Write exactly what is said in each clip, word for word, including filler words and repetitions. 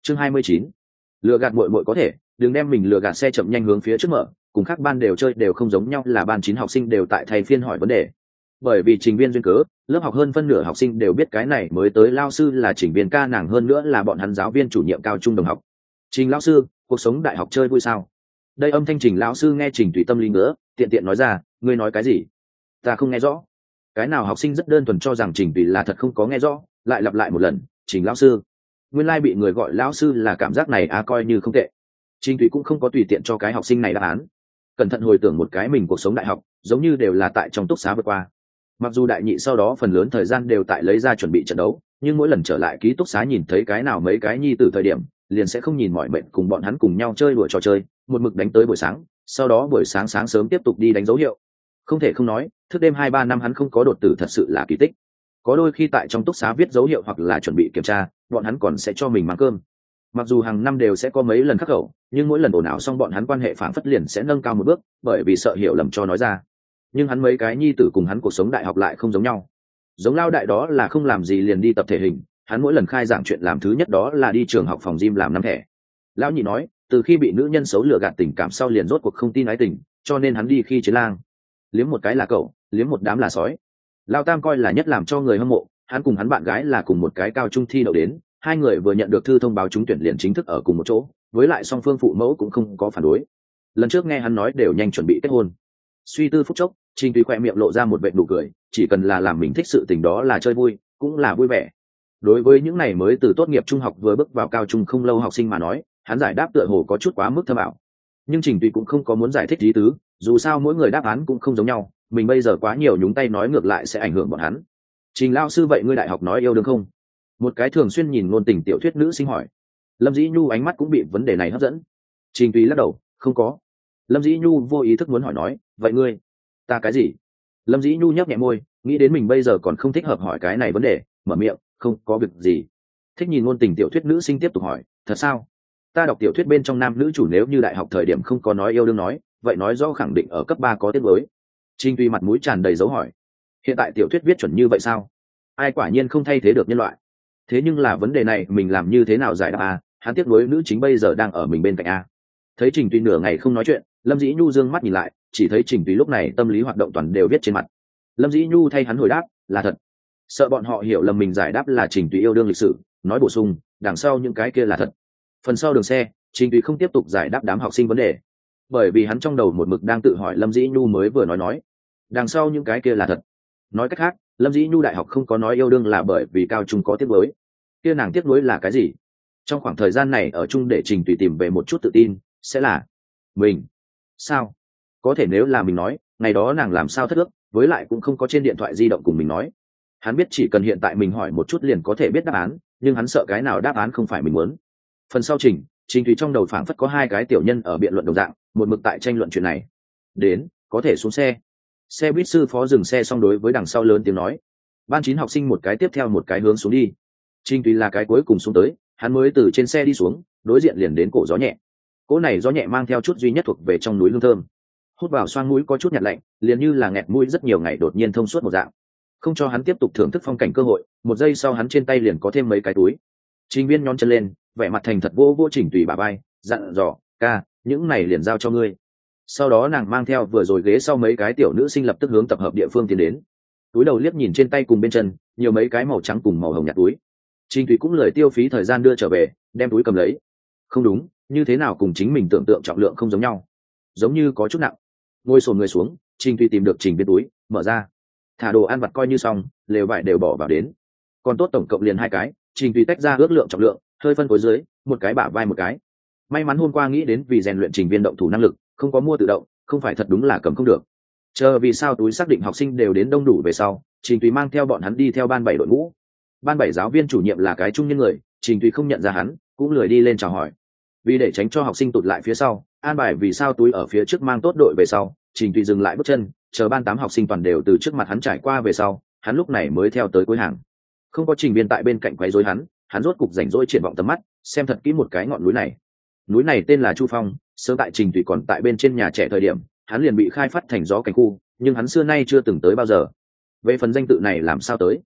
chương hai mươi chín, lừa gạt muội muội có thể đừng đem mình lừa gạt. Xe chậm nhanh hướng phía trước mở, cùng các ban đều chơi đều không giống nhau là ban chín học sinh đều tại thầy phiên hỏi vấn đề. Bởi vì trình viên duyên cớ, lớp học hơn phân nửa học sinh đều biết cái này mới tới lao sư là trình viên ca nàng, hơn nữa là bọn hắn giáo viên chủ nhiệm cao trung đồng học. Trình lão sư, cuộc sống đại học chơi vui sao? Đây âm thanh trình lão sư nghe trình tùy tâm lý nữa, tiện tiện nói ra, ngươi nói cái gì? Ta không nghe rõ. Cái nào học sinh rất đơn thuần cho rằng trình tùy là thật không có nghe rõ, lại lặp lại một lần, trình lão sư. Nguyên lai bị người gọi lão sư là cảm giác này á, coi như không tệ. Trình tùy cũng không có tùy tiện cho cái học sinh này đáp án. Cẩn thận hồi tưởng một cái mình cuộc sống đại học, giống như đều là tại trong túc xá vượt qua. Mặc dù đại nhị sau đó phần lớn thời gian đều tại lấy ra chuẩn bị trận đấu, nhưng mỗi lần trở lại ký túc xá nhìn thấy cái nào mấy cái nhi tử thời điểm, liền sẽ không nhìn mọi mệnh cùng bọn hắn cùng nhau chơi đùa trò chơi, một mực đánh tới buổi sáng, sau đó buổi sáng sáng sớm tiếp tục đi đánh dấu hiệu. Không thể không nói, thức đêm hai ba năm hắn không có đột tử thật sự là kỳ tích. Có đôi khi tại trong túc xá viết dấu hiệu hoặc là chuẩn bị kiểm tra, bọn hắn còn sẽ cho mình mang cơm. Mặc dù hàng năm đều sẽ có mấy lần khắc khẩu, nhưng mỗi lần ồn ào xong bọn hắn quan hệ phản phất liền sẽ nâng cao một bước, bởi vì sợ hiểu lầm cho nói ra. Nhưng hắn mấy cái nhi tử cùng hắn cuộc sống đại học lại không giống nhau. Giống lao đại đó là không làm gì liền đi tập thể hình, hắn mỗi lần khai giảng chuyện làm thứ nhất đó là đi trường học phòng gym làm năm thẻ. Lão nhị nói, từ khi bị nữ nhân xấu lừa gạt tình cảm sau liền rốt cuộc không tin ái tình, cho nên hắn đi khi chiến lang. Liếm một cái là cậu, liếm một đám là sói. Lao tam coi là nhất làm cho người hâm mộ, hắn cùng hắn bạn gái là cùng một cái cao trung thi đậu đến, hai người vừa nhận được thư thông báo trúng tuyển liền chính thức ở cùng một chỗ, với lại song phương phụ mẫu cũng không có phản đối. Lần trước nghe hắn nói đều nhanh chuẩn bị kết hôn. Suy tư phút chốc, Trình Tùy khoe miệng lộ ra một vệt nụ cười, chỉ cần là làm mình thích sự tình đó là chơi vui, cũng là vui vẻ. Đối với những này mới từ tốt nghiệp trung học vừa bước vào cao trung không lâu học sinh mà nói, hắn giải đáp tựa hồ có chút quá mức thâm ảo. Nhưng Trình Tùy cũng không có muốn giải thích lý tứ, dù sao mỗi người đáp án cũng không giống nhau, mình bây giờ quá nhiều nhúng tay nói ngược lại sẽ ảnh hưởng bọn hắn. Trình lão sư, vậy ngươi đại học nói yêu đương không? Một cái thường xuyên nhìn ngôn tình tiểu thuyết nữ sinh hỏi. Lâm Dĩ Nhu ánh mắt cũng bị vấn đề này hấp dẫn. Trình Tùy lắc đầu, không có. Lâm Dĩ Nhu vô ý thức muốn hỏi nói, vậy ngươi? Ta cái gì? Lâm Dĩ Nhu nhấp nhẹ môi, nghĩ đến mình bây giờ còn không thích hợp hỏi cái này vấn đề, mở miệng, không có việc gì. Thích nhìn ngôn tình tiểu thuyết nữ sinh tiếp tục hỏi, thật sao? Ta đọc tiểu thuyết bên trong nam nữ chủ nếu như đại học thời điểm không có nói yêu đương nói, vậy nói rõ khẳng định ở cấp ba có tiết mới. Trình Tùy mặt mũi tràn đầy dấu hỏi. Hiện tại tiểu thuyết viết chuẩn như vậy sao? Ai quả nhiên không thay thế được nhân loại. Thế nhưng là vấn đề này mình làm như thế nào giải đáp à? Hắn tiếc nuối nữ chính bây giờ đang ở mình bên cạnh a. Thấy Trình Tùy nửa ngày không nói chuyện, Lâm Dĩ Nhu dương mắt nhìn lại, chỉ thấy Trình Tùy lúc này tâm lý hoạt động toàn đều viết trên mặt. Lâm Dĩ Nhu thay hắn hồi đáp, là thật. Sợ bọn họ hiểu lầm mình giải đáp là Trình Tùy yêu đương lịch sử, nói bổ sung, đằng sau những cái kia là thật. Phần sau đường xe, Trình Tùy không tiếp tục giải đáp đám học sinh vấn đề, bởi vì hắn trong đầu một mực đang tự hỏi Lâm Dĩ Nhu mới vừa nói nói, đằng sau những cái kia là thật. Nói cách khác, Lâm Dĩ Nhu đại học không có nói yêu đương là bởi vì cao trung có tiếc nuối. Kia nàng tiếc nuối là cái gì? Trong khoảng thời gian này ở chung để Trình Tùy tìm về một chút tự tin, sẽ là mình. Sao? Có thể nếu là mình nói, ngày đó nàng làm sao thất ước, với lại cũng không có trên điện thoại di động cùng mình nói. Hắn biết chỉ cần hiện tại mình hỏi một chút liền có thể biết đáp án, nhưng hắn sợ cái nào đáp án không phải mình muốn. Phần sau trình, Trình Tùy trong đầu phảng phất có hai cái tiểu nhân ở biện luận đồng dạng, một mực tại tranh luận chuyện này. Đến, có thể xuống xe. Xe buýt sư phó dừng xe xong đối với đằng sau lớn tiếng nói. Ban chín học sinh một cái tiếp theo một cái hướng xuống đi. Trình Tùy là cái cuối cùng xuống tới, hắn mới từ trên xe đi xuống, đối diện liền đến cổ gió nhẹ. Cỗ này gió nhẹ mang theo chút duy nhất thuộc về trong núi hương thơm, hút vào xoang mũi có chút nhạt lạnh, liền như là nghẹt mũi rất nhiều ngày đột nhiên thông suốt một dạng, không cho hắn tiếp tục thưởng thức phong cảnh cơ hội. Một giây sau hắn trên tay liền có thêm mấy cái túi. Trình Viên nhón chân lên, vẻ mặt thành thật vô vô Trình Tùy bả vai, dặn dò, ca, những này liền giao cho ngươi. Sau đó nàng mang theo vừa rồi ghế sau mấy cái tiểu nữ sinh lập tức hướng tập hợp địa phương tiến đến. Túi đầu liếc nhìn trên tay cùng bên chân, nhiều mấy cái màu trắng cùng màu hồng nhạt túi. Trình Tùy cũng lười tiêu phí thời gian đưa trở về, đem túi cầm lấy. Không đúng, như thế nào cùng chính mình tưởng tượng trọng lượng không giống nhau, giống như có chút nặng. Ngồi xổm người xuống, Trình Tùy tìm được Trình Viên túi, mở ra, thả đồ ăn vặt coi như xong, lều vải đều bỏ vào đến. Còn tốt tổng cộng liền hai cái. Trình Tùy tách ra ước lượng trọng lượng, hơi phân phối dưới, một cái bả vai một cái. May mắn hôm qua nghĩ đến vì rèn luyện Trình Viên động thủ năng lực, không có mua tự động, không phải thật đúng là cầm không được. Chờ vì sao túi xác định học sinh đều đến đông đủ về sau, Trình Tùy mang theo bọn hắn đi theo ban bảy đội ngũ. Ban bảy giáo viên chủ nhiệm là cái trung nhân người, Trình Tùy không nhận ra hắn, cũng lười đi lên chào hỏi. Vì để tránh cho học sinh tụt lại phía sau, an bài vì sao túi ở phía trước mang tốt đội về sau, Trình Tùy dừng lại bước chân, chờ ban tám học sinh toàn đều từ trước mặt hắn trải qua về sau, hắn lúc này mới theo tới cuối hàng. Không có Trình Viên tại bên cạnh quấy rối hắn, hắn rốt cục rảnh rỗi triển vọng tầm mắt, xem thật kỹ một cái ngọn núi này. Núi này tên là Chu Phong, sớm tại Trình Tùy còn tại bên trên nhà trẻ thời điểm, hắn liền bị khai phát thành gió cảnh khu, nhưng hắn xưa nay chưa từng tới bao giờ. Về phần danh tự này làm sao tới,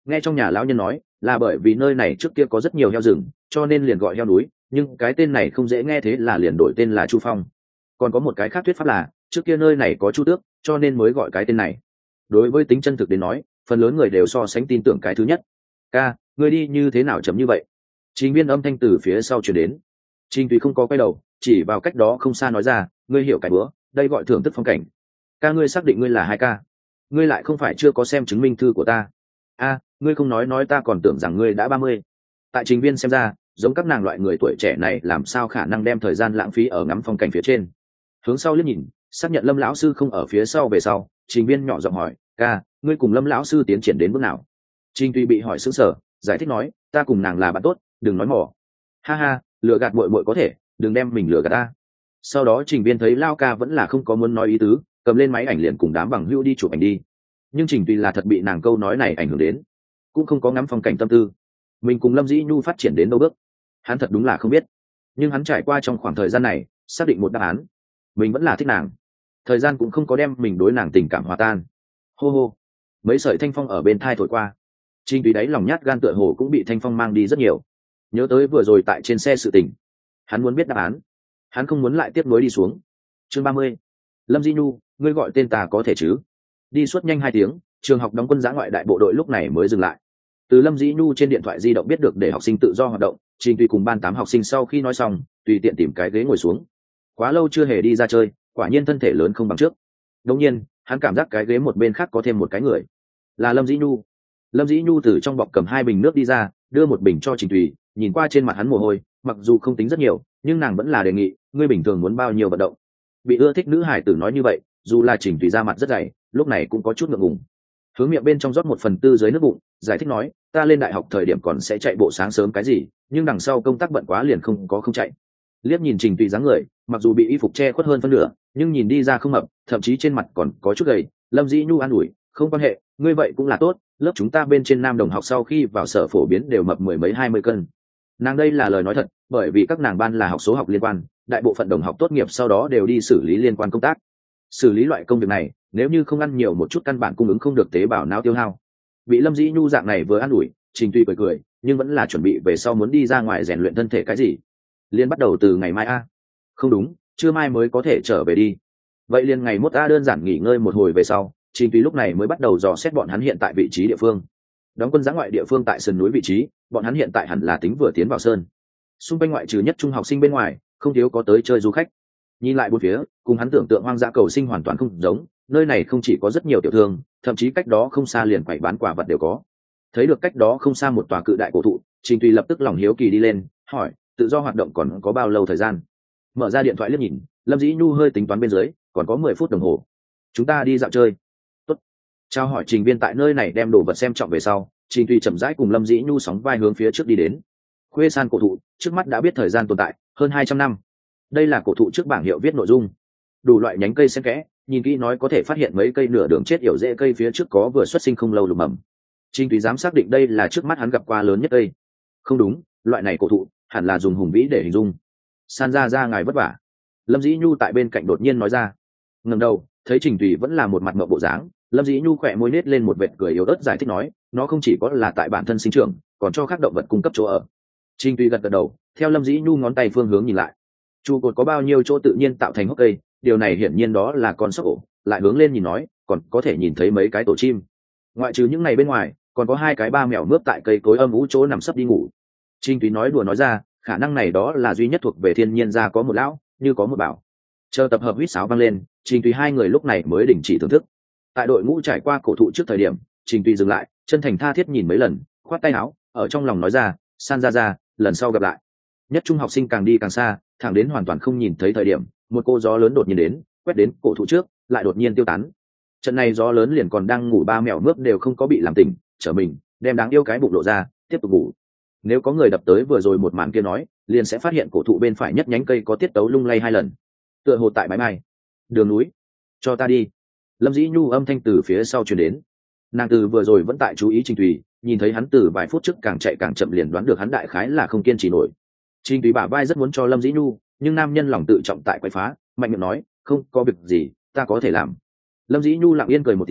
nghe trong nhà lão nhân nói là bởi vì nơi này trước kia có rất nhiều heo rừng cho nên liền gọi heo núi, nhưng cái tên này không dễ nghe thế là liền đổi tên là Chu Phong. Còn có một cái khác thuyết pháp là trước kia nơi này có chu tước cho nên mới gọi cái tên này. Đối với tính chân thực đến nói, phần lớn người đều so sánh tin tưởng cái thứ nhất. Ca, người đi như thế nào chấm như vậy? Trình Viên âm thanh từ phía sau chuyển đến. Trình Tùy không có quay đầu, chỉ vào cách đó không xa nói ra, ngươi hiểu cái bữa, đây gọi thưởng thức phong cảnh. Ca, ngươi xác định ngươi là hai ca? Ngươi lại không phải chưa có xem chứng minh thư của ta? A, ngươi không nói nói ta còn tưởng rằng ngươi đã ba mươi. Tại Trình Viên xem ra, giống các nàng loại người tuổi trẻ này làm sao khả năng đem thời gian lãng phí ở ngắm phong cảnh phía trên. Hướng sau liếc nhìn, xác nhận Lâm lão sư không ở phía sau về sau, Trình Viên nhỏ giọng hỏi, ca, ngươi cùng Lâm lão sư tiến triển đến bước nào? Trình Tuy bị hỏi sững sờ, giải thích nói, ta cùng nàng là bạn tốt, đừng nói mỏ. Ha ha, lừa gạt muội muội có thể, đừng đem mình lừa gạt ta. Sau đó Trình Viên thấy Lao ca vẫn là không có muốn nói ý tứ, cầm lên máy ảnh liền cùng đám bằng hữu đi chụp ảnh đi. Nhưng Trình Tuy là thật bị nàng câu nói này ảnh hưởng đến, cũng không có ngắm phong cảnh tâm tư. Mình cùng Lâm Dĩ Nhu phát triển đến đâu bước, hắn thật đúng là không biết. Nhưng hắn trải qua trong khoảng thời gian này, xác định một đáp án, mình vẫn là thích nàng. Thời gian cũng không có đem mình đối nàng tình cảm hòa tan. Hô hô, mấy sợi thanh phong ở bên thai thổi qua, Trình Tùy đáy lòng nhát gan tựa hồ cũng bị thanh phong mang đi rất nhiều. Nhớ tới vừa rồi tại trên xe sự tình, hắn muốn biết đáp án, hắn không muốn lại tiếp nối đi xuống. Chương ba mươi, Lâm Di Nhu, ngươi gọi tên ta có thể chứ? Đi suốt nhanh hai tiếng, trường học đóng quân giã ngoại đại bộ đội lúc này mới dừng lại. Từ Lâm Dĩ Nhu trên điện thoại di động biết được để học sinh tự do hoạt động, Trình Tùy cùng ban tám học sinh sau khi nói xong, tùy tiện tìm cái ghế ngồi xuống. Quá lâu chưa hề đi ra chơi, quả nhiên thân thể lớn không bằng trước. Đương nhiên, hắn cảm giác cái ghế một bên khác có thêm một cái người, là Lâm Dĩ Nhu. Lâm Dĩ Nhu từ trong bọc cầm hai bình nước đi ra, đưa một bình cho Trình Tùy, nhìn qua trên mặt hắn mồ hôi, mặc dù không tính rất nhiều, nhưng nàng vẫn là đề nghị, ngươi bình thường muốn bao nhiêu vận động. Bị ưa thích nữ hải tử nói như vậy, dù là Trình Tùy ra mặt rất dày, lúc này cũng có chút ngượng ngùng. Hướng miệng bên trong rót một phần tư dưới nước bụng, giải thích nói, ta lên đại học thời điểm còn sẽ chạy bộ sáng sớm cái gì, nhưng đằng sau công tác bận quá liền không có không chạy. Liếc nhìn Trình Tùy dáng người, mặc dù bị y phục che khuất hơn phân nửa, nhưng nhìn đi ra không mập, thậm chí trên mặt còn có chút gầy. Lâm Dĩ Nhu an ủi, không quan hệ, ngươi vậy cũng là tốt, lớp chúng ta bên trên nam đồng học sau khi vào sở phổ biến đều mập mười mấy hai mươi cân. Nàng đây là lời nói thật, bởi vì các nàng ban là học số học liên quan, đại bộ phận đồng học tốt nghiệp sau đó đều đi xử lý liên quan công tác. Xử lý loại công việc này, nếu như không ăn nhiều một chút căn bản cung ứng không được tế bào não tiêu hao. Bị Lâm Dĩ Nhu dạng này vừa an ủi, Trình Tuy cười cười, nhưng vẫn là chuẩn bị về sau muốn đi ra ngoài rèn luyện thân thể cái gì. Liên bắt đầu từ ngày mai a? Không đúng, trưa mai mới có thể trở về đi. Vậy liền ngày mốt a đơn giản nghỉ ngơi một hồi về sau, Trình Tuy lúc này mới bắt đầu dò xét bọn hắn hiện tại vị trí địa phương. Đóng quân giã ngoại địa phương tại sườn núi vị trí, bọn hắn hiện tại hẳn là tính vừa tiến vào sơn. Xung quanh ngoại trừ nhất trung học sinh bên ngoài, không thiếu có tới chơi du khách. Nhìn lại bốn phía, cùng hắn tưởng tượng hoang dã cầu sinh hoàn toàn không giống, nơi này không chỉ có rất nhiều tiểu thương, thậm chí cách đó không xa liền quầy bán quả vật đều có. Thấy được cách đó không xa một tòa cự đại cổ thụ, Trình Tuy lập tức lòng hiếu kỳ đi lên, hỏi, tự do hoạt động còn có bao lâu thời gian? Mở ra điện thoại liếc nhìn, Lâm Dĩ Nhu hơi tính toán bên dưới, còn có mười phút đồng hồ. Chúng ta đi dạo chơi. Tốt. Trao hỏi Trình Viên tại nơi này đem đồ vật xem trọng về sau, Trình Tuy chậm rãi cùng Lâm Dĩ Nhu sóng vai hướng phía trước đi đến. Khuê san cổ thụ, trước mắt đã biết thời gian tồn tại hơn hai trăm năm. Đây là cổ thụ trước bảng hiệu viết nội dung. Đủ loại nhánh cây xen kẽ, nhìn kỹ nói có thể phát hiện mấy cây nửa đường chết yểu rễ cây phía trước có vừa xuất sinh không lâu lùm mầm. Trình Tuy dám xác định đây là trước mắt hắn gặp qua lớn nhất cây. Không đúng, loại này cổ thụ hẳn là dùng hùng vĩ để hình dung. San ra ra ngài vất vả. Lâm Dĩ Nhu tại bên cạnh đột nhiên nói ra. Ngẩng đầu thấy Trình Tùy vẫn là một mặt ngậm bộ dáng, Lâm Dĩ Nhu khỏe môi nết lên một vệt cười yếu ớt giải thích nói, nó không chỉ có là tại bản thân sinh trưởng, còn cho các động vật cung cấp chỗ ở. Trình Tùy gật gật đầu, theo Lâm Dĩ Nhu ngón tay phương hướng nhìn lại. Trụ cột có bao nhiêu chỗ tự nhiên tạo thành hốc cây, điều này hiển nhiên đó là con sóc ổ, lại hướng lên nhìn nói, còn có thể nhìn thấy mấy cái tổ chim. Ngoại trừ những này bên ngoài, còn có hai cái ba mèo mướp tại cây cối âm u chỗ nằm sấp đi ngủ. Trình Tùy nói đùa nói ra, khả năng này đó là duy nhất thuộc về thiên nhiên gia có một lão, như có một bảo. Chờ tập hợp huýt sáo vang lên, Trình Tùy hai người lúc này mới đình chỉ thưởng thức. Tại đội ngũ trải qua cổ thụ trước thời điểm, Trình Tùy dừng lại, chân thành tha thiết nhìn mấy lần, khoát tay áo, ở trong lòng nói ra, san ra ra, lần sau gặp lại. Nhất trung học sinh càng đi càng xa, thẳng đến hoàn toàn không nhìn thấy thời điểm, một cô gió lớn đột nhiên đến, quét đến cổ thụ trước, lại đột nhiên tiêu tán. Trận này gió lớn liền còn đang ngủ ba mèo mướp đều không có bị làm tỉnh, trở mình, đem đáng yêu cái bụng lộ ra, tiếp tục ngủ. Nếu có người đập tới vừa rồi một màn kia nói, liền sẽ phát hiện cổ thụ bên phải nhất nhánh cây có tiết tấu lung lay hai lần. Tựa hồ tại bãi mai, đường núi, cho ta đi. Lâm Dĩ Nhu âm thanh từ phía sau truyền đến. Nàng từ vừa rồi vẫn tại chú ý Trình Tùy, nhìn thấy hắn từ vài phút trước càng chạy càng chậm liền đoán được hắn đại khái là không kiên trì nổi. Trình Tùy bả vai rất muốn cho Lâm Dĩ Nhu, nhưng nam nhân lòng tự trọng tại quậy phá, mạnh miệng nói, không có việc gì, ta có thể làm. Lâm Dĩ Nhu lặng yên cười một tiếng,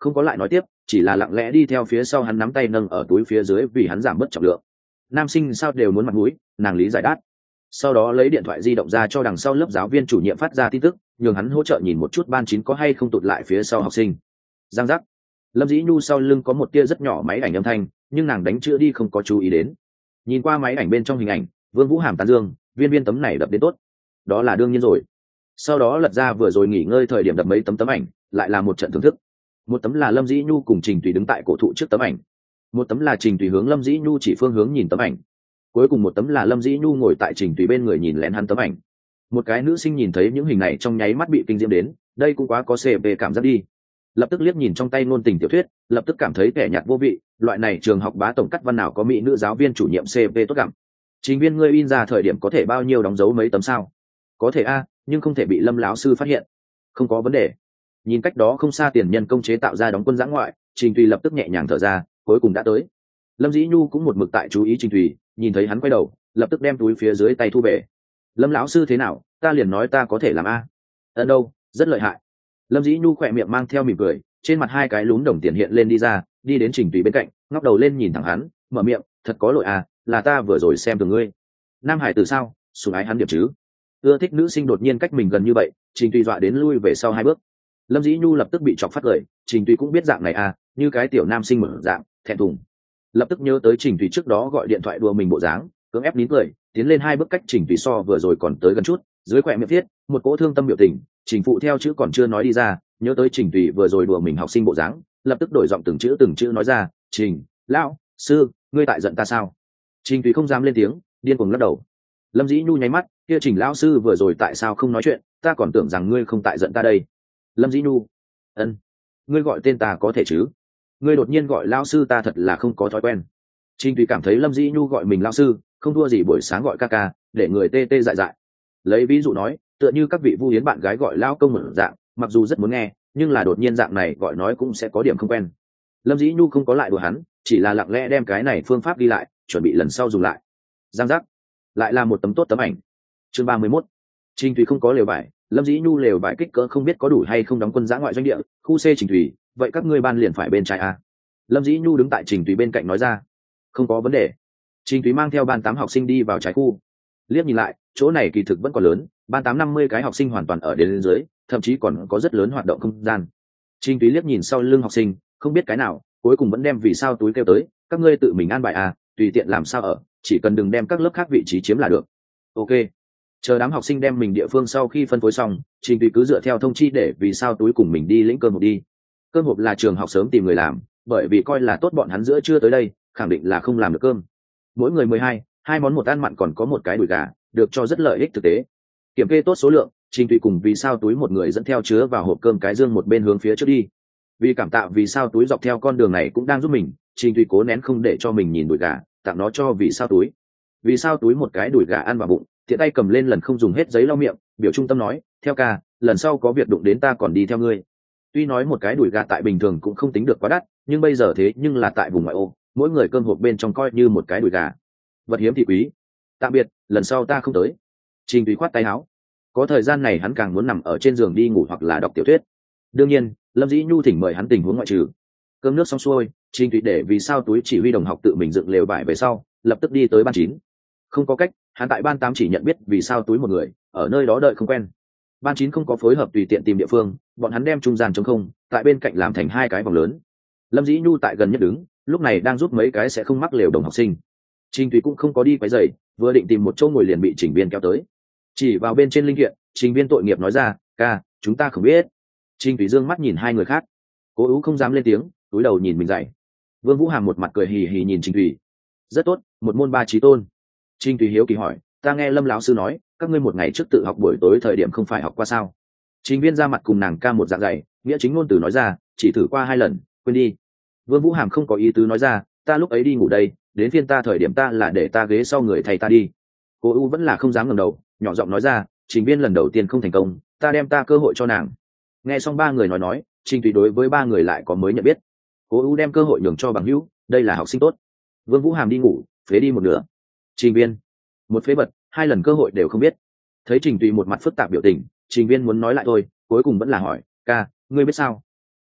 không có lại nói tiếp, chỉ là lặng lẽ đi theo phía sau hắn, nắm tay nâng ở túi phía dưới vì hắn giảm bớt trọng lượng. Nam sinh sao đều muốn mặt mũi, nàng lý giải đáp. Sau đó lấy điện thoại di động ra cho đằng sau lớp giáo viên chủ nhiệm phát ra tin tức, nhường hắn hỗ trợ nhìn một chút ban chín có hay không tụt lại phía sau học sinh. Giang giác. Lâm Dĩ Nhu sau lưng có một tia rất nhỏ máy ảnh âm thanh, nhưng nàng đánh chữa đi không có chú ý đến. Nhìn qua máy ảnh bên trong hình ảnh, Vương Vũ Hàm tán dương, viên viên tấm này đập đến tốt. Đó là đương nhiên rồi. Sau đó lật ra vừa rồi nghỉ ngơi thời điểm đập mấy tấm tấm ảnh, lại là một trận thưởng thức. Một tấm là Lâm Dĩ Nhu cùng Trình Tùy đứng tại cổ thụ trước tấm ảnh. Một tấm là Trình Tùy hướng Lâm Dĩ Nhu chỉ phương hướng nhìn tấm ảnh. Cuối cùng một tấm là Lâm Dĩ Nhu ngồi tại Trình Tùy bên người nhìn lén hắn tấm ảnh. Một cái nữ sinh nhìn thấy những hình này trong nháy mắt bị kinh diễm đến, đây cũng quá có xê pê cảm giác đi. Lập tức liếc nhìn trong tay ngôn tình tiểu thuyết, lập tức cảm thấy kẻ nhạt vô vị, loại này trường học bá tổng cắt văn nào có mỹ nữ giáo viên chủ nhiệm xê pê tốt gặm. Trình viên ngươi in ra thời điểm có thể bao nhiêu đóng dấu mấy tấm sao? Có thể a, nhưng không thể bị Lâm lão sư phát hiện. Không có vấn đề. Nhìn cách đó không xa tiền nhân công chế tạo ra đóng quân giã ngoại, Trình Tùy lập tức nhẹ nhàng thở ra, cuối cùng đã tới. Lâm Dĩ Nhu cũng một mực tại chú ý Trình Tùy, nhìn thấy hắn quay đầu, lập tức đem túi phía dưới tay thu về. Lâm lão sư thế nào, ta liền nói ta có thể làm a. Ở đâu, rất lợi hại. Lâm Dĩ Nhu khỏe miệng mang theo mỉm cười, trên mặt hai cái lún đồng tiền hiện lên đi ra, đi đến Trình Tùy bên cạnh, ngóc đầu lên nhìn thẳng hắn, mở miệng, thật có lỗi à, là ta vừa rồi xem thường ngươi. Nam hải từ sao, sủng ái hắn điểm chứ. Ưa thích nữ sinh đột nhiên cách mình gần như vậy, Trình Tùy dọa đến lui về sau hai bước. Lâm Dĩ Nhu lập tức bị chọc phát cười, Trình Tùy cũng biết dạng này à, như cái tiểu nam sinh mở dạng, thẹn thùng. Lập tức nhớ tới Trình Tùy trước đó gọi điện thoại đùa mình bộ dáng, cưỡng ép nín cười, tiến lên hai bước cách Trình Tùy so vừa rồi còn tới gần chút, dưới khỏe miệng viết một cỗ thương tâm biểu tình, Trình phụ theo chữ còn chưa nói đi ra, nhớ tới Trình Tùy vừa rồi đùa mình học sinh bộ dáng, lập tức đổi giọng từng chữ từng chữ nói ra, Trình lão sư, ngươi tại giận ta sao? Trình Tùy không dám lên tiếng, điên cuồng lắc đầu. Lâm Dĩ Nhu nháy mắt, kia Trình lão sư vừa rồi tại sao không nói chuyện, ta còn tưởng rằng ngươi không tại giận ta đây. Lâm Dĩ Nhu, ân, ngươi gọi tên ta có thể chứ? Ngươi đột nhiên gọi lão sư ta thật là không có thói quen. Trình Tùy cảm thấy Lâm Dĩ Nhu gọi mình lão sư, không thua gì buổi sáng gọi ca ca, để người tê tê dại dại. Lấy ví dụ nói, tựa như các vị Vu Hiến bạn gái gọi lão công một dạng, mặc dù rất muốn nghe, nhưng là đột nhiên dạng này gọi nói cũng sẽ có điểm không quen. Lâm Dĩ Nhu không có lại đùa hắn, chỉ là lặng lẽ đem cái này phương pháp đi lại, chuẩn bị lần sau dùng lại. Giang giác, lại là một tấm tốt tấm ảnh. Chương ba mươi mốt. Trình Thủy không có lều vải, Lâm Dĩ Nhu lều vải kích cỡ không biết có đủ hay không đóng quân giã ngoại doanh địa, khu C Trình Thủy, vậy các ngươi ban liền phải bên trái a. Lâm Dĩ Nhu đứng tại Trình Thủy bên cạnh nói ra. Không có vấn đề. Trình Thủy mang theo ban tám học sinh đi vào trái khu. Liếc nhìn lại, chỗ này kỳ thực vẫn còn lớn, ban tám năm mươi cái học sinh hoàn toàn ở đến dưới, thậm chí còn có rất lớn hoạt động không gian. Trình Thủy liếc nhìn sau lưng học sinh, không biết cái nào, cuối cùng vẫn đem vì sao túi kêu tới, các ngươi tự mình an bài à, tùy tiện làm sao ở, chỉ cần đừng đem các lớp khác vị trí chiếm là được. Ok. Chờ đám học sinh đem mình địa phương sau khi phân phối xong, Trình Thủy cứ dựa theo thông chi để vì sao túi cùng mình đi lĩnh cơm hộp đi. Cơm hộp là trường học sớm tìm người làm, bởi vì coi là tốt bọn hắn giữa trưa tới đây, khẳng định là không làm được cơm. Mỗi người mười hai, hai món một ăn mặn còn có một cái đùi gà, được cho rất lợi ích thực tế. Kiểm kê tốt số lượng, Trình Thủy cùng vì sao túi một người dẫn theo chứa vào hộp cơm cái dương một bên hướng phía trước đi. Vì cảm tạ vì sao túi dọc theo con đường này cũng đang giúp mình, Trình Thủy cố nén không để cho mình nhìn đùi gà, tặng nó cho vì sao túi. Vì sao túi một cái đùi gà ăn vào bụng, tiện tay cầm lên lần không dùng hết giấy lau miệng, biểu trung tâm nói, theo ca, lần sau có việc đụng đến ta còn đi theo ngươi. Tuy nói một cái đùi gà tại bình thường cũng không tính được quá đắt, nhưng bây giờ thế nhưng là tại vùng ngoại ô, mỗi người cơm hộp bên trong coi như một cái đùi gà. Vật hiếm thì quý. Tạm biệt, lần sau ta không tới. Trình Thủy khoát tay áo. Có thời gian này hắn càng muốn nằm ở trên giường đi ngủ hoặc là đọc tiểu thuyết. Đương nhiên, Lâm Dĩ Nhu thỉnh mời hắn tình huống ngoại trừ. Cơm nước xong xuôi, Trình Thủy để vì sao túi chỉ huy đồng học tự mình dựng lều vải về sau, lập tức đi tới ban chín. Không có cách, hắn tại ban tám chỉ nhận biết vì sao túi một người, ở nơi đó đợi không quen. Ban chín không có phối hợp tùy tiện tìm địa phương, bọn hắn đem trung gian trống không, tại bên cạnh làm thành hai cái vòng lớn. Lâm Dĩ Nhu tại gần nhất đứng, lúc này đang giúp mấy cái sẽ không mắc lều đồng học sinh. Trình Thủy cũng không có đi quấy rầy, vừa định tìm một chỗ ngồi liền bị Trình Viên kéo tới. Chỉ vào bên trên linh kiện, Trình Viên tội nghiệp nói ra, ca, chúng ta không biết. Trình Thủy dương mắt nhìn hai người khác, Cố Ú không dám lên tiếng, túi đầu nhìn mình dạy. Vương Vũ Hàm một mặt cười hì hì nhìn Trình Thủy. Rất tốt, một môn ba trí tôn. Trình Thủy hiếu kỳ hỏi, ta nghe Lâm lão sư nói, các ngươi một ngày trước tự học buổi tối thời điểm không phải học qua sao? Trình Viên ra mặt cùng nàng ca một dạng dạy, nghĩa chính ngôn từ nói ra, chỉ thử qua hai lần, quên đi. Vương Vũ Hàm không có ý tứ nói ra, ta lúc ấy đi ngủ đây, đến phiên ta thời điểm ta là để ta ghế sau người thầy ta đi. Cố U vẫn là không dám ngẩng đầu, nhỏ giọng nói ra, Trình Viên lần đầu tiên không thành công, ta đem ta cơ hội cho nàng. Nghe xong ba người nói nói, Trình Thủy đối với ba người lại có mới nhận biết. Cố U đem cơ hội nhường cho bằng hữu, đây là học sinh tốt. Vương Vũ Hàm đi ngủ, phế đi một nửa. Trình Viên, một phế bật, hai lần cơ hội đều không biết. Thấy Trình Thủy một mặt phức tạp biểu tình, Trình Viên muốn nói lại thôi, cuối cùng vẫn là hỏi, ca, ngươi biết sao?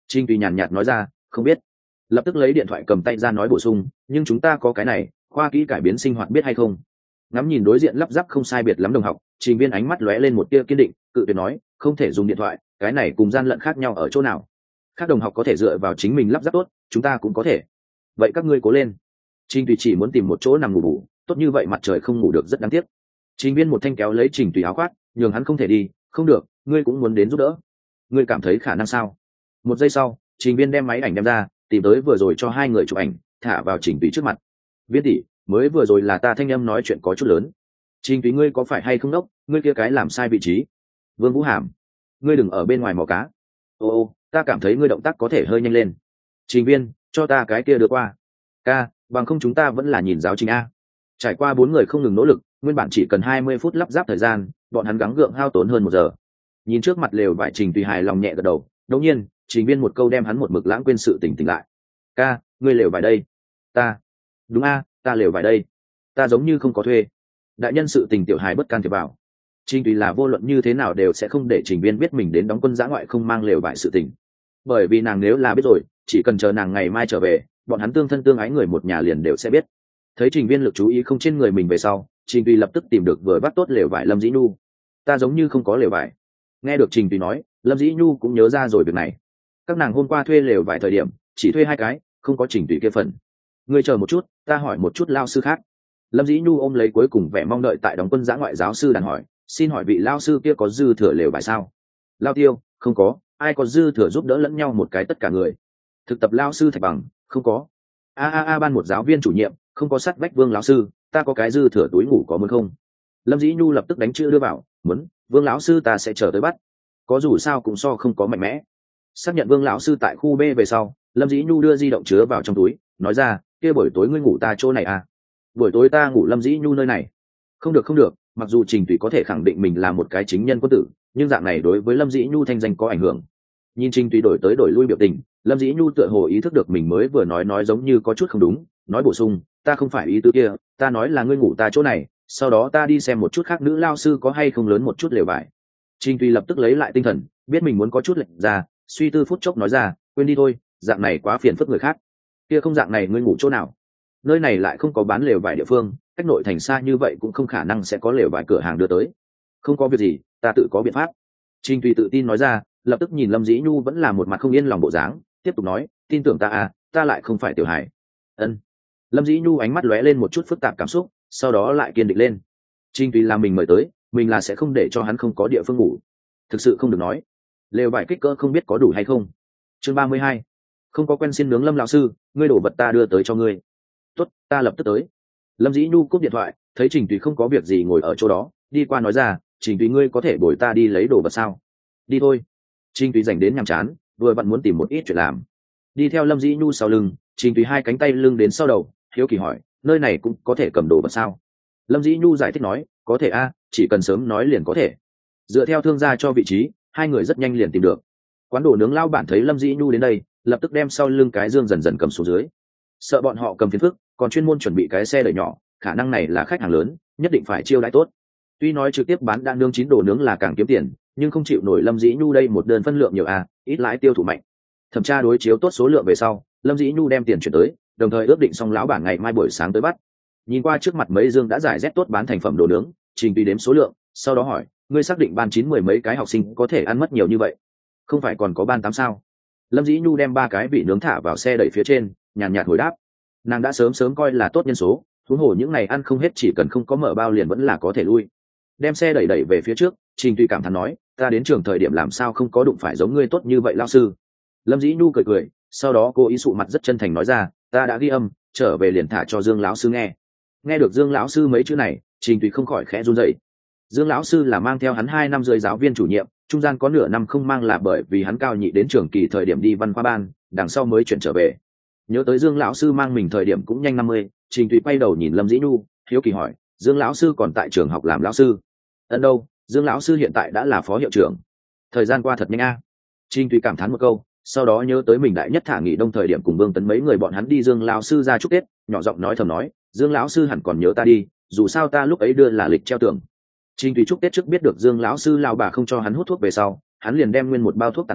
Trình Tùy nhàn nhạt nói ra, không biết. Lập tức lấy điện thoại cầm tay ra nói bổ sung, nhưng chúng ta có cái này, khoa kỹ cải biến sinh hoạt biết hay không? Ngắm nhìn đối diện lắp ráp không sai biệt lắm đồng học, Trình Viên ánh mắt lóe lên một tia kiên định, cự tuyệt nói, không thể dùng điện thoại, cái này cùng gian lận khác nhau ở chỗ nào? Các đồng học có thể dựa vào chính mình lắp ráp tốt, chúng ta cũng có thể. Vậy các ngươi cố lên. Trình Tùy chỉ muốn tìm một chỗ nằm ngủ bù, tốt như vậy mặt trời không ngủ được rất đáng tiếc. Trình Viên một thanh kéo lấy Trình Tùy áo khoác, nhường hắn không thể đi, không được, ngươi cũng muốn đến giúp đỡ. Ngươi cảm thấy khả năng sao? Một giây sau, Trình Viên đem máy ảnh đem ra, tìm tới vừa rồi cho hai người chụp ảnh, thả vào Trình Tùy trước mặt. Viên tỷ, mới vừa rồi là ta thanh âm nói chuyện có chút lớn. Trình Tùy ngươi có phải hay không đốc, ngươi kia cái làm sai vị trí. Vương Vũ Hàm, ngươi đừng ở bên ngoài mò cá. Ô ô, ta cảm thấy ngươi động tác có thể hơi nhanh lên. Trình Viên, cho ta cái kia đưa qua. Ca, bằng không chúng ta vẫn là nhìn giáo trình a. Trải qua bốn người không ngừng nỗ lực, nguyên bản chỉ cần hai mươi phút lắp ráp thời gian, bọn hắn gắng gượng hao tốn hơn một giờ. Nhìn trước mặt lều vải, Trình Tùy hài lòng nhẹ gật đầu. Đột nhiên, Trình Viên một câu đem hắn một mực lãng quên sự tỉnh tỉnh lại. Ca, ngươi lều vải đây. Ta. Đúng a, ta lều vải đây. Ta giống như không có thuê. Đại nhân sự tình tiểu hài bất can thiệp vào. Trình Tùy là vô luận như thế nào đều sẽ không để Trình Viên biết mình đến đóng quân dã ngoại không mang lều vải sự tình. Bởi vì nàng nếu là biết rồi, chỉ cần chờ nàng ngày mai trở về, bọn hắn tương thân tương ái người một nhà liền đều sẽ biết. Thấy Trình Viên lực chú ý không trên người mình về sau, Trình Tùy lập tức tìm được vừa bắt tốt lều vải Lâm Dĩ Nhu. Ta giống như không có lều vải. Nghe được Trình Tùy nói, Lâm Dĩ Nhu cũng nhớ ra rồi việc này. Các nàng hôm qua thuê lều vải thời điểm, chỉ thuê hai cái, không có Trình Tùy kia phần. Ngươi chờ một chút, ta hỏi một chút lao sư khác. Lâm Dĩ Nhu ôm lấy cuối cùng vẻ mong đợi tại đóng quân giã ngoại giáo sư đàn hỏi, xin hỏi vị lao sư kia có dư thừa lều vải sao? Lao Tiêu, không có, ai có dư thừa giúp đỡ lẫn nhau một cái tất cả người. Thực tập lao sư Thạch Bằng, không có. A a a ban một giáo viên chủ nhiệm, không có sắt vách Vương lão sư, ta có cái dư thừa túi ngủ có muốn không? Lâm Dĩ Nhu lập tức đánh chữ đưa vào, muốn, Vương lão sư ta sẽ chờ tới bắt. Có dù sao cũng so không có mạnh mẽ. Xác nhận Vương lão sư tại khu B về sau, Lâm Dĩ Nhu đưa di động chứa vào trong túi, nói ra, kia buổi tối ngươi ngủ ta chỗ này à? Buổi tối ta ngủ Lâm Dĩ Nhu nơi này. Không được không được, mặc dù Trình Tùy có thể khẳng định mình là một cái chính nhân quân tử, nhưng dạng này đối với Lâm Dĩ Nhu thanh danh có ảnh hưởng. Nhìn Trình Tùy đổi tới đổi lui biểu tình, Lâm Dĩ Nhu tựa hồ ý thức được mình mới vừa nói nói giống như có chút không đúng, nói bổ sung, ta không phải ý tứ kia, ta nói là ngươi ngủ ta chỗ này, sau đó ta đi xem một chút khác nữ lao sư có hay không lớn một chút lều vải. Trình Tùy lập tức lấy lại tinh thần, biết mình muốn có chút lệnh ra, suy tư phút chốc nói ra, quên đi thôi, dạng này quá phiền phức người khác. Kia không dạng này ngươi ngủ chỗ nào? Nơi này lại không có bán lều vải địa phương, cách nội thành xa như vậy cũng không khả năng sẽ có lều vải cửa hàng đưa tới. Không có việc gì, ta tự có biện pháp. Trình Tùy tự tin nói ra, lập tức nhìn Lâm Dĩ Nhu vẫn là một mặt không yên lòng bộ dáng, tiếp tục nói, tin tưởng ta à, ta lại không phải tiểu hải. Ân. Lâm Dĩ Nhu ánh mắt lóe lên một chút phức tạp cảm xúc, sau đó lại kiên định lên. Trình Tùy làm mình mời tới, mình là sẽ không để cho hắn không có địa phương ngủ. Thực sự không được nói. Lều vải kích cỡ không biết có đủ hay không. Chương ba mươi hai. Không có quen xin nướng Lâm lão sư, ngươi đổ vật ta đưa tới cho ngươi. Tốt, ta lập tức tới. Lâm Dĩ Nhu cúp điện thoại, thấy Trình Tùy không có việc gì ngồi ở chỗ đó, đi qua nói ra, Trình Tùy ngươi có thể bồi ta đi lấy đồ vật sao? Đi thôi. Trình Tùy dành đến nhàm chán, vừa vặn muốn tìm một ít chuyện làm. Đi theo Lâm Dĩ Nhu sau lưng, Trình Tùy hai cánh tay lưng đến sau đầu, hiếu kỳ hỏi, nơi này cũng có thể cầm đồ vật sao? Lâm Dĩ Nhu giải thích nói, có thể a, chỉ cần sớm nói liền có thể. Dựa theo thương gia cho vị trí, hai người rất nhanh liền tìm được. Quán đồ nướng lao bản thấy Lâm Dĩ Nhu đến đây, lập tức đem sau lưng cái dương dần dần cầm xuống dưới. Sợ bọn họ cầm phiền phức, còn chuyên môn chuẩn bị cái xe đẩy nhỏ, khả năng này là khách hàng lớn, nhất định phải chiêu đãi tốt. Tuy nói trực tiếp bán đã nướng chín đồ nướng là càng kiếm tiền, nhưng không chịu nổi Lâm Dĩ Nhu đây một đơn phân lượng nhiều a, ít lãi tiêu thụ mạnh. Thẩm tra đối chiếu tốt số lượng về sau, Lâm Dĩ Nhu đem tiền chuyển tới, đồng thời ước định xong lão bản ngày mai buổi sáng tới bắt. Nhìn qua trước mặt mấy dương đã giải rét tốt bán thành phẩm đồ nướng, Trình Tùy đếm số lượng, sau đó hỏi, ngươi xác định ban chín mười mấy cái học sinh có thể ăn mất nhiều như vậy? Không phải còn có ban tám sao? Lâm Dĩ Nhu đem ba cái vị nướng thả vào xe đẩy phía trên, nhàn nhạt hồi đáp. Nàng đã sớm sớm coi là tốt nhân số, huống hồ những này ăn không hết chỉ cần không có mở bao liền vẫn là có thể lui. Đem xe đẩy đẩy về phía trước, Trình Tùy cảm thán nói, ta đến trường thời điểm làm sao không có đụng phải giống ngươi tốt như vậy lao sư. Lâm Dĩ Nhu cười cười, sau đó cô ý sụ mặt rất chân thành nói ra, ta đã ghi âm, trở về liền thả cho Dương lão sư nghe. Nghe được Dương lão sư mấy chữ này, Trình Tùy không khỏi khẽ run rẩy. Dương lão sư là mang theo hắn hai năm rưỡi giáo viên chủ nhiệm, trung gian có nửa năm không mang là bởi vì hắn cao nhị đến trường kỳ thời điểm đi văn khoa ban, đằng sau mới chuyển trở về. Nhớ tới Dương lão sư mang mình thời điểm cũng nhanh năm mươi, Trình Tùy quay đầu nhìn Lâm Dĩ Nhu, hiếu kỳ hỏi, Dương lão sư còn tại trường học làm lão sư? Ấn đâu, Dương lão sư hiện tại đã là phó hiệu trưởng. Thời gian qua thật nhanh a. Trình Tùy cảm thán một câu, sau đó nhớ tới mình đại nhất thả nghỉ đông thời điểm cùng Vương Tấn mấy người bọn hắn đi Dương lão sư ra chúc Tết, nhỏ giọng nói thầm nói, Dương lão sư hẳn còn nhớ ta đi, dù sao ta lúc ấy đưa là lịch treo tường. Trình Tùy chúc Tết trước biết được Dương lão sư lao bà không cho hắn hút thuốc về sau, hắn liền đem nguyên một bao thuốc tàn ra,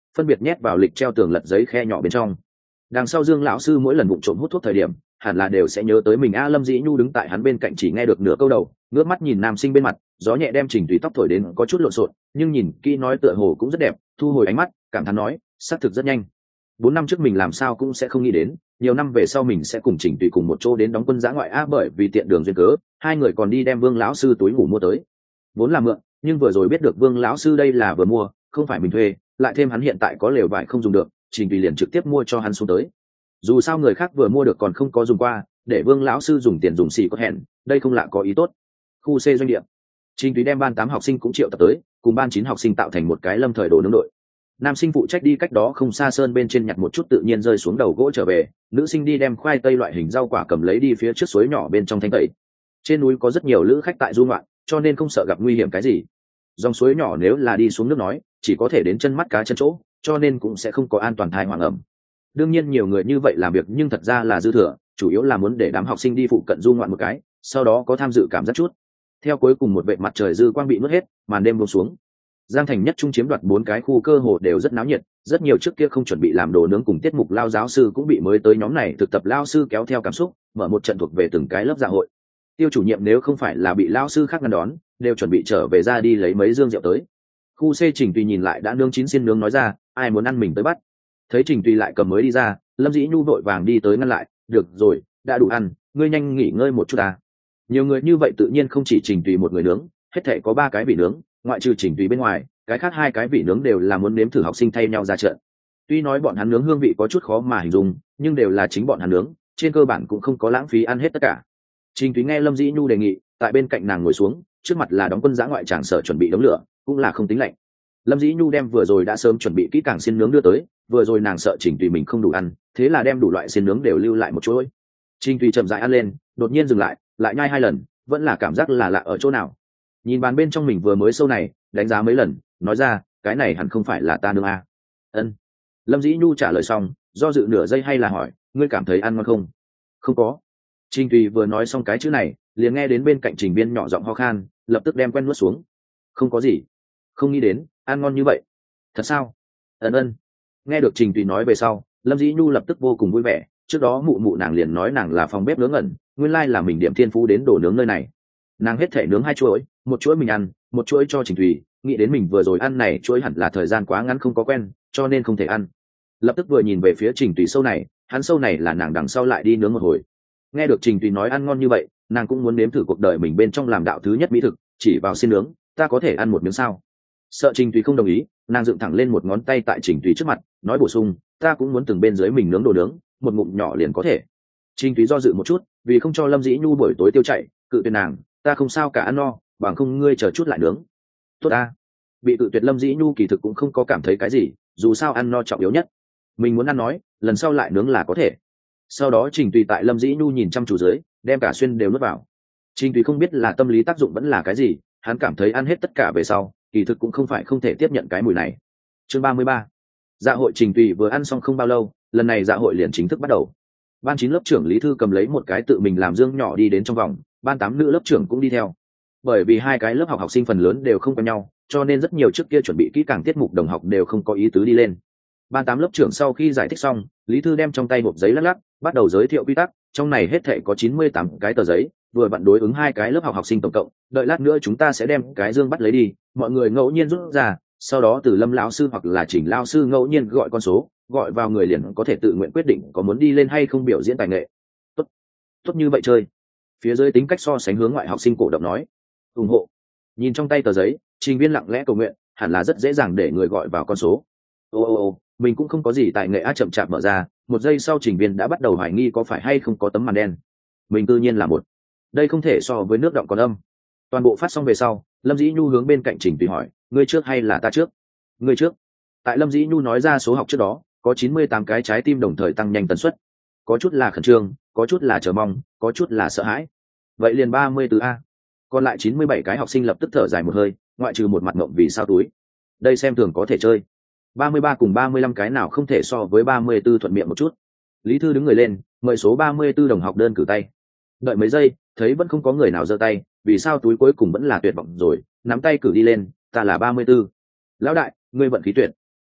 phân biệt nhét vào lịch treo tường lật giấy khe nhỏ bên trong. Đằng sau Dương lão sư mỗi lần vụng trộm hút thuốc thời điểm, hẳn là đều sẽ nhớ tới mình. A Lâm Dĩ Nhu đứng tại hắn bên cạnh chỉ nghe được nửa câu đầu, ngước mắt nhìn nam sinh bên mặt, gió nhẹ đem Trình Tùy tóc thổi đến có chút lộn xộn, nhưng nhìn kỹ nói tựa hồ cũng rất đẹp, thu hồi ánh mắt, cảm thán nói, xác thực rất nhanh. Bốn năm trước mình làm sao cũng sẽ không nghĩ đến, nhiều năm về sau mình sẽ cùng Trình Tùy cùng một chỗ đến đóng quân dã ngoại. A bởi vì tiện đường duyên cớ, hai người còn đi đem Vương lão sư túi ngủ mua tới. Vốn là mượn, nhưng vừa rồi biết được Vương lão sư đây là vừa mua, không phải mình thuê, lại thêm hắn hiện tại có lều vải không dùng được, Trình Tùy liền trực tiếp mua cho hắn xuống tới. Dù sao người khác vừa mua được còn không có dùng qua, để Vương lão sư dùng tiền dùng xì có hẹn, đây không lạ có ý tốt. Khu C doanh địa, Trình Tùy đem ban tám học sinh cũng triệu tập tới, cùng ban chín học sinh tạo thành một cái lâm thời đồ nướng đội. Nam sinh phụ trách đi cách đó không xa sơn bên trên nhặt một chút tự nhiên rơi xuống đầu gỗ trở về, nữ sinh đi đem khoai tây loại hình rau quả cầm lấy đi phía trước suối nhỏ bên trong thanh tẩy. Trên núi có rất nhiều lữ khách tại du ngoạn, cho nên không sợ gặp nguy hiểm cái gì. Dòng suối nhỏ nếu là đi xuống nước nói, chỉ có thể đến chân mắt cá chân chỗ, cho nên cũng sẽ không có an toàn thai hoàng ẩm. Đương nhiên nhiều người như vậy làm việc nhưng thật ra là dư thừa, chủ yếu là muốn để đám học sinh đi phụ cận du ngoạn một cái, sau đó có tham dự cảm giác chút. Theo cuối cùng một vệt mặt trời dư quang bị mất hết, màn đêm buông xuống. Giang Thành nhất trung chiếm đoạt bốn cái khu cơ hồ đều rất náo nhiệt, rất nhiều trước kia không chuẩn bị làm đồ nướng cùng tiết mục lao giáo sư cũng bị mới tới nhóm này thực tập lao sư kéo theo cảm xúc, mở một trận thuộc về từng cái lớp dạ hội. Tiêu chủ nhiệm nếu không phải là bị lao sư khác ngăn đón, đều chuẩn bị trở về ra đi lấy mấy dương rượu tới. Khu C Trình Tùy nhìn lại đã nướng chín xiên nướng nói ra, ai muốn ăn mình tới bắt. Thấy Trình Tùy lại cầm mới đi ra, Lâm Dĩ Nhu vội vàng đi tới ngăn lại, được rồi, đã đủ ăn, ngươi nhanh nghỉ ngơi một chút à. Nhiều người như vậy tự nhiên không chỉ Trình Tùy một người nướng, hết thể có ba cái vị nướng, ngoại trừ Trình Tùy bên ngoài, cái khác hai cái vị nướng đều là muốn nếm thử học sinh thay nhau ra trận. Tuy nói bọn hắn nướng hương vị có chút khó mà hình dung, nhưng đều là chính bọn hắn nướng, trên cơ bản cũng không có lãng phí ăn hết tất cả. Trình Tùy nghe Lâm Dĩ Nhu đề nghị, tại bên cạnh nàng ngồi xuống, trước mặt là đóng quân dã ngoại tràng sở chuẩn bị đống lửa, cũng là không tính lạnh. Lâm Dĩ Nhu đem vừa rồi đã sớm chuẩn bị kỹ càng xiên nướng đưa tới, vừa rồi nàng sợ Trình Tùy mình không đủ ăn, thế là đem đủ loại xiên nướng đều lưu lại một chuỗi. Trình Tùy chậm rãi ăn lên, đột nhiên dừng lại, lại nhai hai lần, vẫn là cảm giác là lạ ở chỗ nào. Nhìn bàn bên trong mình vừa mới sâu này, đánh giá mấy lần, nói ra, cái này hẳn không phải là ta nướng à. Ân. Lâm Dĩ Nhu trả lời xong, do dự nửa giây hay là hỏi, ngươi cảm thấy ăn ngon không? Không có. Trình Tùy vừa nói xong cái chữ này, liền nghe đến bên cạnh Trình Biên nhỏ giọng ho khan, lập tức đem quen nuốt xuống. Không có gì. Không nghĩ đến, ăn ngon như vậy. Thật sao? Ân ân. Nghe được Trình Tùy nói về sau, Lâm Dĩ Nhu lập tức vô cùng vui vẻ, trước đó mụ mụ nàng liền nói nàng là phòng bếp nướng ẩn, nguyên lai là mình điểm thiên phú đến đổ nướng nơi này. Nàng hết thể nướng hai chuỗi, một chuỗi mình ăn, một chuỗi cho Trình Tùy, nghĩ đến mình vừa rồi ăn này chuỗi hẳn là thời gian quá ngắn không có quen, cho nên không thể ăn. Lập tức vừa nhìn về phía Trình Tùy sâu này, hắn sâu này là nàng đằng sau lại đi nướng một hồi. Nghe được Trình Tùy nói ăn ngon như vậy, nàng cũng muốn nếm thử cuộc đời mình bên trong làm đạo thứ nhất mỹ thực, chỉ vào xiên nướng, ta có thể ăn một miếng sao? Sợ Trình Tùy không đồng ý, nàng dựng thẳng lên một ngón tay tại Trình Tùy trước mặt, nói bổ sung, ta cũng muốn từng bên dưới mình nướng đồ nướng, một ngụm nhỏ liền có thể. Trình Tùy do dự một chút, vì không cho Lâm Dĩ Nhu buổi tối tiêu chạy, cự tuyệt nàng, ta không sao cả ăn no, bằng không ngươi chờ chút lại nướng. Tốt ta. Bị cự tuyệt Lâm Dĩ Nhu kỳ thực cũng không có cảm thấy cái gì, dù sao ăn no trọng yếu nhất. Mình muốn ăn nói, lần sau lại nướng là có thể. Sau đó Trình Tùy tại Lâm Dĩ Nhu nhìn chăm chú dưới, đem cả xuyên đều nuốt vào. Trình Tùy không biết là tâm lý tác dụng vẫn là cái gì, hắn cảm thấy ăn hết tất cả về sau, kỳ thực cũng không phải không thể tiếp nhận cái mùi này. Chương ba mươi ba. Dạ hội Trình Tùy vừa ăn xong không bao lâu, lần này dạ hội liền chính thức bắt đầu. Ban chín lớp trưởng Lý Thư cầm lấy một cái tự mình làm dương nhỏ đi đến trong vòng, ban tám nữ lớp trưởng cũng đi theo. Bởi vì hai cái lớp học học sinh phần lớn đều không quen nhau, cho nên rất nhiều trước kia chuẩn bị kỹ càng tiết mục đồng học đều không có ý tứ đi lên. Ban tám lớp trưởng sau khi giải thích xong, Lý Thư đem trong tay hộp giấy lắc lắc, bắt đầu giới thiệu quy tắc, trong này hết thảy có chín mươi tám cái tờ giấy, vừa vặn đối ứng hai cái lớp học học sinh tổng cộng, đợi lát nữa chúng ta sẽ đem cái dương bắt lấy đi, mọi người ngẫu nhiên rút ra, sau đó từ Lâm lão sư hoặc là Trình lão sư ngẫu nhiên gọi con số, gọi vào người liền có thể tự nguyện quyết định có muốn đi lên hay không biểu diễn tài nghệ. Tốt, tốt như vậy chơi. Phía dưới tính cách so sánh hướng ngoại học sinh cổ động nói, ủng hộ. Nhìn trong tay tờ giấy, Trình Viên lặng lẽ cầu nguyện, hẳn là rất dễ dàng để người gọi vào con số. Ô ô ô, mình cũng không có gì tài nghệ á. Chậm chạp mở ra, một giây sau Trình Viên đã bắt đầu hoài nghi có phải hay không có tấm màn đen. Mình tự nhiên là một. Đây không thể so với nước động còn âm. Toàn bộ phát xong về sau, Lâm Dĩ Nhu hướng bên cạnh Trình Tùy hỏi, ngươi trước hay là ta trước? Ngươi trước. Tại Lâm Dĩ Nhu nói ra số học trước đó, có chín mươi tám cái trái tim đồng thời tăng nhanh tần suất. Có chút là khẩn trương, có chút là chờ mong, có chút là sợ hãi. Vậy liền ba mươi từ a. Còn lại chín mươi bảy cái học sinh lập tức thở dài một hơi, ngoại trừ một mặt ngậm vì sao túi. Đây xem thường có thể chơi. ba mươi ba cùng ba mươi lăm cái nào không thể so với ba mươi tư thuận miệng một chút. Lý Thư đứng người lên, mời số ba mươi tư đồng học đơn cử tay. Đợi mấy giây, thấy vẫn không có người nào giơ tay, vì sao túi cuối cùng vẫn là tuyệt vọng rồi, nắm tay cử đi lên, ta là ba mươi tư. Lão đại, ngươi vận khí tuyệt.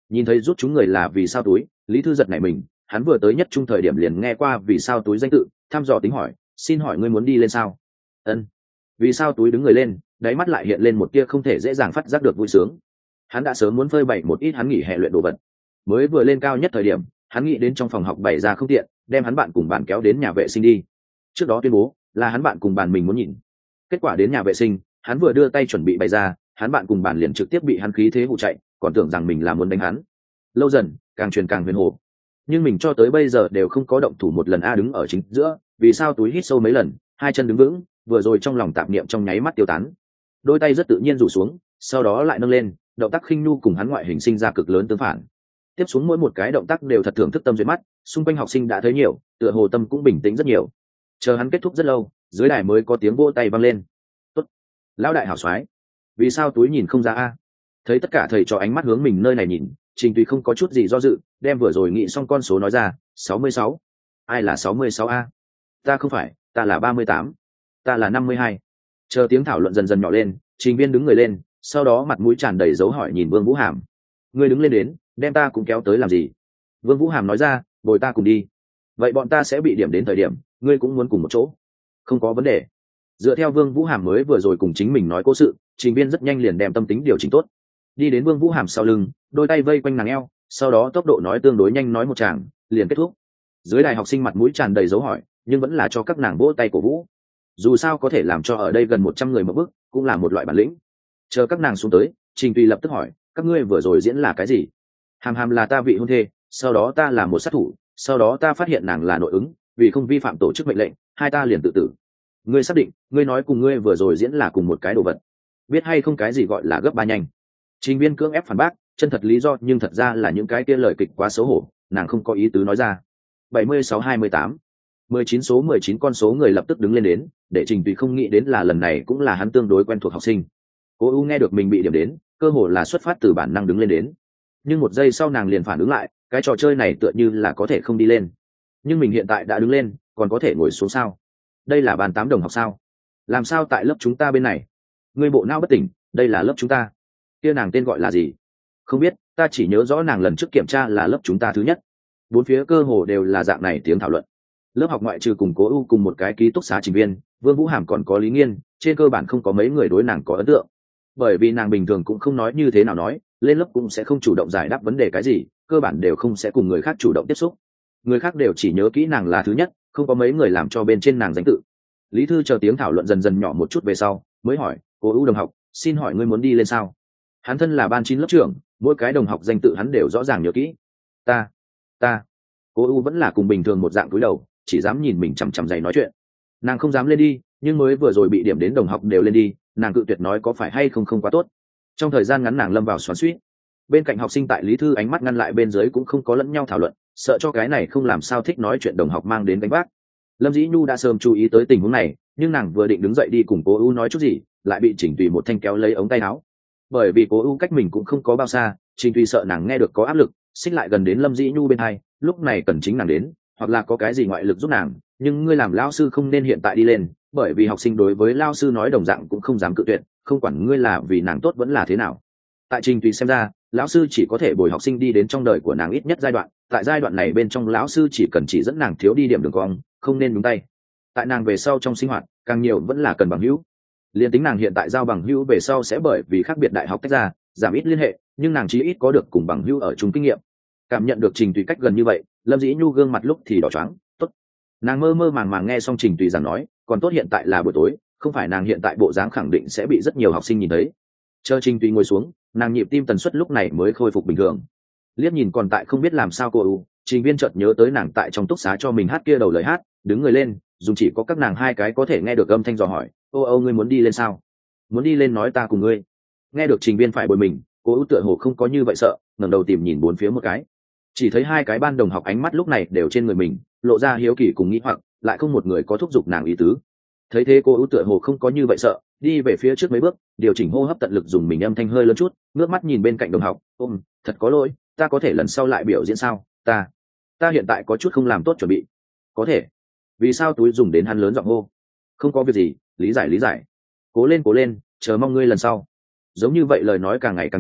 Nhìn thấy rút chúng người là vì sao túi, Lý Thư giật nảy mình, hắn vừa tới nhất trung thời điểm liền nghe qua vì sao túi danh tự, thăm dò tính hỏi, xin hỏi ngươi muốn đi lên sao? Ân. Vì sao túi đứng người lên, đáy mắt lại hiện lên một tia không thể dễ dàng phát giác được vui sướng. Hắn đã sớm muốn phơi bày một ít hắn nghỉ hè luyện đồ vật. Mới vừa lên cao nhất thời điểm, hắn nghĩ đến trong phòng học bày ra không tiện, đem hắn bạn cùng bạn kéo đến nhà vệ sinh đi. Trước đó tuyên bố là hắn bạn cùng bạn mình muốn nhìn. Kết quả đến nhà vệ sinh, hắn vừa đưa tay chuẩn bị bày ra, hắn bạn cùng bạn liền trực tiếp bị hắn khí thế hụ chạy, còn tưởng rằng mình là muốn đánh hắn. Lâu dần, càng truyền càng huyền hồ. Nhưng mình cho tới bây giờ đều không có động thủ một lần a đứng ở chính giữa, vì sao túi hít sâu mấy lần, hai chân đứng vững, vừa rồi trong lòng tạp niệm trong nháy mắt tiêu tán. Đôi tay rất tự nhiên rủ xuống, sau đó lại nâng lên, động tác khinh nu cùng hắn ngoại hình sinh ra cực lớn tương phản. Tiếp xuống mỗi một cái động tác đều thật thưởng thức tâm duyệt mắt, xung quanh học sinh đã thấy nhiều, tựa hồ tâm cũng bình tĩnh rất nhiều. Chờ hắn kết thúc rất lâu, dưới đài mới có tiếng vỗ tay vang lên. Tốt, lão đại hảo soái. Vì sao túi nhìn không ra a? Thấy tất cả thầy trò ánh mắt hướng mình nơi này nhìn, Trình Tùy không có chút gì do dự, đem vừa rồi nghĩ xong con số nói ra, sáu mươi sáu. Ai là sáu mươi sáu a? Ta không phải, ta là ba mươi tám. Ta là năm mươi hai. Chờ tiếng thảo luận dần dần nhỏ lên, Trình Viên đứng người lên, sau đó mặt mũi tràn đầy dấu hỏi nhìn Vương Vũ Hàm. Ngươi đứng lên đến, đem ta cũng kéo tới làm gì? Vương Vũ Hàm nói ra, bồi ta cùng đi. Vậy bọn ta sẽ bị điểm đến thời điểm, ngươi cũng muốn cùng một chỗ. Không có vấn đề. Dựa theo Vương Vũ Hàm mới vừa rồi cùng chính mình nói cố sự, Trình Viên rất nhanh liền đem tâm tính điều chỉnh tốt. Đi đến Vương Vũ Hàm sau lưng, đôi tay vây quanh nàng eo, sau đó tốc độ nói tương đối nhanh nói một tràng, liền kết thúc. Dưới đài học sinh mặt mũi tràn đầy dấu hỏi, nhưng vẫn là cho các nàng vỗ tay cổ vũ. Dù sao có thể làm cho ở đây gần một trăm người một bước, cũng là một loại bản lĩnh. Chờ các nàng xuống tới, Trình Tùy lập tức hỏi, các ngươi vừa rồi diễn là cái gì? Hàm Hàm là ta vị hôn thê, sau đó ta là một sát thủ, sau đó ta phát hiện nàng là nội ứng, vì không vi phạm tổ chức mệnh lệnh, hai ta liền tự tử. Ngươi xác định, ngươi nói cùng ngươi vừa rồi diễn là cùng một cái đồ vật. Biết hay không cái gì gọi là gấp ba nhanh? Trình Viên cưỡng ép phản bác, chân thật lý do nhưng thật ra là những cái kia lời kịch quá xấu hổ, nàng không có ý tứ nói ra. bảy mươi sáu hai mươi tám, mười chín số mười chín con số người lập tức đứng lên đến, để Trình Tùy không nghĩ đến là lần này cũng là hắn tương đối quen thuộc học sinh. Cô U nghe được mình bị điểm đến, cơ hồ là xuất phát từ bản năng đứng lên đến. Nhưng một giây sau nàng liền phản ứng lại, cái trò chơi này tựa như là có thể không đi lên. Nhưng mình hiện tại đã đứng lên, còn có thể ngồi xuống sao? Đây là bàn tám đồng học sao? Làm sao tại lớp chúng ta bên này? Ngươi bộ não bất tỉnh, đây là lớp chúng ta. Kia nàng tên gọi là gì? Không biết, ta chỉ nhớ rõ nàng lần trước kiểm tra là lớp chúng ta thứ nhất. Bốn phía cơ hồ đều là dạng này tiếng thảo luận. Lớp học ngoại trừ cùng Cố U cùng một cái ký túc xá Trình Viên, Vương Vũ Hàm còn có Lý Nghiên, trên cơ bản không có mấy người đối nàng có ấn tượng. Bởi vì nàng bình thường cũng không nói như thế nào nói, lên lớp cũng sẽ không chủ động giải đáp vấn đề cái gì, cơ bản đều không sẽ cùng người khác chủ động tiếp xúc. Người khác đều chỉ nhớ kỹ nàng là thứ nhất, không có mấy người làm cho bên trên nàng danh tự. Lý Thư chờ tiếng thảo luận dần dần nhỏ một chút về sau, mới hỏi, Cố U đồng học, xin hỏi ngươi muốn đi lên sao? Hắn thân là ban chín lớp trưởng, mỗi cái đồng học danh tự hắn đều rõ ràng nhớ kỹ. Ta, ta. Cố U vẫn là cùng bình thường một dạng cúi đầu, chỉ dám nhìn mình chằm chằm dày nói chuyện. Nàng không dám lên đi, nhưng mới vừa rồi bị điểm đến đồng học đều lên đi, nàng cự tuyệt nói có phải hay không không quá tốt. Trong thời gian ngắn nàng lâm vào xoắn xuýt. Bên cạnh học sinh tại Lý Thư ánh mắt ngăn lại bên dưới cũng không có lẫn nhau thảo luận, sợ cho cái này không làm sao thích nói chuyện đồng học mang đến đánh vác. Lâm Dĩ Nhu đã sớm chú ý tới tình huống này, nhưng nàng vừa định đứng dậy đi cùng Cố U nói chút gì, lại bị Trình Tùy một thanh kéo lấy ống tay áo. Bởi vì Cố U cách mình cũng không có bao xa, Trình Tùy sợ nàng nghe được có áp lực, xích lại gần đến Lâm Dĩ Nhu bên hai, lúc này cần chính nàng đến, hoặc là có cái gì ngoại lực giúp nàng, nhưng ngươi làm lão sư không nên hiện tại đi lên, bởi vì học sinh đối với lão sư nói đồng dạng cũng không dám cự tuyệt, không quản ngươi là vì nàng tốt vẫn là thế nào. Tại Trình Tùy xem ra, lão sư chỉ có thể bồi học sinh đi đến trong đời của nàng ít nhất giai đoạn, tại giai đoạn này bên trong lão sư chỉ cần chỉ dẫn nàng thiếu đi điểm đường cong, không nên nhúng tay. Tại nàng về sau trong sinh hoạt, càng nhiều vẫn là cần bằng hữu. Liên tính nàng hiện tại giao bằng hữu về sau sẽ bởi vì khác biệt đại học tách ra, giảm ít liên hệ, nhưng nàng chí ít có được cùng bằng hữu ở chung kinh nghiệm. Cảm nhận được Trình Tùy cách gần như vậy, Lâm Dĩ Nhu gương mặt lúc thì đỏ choáng, tốt. Nàng mơ mơ màng màng nghe xong Trình Tùy giảng nói, còn tốt hiện tại là buổi tối, không phải nàng hiện tại bộ dáng khẳng định sẽ bị rất nhiều học sinh nhìn thấy. Chờ Trình Tùy ngồi xuống, nàng nhịp tim tần suất lúc này mới khôi phục bình thường. Liếc nhìn còn tại không biết làm sao cô U, Trình Viên chợt nhớ tới nàng tại trong túc xá cho mình hát kia đầu lời hát, đứng người lên, dùng chỉ có các nàng hai cái có thể nghe được âm thanh dò hỏi, ô ô ngươi muốn đi lên sao? Muốn đi lên nói ta cùng ngươi. Nghe được Trình Viên phải bồi mình, cô U tựa hồ không có như vậy sợ, ngẩng đầu tìm nhìn bốn phía một cái, chỉ thấy hai cái ban đồng học ánh mắt lúc này đều trên người mình, lộ ra hiếu kỳ cùng nghĩ hoặc, lại không một người có thúc giục nàng ý tứ. Thấy thế cô U tựa hồ không có như vậy sợ, đi về phía trước mấy bước, điều chỉnh hô hấp tận lực dùng mình âm thanh hơi lớn chút, ngước mắt nhìn bên cạnh đồng học, ôm, thật có lỗi, ta có thể lần sau lại biểu diễn sao? Ta, ta hiện tại có chút không làm tốt chuẩn bị. Có thể. Vì sao túi dùng đến hắn lớn giọng hô? Không có việc gì, lý giải lý giải. Cố lên cố lên, chờ mong ngươi lần sau. Giống như vậy lời nói càng ngày càng nhiều,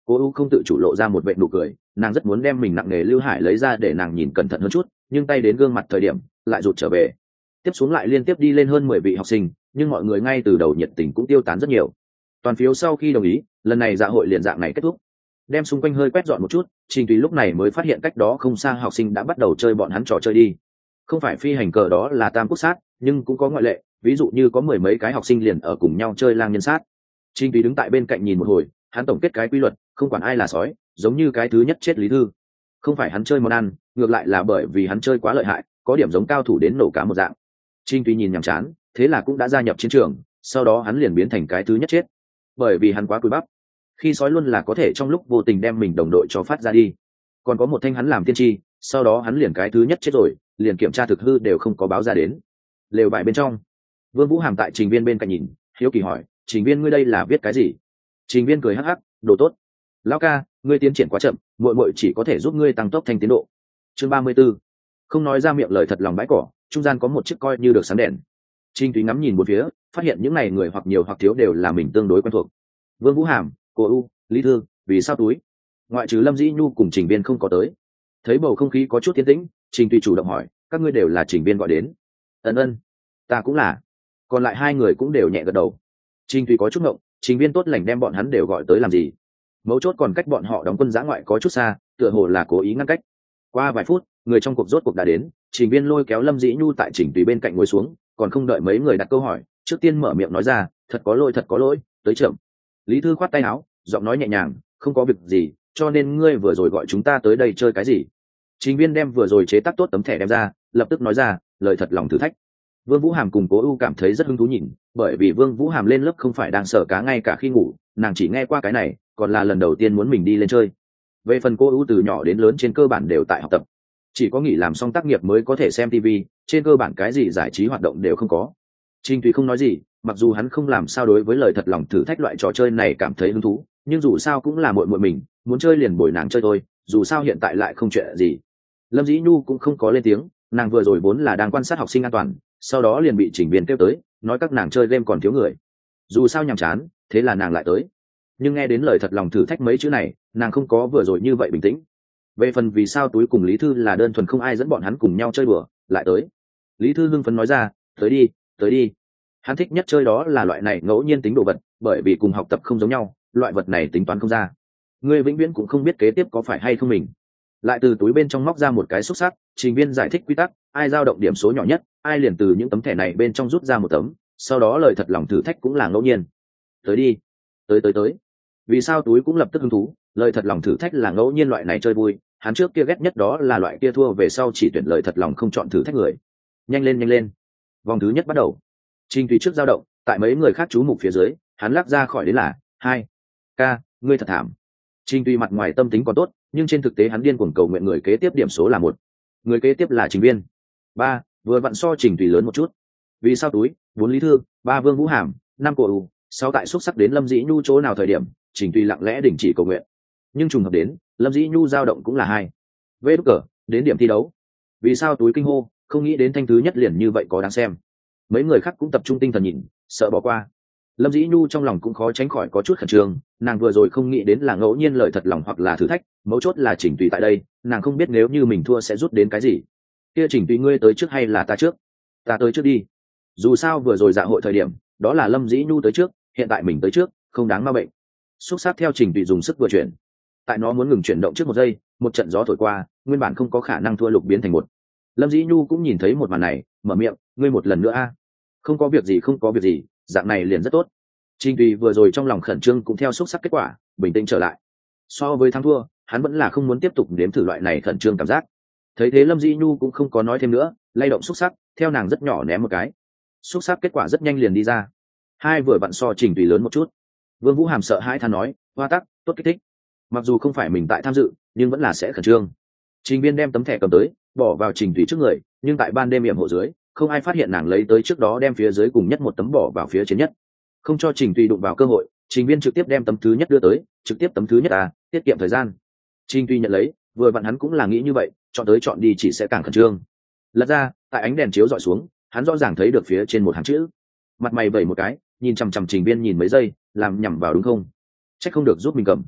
Cô u không tự chủ lộ ra một vệ nụ cười, nàng rất muốn đem mình nặng nề Lưu Hải lấy ra để nàng nhìn cẩn thận hơn chút, nhưng tay đến gương mặt thời điểm lại rụt trở về. Tiếp xuống lại liên tiếp đi lên hơn mười vị học sinh, nhưng mọi người ngay từ đầu nhiệt tình cũng tiêu tán rất nhiều. Toàn phiếu sau khi đồng ý, lần này dạ hội liền dạng này kết thúc. Đem xung quanh hơi quét dọn một chút, Trình Tùy lúc này mới phát hiện cách đó không xa học sinh đã bắt đầu chơi bọn hắn trò chơi đi. Không phải phi hành cờ đó là tam quốc sát, nhưng cũng có ngoại lệ, ví dụ như có mười mấy cái học sinh liền ở cùng nhau chơi lang nhân sát. Trình Tùy đứng tại bên cạnh nhìn một hồi, hắn tổng kết cái quy luật, không quản ai là sói, giống như cái thứ nhất chết Lý Thư. Không phải hắn chơi món ăn, ngược lại là bởi vì hắn chơi quá lợi hại, có điểm giống cao thủ đến nổ cá một dạng. Trình Tùy nhìn nhàm chán, thế là cũng đã gia nhập chiến trường, sau đó hắn liền biến thành cái thứ nhất chết, bởi vì hắn quá cúi bắp. Khi sói luôn là có thể trong lúc vô tình đem mình đồng đội cho phát ra đi. Còn có một thanh hắn làm tiên tri, sau đó hắn liền cái thứ nhất chết rồi, liền kiểm tra thực hư đều không có báo ra đến. Lều vải bên trong, Vương Vũ Hàm tại Trình Viên bên cạnh nhìn, hiếu kỳ hỏi, Trình Viên ngươi đây là viết cái gì? Trình Viên cười hắc hắc, đồ tốt. Lão ca, ngươi tiến triển quá chậm, muội muội chỉ có thể giúp ngươi tăng tốc thanh tiến độ. Chương ba mươi 34. Không nói ra miệng lời thật lòng bãi cỏ, trung gian có một chiếc coi như được sáng đèn. Trình Túy ngắm nhìn một phía, phát hiện những này người hoặc nhiều hoặc thiếu đều là mình tương đối quen thuộc. Vương Vũ Hàm, cô u, Lý Thư, vì sao túi? Ngoại trừ Lâm Dĩ Nhu cùng Trình Viên không có tới. Thấy bầu không khí có chút tiến tĩnh, Trình Túy chủ động hỏi, các ngươi đều là Trình Viên gọi đến? Ân ân, ta cũng là. Còn lại hai người cũng đều nhẹ gật đầu. Trình Túy có chút ngộng, Trình Viên tốt lành đem bọn hắn đều gọi tới làm gì? Mấu chốt còn cách bọn họ đóng quân giã ngoại có chút xa, tựa hồ là cố ý ngăn cách. Qua vài phút, người trong cuộc rốt cuộc đã đến, Trình Viên lôi kéo Lâm Dĩ Nhu tại Trình Túy bên cạnh ngồi xuống, còn không đợi mấy người đặt câu hỏi, trước tiên mở miệng nói ra, thật có lỗi thật có lỗi, tới chậm. Lý Thư khoát tay áo, giọng nói nhẹ nhàng, không có việc gì, cho nên ngươi vừa rồi gọi chúng ta tới đây chơi cái gì? Trình Viên đem vừa rồi chế tác tốt tấm thẻ đem ra, lập tức nói ra, lời thật lòng thử thách. Vương Vũ Hàm cùng Cố U cảm thấy rất hứng thú nhìn, bởi vì Vương Vũ Hàm lên lớp không phải đang sở cá ngay cả khi ngủ, nàng chỉ nghe qua cái này, còn là lần đầu tiên muốn mình đi lên chơi. Về phần Cố U từ nhỏ đến lớn trên cơ bản đều tại học tập, chỉ có nghỉ làm xong tác nghiệp mới có thể xem ti vi, trên cơ bản cái gì giải trí hoạt động đều không có. Trình Tùy không nói gì, mặc dù hắn không làm sao đối với lời thật lòng thử thách loại trò chơi này cảm thấy hứng thú, nhưng dù sao cũng là muội muội mình, muốn chơi liền bồi nàng chơi thôi, dù sao hiện tại lại không chuyện gì. Lâm Dĩ Nhu cũng không có lên tiếng, nàng vừa rồi vốn là đang quan sát học sinh an toàn, sau đó liền bị Trình Viên kêu tới, nói các nàng chơi game còn thiếu người. Dù sao nhàm chán, thế là nàng lại tới. Nhưng nghe đến lời thật lòng thử thách mấy chữ này, nàng không có vừa rồi như vậy bình tĩnh. Về phần vì sao túi cùng Lý Thư là đơn thuần không ai dẫn bọn hắn cùng nhau chơi đùa, lại tới. Lý Thư hưng phấn nói ra, tới đi, tới đi. Hắn thích nhất chơi đó là loại này ngẫu nhiên tính đồ vật, bởi vì cùng học tập không giống nhau, loại vật này tính toán không ra. Ngươi vĩnh viễn cũng không biết kế tiếp có phải hay không mình. Lại từ túi bên trong móc ra một cái xúc sắc, Trình Viên giải thích quy tắc, ai dao động điểm số nhỏ nhất, ai liền từ những tấm thẻ này bên trong rút ra một tấm, sau đó lời thật lòng thử thách cũng là ngẫu nhiên. Tới đi, tới tới tới. Vì sao túi cũng lập tức hứng thú, lời thật lòng thử thách là ngẫu nhiên loại này chơi vui, hắn trước kia ghét nhất đó là loại kia thua về sau chỉ tuyển lời thật lòng không chọn thử thách người. Nhanh lên nhanh lên. Vòng thứ nhất bắt đầu. Trình Tùy trước dao động, tại mấy người khác chú mục phía dưới, hắn lắc ra khỏi đến là hai. Ca, ngươi thật thảm. Trình Tùy mặt ngoài tâm tính còn tốt, nhưng trên thực tế hắn điên cuồng cầu nguyện người kế tiếp điểm số là một. Người kế tiếp là Trình Viên. Ba, vừa vặn so Trình Tùy lớn một chút. Vì sao túi, bốn Lý Thư, ba Vương Vũ Hàm, năm Cổ U, sáu tại xúc sắc đến Lâm Dĩ Nhu chỗ nào thời điểm, Trình Tùy lặng lẽ đình chỉ cầu nguyện. Nhưng trùng hợp đến, Lâm Dĩ Nhu dao động cũng là hai. Vê đúc cờ, đến điểm thi đấu. Vì sao túi kinh hô, không nghĩ đến thanh thứ nhất liền như vậy có đáng xem. Mấy người khác cũng tập trung tinh thần nhìn, sợ bỏ qua. Lâm Dĩ Nhu trong lòng cũng khó tránh khỏi có chút khẩn trương, nàng vừa rồi không nghĩ đến là ngẫu nhiên lời thật lòng hoặc là thử thách, mấu chốt là Trình Tùy tại đây, nàng không biết nếu như mình thua sẽ rút đến cái gì. Kia Trình Tùy ngươi tới trước hay là ta trước? Ta tới trước đi. Dù sao vừa rồi dạ hội thời điểm, đó là Lâm Dĩ Nhu tới trước, hiện tại mình tới trước, không đáng ma bệnh. Xúc sắc theo Trình Tùy dùng sức vừa chuyển. Tại nó muốn ngừng chuyển động trước một giây, một trận gió thổi qua, nguyên bản không có khả năng thua lục biến thành một. Lâm Dĩ Nhu cũng nhìn thấy một màn này, mở miệng, ngươi một lần nữa a. Không có việc gì không có việc gì, dạng này liền rất tốt. Trình Tùy vừa rồi trong lòng khẩn trương cũng theo xúc sắc kết quả, bình tĩnh trở lại. So với thắng thua, hắn vẫn là không muốn tiếp tục nếm thử loại này khẩn trương cảm giác. Thấy thế Lâm Dĩ Nhu cũng không có nói thêm nữa, lay động xúc sắc, theo nàng rất nhỏ ném một cái. Xúc sắc kết quả rất nhanh liền đi ra. Hai vừa vặn so Trình Tùy lớn một chút. Vương Vũ Hàm sợ hãi than nói, hoa tắc, tốt kích thích. Mặc dù không phải mình tại tham dự, nhưng vẫn là sẽ khẩn trương. Trình Viên đem tấm thẻ cầm tới, bỏ vào Trình Tùy trước người, nhưng tại ban đêm yểm hộ dưới, không ai phát hiện nàng lấy tới trước đó đem phía dưới cùng nhất một tấm bỏ vào phía trên nhất. Không cho Trình Tùy đụng vào cơ hội, Trình Viên trực tiếp đem tấm thứ nhất đưa tới, trực tiếp tấm thứ nhất à, tiết kiệm thời gian. Trình Tùy nhận lấy, vừa vặn hắn cũng là nghĩ như vậy, chọn tới chọn đi chỉ sẽ càng khẩn trương. Lật ra, tại ánh đèn chiếu dọi xuống, hắn rõ ràng thấy được phía trên một hàng chữ. Mặt mày vẩy một cái, nhìn chằm chằm Trình Viên nhìn mấy giây, làm nhầm vào đúng không? Chắc không được giúp mình cầm.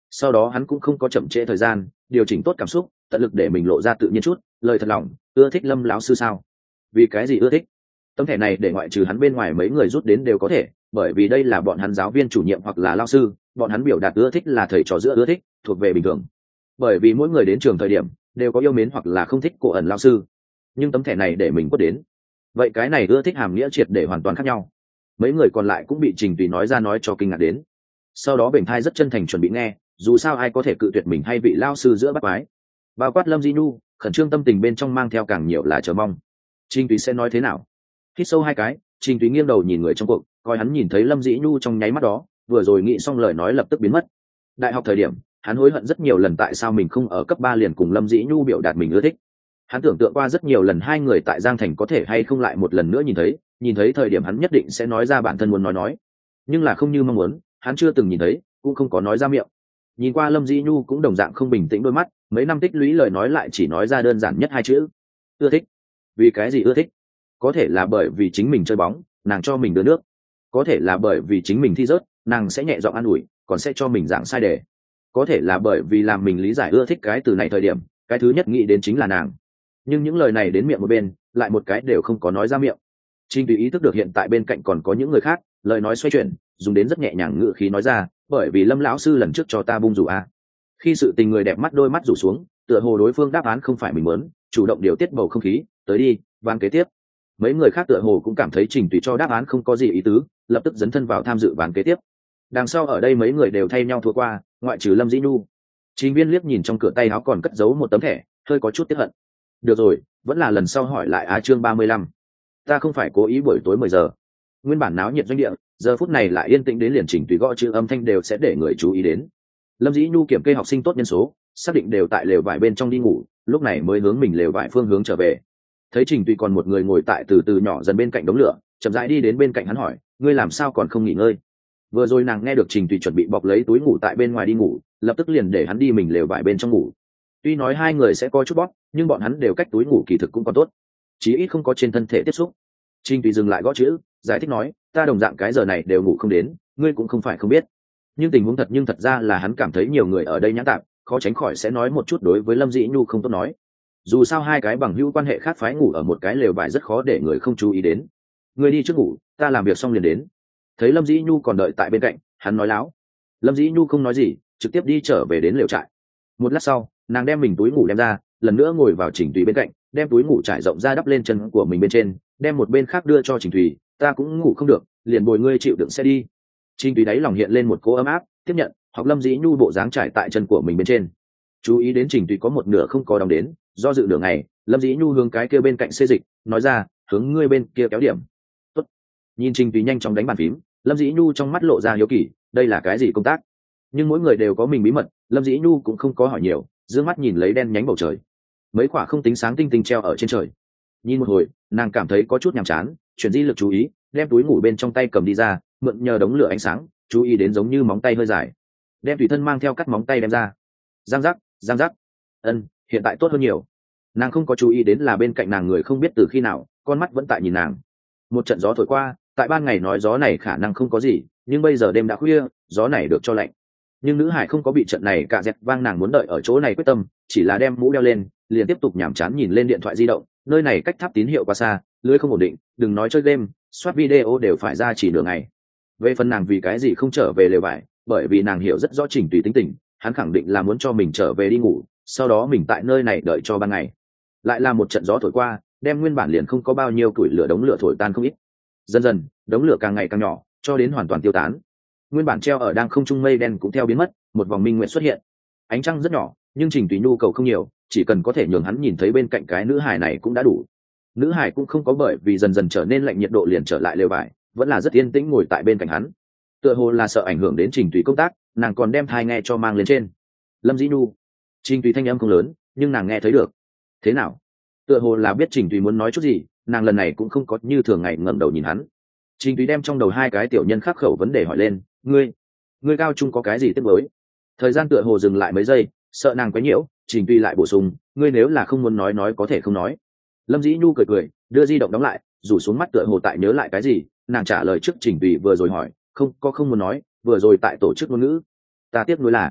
Sau đó hắn cũng không có chậm trễ thời gian, điều chỉnh tốt cảm xúc, tận lực để mình lộ ra tự nhiên chút, lời thật lòng. Ưa thích Lâm lão sư sao? Vì cái gì ưa thích? Tấm thẻ này để ngoại trừ hắn bên ngoài mấy người rút đến đều có thể, bởi vì đây là bọn hắn giáo viên chủ nhiệm hoặc là lao sư, bọn hắn biểu đạt ưa thích là thầy trò giữa ưa thích, thuộc về bình thường. Bởi vì mỗi người đến trường thời điểm đều có yêu mến hoặc là không thích cổ ẩn lao sư, nhưng tấm thẻ này để mình quất đến, vậy cái này ưa thích hàm nghĩa triệt để hoàn toàn khác nhau. Mấy người còn lại cũng bị Trình Tùy nói ra nói cho kinh ngạc đến. Sau đó Bỉnh Thai rất chân thành chuẩn bị nghe, dù sao ai có thể cự tuyệt mình hay vị lao sư giữa bắt quái. Bao quát Lâm Dĩ Nhu, khẩn trương tâm tình bên trong mang theo càng nhiều là chờ mong. Trình Tùy sẽ nói thế nào? Hít sâu hai cái, Trình Tùy nghiêng đầu nhìn người trong cuộc, coi hắn nhìn thấy Lâm Dĩ Nhu trong nháy mắt đó, vừa rồi nghĩ xong lời nói lập tức biến mất. Đại học thời điểm, hắn hối hận rất nhiều lần tại sao mình không ở cấp ba liền cùng Lâm Dĩ Nhu biểu đạt mình ưa thích. Hắn tưởng tượng qua rất nhiều lần hai người tại Giang Thành có thể hay không lại một lần nữa nhìn thấy, nhìn thấy thời điểm hắn nhất định sẽ nói ra bản thân muốn nói nói. Nhưng là không như mong muốn, hắn chưa từng nhìn thấy, cũng không có nói ra miệng. Nhìn qua Lâm Dĩ Nhu cũng đồng dạng không bình tĩnh đôi mắt, mấy năm tích lũy lời nói lại chỉ nói ra đơn giản nhất hai chữ: ưa thích. Vì cái gì ưa thích? Có thể là bởi vì chính mình chơi bóng, nàng cho mình đưa nước. Có thể là bởi vì chính mình thi rớt, nàng sẽ nhẹ giọng an ủi, còn sẽ cho mình giảng sai đề. Có thể là bởi vì làm mình lý giải ưa thích cái từ này thời điểm, cái thứ nhất nghĩ đến chính là nàng. Nhưng những lời này đến miệng một bên, lại một cái đều không có nói ra miệng. Trình Tùy ý thức được hiện tại bên cạnh còn có những người khác, lời nói xoay chuyển, dùng đến rất nhẹ nhàng ngữ khí nói ra, bởi vì Lâm lão sư lần trước cho ta bung rủ a. Khi sự tình người đẹp mắt đôi mắt rủ xuống, tựa hồ đối phương đáp án không phải mình muốn, chủ động điều tiết bầu không khí, tới đi, ván kế tiếp. Mấy người khác tựa hồ cũng cảm thấy Trình Tùy cho đáp án không có gì ý tứ, lập tức dấn thân vào tham dự ván kế tiếp. Đằng sau ở đây mấy người đều thay nhau thua qua, ngoại trừ Lâm Dĩ Nhu. Trình Viên liếc nhìn trong cửa tay áo còn cất giấu một tấm thẻ, hơi có chút tiếc hận. Được rồi, vẫn là lần sau hỏi lại á. Chương ba mươi lăm. Ta không phải cố ý buổi tối mười giờ. Nguyên bản náo nhiệt doanh địa, giờ phút này lại yên tĩnh đến liền Trình Tùy gõ chữ âm thanh đều sẽ để người chú ý đến. Lâm Dĩ Nhu kiểm kê học sinh tốt nhân số, xác định đều tại lều vải bên trong đi ngủ, lúc này mới hướng mình lều vải phương hướng trở về. Thấy Trình Tùy còn một người ngồi tại từ từ nhỏ dần bên cạnh đống lửa, chậm rãi đi đến bên cạnh hắn hỏi, ngươi làm sao còn không nghỉ ngơi? Vừa rồi nàng nghe được Trình Tùy chuẩn bị bọc lấy túi ngủ tại bên ngoài đi ngủ, lập tức liền để hắn đi mình lều vải bên trong ngủ. Tuy nói hai người sẽ có chút bóp, nhưng bọn hắn đều cách túi ngủ kỳ thực cũng còn tốt, chí ít không có trên thân thể tiếp xúc. Trình Tùy dừng lại gõ chữ, giải thích nói, ta đồng dạng cái giờ này đều ngủ không đến, ngươi cũng không phải không biết. Nhưng tình huống thật nhưng thật ra là hắn cảm thấy nhiều người ở đây nhã tạp, khó tránh khỏi sẽ nói một chút đối với Lâm Dĩ Nhu không tốt nói. Dù sao hai cái bằng hữu quan hệ khác phái ngủ ở một cái lều vải rất khó để người không chú ý đến. Ngươi đi trước ngủ, ta làm việc xong liền đến. Thấy Lâm Dĩ Nhu còn đợi tại bên cạnh, hắn nói láo. Lâm Dĩ Nhu không nói gì, trực tiếp đi trở về đến lều trại. Một lát sau, nàng đem mình túi ngủ đem ra, lần nữa ngồi vào Trình Tùy bên cạnh, đem túi ngủ trải rộng ra đắp lên chân của mình bên trên, đem một bên khác đưa cho Trình Tùy, ta cũng ngủ không được, liền bồi ngươi chịu đựng xe đi. Trình Tùy đáy lòng hiện lên một cỗ ấm áp, tiếp nhận, học Lâm Dĩ Nhu bộ dáng trải tại chân của mình bên trên. Chú ý đến Trình Tùy có một nửa không có đóng đến, do dự nửa ngày, Lâm Dĩ Nhu hướng cái kia bên cạnh xê dịch, nói ra, hướng ngươi bên kia kéo điểm. Tốt. Nhìn Trình Tùy nhanh chóng đánh bàn phím, Lâm Dĩ Nhu trong mắt lộ ra hiếu kỳ, đây là cái gì công tác? Nhưng mỗi người đều có mình bí mật, Lâm Dĩ Nhu cũng không có hỏi nhiều, dương mắt nhìn lấy đen nhánh bầu trời, mấy quả không tính sáng tinh tinh treo ở trên trời. Nhìn một hồi, nàng cảm thấy có chút nhàm chán, chuyển di lực chú ý, đem túi ngủ bên trong tay cầm đi ra, mượn nhờ đống lửa ánh sáng, chú ý đến giống như móng tay hơi dài, đem tùy thân mang theo cắt móng tay đem ra. Giang giác, giang giác. Ân, hiện tại tốt hơn nhiều. Nàng không có chú ý đến là bên cạnh nàng người không biết từ khi nào, con mắt vẫn tại nhìn nàng. Một trận gió thổi qua, tại ban ngày nói gió này khả năng không có gì, nhưng bây giờ đêm đã khuya, gió này được cho lạnh. Nhưng nữ hải không có bị trận này cả dẹp vang, nàng muốn đợi ở chỗ này quyết tâm, chỉ là đem mũ đeo lên, liền tiếp tục nhàm chán nhìn lên điện thoại di động. Nơi này cách tháp tín hiệu quá xa, lưới không ổn định, đừng nói chơi game, soát video đều phải ra chỉ nửa ngày. Về phần nàng vì cái gì không trở về lều vải, bởi vì nàng hiểu rất rõ Trình Tùy tính tình, hắn khẳng định là muốn cho mình trở về đi ngủ, sau đó mình tại nơi này đợi cho ban ngày. Lại là một trận gió thổi qua, đem nguyên bản liền không có bao nhiêu củi lửa đống lửa thổi tan không ít. Dần dần, đống lửa càng ngày càng nhỏ, cho đến hoàn toàn tiêu tán. Nguyên bản treo ở đang không trung mây đen cũng theo biến mất, một vòng minh nguyện xuất hiện. Ánh trăng rất nhỏ, nhưng Trình Tùy nhu cầu không nhiều, chỉ cần có thể nhường hắn nhìn thấy bên cạnh cái nữ hài này cũng đã đủ. Nữ hài cũng không có bởi vì dần dần trở nên lạnh nhiệt độ liền trở lại lều vải, vẫn là rất yên tĩnh ngồi tại bên cạnh hắn. Tựa hồ là sợ ảnh hưởng đến Trình Tùy công tác, nàng còn đem thai nghe cho mang lên trên. Lâm Dĩ Nhu. Trình Tùy thanh âm không lớn, nhưng nàng nghe thấy được. Thế nào? Tựa hồ là biết Trình Tùy muốn nói chút gì, nàng lần này cũng không có như thường ngày ngẩng đầu nhìn hắn. Trình Tùy đem trong đầu hai cái tiểu nhân khắc khẩu vấn đề hỏi lên, ngươi, ngươi cao trung có cái gì tiếc nuối? Thời gian tựa hồ dừng lại mấy giây, sợ nàng quấy nhiễu, Trình Tùy lại bổ sung, ngươi nếu là không muốn nói nói có thể không nói. Lâm Dĩ Nhu cười cười, đưa di động đóng lại, rủ xuống mắt tựa hồ tại nhớ lại cái gì, nàng trả lời trước Trình Tùy vừa rồi hỏi, không có không muốn nói, vừa rồi tại tổ chức ngôn ngữ, ta tiếc nuối là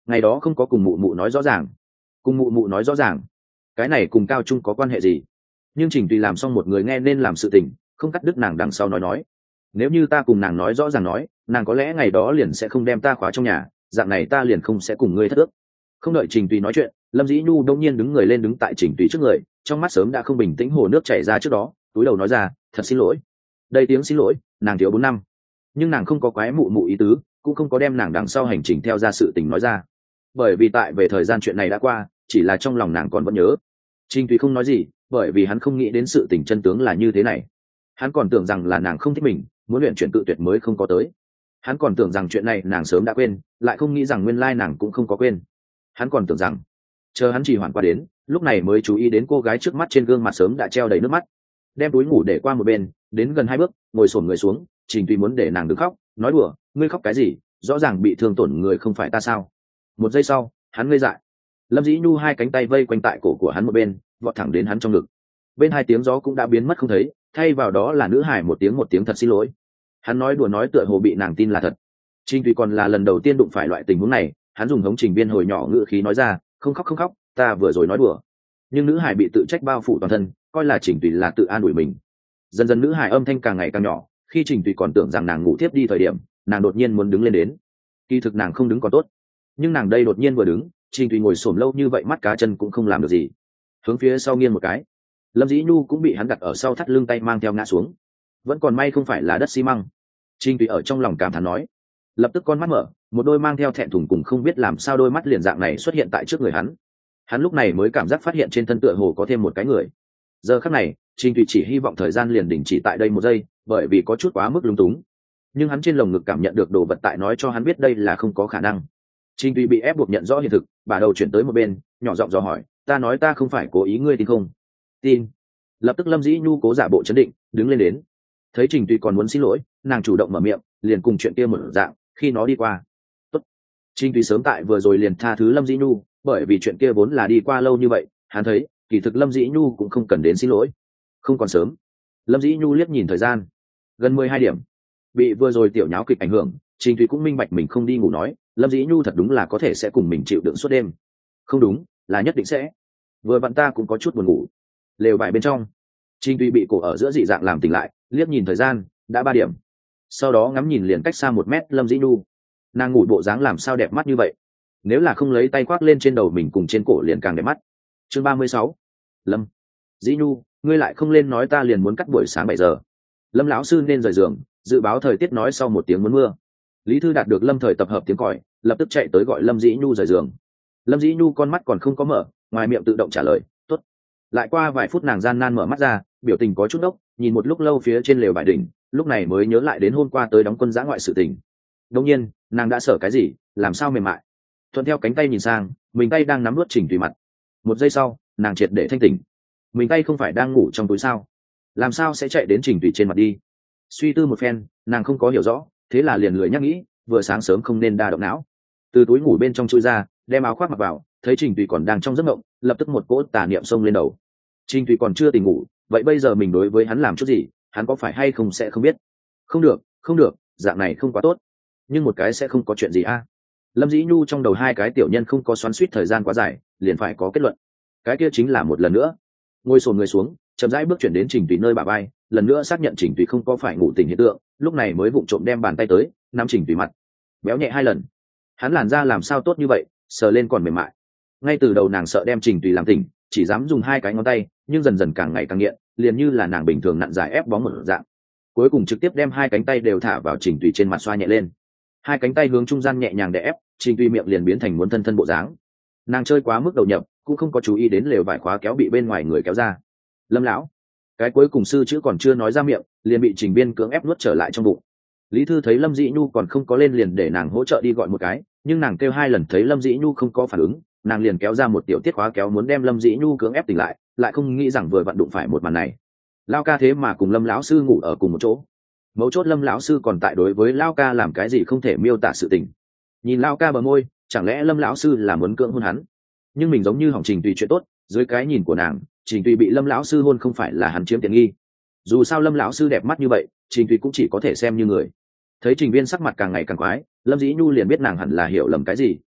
ngày đó không có cùng mụ mụ nói rõ ràng. Cùng mụ mụ nói rõ ràng, cái này cùng cao trung có quan hệ gì? Nhưng Trình Tùy làm xong một người nghe nên làm sự tình, không cắt đứt nàng đằng sau nói nói, nếu như ta cùng nàng nói rõ ràng nói, nàng có lẽ ngày đó liền sẽ không đem ta khóa trong nhà, dạng này ta liền không sẽ cùng ngươi thất ước. Không đợi Trình Tùy nói chuyện, Lâm Dĩ Nhu đông nhiên đứng người lên đứng tại Trình Tùy trước người, trong mắt sớm đã không bình tĩnh hồ nước chảy ra trước đó, túi đầu nói ra, thật xin lỗi. Đây tiếng xin lỗi, nàng thiếu bốn năm, nhưng nàng không có quái mụ mụ ý tứ, cũng không có đem nàng đằng sau hành trình theo ra sự tình nói ra, bởi vì tại về thời gian chuyện này đã qua, chỉ là trong lòng nàng còn vẫn nhớ. Trình Tùy không nói gì, bởi vì hắn không nghĩ đến sự tình chân tướng là như thế này. Hắn còn tưởng rằng là nàng không thích mình, muốn luyện chuyện tự tuyệt mới không có tới. Hắn còn tưởng rằng chuyện này nàng sớm đã quên, lại không nghĩ rằng nguyên lai nàng cũng không có quên. Hắn còn tưởng rằng chờ hắn chỉ hoàn qua đến, lúc này mới chú ý đến cô gái trước mắt trên gương mặt sớm đã treo đầy nước mắt. Đem túi ngủ để qua một bên, đến gần hai bước, ngồi xổm người xuống. Trình Tùy muốn để nàng đừng khóc, nói đùa, ngươi khóc cái gì, rõ ràng bị thương tổn người không phải ta sao? Một giây sau, hắn ngây dại. Lâm Dĩ Nhu hai cánh tay vây quanh tại cổ của hắn một bên, vọt thẳng đến hắn trong ngực. Bên hai tiếng gió cũng đã biến mất không thấy, thay vào đó là nữ hải một tiếng một tiếng thật xin lỗi. Hắn nói đùa nói tựa hồ bị nàng tin là thật. Trình Tùy còn là lần đầu tiên đụng phải loại tình huống này, hắn dùng hống Trình Biên hồi nhỏ ngữ khí nói ra, không khóc không khóc, ta vừa rồi nói đùa. Nhưng nữ hải bị tự trách bao phủ toàn thân, coi là Trình Tùy là tự an ủi mình. Dần dần nữ hải âm thanh càng ngày càng nhỏ, khi Trình Tùy còn tưởng rằng nàng ngủ tiếp đi thời điểm, nàng đột nhiên muốn đứng lên đến. Kỳ thực nàng không đứng còn tốt, nhưng nàng đây đột nhiên vừa đứng, Trình Tùy ngồi xổm lâu như vậy mắt cá chân cũng không làm được gì, hướng phía sau nghiêng một cái. Lâm Dĩ Nhu cũng bị hắn đặt ở sau thắt lưng tay mang theo ngã xuống. Vẫn còn may không phải là đất xi măng. Trình Tùy ở trong lòng cảm thán nói. Lập tức con mắt mở, một đôi mang theo thẹn thùng cùng không biết làm sao đôi mắt liền dạng này xuất hiện tại trước người hắn. Hắn lúc này mới cảm giác phát hiện trên thân tựa hồ có thêm một cái người. Giờ khắc này, Trình Tùy chỉ hy vọng thời gian liền đình chỉ tại đây một giây, bởi vì có chút quá mức lung túng. Nhưng hắn trên lồng ngực cảm nhận được đồ vật tại nói cho hắn biết đây là không có khả năng. Trình Tùy bị ép buộc nhận rõ hiện thực, bà đầu chuyển tới một bên, nhỏ giọng dò hỏi, ta nói ta không phải cố ý, ngươi tin không? Tin. Lập tức Lâm Dĩ Nhu cố giả bộ chấn định, đứng lên đến. Thấy Trình Tùy còn muốn xin lỗi, nàng chủ động mở miệng, liền cùng chuyện kia một dạng, khi nó đi qua. Tốt. Trình Tùy sớm tại vừa rồi liền tha thứ Lâm Dĩ Nhu, bởi vì chuyện kia vốn là đi qua lâu như vậy, hắn thấy, kỳ thực Lâm Dĩ Nhu cũng không cần đến xin lỗi. Không còn sớm. Lâm Dĩ Nhu liếc nhìn thời gian, gần mười hai điểm. Bị vừa rồi tiểu nháo kịch ảnh hưởng, Trình Tùy cũng minh bạch mình không đi ngủ nói, Lâm Dĩ Nhu thật đúng là có thể sẽ cùng mình chịu đựng suốt đêm. Không đúng, là nhất định sẽ. Vừa vặn ta cũng có chút buồn ngủ. Lều vải bên trong, Trình Tùy bị cổ ở giữa dị dạng làm tỉnh lại, liếc nhìn thời gian, đã ba điểm. Sau đó ngắm nhìn liền cách xa một mét Lâm Dĩ Nhu. Nàng ngủ bộ dáng làm sao đẹp mắt như vậy, nếu là không lấy tay khoác lên trên đầu mình cùng trên cổ liền càng đẹp mắt. Chương ba mươi sáu. Lâm Dĩ Nhu, ngươi lại không lên nói ta liền muốn cắt buổi sáng bảy giờ. Lâm lão sư nên rời giường, dự báo thời tiết nói sau một tiếng muốn mưa. Lý Thư đạt được Lâm Thời tập hợp tiếng còi, lập tức chạy tới gọi Lâm Dĩ Nhu rời giường. Lâm Dĩ Nhu con mắt còn không có mở, ngoài miệng tự động trả lời, tốt. Lại qua vài phút nàng gian nan mở mắt ra, biểu tình có chút đốc, nhìn một lúc lâu phía trên lều bài đỉnh, lúc này mới nhớ lại đến hôm qua tới đóng quân giã ngoại sự tình. Đương nhiên, nàng đã sợ cái gì, làm sao mềm mại. Thuận theo cánh tay nhìn sang, mình tay đang nắm nuốt Trình Tùy mặt. Một giây sau, nàng triệt để thanh tỉnh. Mình tay không phải đang ngủ trong túi sao? Làm sao sẽ chạy đến Trình Tùy trên mặt đi? Suy tư một phen, nàng không có hiểu rõ, thế là liền lười nhắc nghĩ, vừa sáng sớm không nên đa động não. Từ túi ngủ bên trong chui ra, đem áo khoác mặc vào, thấy Trình Tùy còn đang trong giấc mộng, lập tức một cỗ tà niệm xông lên đầu. Trình Tùy còn chưa tỉnh ngủ, vậy bây giờ mình đối với hắn làm chút gì, hắn có phải hay không sẽ không biết. Không được, không được, dạng này không quá tốt. Nhưng một cái sẽ không có chuyện gì a. À? Lâm Dĩ Nhu trong đầu hai cái tiểu nhân không có xoắn xuýt thời gian quá dài, liền phải có kết luận. Cái kia chính là một lần nữa ngồi xổm người xuống, chậm rãi bước chuyển đến Trình Tùy nơi bả vai, lần nữa xác nhận Trình Tùy không có phải ngủ tỉnh hiện tượng, lúc này mới vụng trộm đem bàn tay tới, nắm Trình Tùy mặt, béo nhẹ hai lần. Hắn làn da làm sao tốt như vậy, sờ lên còn mềm mại. Ngay từ đầu nàng sợ đem Trình Tùy làm tỉnh, chỉ dám dùng hai cái ngón tay, nhưng dần dần càng ngày càng nghiện, liền như là nàng bình thường nặn giải ép bóng một dạng. Cuối cùng trực tiếp đem hai cánh tay đều thả vào Trình Tùy trên mặt xoa nhẹ lên. Hai cánh tay hướng trung gian nhẹ nhàng đè ép, Trình Tùy miệng liền biến thành muốn thân thân bộ dáng. Nàng chơi quá mức đầu nhập, cũng không có chú ý đến lều vải khóa kéo bị bên ngoài người kéo ra. Lâm lão, cái cuối cùng sư chữ còn chưa nói ra miệng, liền bị Trình Biên cưỡng ép nuốt trở lại trong bụng. Lý Thư thấy Lâm Dĩ Nhu còn không có lên liền để nàng hỗ trợ đi gọi một cái, nhưng nàng kêu hai lần thấy Lâm Dĩ Nhu không có phản ứng, nàng liền kéo ra một tiểu tiết khóa kéo muốn đem Lâm Dĩ Nhu cưỡng ép tỉnh lại, lại không nghĩ rằng vừa vặn đụng phải một màn này. Lao ca thế mà cùng Lâm lão sư ngủ ở cùng một chỗ. Mấu chốt Lâm lão sư còn tại đối với Lao ca làm cái gì không thể miêu tả sự tình. Nhìn Lao ca bờ môi, chẳng lẽ Lâm lão sư là muốn cưỡng hôn hắn? Nhưng mình giống như hỏng Trình Tùy chuyện tốt, dưới cái nhìn của nàng, Trình Tùy bị Lâm lão sư hôn không phải là hắn chiếm tiện nghi. Dù sao Lâm lão sư đẹp mắt như vậy, Trình Tùy cũng chỉ có thể xem như người. Thấy Trình Viên sắc mặt càng ngày càng quái, Lâm Dĩ Nhu liền biết nàng hẳn là hiểu lầm cái gì,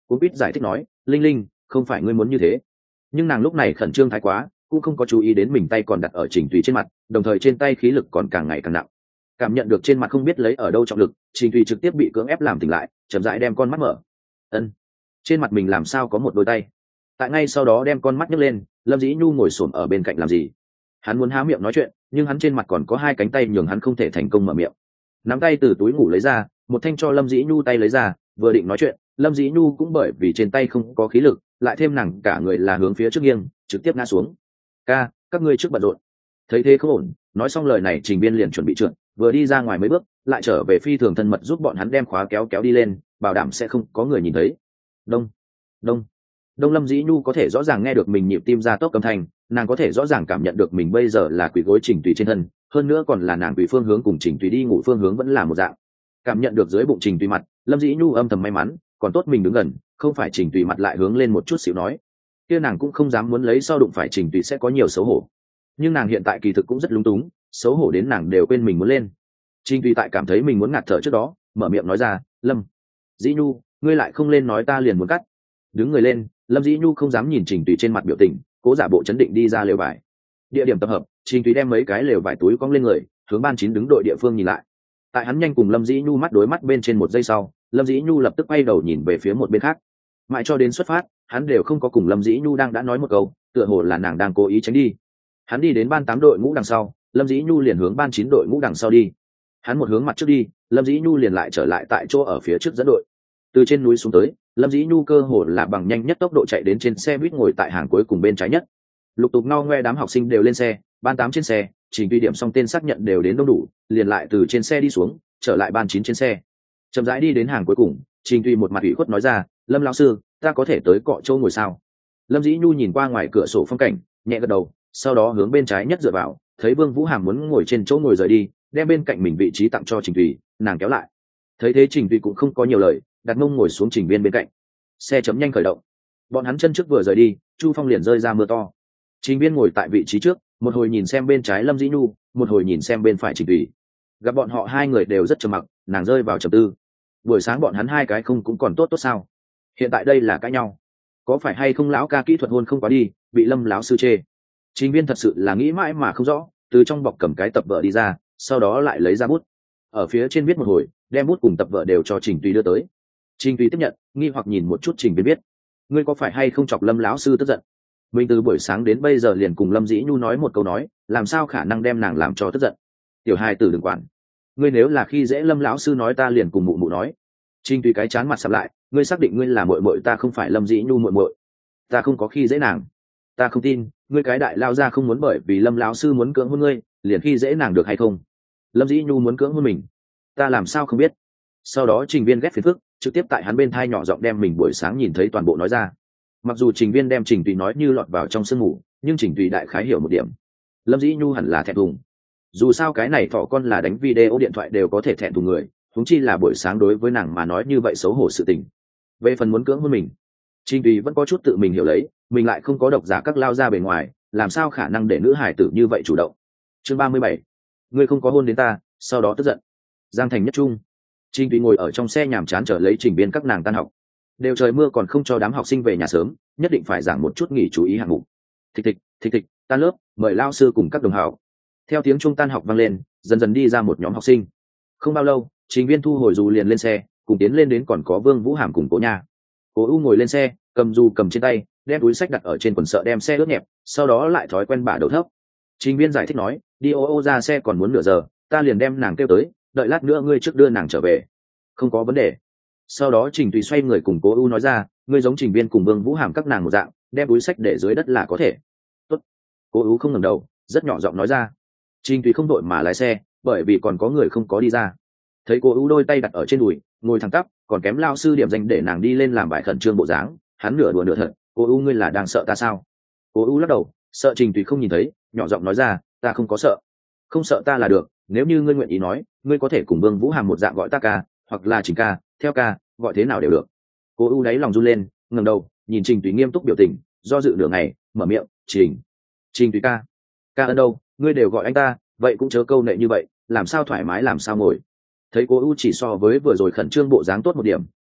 cũng biết giải thích nói, linh linh, không phải ngươi muốn như thế. Nhưng nàng lúc này khẩn trương thái quá, cũng không có chú ý đến mình tay còn đặt ở Trình Tùy trên mặt, đồng thời trên tay khí lực còn càng ngày càng nặng. Cảm nhận được trên mặt không biết lấy ở đâu trọng lực, Trình Tùy trực tiếp bị cưỡng ép làm tỉnh lại, chậm rãi đem con mắt mở. Ân, trên mặt mình làm sao có một đôi tay? Tại ngay sau đó đem con mắt nhấc lên, Lâm Dĩ Nhu ngồi xổm ở bên cạnh làm gì? Hắn muốn há miệng nói chuyện, nhưng hắn trên mặt còn có hai cánh tay nhường hắn không thể thành công mở miệng. Nắm tay từ túi ngủ lấy ra, một thanh cho Lâm Dĩ Nhu tay lấy ra, vừa định nói chuyện, Lâm Dĩ Nhu cũng bởi vì trên tay không có khí lực, lại thêm nàng cả người là hướng phía trước nghiêng, trực tiếp ngã xuống. Ca, các ngươi trước bận rộn. Thấy thế không ổn, nói xong lời này Trình Biên liền chuẩn bị trượt, vừa đi ra ngoài mấy bước, lại trở về phi thường thân mật giúp bọn hắn đem khóa kéo kéo đi lên, bảo đảm sẽ không có người nhìn thấy. Đông, đông, đông. Lâm Dĩ Nhu có thể rõ ràng nghe được mình nhịp tim ra tốc âm thanh, nàng có thể rõ ràng cảm nhận được mình bây giờ là quỳ gối Trình Tùy trên thân, hơn nữa còn là nàng quỳ phương hướng cùng Trình Tùy đi ngủ phương hướng vẫn là một dạng. Cảm nhận được dưới bụng Trình Tùy mặt, Lâm Dĩ Nhu âm thầm may mắn, còn tốt mình đứng gần, không phải Trình Tùy mặt lại hướng lên một chút xíu nói. Kia nàng cũng không dám muốn lấy sau đụng phải Trình Tùy sẽ có nhiều xấu hổ. Nhưng nàng hiện tại kỳ thực cũng rất lúng túng, xấu hổ đến nàng đều quên mình muốn lên. Trình Tùy tại cảm thấy mình muốn ngạt thở trước đó, mở miệng nói ra, Lâm Dĩ Nhu, ngươi lại không lên nói ta liền muốn cắt. Đứng người lên, Lâm Dĩ Nhu không dám nhìn Trình Tùy trên mặt biểu tình, cố giả bộ chấn định đi ra lều vải. Địa điểm tập hợp, Trình Tùy đem mấy cái lều vải túi cong lên người, hướng ban chín đứng đội địa phương nhìn lại. Tại hắn nhanh cùng Lâm Dĩ Nhu mắt đối mắt bên trên một giây sau, Lâm Dĩ Nhu lập tức quay đầu nhìn về phía một bên khác. Mãi cho đến xuất phát, hắn đều không có cùng Lâm Dĩ Nhu đang đã nói một câu, tựa hồ là nàng đang cố ý tránh đi. Hắn đi đến ban tám đội ngũ đằng sau, Lâm Dĩ Nhu liền hướng ban chín đội ngũ đằng sau đi. Hắn một hướng mặt trước đi, Lâm Dĩ Nhu liền lại trở lại tại chỗ ở phía trước dẫn đội. Từ trên núi xuống tới, Lâm Dĩ Nhu cơ hồ là bằng nhanh nhất tốc độ chạy đến trên xe buýt ngồi tại hàng cuối cùng bên trái nhất. Lục tục ngao ngoe đám học sinh đều lên xe, ban tám trên xe, Trình Tùy điểm xong tên xác nhận đều đến đông đủ, liền lại từ trên xe đi xuống, trở lại ban chín trên xe. Chậm rãi đi đến hàng cuối cùng, Trình Tùy một mặt ủy khuất nói ra, Lâm lão sư, ta có thể tới cọ chỗ ngồi sao? Lâm Dĩ Nhu nhìn qua ngoài cửa sổ phong cảnh, nhẹ gật đầu, sau đó hướng bên trái nhất dựa vào, thấy Vương Vũ Hàm muốn ngồi trên chỗ ngồi rời đi, đem bên cạnh mình vị trí tặng cho Trình Tùy, nàng kéo lại. Thấy thế Trình Tùy cũng không có nhiều lời, đặt mông ngồi xuống Trình Viên bên cạnh. Xe chấm nhanh khởi động. Bọn hắn chân trước vừa rời đi, Chu Phong liền rơi ra mưa to. Trình Viên ngồi tại vị trí trước, một hồi nhìn xem bên trái Lâm Dĩ Nhu, một hồi nhìn xem bên phải Trình Tùy. Gặp bọn họ hai người đều rất trầm mặc, nàng rơi vào trầm tư. Buổi sáng bọn hắn hai cái không cũng còn tốt tốt sao? Hiện tại đây là cãi nhau, có phải hay không lão ca kỹ thuật hôn không quá đi, bị Lâm lão sư chê? Trình Viên thật sự là nghĩ mãi mà không rõ, từ trong bọc cầm cái tập vở đi ra, sau đó lại lấy ra bút, ở phía trên viết một hồi, đem bút cùng tập vở đều cho Trình Tùy đưa tới. Trình Tùy tiếp nhận, nghi hoặc nhìn một chút Trình Viên viết, ngươi có phải hay không chọc Lâm lão sư tức giận? Mình từ buổi sáng đến bây giờ liền cùng Lâm Dĩ Nhu nói một câu nói, làm sao khả năng đem nàng làm cho tức giận? Tiểu hài tử đừng quản, ngươi nếu là khi dễ Lâm lão sư nói ta liền cùng mụ mụ nói. Trình Tùy cái chán mặt sầm lại, ngươi xác định ngươi là muội muội ta không phải Lâm Dĩ Nhu muội muội? Ta không có khi dễ nàng. Ta không tin, ngươi cái đại lao ra không muốn bởi vì Lâm lão sư muốn cưỡng hôn ngươi, liền khi dễ nàng được hay không? Lâm Dĩ Nhu muốn cưỡng hôn mình, ta làm sao không biết? Sau đó Trình Viên ghét phiền phức, trực tiếp tại hắn bên thai nhỏ giọng đem mình buổi sáng nhìn thấy toàn bộ nói ra. Mặc dù Trình Viên đem Trình Tùy nói như lọt vào trong sương mù, nhưng Trình Tùy đại khái hiểu một điểm. Lâm Dĩ Nhu hẳn là thẹn thùng. Dù sao cái này thỏ con là đánh video điện thoại đều có thể thẹn thùng người, huống chi là buổi sáng đối với nàng mà nói như vậy xấu hổ sự tình. Về phần muốn cưỡng hôn mình, Trình Tùy vẫn có chút tự mình hiểu lấy, mình lại không có độc giả các lao ra bề ngoài, làm sao khả năng để nữ hải tử như vậy chủ động. Chương ba mươi bảy, ngươi không có hôn đến ta, sau đó tức giận. Giang Thành nhất trung, Trình Tùy ngồi ở trong xe nhàm chán chờ lấy Trình Viên các nàng tan học. Đều trời mưa còn không cho đám học sinh về nhà sớm, nhất định phải giảng một chút nghỉ chú ý hạng mục. Thịch thịch, thịch thịch, tan lớp, mời lao sư cùng các đồng học. Theo tiếng chuông tan học vang lên, dần dần đi ra một nhóm học sinh. Không bao lâu, Trình Viên thu hồi dù liền lên xe, cùng tiến lên đến còn có Vương Vũ Hàm cùng Cố Nha. Cố U ngồi lên xe, cầm dù cầm trên tay, đem túi sách đặt ở trên quần sợ đem xe ướt nhẹp, sau đó lại thói quen bả đầu thấp. Trình Viên giải thích nói, đi ô ô ra xe còn muốn nửa giờ, ta liền đem nàng kêu tới, đợi lát nữa ngươi trước đưa nàng trở về. Không có vấn đề. Sau đó Trình Tùy xoay người cùng Cố U nói ra, ngươi giống Trình Viên cùng Vương Vũ Hàm các nàng một dạng, đem túi sách để dưới đất là có thể. Tốt. Cố U không ngẩng đầu, rất nhỏ giọng nói ra. Trình Tùy không đội mà lái xe, bởi vì còn có người không có đi ra. Thấy Cố U đôi tay đặt ở trên đùi, ngồi thẳng tắp, còn kém lao sư điểm danh để nàng đi lên làm bài khẩn trương bộ dáng, hắn nửa đùa nửa thật, Cố U ngươi là đang sợ ta sao? Cố U lắc đầu, sợ Trình Tùy không nhìn thấy, nhỏ giọng nói ra, ta không có sợ. Không sợ ta là được, nếu như ngươi nguyện ý nói, ngươi có thể cùng Vương Vũ Hàm một dạng gọi ta ca, hoặc là Trình ca, theo ca, gọi thế nào đều được. Cố U đáy lòng run lên, ngẩng đầu, nhìn Trình Tùy nghiêm túc biểu tình, do dự nửa ngày, mở miệng, Trình, Trình Tùy ca, ca ở đâu, ngươi đều gọi anh ta, vậy cũng chớ câu nệ như vậy, làm sao thoải mái làm sao ngồi. Thấy Cố U chỉ so với vừa rồi khẩn trương bộ dáng tốt một điểm,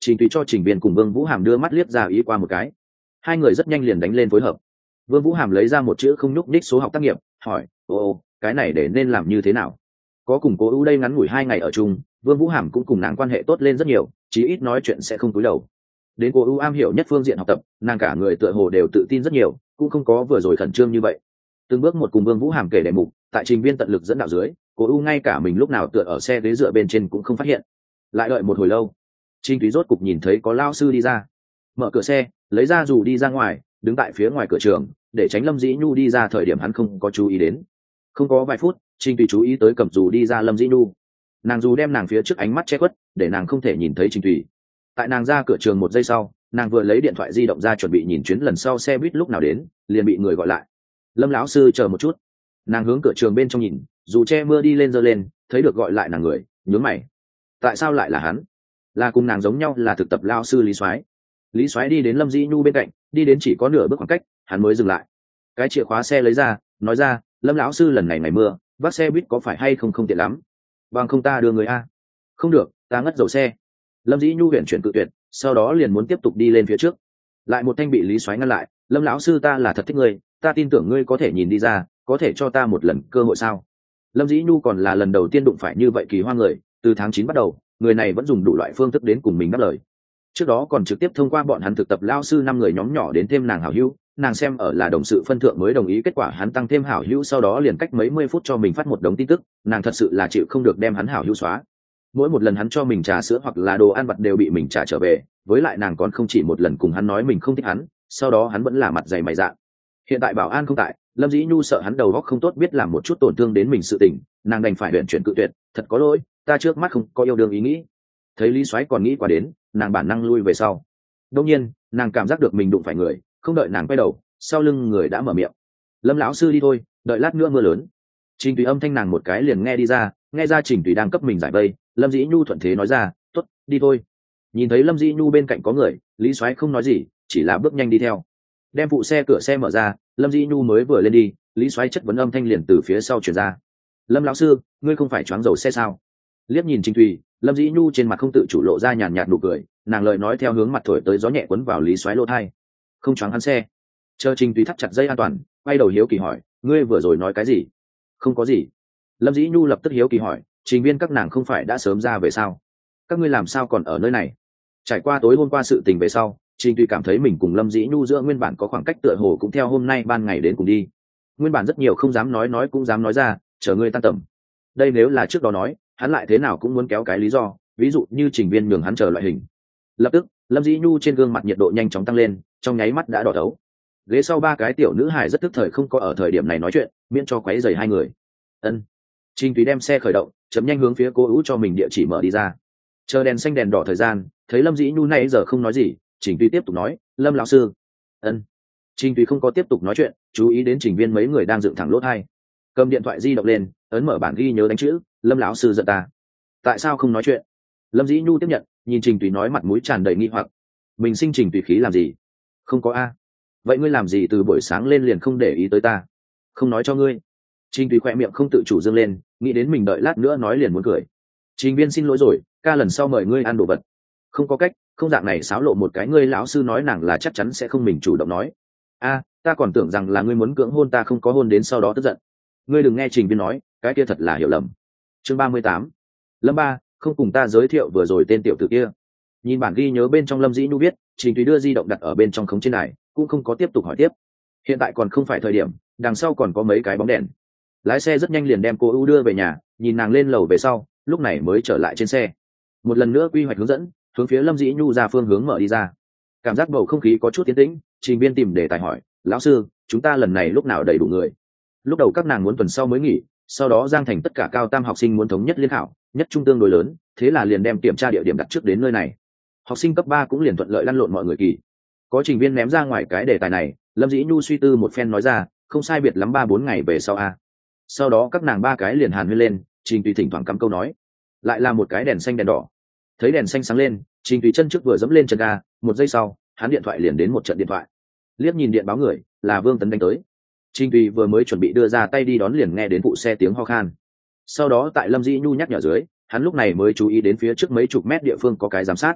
Trình Tùy cho Trình Viên cùng Vương Vũ Hàm đưa mắt liếc ra ý qua một cái, hai người rất nhanh liền đánh lên phối hợp. Vương Vũ Hàm lấy ra một chữ không nhúc nhích số học tác nghiệp, hỏi: "Ô, cái này để nên làm như thế nào?" Có cùng Cố Ưu đây ngắn ngủi hai ngày ở chung, Vương Vũ Hàm cũng cùng nàng quan hệ tốt lên rất nhiều, chí ít nói chuyện sẽ không cúi đầu. Đến Cố Ưu am hiểu nhất phương diện học tập, nàng cả người tựa hồ đều tự tin rất nhiều, cũng không có vừa rồi khẩn trương như vậy. Từng bước một cùng Vương Vũ Hàm kể đề mục, tại Trình Viên tận lực dẫn đạo dưới, Cố Ưu ngay cả mình lúc nào tựa ở xe ghế dựa bên trên cũng không phát hiện. Lại đợi một hồi lâu, Trình Thúy rốt cục nhìn thấy có lao sư đi ra, mở cửa xe, lấy ra dù đi ra ngoài, đứng tại phía ngoài cửa trường, để tránh Lâm Dĩ Nhu đi ra thời điểm hắn không có chú ý đến. Không có vài phút, Trình Thúy chú ý tới cầm dù đi ra Lâm Dĩ Nhu. Nàng dù đem nàng phía trước ánh mắt che khuất, để nàng không thể nhìn thấy Trình Thúy. Tại nàng ra cửa trường một giây sau, nàng vừa lấy điện thoại di động ra chuẩn bị nhìn chuyến lần sau xe buýt lúc nào đến, liền bị người gọi lại. Lâm lão sư chờ một chút. Nàng hướng cửa trường bên trong nhìn, dù che mưa đi lên giơ lên, thấy được gọi lại nàng người, nhướng mày. Tại sao lại là hắn? Là cùng nàng giống nhau là thực tập lao sư Lý Soái. Lý Soái đi đến Lâm Dĩ Nhu bên cạnh, đi đến chỉ có nửa bước khoảng cách, hắn mới dừng lại. Cái chìa khóa xe lấy ra, nói ra: "Lâm lão sư lần này ngày mưa, vác xe buýt có phải hay không không tiện lắm? Bằng không ta đưa người a." "Không được, ta ngất dầu xe." Lâm Dĩ Nhu huyền chuyển cự tuyệt, sau đó liền muốn tiếp tục đi lên phía trước. Lại một thanh bị Lý Soái ngăn lại: "Lâm lão sư, ta là thật thích ngươi, ta tin tưởng ngươi có thể nhìn đi ra, có thể cho ta một lần cơ hội sao?" Lâm Dĩ Nhu còn là lần đầu tiên đụng phải như vậy kỳ hoa người, từ tháng chín bắt đầu, người này vẫn dùng đủ loại phương thức đến cùng mình đáp lời. Trước đó còn trực tiếp thông qua bọn hắn thực tập lao sư năm người nhóm nhỏ đến thêm nàng hảo hữu, nàng xem ở là đồng sự phân thượng mới đồng ý, kết quả hắn tăng thêm hảo hữu sau đó liền cách mấy mươi phút cho mình phát một đống tin tức, nàng thật sự là chịu không được đem hắn hảo hữu xóa. Mỗi một lần hắn cho mình trà sữa hoặc là đồ ăn vặt đều bị mình trả trở về, với lại nàng còn không chỉ một lần cùng hắn nói mình không thích hắn, sau đó hắn vẫn là mặt dày mày dạn. Hiện tại bảo an không tại, Lâm Dĩ Nhu sợ hắn đầu óc không tốt biết làm một chút tổn thương đến mình sự tình, nàng đành phải luyện chuyển cự tuyệt: "Thật có lỗi, ta trước mắt không có yêu đương ý nghĩ." Thấy Lý Soái còn nghĩ qua đến, nàng bản năng lui về sau. Đương nhiên, nàng cảm giác được mình đụng phải người, không đợi nàng quay đầu, sau lưng người đã mở miệng: "Lâm lão sư đi thôi, đợi lát nữa mưa lớn." Trình Tùy âm thanh nàng một cái liền nghe đi ra, nghe ra Trình Tùy đang cấp mình giải vây, Lâm Dĩ Nhu thuận thế nói ra: "Tốt, đi thôi." Nhìn thấy Lâm Dĩ Nhu bên cạnh có người, Lý Soái không nói gì, chỉ là bước nhanh đi theo. Đem phụ xe cửa xe mở ra, Lâm Dĩ Nhu mới vừa lên đi, Lý Soái chất vấn âm thanh liền từ phía sau truyền ra: "Lâm lão sư, ngươi không phải choáng dầu xe sao?" Liếc nhìn Trình Tùy, Lâm Dĩ Nhu trên mặt không tự chủ lộ ra nhàn nhạt nụ cười, nàng lời nói theo hướng mặt thổi tới gió nhẹ quấn vào Lý Soái lỗ tai. "Không choáng hắn xe." Chờ Trình Tùy thắt chặt dây an toàn, quay đầu hiếu kỳ hỏi: "Ngươi vừa rồi nói cái gì?" "Không có gì." Lâm Dĩ Nhu lập tức hiếu kỳ hỏi: "Trình Viên các nàng không phải đã sớm ra về sao? Các ngươi làm sao còn ở nơi này?" Trải qua tối hôm qua sự tình về sau, Trình Tùy cảm thấy mình cùng Lâm Dĩ Nhu giữa nguyên bản có khoảng cách tựa hồ cũng theo hôm nay ban ngày đến cùng đi. Nguyên bản rất nhiều không dám nói nói cũng dám nói ra, chờ ngươi tan tầm. Đây nếu là trước đó nói, hắn lại thế nào cũng muốn kéo cái lý do, ví dụ như Trình Viên nhường hắn chờ loại hình. Lập tức, Lâm Dĩ Nhu trên gương mặt nhiệt độ nhanh chóng tăng lên, trong nháy mắt đã đỏ thấu. Ghế sau ba cái tiểu nữ hài rất tức thời không có ở thời điểm này nói chuyện, miễn cho quấy rầy hai người. Ân. Trình Tùy đem xe khởi động, chấm nhanh hướng phía Cố Ưu cho mình địa chỉ mở đi ra. Chờ đèn xanh đèn đỏ thời gian, thấy Lâm Dĩ Nhu nãy giờ không nói gì, Trình Tùy tiếp tục nói: "Lâm lão sư." Ân. Trình Tùy không có tiếp tục nói chuyện, chú ý đến Trình Viên mấy người đang dựng thẳng lỗ tai. Cầm điện thoại di động lên, ấn mở bản ghi nhớ đánh chữ: "Lâm lão sư giận ta." "Tại sao không nói chuyện?" Lâm Dĩ Nhu tiếp nhận, nhìn Trình Tùy nói mặt mũi tràn đầy nghi hoặc. "Mình sinh Trình Tùy khí làm gì?" "Không có a." "Vậy ngươi làm gì từ buổi sáng lên liền không để ý tới ta?" "Không nói cho ngươi." Trình Tùy khỏe miệng không tự chủ dương lên, nghĩ đến mình đợi lát nữa nói liền muốn cười. "Trình Viên xin lỗi rồi, ca lần sau mời ngươi ăn đồ vật." "Không có cách, không dạng này xáo lộ một cái ngươi lão sư nói nàng là chắc chắn sẽ không mình chủ động nói." "A, ta còn tưởng rằng là ngươi muốn cưỡng hôn ta không có hôn đến sau đó tức giận." "Ngươi đừng nghe Trình Viên nói, cái kia thật là hiểu lầm." Chương ba mươi tám. Lâm ba, không cùng ta giới thiệu vừa rồi tên tiểu tử kia. Nhìn bản ghi nhớ bên trong Lâm Dĩ Nhu viết, Trình Tùy đưa di động đặt ở bên trong khống trên này, cũng không có tiếp tục hỏi tiếp. Hiện tại còn không phải thời điểm, đằng sau còn có mấy cái bóng đèn. Lái xe rất nhanh liền đem cô ưu đưa về nhà, nhìn nàng lên lầu về sau, lúc này mới trở lại trên xe. Một lần nữa quy hoạch hướng dẫn, hướng phía Lâm Dĩ Nhu ra phương hướng mở đi ra. Cảm giác bầu không khí có chút tiến tĩnh, Trình Viên tìm đề tài hỏi: "Lão sư, chúng ta lần này lúc nào đầy đủ người?" Lúc đầu các nàng muốn tuần sau mới nghỉ, sau đó Giang Thành tất cả cao tam học sinh muốn thống nhất liên khảo, nhất trung tương đối lớn, thế là liền đem kiểm tra địa điểm đặt trước đến nơi này. Học sinh cấp ba cũng liền thuận lợi lăn lộn mọi người kỳ. Có Trình Viên ném ra ngoài cái đề tài này, Lâm Dĩ Nhu suy tư một phen nói ra: "Không sai biệt lắm ba bốn ngày về sau a." Sau đó các nàng ba cái liền hàn huyên lên, Trình Tùy thỉnh thoảng cắm câu nói. Lại là một cái đèn xanh đèn đỏ. Thấy đèn xanh sáng lên, Trình Tùy chân trước vừa dẫm lên chân ga, một giây sau, hắn điện thoại liền đến một trận điện thoại. Liếc nhìn điện báo người, là Vương Tấn đánh tới. Trình Tùy vừa mới chuẩn bị đưa ra tay đi đón liền nghe đến phụ xe tiếng ho khan. Sau đó tại Lâm Dĩ Nhu nhắc nhở dưới, hắn lúc này mới chú ý đến phía trước mấy chục mét địa phương có cái giám sát.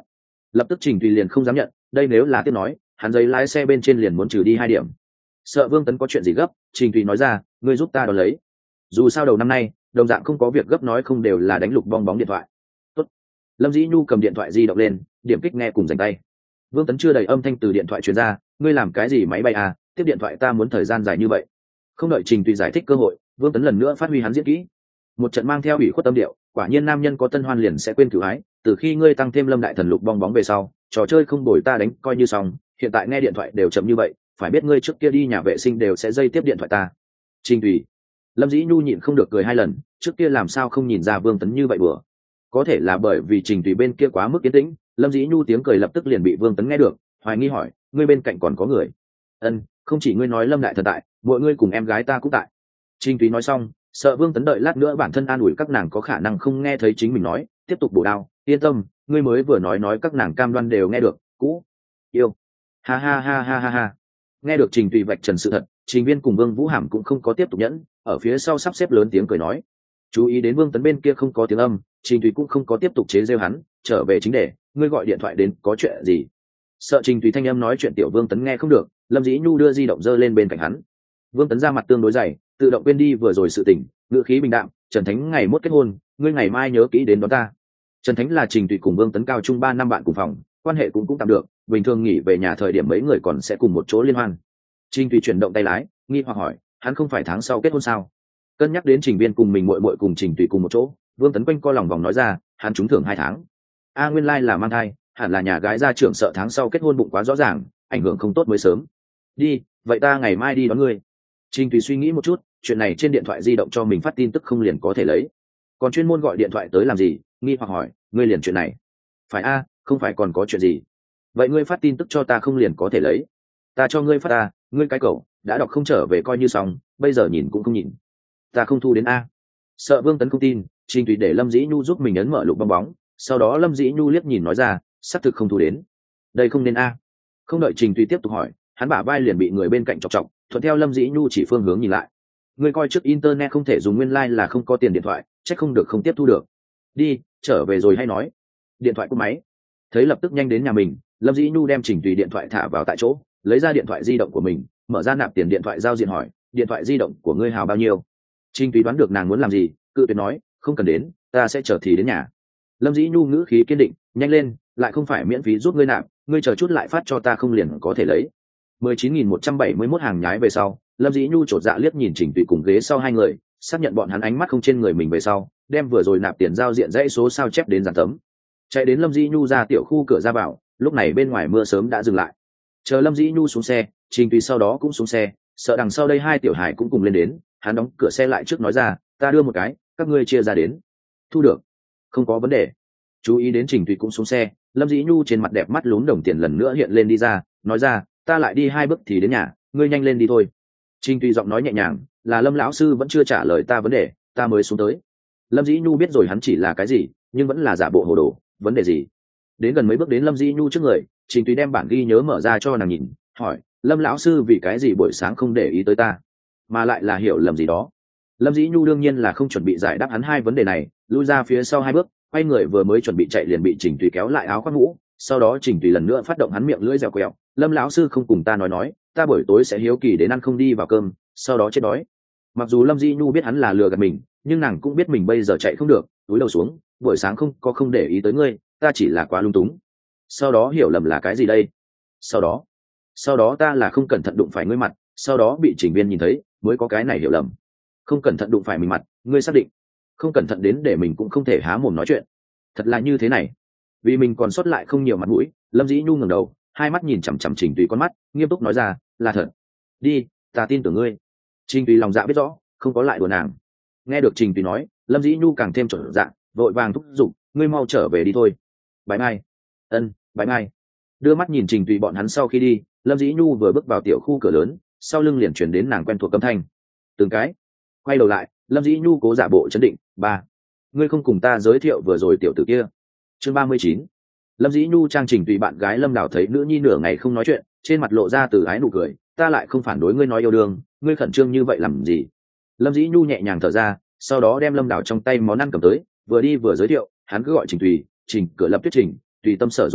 Lập tức Trình Tùy liền không dám nhận, đây nếu là tiếp nói hắn giấy lái xe bên trên liền muốn trừ đi hai điểm. Sợ Vương Tấn có chuyện gì gấp, Trình Tùy nói ra, ngươi giúp ta đón lấy. Dù sao đầu năm nay đồng dạng không có việc gấp, nói không đều là đánh lục bong bóng điện thoại. Tốt. Lâm Dĩ Nhu cầm điện thoại di động lên, điểm kích nghe cùng dành tay. Vương Tấn chưa đầy âm thanh từ điện thoại truyền ra, ngươi làm cái gì máy bay à, tiếp điện thoại ta muốn thời gian dài như vậy. Không đợi Trình Tùy giải thích cơ hội, Vương Tấn lần nữa phát huy hắn diễn kỹ. Một trận mang theo ủy khuất tâm điệu, quả nhiên nam nhân có tân hoan liền sẽ quên cửu ái, từ khi ngươi tăng thêm Lâm đại thần lục bong bóng về sau, trò chơi không bồi ta đánh coi như xong, hiện tại nghe điện thoại đều chậm như vậy, phải biết ngươi trước kia đi nhà vệ sinh đều sẽ dây tiếp điện thoại ta. Trình Tùy. Lâm Dĩ Nhu nhịn không được cười hai lần, trước kia làm sao không nhìn ra Vương Tấn như vậy bừa. Có thể là bởi vì Trình Tùy bên kia quá mức yên tĩnh, Lâm Dĩ Nhu tiếng cười lập tức liền bị Vương Tấn nghe được, hoài nghi hỏi, ngươi bên cạnh còn có người? Ân, không chỉ ngươi nói Lâm đại thần tại, mọi ngươi cùng em gái ta cũng tại. Trình Tùy nói xong, sợ Vương Tấn đợi lát nữa bản thân an ủi các nàng có khả năng không nghe thấy chính mình nói, tiếp tục bổ đao, yên tâm, ngươi mới vừa nói nói các nàng cam đoan đều nghe được, cũ yêu. Ha ha ha ha ha ha. Nghe được Trình Tùy vạch trần sự thật, Trình Viên cùng Vương Vũ Hàm cũng không có tiếp tục nhẫn, ở phía sau sắp xếp lớn tiếng cười nói. Chú ý đến Vương Tấn bên kia không có tiếng âm, Trình Tùy cũng không có tiếp tục chế giễu hắn, trở về chính đề, ngươi gọi điện thoại đến có chuyện gì? Sợ Trình Tùy thanh âm nói chuyện tiểu Vương Tấn nghe không được, Lâm Dĩ Nhu đưa di động giơ lên bên cạnh hắn. Vương Tấn ra mặt tương đối dày, tự động quên đi vừa rồi sự tình, ngữ khí bình đạm, Trần Thánh ngày mốt kết hôn, ngươi ngày mai nhớ kỹ đến đón ta. Trần Thánh là Trình Tùy cùng Vương Tấn cao trung ba năm bạn cùng phòng, quan hệ cũng cũng tạm được, bình thường nghỉ về nhà thời điểm mấy người còn sẽ cùng một chỗ liên hoan. Trình Tùy chuyển động tay lái, nghi hoặc hỏi, hắn không phải tháng sau kết hôn sao? Cân nhắc đến Trình Viên cùng mình muội muội cùng Trình Tùy cùng một chỗ, Vương Tấn quanh co lòng vòng nói ra, hắn trúng thưởng hai tháng. A nguyên lai like là mang thai, hẳn là nhà gái gia trưởng sợ tháng sau kết hôn bụng quá rõ ràng, ảnh hưởng không tốt mới sớm. Đi, vậy ta ngày mai đi đón ngươi. Trình Tùy suy nghĩ một chút, chuyện này trên điện thoại di động cho mình phát tin tức không liền có thể lấy, còn chuyên môn gọi điện thoại tới làm gì? Nghi hoặc hỏi, ngươi liền chuyện này? Phải a, không phải còn có chuyện gì? Vậy ngươi phát tin tức cho ta không liền có thể lấy? Ta cho ngươi phát ta, ngươi cái cậu đã đọc không trở về coi như xong, bây giờ nhìn cũng không nhìn. Ta không thu đến a. Sợ Vương Tấn không tin, Trình Tùy để Lâm Dĩ Nhu giúp mình ấn mở lục bong bóng, sau đó Lâm Dĩ Nhu liếc nhìn nói ra, xác thực không thu đến. Đây không nên a. Không đợi Trình Tùy tiếp tục hỏi, hắn bả vai liền bị người bên cạnh chọc chọc, thuận theo Lâm Dĩ Nhu chỉ phương hướng nhìn lại. Ngươi coi trước internet không thể dùng nguyên lai like là không có tiền điện thoại, chắc không được không tiếp thu được. Đi, trở về rồi hay nói. Điện thoại của máy. Thấy lập tức nhanh đến nhà mình, Lâm Dĩ Nhu đem Trình Tùy điện thoại thả vào tại chỗ, lấy ra điện thoại di động của mình, mở ra nạp tiền điện thoại giao diện hỏi, điện thoại di động của ngươi hào bao nhiêu? Trình Tùy đoán được nàng muốn làm gì, cự tuyệt nói, không cần đến, ta sẽ chờ thì đến nhà. Lâm Dĩ Nhu ngữ khí kiên định, nhanh lên, lại không phải miễn phí giúp ngươi nạp, ngươi chờ chút lại phát cho ta không liền có thể lấy. mười chín nghìn một trăm bảy mươi mốt hàng nhái về sau, Lâm Dĩ Nhu chột dạ liếc nhìn Trình Tùy cùng ghế sau hai người, xác nhận bọn hắn ánh mắt không trên người mình về sau, đem vừa rồi nạp tiền giao diện dãy số sao chép đến dàn tấm. Chạy đến Lâm Dĩ Nhu ra tiểu khu cửa ra vào, lúc này bên ngoài mưa sớm đã dừng lại. Chờ Lâm Dĩ Nhu xuống xe, Trình Tùy sau đó cũng xuống xe, sợ đằng sau đây hai tiểu hải cũng cùng lên đến, hắn đóng cửa xe lại trước nói ra, ta đưa một cái, các ngươi chia ra đến. Thu được, không có vấn đề. Chú ý đến Trình Tùy cũng xuống xe, Lâm Dĩ Nhu trên mặt đẹp mắt lún đồng tiền lần nữa hiện lên đi ra, nói ra, ta lại đi hai bước thì đến nhà, ngươi nhanh lên đi thôi. Trình Tùy giọng nói nhẹ nhàng, là Lâm lão sư vẫn chưa trả lời ta vấn đề, ta mới xuống tới. Lâm Dĩ Nhu biết rồi hắn chỉ là cái gì, nhưng vẫn là giả bộ hồ đồ, vấn đề gì? Đến gần mấy bước đến Lâm Dĩ Nhu trước người, Trình Tùy đem bản ghi nhớ mở ra cho nàng nhìn, hỏi, Lâm lão sư vì cái gì buổi sáng không để ý tới ta, mà lại là hiểu lầm gì đó? Lâm Dĩ Nhu đương nhiên là không chuẩn bị giải đáp hắn hai vấn đề này, lui ra phía sau hai bước, quay người vừa mới chuẩn bị chạy liền bị Trình Tùy kéo lại áo khoác mũ, sau đó Trình Tùy lần nữa phát động hắn miệng lưỡi dẻo quẹo, Lâm lão sư không cùng ta nói nói, ta buổi tối sẽ hiếu kỳ đến ăn không đi vào cơm, sau đó chết đói. Mặc dù Lâm Dĩ Nhu biết hắn là lừa gạt mình, nhưng nàng cũng biết mình bây giờ chạy không được, túi đầu xuống, buổi sáng không có không để ý tới ngươi, ta chỉ là quá lung túng. Sau đó hiểu lầm là cái gì đây? Sau đó, sau đó ta là không cẩn thận đụng phải ngươi mặt, sau đó bị Trình Viên nhìn thấy, mới có cái này hiểu lầm. Không cẩn thận đụng phải mình mặt, ngươi xác định? Không cẩn thận đến để mình cũng không thể há mồm nói chuyện. Thật là như thế này. Vì mình còn sót lại không nhiều mặt mũi, Lâm Dĩ Nhu ngẩng đầu, hai mắt nhìn chằm chằm Trình Tùy con mắt, nghiêm túc nói ra, là thật. Đi, ta tin tưởng ngươi. Trình Tùy lòng dạ biết rõ, không có lại đùa nàng. Nghe được Trình Tùy nói, Lâm Dĩ Nhu càng thêm chuẩn dạ, vội vàng thúc giục, ngươi mau trở về đi thôi. Bye bye. Ân, bye bye. Đưa mắt nhìn Trình Tùy bọn hắn sau khi đi, Lâm Dĩ Nhu vừa bước vào tiểu khu cửa lớn, sau lưng liền chuyển đến nàng quen thuộc âm thanh. Từng cái. Quay đầu lại, Lâm Dĩ Nhu cố giả bộ chấn định, ba. Ngươi không cùng ta giới thiệu vừa rồi tiểu tử kia. Chương ba mươi chín. Lâm Dĩ Nhu trang Trình Tùy bạn gái Lâm Đào thấy nữ nhi nửa ngày không nói chuyện, trên mặt lộ ra từ ái nụ cười, ta lại không phản đối ngươi nói yêu đương, ngươi khẩn trương như vậy làm gì? Lâm Dĩ Nhu nhẹ nhàng thở ra, sau đó đem Lâm Đào trong tay món ăn cầm tới, vừa đi vừa giới thiệu, hắn cứ gọi Trình Tùy, Trình Cửa Lập Tuyết Trình, tùy tâm sở dục theo,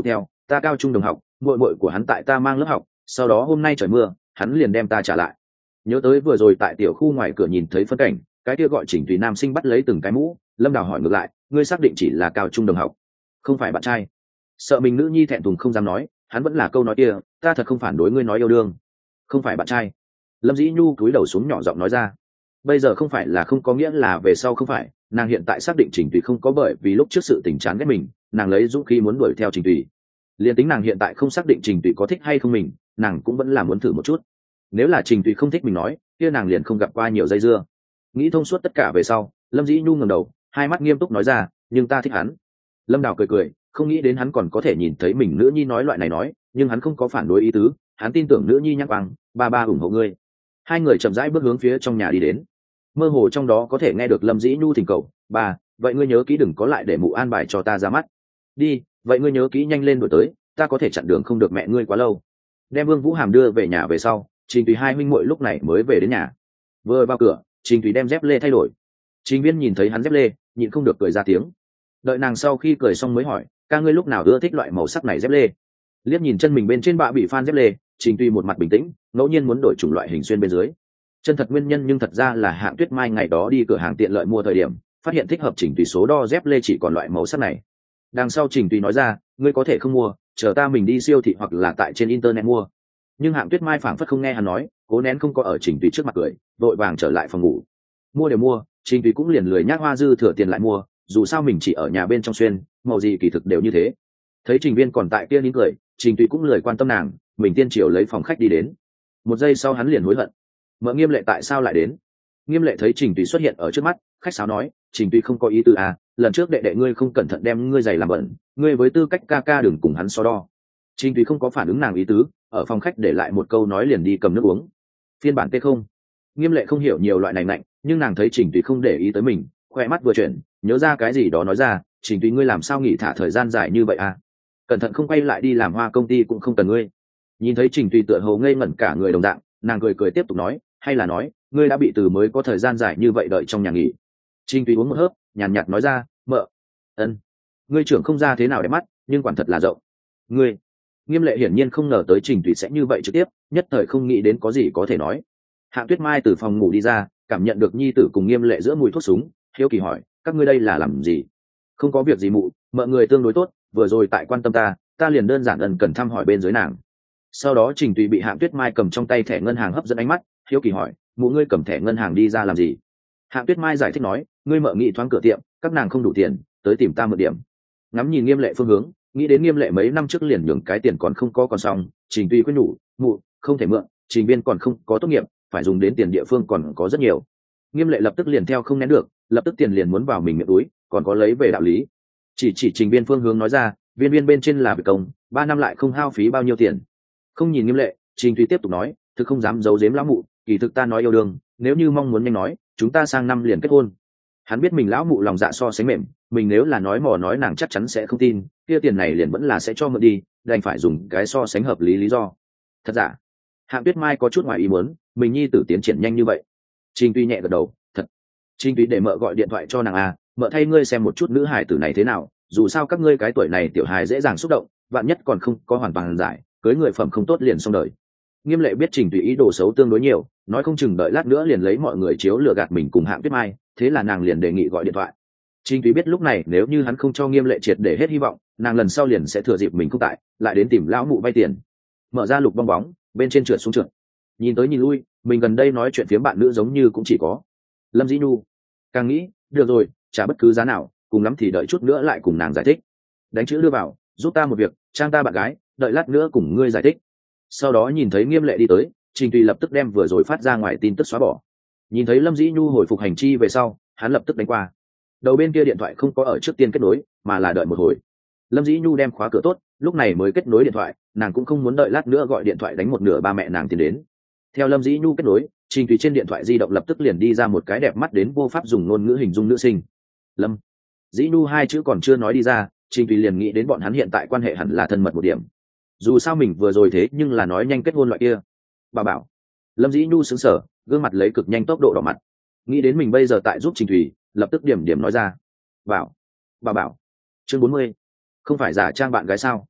ta cao trung đồng học, muội muội của hắn tại ta mang lớp học, sau đó hôm nay trời mưa, hắn liền đem ta trả lại. Nhớ tới vừa rồi tại tiểu khu ngoài cửa nhìn thấy phân cảnh, cái kia gọi Trình Tùy nam sinh bắt lấy từng cái mũ, Lâm Đào hỏi ngược lại, ngươi xác định chỉ là cao trung đồng học, không phải bạn trai? Sợ mình nữ nhi thẹn thùng không dám nói, hắn vẫn là câu nói kia, ta thật không phản đối ngươi nói yêu đương, không phải bạn trai. Lâm Dĩ Nhu cúi đầu xuống nhỏ giọng nói ra. Bây giờ không phải là không có nghĩa là về sau không phải, nàng hiện tại xác định Trình Tùy không có, bởi vì lúc trước sự tình chán ghét mình, nàng lấy dũng khí muốn đuổi theo Trình Tùy. Liên tính nàng hiện tại không xác định Trình Tùy có thích hay không mình, nàng cũng vẫn là muốn thử một chút. Nếu là Trình Tùy không thích mình nói, kia nàng liền không gặp qua nhiều dây dưa. Nghĩ thông suốt tất cả về sau, Lâm Dĩ Nhu ngẩng đầu, hai mắt nghiêm túc nói ra, nhưng ta thích hắn. Lâm Đào cười cười, không nghĩ đến hắn còn có thể nhìn thấy mình nữ nhi nói loại này nói, nhưng hắn không có phản đối ý tứ, hắn tin tưởng nữ nhi nhắc bằng, ba ba ủng hộ ngươi. Hai người chậm rãi bước hướng phía trong nhà đi đến. Mơ hồ trong đó có thể nghe được Lâm Dĩ Nhu thỉnh cầu, bà, vậy ngươi nhớ kỹ đừng có lại để mụ an bài cho ta ra mắt. Đi, vậy ngươi nhớ kỹ nhanh lên đuổi tới, ta có thể chặn đường không được mẹ ngươi quá lâu. Đem Vương Vũ Hàm đưa về nhà về sau, Trình Tùy hai huynh muội lúc này mới về đến nhà. Vừa vào cửa, Trình Tùy đem dép lê thay đổi. Trình Viên nhìn thấy hắn dép lê, nhịn không được cười ra tiếng. Đợi nàng sau khi cười xong mới hỏi, ca ngươi lúc nào ưa thích loại màu sắc này dép lê? Liếc nhìn chân mình bên trên bạ bị phan dép lê, Trình Tùy một mặt bình tĩnh, ngẫu nhiên muốn đổi chủng loại hình xuyên bên dưới. Chân thật nguyên nhân nhưng thật ra là Hạng Tuyết Mai ngày đó đi cửa hàng tiện lợi mua thời điểm, phát hiện thích hợp Trình Tùy số đo dép lê chỉ còn loại màu sắc này. Đằng sau Trình Tùy nói ra, ngươi có thể không mua, chờ ta mình đi siêu thị hoặc là tại trên internet mua. Nhưng Hạng Tuyết Mai phảng phất không nghe hắn nói, cố nén không có ở Trình Tùy trước mặt cười, vội vàng trở lại phòng ngủ. Mua đều mua, Trình Tùy cũng liền lười nhác hoa dư thừa tiền lại mua, dù sao mình chỉ ở nhà bên trong xuyên, màu gì kỳ thực đều như thế. Thấy Trình Viên còn tại kia nín cười, Trình Tùy cũng lười quan tâm nàng, mình tiên triều lấy phòng khách đi đến. Một giây sau hắn liền hối hận, mợ Nghiêm Lệ tại sao lại đến? Nghiêm Lệ thấy Trình Tùy xuất hiện ở trước mắt, khách sáo nói, Trình Tùy không có ý tư à, lần trước đệ đệ ngươi không cẩn thận đem ngươi giày làm bẩn, ngươi với tư cách ca ca đừng cùng hắn so đo. Trình Tùy không có phản ứng nàng ý tứ, ở phòng khách để lại một câu nói liền đi cầm nước uống. Phiên bản tê không. Nghiêm Lệ không hiểu nhiều loại này nạnh, nhưng nàng thấy Trình Tùy không để ý tới mình, khoe mắt vừa chuyển, nhớ ra cái gì đó nói ra, Trình Tùy ngươi làm sao nghỉ thả thời gian dài như vậy à? Cẩn thận không quay lại đi làm hoa công ty cũng không cần ngươi. Nhìn thấy Trình Tùy tựa hồ ngây ngẩn cả người đồng dạng, nàng cười cười tiếp tục nói, hay là nói, ngươi đã bị từ mới có thời gian dài như vậy đợi trong nhà nghỉ. Trình Tùy uống một hớp, nhàn nhạt nói ra, mợ, ân, ngươi trưởng không ra thế nào đẹp mắt, nhưng quản thật là rộng. Ngươi, Nghiêm Lệ hiển nhiên không ngờ tới Trình Tùy sẽ như vậy trực tiếp, nhất thời không nghĩ đến có gì có thể nói. Hạng Tuyết Mai từ phòng ngủ đi ra, cảm nhận được nhi tử cùng Nghiêm Lệ giữa mùi thuốc súng, hiếu kỳ hỏi, các ngươi đây là làm gì? Không có việc gì mụ, mợ người tương đối tốt, vừa rồi tại quan tâm ta, ta liền đơn giản ân cần thăm hỏi bên dưới nàng. Sau đó Trình Tùy bị Hạng Tuyết Mai cầm trong tay thẻ ngân hàng hấp dẫn ánh mắt, hiếu kỳ hỏi, mụ ngươi cầm thẻ ngân hàng đi ra làm gì? Hạng Tuyết Mai giải thích nói, ngươi mợ nghị thoáng cửa tiệm, các nàng không đủ tiền, tới tìm ta mượn điểm. Ngắm nhìn Nghiêm Lệ phương hướng, nghĩ đến Nghiêm Lệ mấy năm trước liền nhường cái tiền còn không có còn xong, Trình Tùy khuyên nhủ, mụ không thể mượn, Trình Viên còn không có tốt nghiệp, phải dùng đến tiền địa phương còn có rất nhiều. Nghiêm Lệ lập tức liền theo không nén được, lập tức tiền liền muốn vào mình miệng túi, còn có lấy về đạo lý. Chỉ chỉ Trình Viên phương hướng nói ra, viên viên bên trên là việc công, ba năm lại không hao phí bao nhiêu tiền. Không nhìn Nghiêm Lệ, Trình Tùy tiếp tục nói, thực không dám giấu giếm lão mụ, kỳ thực ta nói yêu đương, nếu như mong muốn nhanh nói, chúng ta sang năm liền kết hôn. Hắn biết mình lão mụ lòng dạ so sánh mềm, mình nếu là nói mò nói nàng chắc chắn sẽ không tin, kia tiền này liền vẫn là sẽ cho mượn đi, đành phải dùng cái so sánh hợp lý lý do. Thật giả? Hạng Tuyết Mai có chút ngoài ý muốn, mình nhi tử tiến triển nhanh như vậy. Trình Tùy nhẹ gật đầu, thật. Trình Tùy để mợ gọi điện thoại cho nàng à, mợ thay ngươi xem một chút nữ hài tử này thế nào, dù sao các ngươi cái tuổi này tiểu hài dễ dàng xúc động, vạn nhất còn không có hoàn toàn giải, cưới người phẩm không tốt liền xong đời. Nghiêm Lệ biết Trình Tùy ý đồ xấu tương đối nhiều, nói không chừng đợi lát nữa liền lấy mọi người chiếu lừa gạt mình cùng Hạng Tuyết Mai, thế là nàng liền đề nghị gọi điện thoại. Trình Tùy biết lúc này nếu như hắn không cho Nghiêm Lệ triệt để hết hy vọng, nàng lần sau liền sẽ thừa dịp mình không tại, lại đến tìm lão mụ vay tiền. Mở ra lục bong bóng, bên trên trượt xuống trượt. Nhìn tới nhìn lui, mình gần đây nói chuyện phiếm bạn nữ giống như cũng chỉ có Lâm Dĩ Nhu. Càng nghĩ, được rồi, trả bất cứ giá nào, cùng lắm thì đợi chút nữa lại cùng nàng giải thích. Đánh chữ đưa vào, giúp ta một việc, trang ta bạn gái, đợi lát nữa cùng ngươi giải thích. Sau đó nhìn thấy Nghiêm Lệ đi tới, Trình Tùy lập tức đem vừa rồi phát ra ngoài tin tức xóa bỏ. Nhìn thấy Lâm Dĩ Nhu hồi phục hành chi về sau, hắn lập tức đánh qua. Đầu bên kia điện thoại không có ở trước tiên kết nối, mà là đợi một hồi. Lâm Dĩ Nhu đem khóa cửa tốt, lúc này mới kết nối điện thoại, nàng cũng không muốn đợi lát nữa gọi điện thoại đánh một nửa ba mẹ nàng tiến đến. Theo Lâm Dĩ Nhu kết nối, Trình Tùy trên điện thoại di động lập tức liền đi ra một cái đẹp mắt đến vô pháp dùng ngôn ngữ hình dung nữ sinh. Lâm Dĩ Nhu hai chữ còn chưa nói đi ra, Trình Tùy liền nghĩ đến bọn hắn hiện tại quan hệ hẳn là thân mật một điểm. Dù sao mình vừa rồi thế nhưng là nói nhanh kết hôn loại kia. Bà bảo. Lâm Dĩ Nhu sững sờ, gương mặt lấy cực nhanh tốc độ đỏ mặt. Nghĩ đến mình bây giờ tại giúp Trình Thủy, lập tức điểm điểm nói ra. Bảo. Bà bảo. Chương bốn mươi. Không phải giả trang bạn gái sao?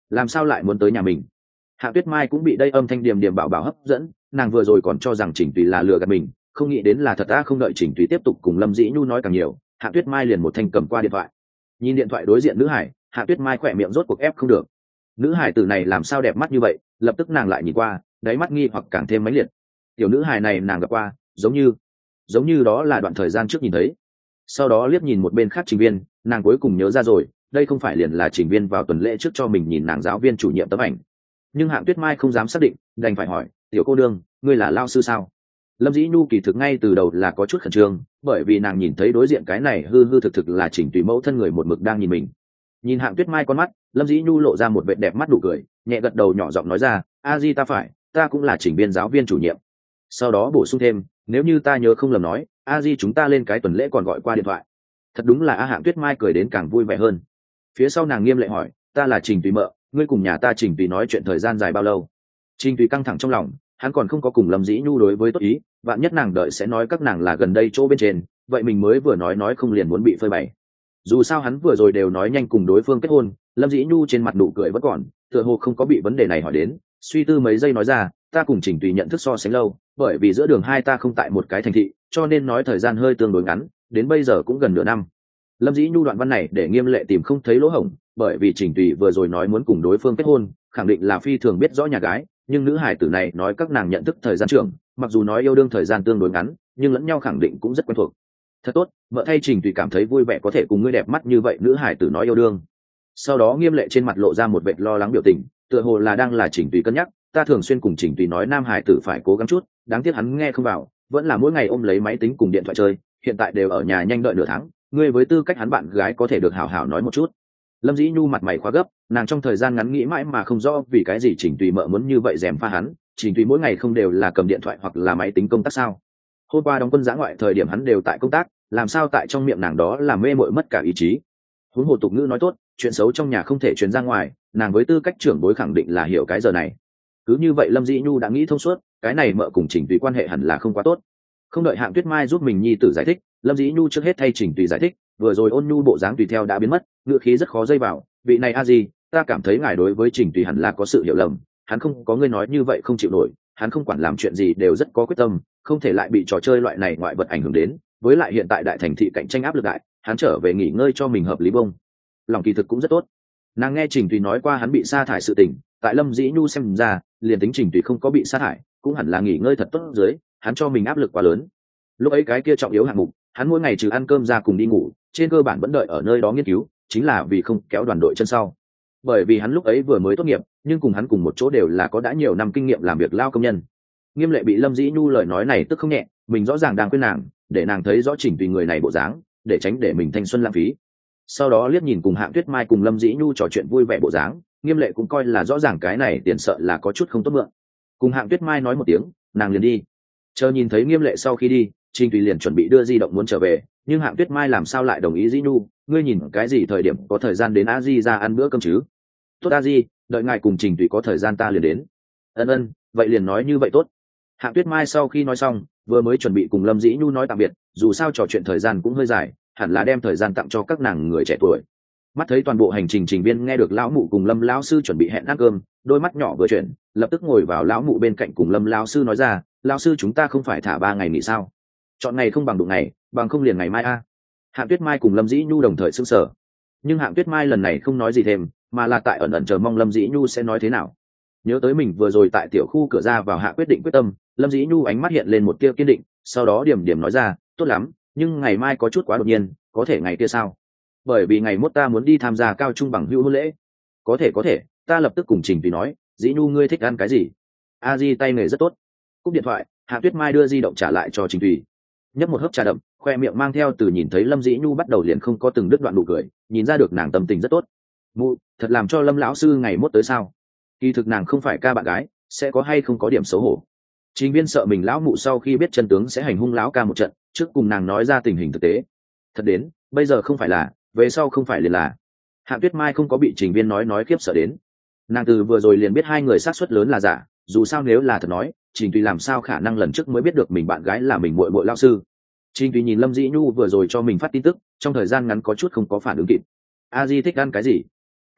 làm sao lại muốn tới nhà mình? Hạ Tuyết Mai cũng bị đây âm thanh điềm điềm bảo bảo hấp dẫn, nàng vừa rồi còn cho rằng Trình Tùy là lừa gạt mình, không nghĩ đến là thật. Ta không đợi Trình Tùy tiếp tục cùng Lâm Dĩ Nhu nói càng nhiều, Hạ Tuyết Mai liền một thanh cầm qua điện thoại. Nhìn điện thoại đối diện nữ hải, Hạ Tuyết Mai khỏe miệng rốt cuộc ép không được. Nữ hải tử này làm sao đẹp mắt như vậy? Lập tức nàng lại nhìn qua, đáy mắt nghi hoặc càng thêm mãnh liệt. Tiểu nữ hải này nàng gặp qua, giống như giống như đó là đoạn thời gian trước nhìn thấy. Sau đó liếc nhìn một bên khác Trình Viên, nàng cuối cùng nhớ ra rồi, đây không phải liền là Trình Viên vào tuần lễ trước cho mình nhìn nàng giáo viên chủ nhiệm tấm ảnh. Nhưng Hạng Tuyết Mai không dám xác định, đành phải hỏi, tiểu cô đương, ngươi là lao sư sao? Lâm Dĩ Nhu kỳ thực ngay từ đầu là có chút khẩn trương, bởi vì nàng nhìn thấy đối diện cái này hư hư thực thực là Trình Tùy mẫu thân người một mực đang nhìn mình. Nhìn Hạng Tuyết Mai con mắt, Lâm Dĩ Nhu lộ ra một vẻ đẹp mắt nụ cười, nhẹ gật đầu nhỏ giọng nói ra, a di ta phải, ta cũng là Trình Viên giáo viên chủ nhiệm. Sau đó bổ sung thêm, nếu như ta nhớ không lầm nói, a di chúng ta lên cái tuần lễ còn gọi qua điện thoại. Thật đúng là a. Hạng Tuyết Mai cười đến càng vui vẻ hơn. Phía sau nàng nghiêm lệ hỏi, ta là Trình Tùy mợ, ngươi cùng nhà ta Trình Tùy nói chuyện thời gian dài bao lâu? Trình Tùy căng thẳng trong lòng, hắn còn không có cùng Lâm Dĩ Nhu đối với tốt ý, vạn nhất nàng đợi sẽ nói các nàng là gần đây chỗ bên trên, vậy mình mới vừa nói nói không liền muốn bị phơi bày. Dù sao hắn vừa rồi đều nói nhanh cùng đối phương kết hôn, Lâm Dĩ Nhu trên mặt nụ cười vẫn còn, tựa hồ không có bị vấn đề này hỏi đến, suy tư mấy giây nói ra, ta cùng Trình Tùy nhận thức so sánh lâu, bởi vì giữa đường hai ta không tại một cái thành thị, cho nên nói thời gian hơi tương đối ngắn, đến bây giờ cũng gần nửa năm. Lâm Dĩ Nhu đoạn văn này để nghiêm lệ tìm không thấy lỗ hổng, bởi vì Trình Tùy vừa rồi nói muốn cùng đối phương kết hôn, khẳng định là phi thường biết rõ nhà gái, nhưng nữ hải tử này nói các nàng nhận thức thời gian trưởng, mặc dù nói yêu đương thời gian tương đối ngắn, nhưng lẫn nhau khẳng định cũng rất quen thuộc. Thật tốt, vợ thay Trình Tùy cảm thấy vui vẻ có thể cùng ngươi đẹp mắt như vậy nữ hải tử nói yêu đương. Sau đó nghiêm lệ trên mặt lộ ra một vẻ lo lắng biểu tình, tựa hồ là đang là Trình Tùy cân nhắc, ta thường xuyên cùng Trình Tùy nói nam hải tử phải cố gắng chút, đáng tiếc hắn nghe không vào, vẫn là mỗi ngày ôm lấy máy tính cùng điện thoại chơi, hiện tại đều ở nhà nhanh đợi nửa tháng, ngươi với tư cách hắn bạn gái có thể được hảo hảo nói một chút. Lâm Dĩ Nhu mặt mày khóa gấp, nàng trong thời gian ngắn nghĩ mãi mà không rõ vì cái gì Trình Tùy mợ muốn như vậy dèm pha hắn, Trình Tùy mỗi ngày không đều là cầm điện thoại hoặc là máy tính công tác sao? Hôm qua đóng quân dã ngoại thời điểm hắn đều tại công tác, làm sao tại trong miệng nàng đó là mê mội mất cả ý chí. Huống hồ tục ngữ nói tốt, chuyện xấu trong nhà không thể truyền ra ngoài, nàng với tư cách trưởng bối khẳng định là hiểu cái giờ này. Cứ như vậy Lâm Dĩ Nhu đã nghĩ thông suốt, cái này mợ cùng Trình Tùy quan hệ hẳn là không quá tốt. Không đợi Hạng Tuyết Mai giúp mình nhi tử giải thích, Lâm Dĩ Nhu trước hết thay Trình Tùy giải thích, vừa rồi ôn nhu bộ dáng tùy theo đã biến mất, ngữ khí rất khó dây vào, vị này a gì, ta cảm thấy ngài đối với Trình Tùy hẳn là có sự hiểu lầm, hắn không có ngươi nói như vậy không chịu nổi, hắn không quản làm chuyện gì đều rất có quyết tâm, không thể lại bị trò chơi loại này ngoại vật ảnh hưởng đến, với lại hiện tại đại thành thị cạnh tranh áp lực đại, hắn trở về nghỉ ngơi cho mình hợp lý bông. Lòng kỳ thực cũng rất tốt. Nàng nghe Trình Tùy nói qua hắn bị sa thải sự tình, tại Lâm Dĩ Nhu xem ra, liền tính Trình Tùy không có bị sa thải, cũng hẳn là nghỉ ngơi thật tốt dưới, hắn cho mình áp lực quá lớn. Lúc ấy cái kia trọng yếu hạng mục, hắn mỗi ngày trừ ăn cơm ra cùng đi ngủ, trên cơ bản vẫn đợi ở nơi đó nghiên cứu, chính là vì không kéo đoàn đội chân sau. Bởi vì hắn lúc ấy vừa mới tốt nghiệp, nhưng cùng hắn cùng một chỗ đều là có đã nhiều năm kinh nghiệm làm việc lao công nhân. Nghiêm lệ bị Lâm Dĩ Nhu lời nói này tức không nhẹ, mình rõ ràng đang khuyên nàng, để nàng thấy rõ Trình Tùy người này bộ dáng, để tránh để mình thanh xuân lãng phí. Sau đó liếc nhìn cùng Hạng Tuyết Mai cùng Lâm Dĩ Nhu trò chuyện vui vẻ bộ dáng, Nghiêm lệ cũng coi là rõ ràng cái này tiền sợ là có chút không tốt mượn. Cùng Hạng Tuyết Mai nói một tiếng, nàng liền đi. Chờ nhìn thấy Nghiêm lệ sau khi đi, Trình Tùy liền chuẩn bị đưa di động muốn trở về, nhưng Hạng Tuyết Mai làm sao lại đồng ý Dĩ Nhu, ngươi nhìn cái gì thời điểm có thời gian đến a di ra ăn bữa cơm chứ? Tốt a di, đợi ngài cùng Trình Tùy có thời gian ta liền đến. Ân ân, vậy liền nói như vậy tốt. Hạng Tuyết Mai sau khi nói xong, vừa mới chuẩn bị cùng Lâm Dĩ Nhu nói tạm biệt, dù sao trò chuyện thời gian cũng hơi dài, hẳn là đem thời gian tặng cho các nàng người trẻ tuổi. Mắt thấy toàn bộ hành trình Trình Viên nghe được lão mụ cùng Lâm lão sư chuẩn bị hẹn ăn cơm, đôi mắt nhỏ vừa chuyển, lập tức ngồi vào lão mụ bên cạnh cùng Lâm lão sư nói ra, lão sư chúng ta không phải thả ba ngày nghỉ sao? Chọn ngày không bằng đụng ngày, bằng không liền ngày mai a. À. Hạng Tuyết Mai cùng Lâm Dĩ Nhu đồng thời sững sờ, nhưng Hạng Tuyết Mai lần này không nói gì thêm, mà là tại ẩn ẩn chờ mong Lâm Dĩ Nhu sẽ nói thế nào. Nhớ tới mình vừa rồi tại tiểu khu cửa ra vào hạ quyết định quyết tâm, Lâm Dĩ Nhu ánh mắt hiện lên một tia kiên định, sau đó điểm điểm nói ra, tốt lắm, nhưng ngày mai có chút quá đột nhiên, có thể ngày kia sao? Bởi vì ngày mốt ta muốn đi tham gia cao trung bằng hữu hôn lễ. Có thể có thể, ta lập tức cùng Trình Tùy nói, Dĩ Nhu ngươi thích ăn cái gì? A Di tay nghề rất tốt. Cúp điện thoại, Hạ Tuyết Mai đưa di động trả lại cho Trình Tùy. Nhấp một hớp trà đậm, khoe miệng mang theo từ nhìn thấy Lâm Dĩ Nhu bắt đầu liền không có từng đứt đoạn nụ cười, nhìn ra được nàng tâm tình rất tốt. Mụ, thật làm cho Lâm lão sư ngày mốt tới sao? Kỳ thực nàng không phải ca bạn gái, sẽ có hay không có điểm xấu hổ. Trình Viên sợ mình lão mụ sau khi biết chân tướng sẽ hành hung lão ca một trận, trước cùng nàng nói ra tình hình thực tế. Thật đến, bây giờ không phải là, về sau không phải liền là. Hạ Tuyết Mai không có bị Trình Viên nói nói khiếp sợ đến. Nàng từ vừa rồi liền biết hai người xác suất lớn là giả, dù sao nếu là thật nói, Trình Tùy làm sao khả năng lần trước mới biết được mình bạn gái là mình muội muội lão sư. Trình Tùy nhìn Lâm Dĩ Nhu vừa rồi cho mình phát tin tức, trong thời gian ngắn có chút không có phản ứng kịp. A Di thích ăn cái gì?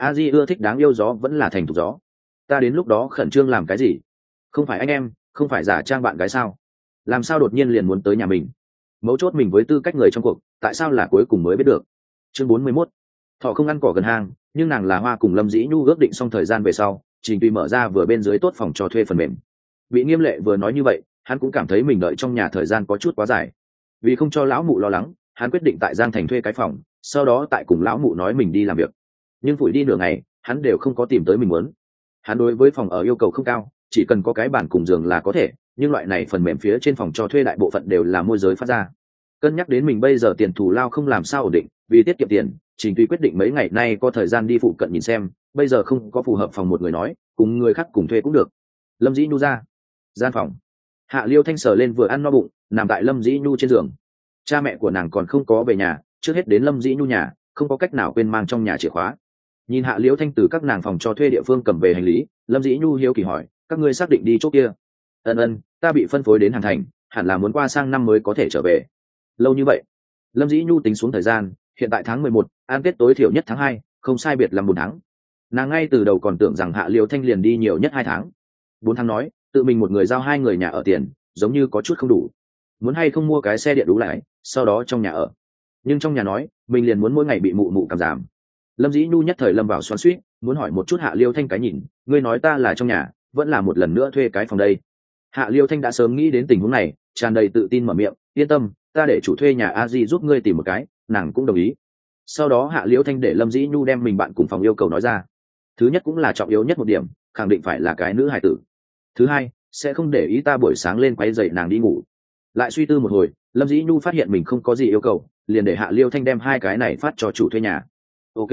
a di ưa thích đáng yêu gió vẫn là thành thục gió. Ta đến lúc đó khẩn trương làm cái gì? Không phải anh em, không phải giả trang bạn gái sao? Làm sao đột nhiên liền muốn tới nhà mình? Mấu chốt mình với tư cách người trong cuộc, tại sao là cuối cùng mới biết được? Chương bốn mươi mốt. Thọ không ăn cỏ gần hang, nhưng nàng là Hoa cùng Lâm Dĩ Nhu ước định xong thời gian về sau, Trình Tùy mở ra vừa bên dưới tốt phòng cho thuê phần mềm. Bị Nghiêm Lệ vừa nói như vậy, hắn cũng cảm thấy mình đợi trong nhà thời gian có chút quá dài. Vì không cho lão mụ lo lắng, hắn quyết định tại Giang Thành thuê cái phòng, sau đó tại cùng lão mụ nói mình đi làm việc. Nhưng phủi đi nửa ngày, hắn đều không có tìm tới mình muốn. Hắn đối với phòng ở yêu cầu không cao, chỉ cần có cái bàn cùng giường là có thể, nhưng loại này phần mềm phía trên phòng cho thuê đại bộ phận đều là môi giới phát ra. Cân nhắc đến mình bây giờ tiền thù lao không làm sao ổn định, vì tiết kiệm tiền, Trình Tùy quyết định mấy ngày nay có thời gian đi phụ cận nhìn xem, bây giờ không có phù hợp phòng một người nói, cùng người khác cùng thuê cũng được. Lâm Dĩ Nhu ra gian phòng, Hạ Liêu Thanh sờ lên vừa ăn no bụng, nằm tại Lâm Dĩ Nhu trên giường. Cha mẹ của nàng còn không có về nhà, trước hết đến Lâm Dĩ Nhu nhà, không có cách nào quên mang trong nhà chìa khóa. Nhìn Hạ Liêu Thanh từ các nàng phòng cho thuê địa phương cầm về hành lý, Lâm Dĩ Nhu hiếu kỳ hỏi, các ngươi xác định đi chỗ kia? Ân ân, ta bị phân phối đến Hàn Thành, hẳn là muốn qua sang năm mới có thể trở về. Lâu như vậy? Lâm Dĩ Nhu tính xuống thời gian, hiện tại tháng mười một, an tết tối thiểu nhất tháng hai, không sai biệt làm bốn tháng. Nàng ngay từ đầu còn tưởng rằng Hạ Liêu Thanh liền đi nhiều nhất hai tháng. Bốn tháng nói, tự mình một người giao hai người nhà ở tiền, giống như có chút không đủ. Muốn hay không mua cái xe điện đủ lại, sau đó trong nhà ở. Nhưng trong nhà nói, mình liền muốn mỗi ngày bị mụ mụ cảm giảm. Lâm Dĩ Nhu nhất thời lâm vào xoắn xuýt, muốn hỏi một chút Hạ Liêu Thanh cái nhìn, ngươi nói ta là trong nhà, vẫn là một lần nữa thuê cái phòng đây. Hạ Liêu Thanh đã sớm nghĩ đến tình huống này, tràn đầy tự tin mở miệng, yên tâm, ta để chủ thuê nhà a di giúp ngươi tìm một cái, nàng cũng đồng ý. Sau đó Hạ Liêu Thanh để Lâm Dĩ Nhu đem mình bạn cùng phòng yêu cầu nói ra. Thứ nhất cũng là trọng yếu nhất một điểm, khẳng định phải là cái nữ hài tử. Thứ hai, sẽ không để ý ta buổi sáng lên quấy dậy nàng đi ngủ. Lại suy tư một hồi, Lâm Dĩ Nhu phát hiện mình không có gì yêu cầu, liền để Hạ Liêu Thanh đem hai cái này phát cho chủ thuê nhà. Ok,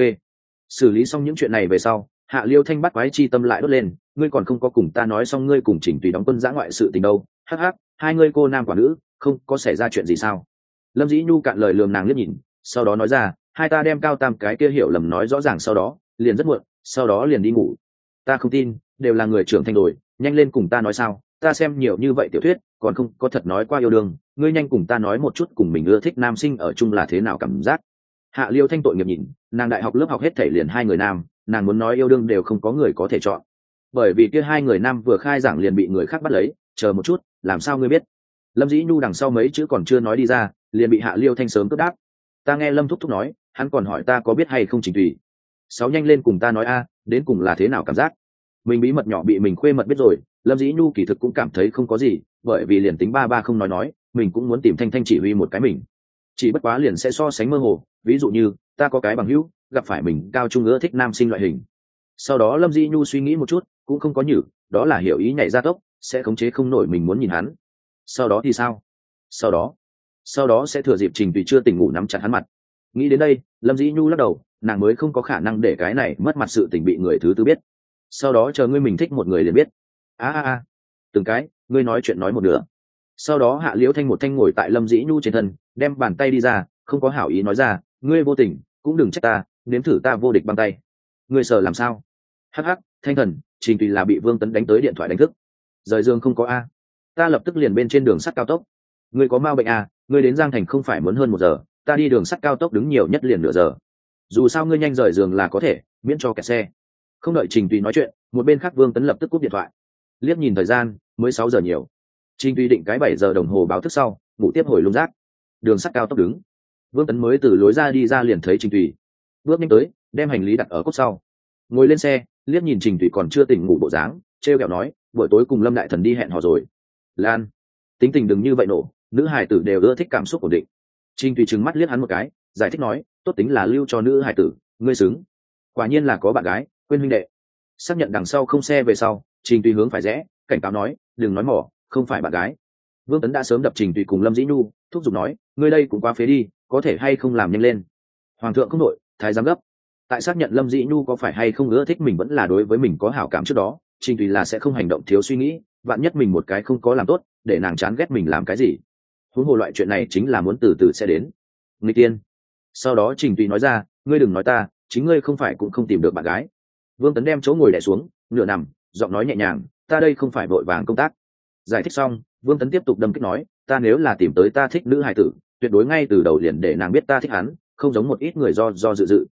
xử lý xong những chuyện này về sau, Hạ Liêu Thanh bắt quái chi tâm lại đốt lên, ngươi còn không có cùng ta nói xong ngươi cùng Trình Tùy đóng quân giã ngoại sự tình đâu? Hắc hắc, hai ngươi cô nam quả nữ, không có xảy ra chuyện gì sao? Lâm Dĩ Nhu cạn lời lườm nàng liếc nhìn, sau đó nói ra, hai ta đem Cao Tam cái kia hiểu lầm nói rõ ràng, sau đó liền rất muộn, sau đó liền đi ngủ. Ta không tin, đều là người trưởng thành rồi, nhanh lên cùng ta nói sao? Ta xem nhiều như vậy tiểu thuyết, còn không có thật nói qua yêu đương, ngươi nhanh cùng ta nói một chút cùng mình ưa thích nam sinh ở chung là thế nào cảm giác. Hạ Liêu Thanh tội nghiệp nhìn, nàng đại học lớp học hết thảy liền hai người nam, nàng muốn nói yêu đương đều không có người có thể chọn, bởi vì kia hai người nam vừa khai giảng liền bị người khác bắt lấy. Chờ một chút, làm sao ngươi biết? Lâm Dĩ Nhu đằng sau mấy chữ còn chưa nói đi ra, liền bị Hạ Liêu Thanh sớm cướp đáp. Ta nghe Lâm thúc thúc nói, hắn còn hỏi ta có biết hay không Trình Tùy. Sáu, nhanh lên cùng ta nói a, đến cùng là thế nào cảm giác? Mình bí mật nhỏ bị mình khuê mật biết rồi, Lâm Dĩ Nhu kỳ thực cũng cảm thấy không có gì, bởi vì liền tính ba ba không nói nói, mình cũng muốn tìm Thanh Thanh chỉ huy một cái mình. Chỉ bất quá liền sẽ so sánh mơ hồ, ví dụ như ta có cái bằng hữu gặp phải mình cao trung ưa thích nam sinh loại hình. Sau đó Lâm Dĩ Nhu suy nghĩ một chút, cũng không có nhử, đó là hiểu ý nhảy ra tốc, sẽ khống chế không nổi mình muốn nhìn hắn. Sau đó thì sao? Sau đó, sau đó sẽ thừa dịp Trình Tùy chưa tỉnh ngủ nắm chặt hắn mặt. Nghĩ đến đây, Lâm Dĩ Nhu lắc đầu, nàng mới không có khả năng để cái này mất mặt sự tình bị người thứ tư biết. Sau đó chờ ngươi mình thích một người liền biết. A a a, từng cái, ngươi nói chuyện nói một nửa. Sau đó Hạ Liễu Thanh một thanh ngồi tại Lâm Dĩ Nhu trên thân, đem bàn tay đi ra, không có hảo ý nói ra, ngươi vô tình, cũng đừng trách ta, nếm thử ta vô địch băng tay. Ngươi sợ làm sao? Hắc hắc, Thanh Thần, Trình Tùy là bị Vương Tấn đánh tới điện thoại đánh thức. Rời giường không có a. Ta lập tức liền bên trên đường sắt cao tốc. Ngươi có mau bệnh a? Ngươi đến Giang Thành không phải muốn hơn một giờ, ta đi đường sắt cao tốc đứng nhiều nhất liền nửa giờ. Dù sao ngươi nhanh rời giường là có thể, miễn cho kẹt xe. Không đợi Trình Tùy nói chuyện, một bên khác Vương Tấn lập tức cúp điện thoại. Liếc nhìn thời gian, mới sáu giờ nhiều. Trình Tùy định cái bảy giờ đồng hồ báo thức sau, ngủ tiếp hồi lung rác. Đường sắt cao tốc đứng. Vương Tấn mới từ lối ra đi ra liền thấy Trình Tùy. Bước nhanh tới, đem hành lý đặt ở cốt sau. Ngồi lên xe, liếc nhìn Trình Tùy còn chưa tỉnh ngủ bộ dáng, trêu ghẹo nói, buổi tối cùng Lâm đại thần đi hẹn hò rồi. Lan, tính tình đừng như vậy nổ, nữ hải tử đều ưa thích cảm xúc ổn định. Trình Tùy trừng mắt liếc hắn một cái, giải thích nói, tốt tính là lưu cho nữ hải tử, ngươi xứng. Quả nhiên là có bạn gái, quên huynh đệ. Xác nhận đằng sau không xe về sau, Trình Tùy hướng phải rẽ, cảnh cáo nói, đừng nói mỏ, không phải bạn gái. Vương Tấn đã sớm đập Trình Tùy cùng Lâm Dĩ Nhu, thúc giục nói, ngươi đây cũng quá phế đi, có thể hay không làm nhanh lên. Hoàng thượng không nội, thái giám gấp. Tại xác nhận Lâm Dĩ Nhu có phải hay không ưa thích mình vẫn là đối với mình có hảo cảm trước đó, Trình Tùy là sẽ không hành động thiếu suy nghĩ, vạn nhất mình một cái không có làm tốt, để nàng chán ghét mình làm cái gì. Huống hồ loại chuyện này chính là muốn từ từ sẽ đến. Nghịch tiên. Sau đó Trình Tùy nói ra, ngươi đừng nói ta, chính ngươi không phải cũng không tìm được bạn gái. Vương Tấn đem chỗ ngồi đè xuống, nửa nằm, giọng nói nhẹ nhàng, ta đây không phải vội vàng công tác. Giải thích xong, Vương Tấn tiếp tục đâm kích nói, ta nếu là tìm tới ta thích nữ hài tử, tuyệt đối ngay từ đầu liền để nàng biết ta thích hắn, không giống một ít người do do dự dự.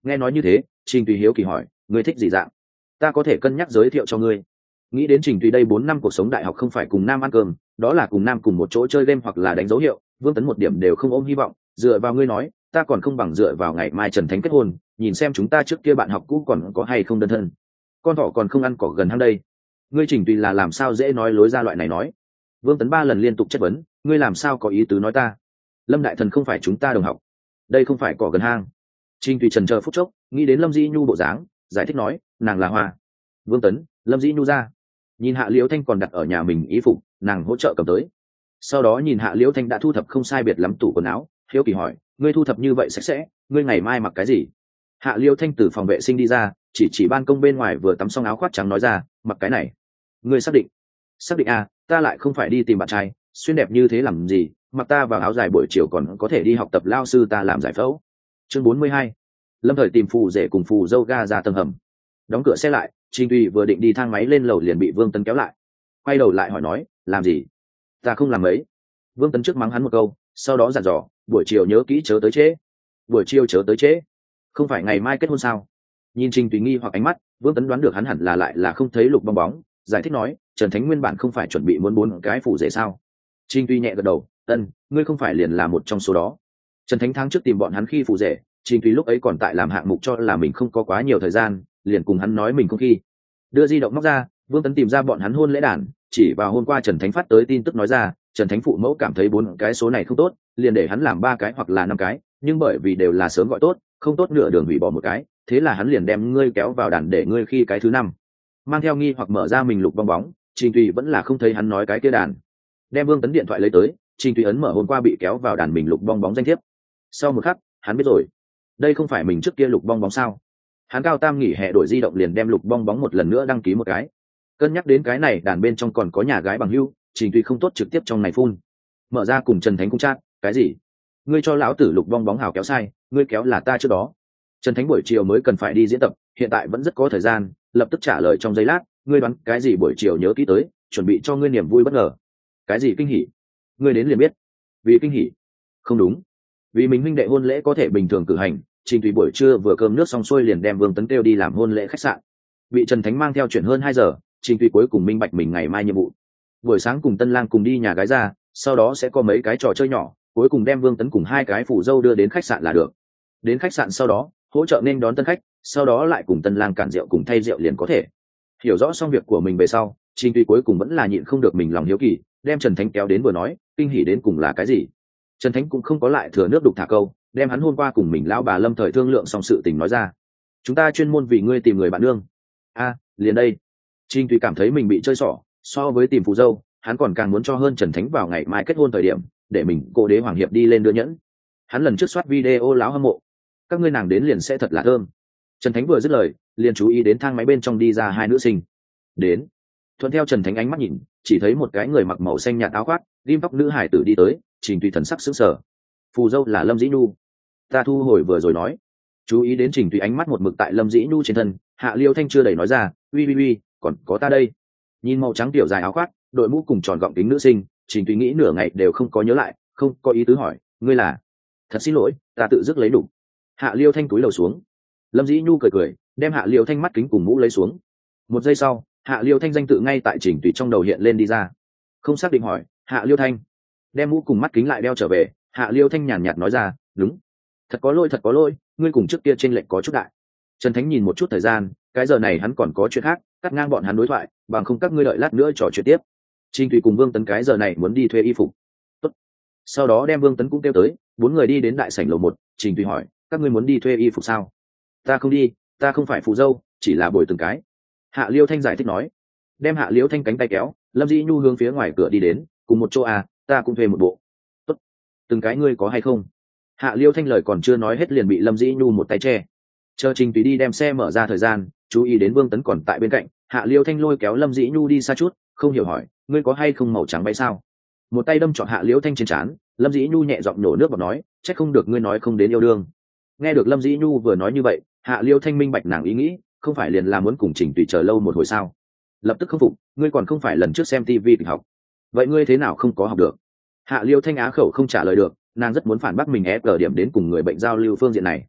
Nghe nói như thế, Trình Tùy hiếu kỳ hỏi, ngươi thích gì dạng? Ta có thể cân nhắc giới thiệu cho ngươi. Nghĩ đến Trình Tùy đây bốn năm cuộc sống đại học không phải cùng nam ăn cơm, đó là cùng nam cùng một chỗ chơi game hoặc là đánh dấu hiệu, Vương Tấn một điểm đều không ôm hy vọng. Dựa vào ngươi nói, ta còn không bằng dựa vào ngày mai Trần Thánh kết hôn, nhìn xem chúng ta trước kia bạn học cũ còn có hay không đơn thân. Con thỏ còn không ăn cỏ gần hang đây. Ngươi Trình Tùy là làm sao dễ nói lối ra loại này nói? Vương Tấn ba lần liên tục chất vấn, ngươi làm sao có ý tứ nói ta? Lâm đại thần không phải chúng ta đồng học, đây không phải cỏ gần hang. Trình Tùy trần chờ phút chốc, nghĩ đến Lâm Dĩ Nhu bộ dáng, giải thích nói, nàng là Hoa. Vương Tấn, Lâm Dĩ Nhu ra. Nhìn Hạ Liễu Thanh còn đặt ở nhà mình y phục, nàng hỗ trợ cầm tới. Sau đó nhìn Hạ Liễu Thanh đã thu thập không sai biệt lắm tủ quần áo, hiếu kỳ hỏi, ngươi thu thập như vậy sạch sẽ, ngươi ngày mai mặc cái gì? Hạ Liễu Thanh từ phòng vệ sinh đi ra, chỉ chỉ ban công bên ngoài vừa tắm xong áo khoác trắng nói ra, mặc cái này. Ngươi xác định? Xác định à, ta lại không phải đi tìm bạn trai, xuyên đẹp như thế làm gì, mặc ta vào áo dài buổi chiều còn có thể đi học tập lao sư ta làm giải phẫu. Chương bốn mươi hai. Lâm Thời tìm phù rể cùng phù dâu ga ra tầng hầm. Đóng cửa xe lại, Trình Tùy vừa định đi thang máy lên lầu liền bị Vương Tấn kéo lại. Quay đầu lại hỏi nói, làm gì? Ta không làm ấy. Vương Tấn trước mắng hắn một câu, sau đó dặn dò, buổi chiều nhớ kỹ chớ tới trễ. Buổi chiều chớ tới trễ? Không phải ngày mai kết hôn sao? Nhìn Trình Tùy nghi hoặc ánh mắt, Vương Tấn đoán được hắn hẳn là lại là không thấy Lục Bong Bóng, giải thích nói, Trần Thánh nguyên bản không phải chuẩn bị muốn bốn cái phù rể sao? Trình Tùy nhẹ gật đầu, ân, ngươi không phải liền là một trong số đó. Trần Thánh tháng trước tìm bọn hắn khi phù rể, Trình Tùy lúc ấy còn tại làm hạng mục cho là mình không có quá nhiều thời gian, liền cùng hắn nói mình không khi. Đưa di động móc ra, Vương Tấn tìm ra bọn hắn hôn lễ đàn, chỉ vào hôm qua Trần Thánh phát tới tin tức nói ra, Trần Thánh phụ mẫu cảm thấy bốn cái số này không tốt, liền để hắn làm ba cái hoặc là năm cái, nhưng bởi vì đều là sớm gọi tốt, không tốt nửa đường hủy bỏ một cái, thế là hắn liền đem ngươi kéo vào đàn để ngươi khi cái thứ năm. Mang theo nghi hoặc mở ra mình Lục Bong Bóng, Trình Tùy vẫn là không thấy hắn nói cái kia đàn. Đem Vương Tấn điện thoại lấy tới, Trình Tùy ấn mở hôm qua bị kéo vào đàn mình Lục Bong Bóng danh thiếp. Sau một khắc, hắn biết rồi, đây không phải mình trước kia Lục Bong Bóng sao? Hắn cao tam nghỉ hè đổi di động liền đem Lục Bong Bóng một lần nữa đăng ký một cái. Cân nhắc đến cái này đàn bên trong còn có nhà gái bằng hữu, Trình Tùy không tốt trực tiếp trong này phun. Mở ra cùng Trần Thánh cung chat, cái gì? Ngươi cho lão tử Lục Bong Bóng hào kéo sai, ngươi kéo là ta trước đó. Trần Thánh buổi chiều mới cần phải đi diễn tập, hiện tại vẫn rất có thời gian, lập tức trả lời trong giây lát, ngươi đoán cái gì buổi chiều nhớ kỹ tới, chuẩn bị cho ngươi niềm vui bất ngờ. Cái gì kinh hỉ? Ngươi đến liền biết. Vì kinh hỉ? Không đúng. Vì mình huynh đệ hôn lễ có thể bình thường cử hành, Trình Tùy buổi trưa vừa cơm nước xong xuôi liền đem Vương Tấn kêu đi làm hôn lễ khách sạn. Bị Trần Thánh mang theo chuyển hơn hai giờ, Trình Tùy cuối cùng minh bạch mình ngày mai nhiệm vụ. Buổi sáng cùng Tân Lang cùng đi nhà gái ra, sau đó sẽ có mấy cái trò chơi nhỏ, cuối cùng đem Vương Tấn cùng hai cái phụ dâu đưa đến khách sạn là được. Đến khách sạn sau đó, hỗ trợ nên đón tân khách, sau đó lại cùng Tân Lang cản rượu cùng thay rượu liền có thể. Hiểu rõ xong việc của mình về sau, Trình Tùy cuối cùng vẫn là nhịn không được mình lòng hiếu kỳ, đem Trần Thánh kéo đến vừa nói, kinh hỉ đến cùng là cái gì? Trần Thánh cũng không có lại thừa nước đục thả câu, đem hắn hôm qua cùng mình lão bà Lâm Thời thương lượng xong sự tình nói ra. Chúng ta chuyên môn vì ngươi tìm người bạn nương. A, liền đây. Trình Tùy cảm thấy mình bị chơi xỏ, so với tìm phù dâu, hắn còn càng muốn cho hơn Trần Thánh vào ngày mai kết hôn thời điểm, để mình cô đế hoàng hiệp đi lên đưa nhẫn. Hắn lần trước soát video láo hâm mộ, các ngươi nàng đến liền sẽ thật là thơm. Trần Thánh vừa dứt lời, liền chú ý đến thang máy bên trong đi ra hai nữ sinh. Đến. Thuận theo Trần Thánh ánh mắt nhìn, chỉ thấy một cái người mặc màu xanh nhạt áo khoác, ghim tóc nữ hải tử đi tới, Trình Tùy thần sắc sững sờ. Phù dâu là Lâm Dĩ Nhu. Ta thu hồi vừa rồi nói. Chú ý đến Trình Tùy ánh mắt một mực tại Lâm Dĩ Nhu trên thân, Hạ Liêu Thanh chưa đẩy nói ra, uy uy uy, còn có ta đây. Nhìn màu trắng tiểu dài áo khoác, đội mũ cùng tròn gọng kính nữ sinh, Trình Tùy nghĩ nửa ngày đều không có nhớ lại, không có ý tứ hỏi, ngươi là? Thật xin lỗi, ta tự dứt lấy đủ. Hạ Liêu Thanh cúi đầu xuống. Lâm Dĩ Nhu cười cười, đem Hạ Liêu Thanh mắt kính cùng mũ lấy xuống. Một giây sau, Hạ Liêu Thanh danh tự ngay tại Trình Tùy trong đầu hiện lên đi ra. Không xác định hỏi, Hạ Liêu Thanh. Đem mũ cùng mắt kính lại đeo trở về, Hạ Liêu Thanh nhàn nhạt nói ra, đúng. Thật có lỗi thật có lỗi, ngươi cùng trước kia chênh lệch có chút đại. Trần Thánh nhìn một chút thời gian, cái giờ này hắn còn có chuyện khác, cắt ngang bọn hắn đối thoại, bằng không các ngươi đợi lát nữa trò chuyện tiếp. Trình Tùy cùng Vương Tấn cái giờ này muốn đi thuê y phục. Tốt. Sau đó đem Vương Tấn cũng kêu tới, bốn người đi đến đại sảnh lầu một, Trình Tùy hỏi, các ngươi muốn đi thuê y phục sao? Ta không đi, ta không phải phù dâu, chỉ là bồi từng cái. Hạ Liêu Thanh giải thích nói. Đem Hạ Liêu Thanh cánh tay kéo, Lâm Dĩ Nhu hướng phía ngoài cửa đi đến, cùng một chỗ à, ta cũng thuê một bộ. Tốt. Từng cái ngươi có hay không? Hạ Liêu Thanh lời còn chưa nói hết liền bị Lâm Dĩ Nhu một tay che. Chờ Trình Tùy đi đem xe mở ra thời gian, chú ý đến Vương Tấn còn tại bên cạnh, Hạ Liêu Thanh lôi kéo Lâm Dĩ Nhu đi xa chút, không hiểu hỏi, ngươi có hay không màu trắng váy sao? Một tay đâm trọn Hạ Liêu Thanh trên trán, Lâm Dĩ Nhu nhẹ giọng nổ nước bọt nói, trách không được ngươi nói không đến yêu đương. Nghe được Lâm Dĩ Nhu vừa nói như vậy, Hạ Liêu Thanh minh bạch nàng ý nghĩ, không phải liền là muốn cùng Trình Tùy chờ lâu một hồi sao? Lập tức không phục, ngươi còn không phải lần trước xem ti vi kịch học, vậy ngươi thế nào không có học được? Hạ Liêu Thanh á khẩu không trả lời được, nàng rất muốn phản bác mình ép ở điểm đến cùng người bệnh giao lưu phương diện này.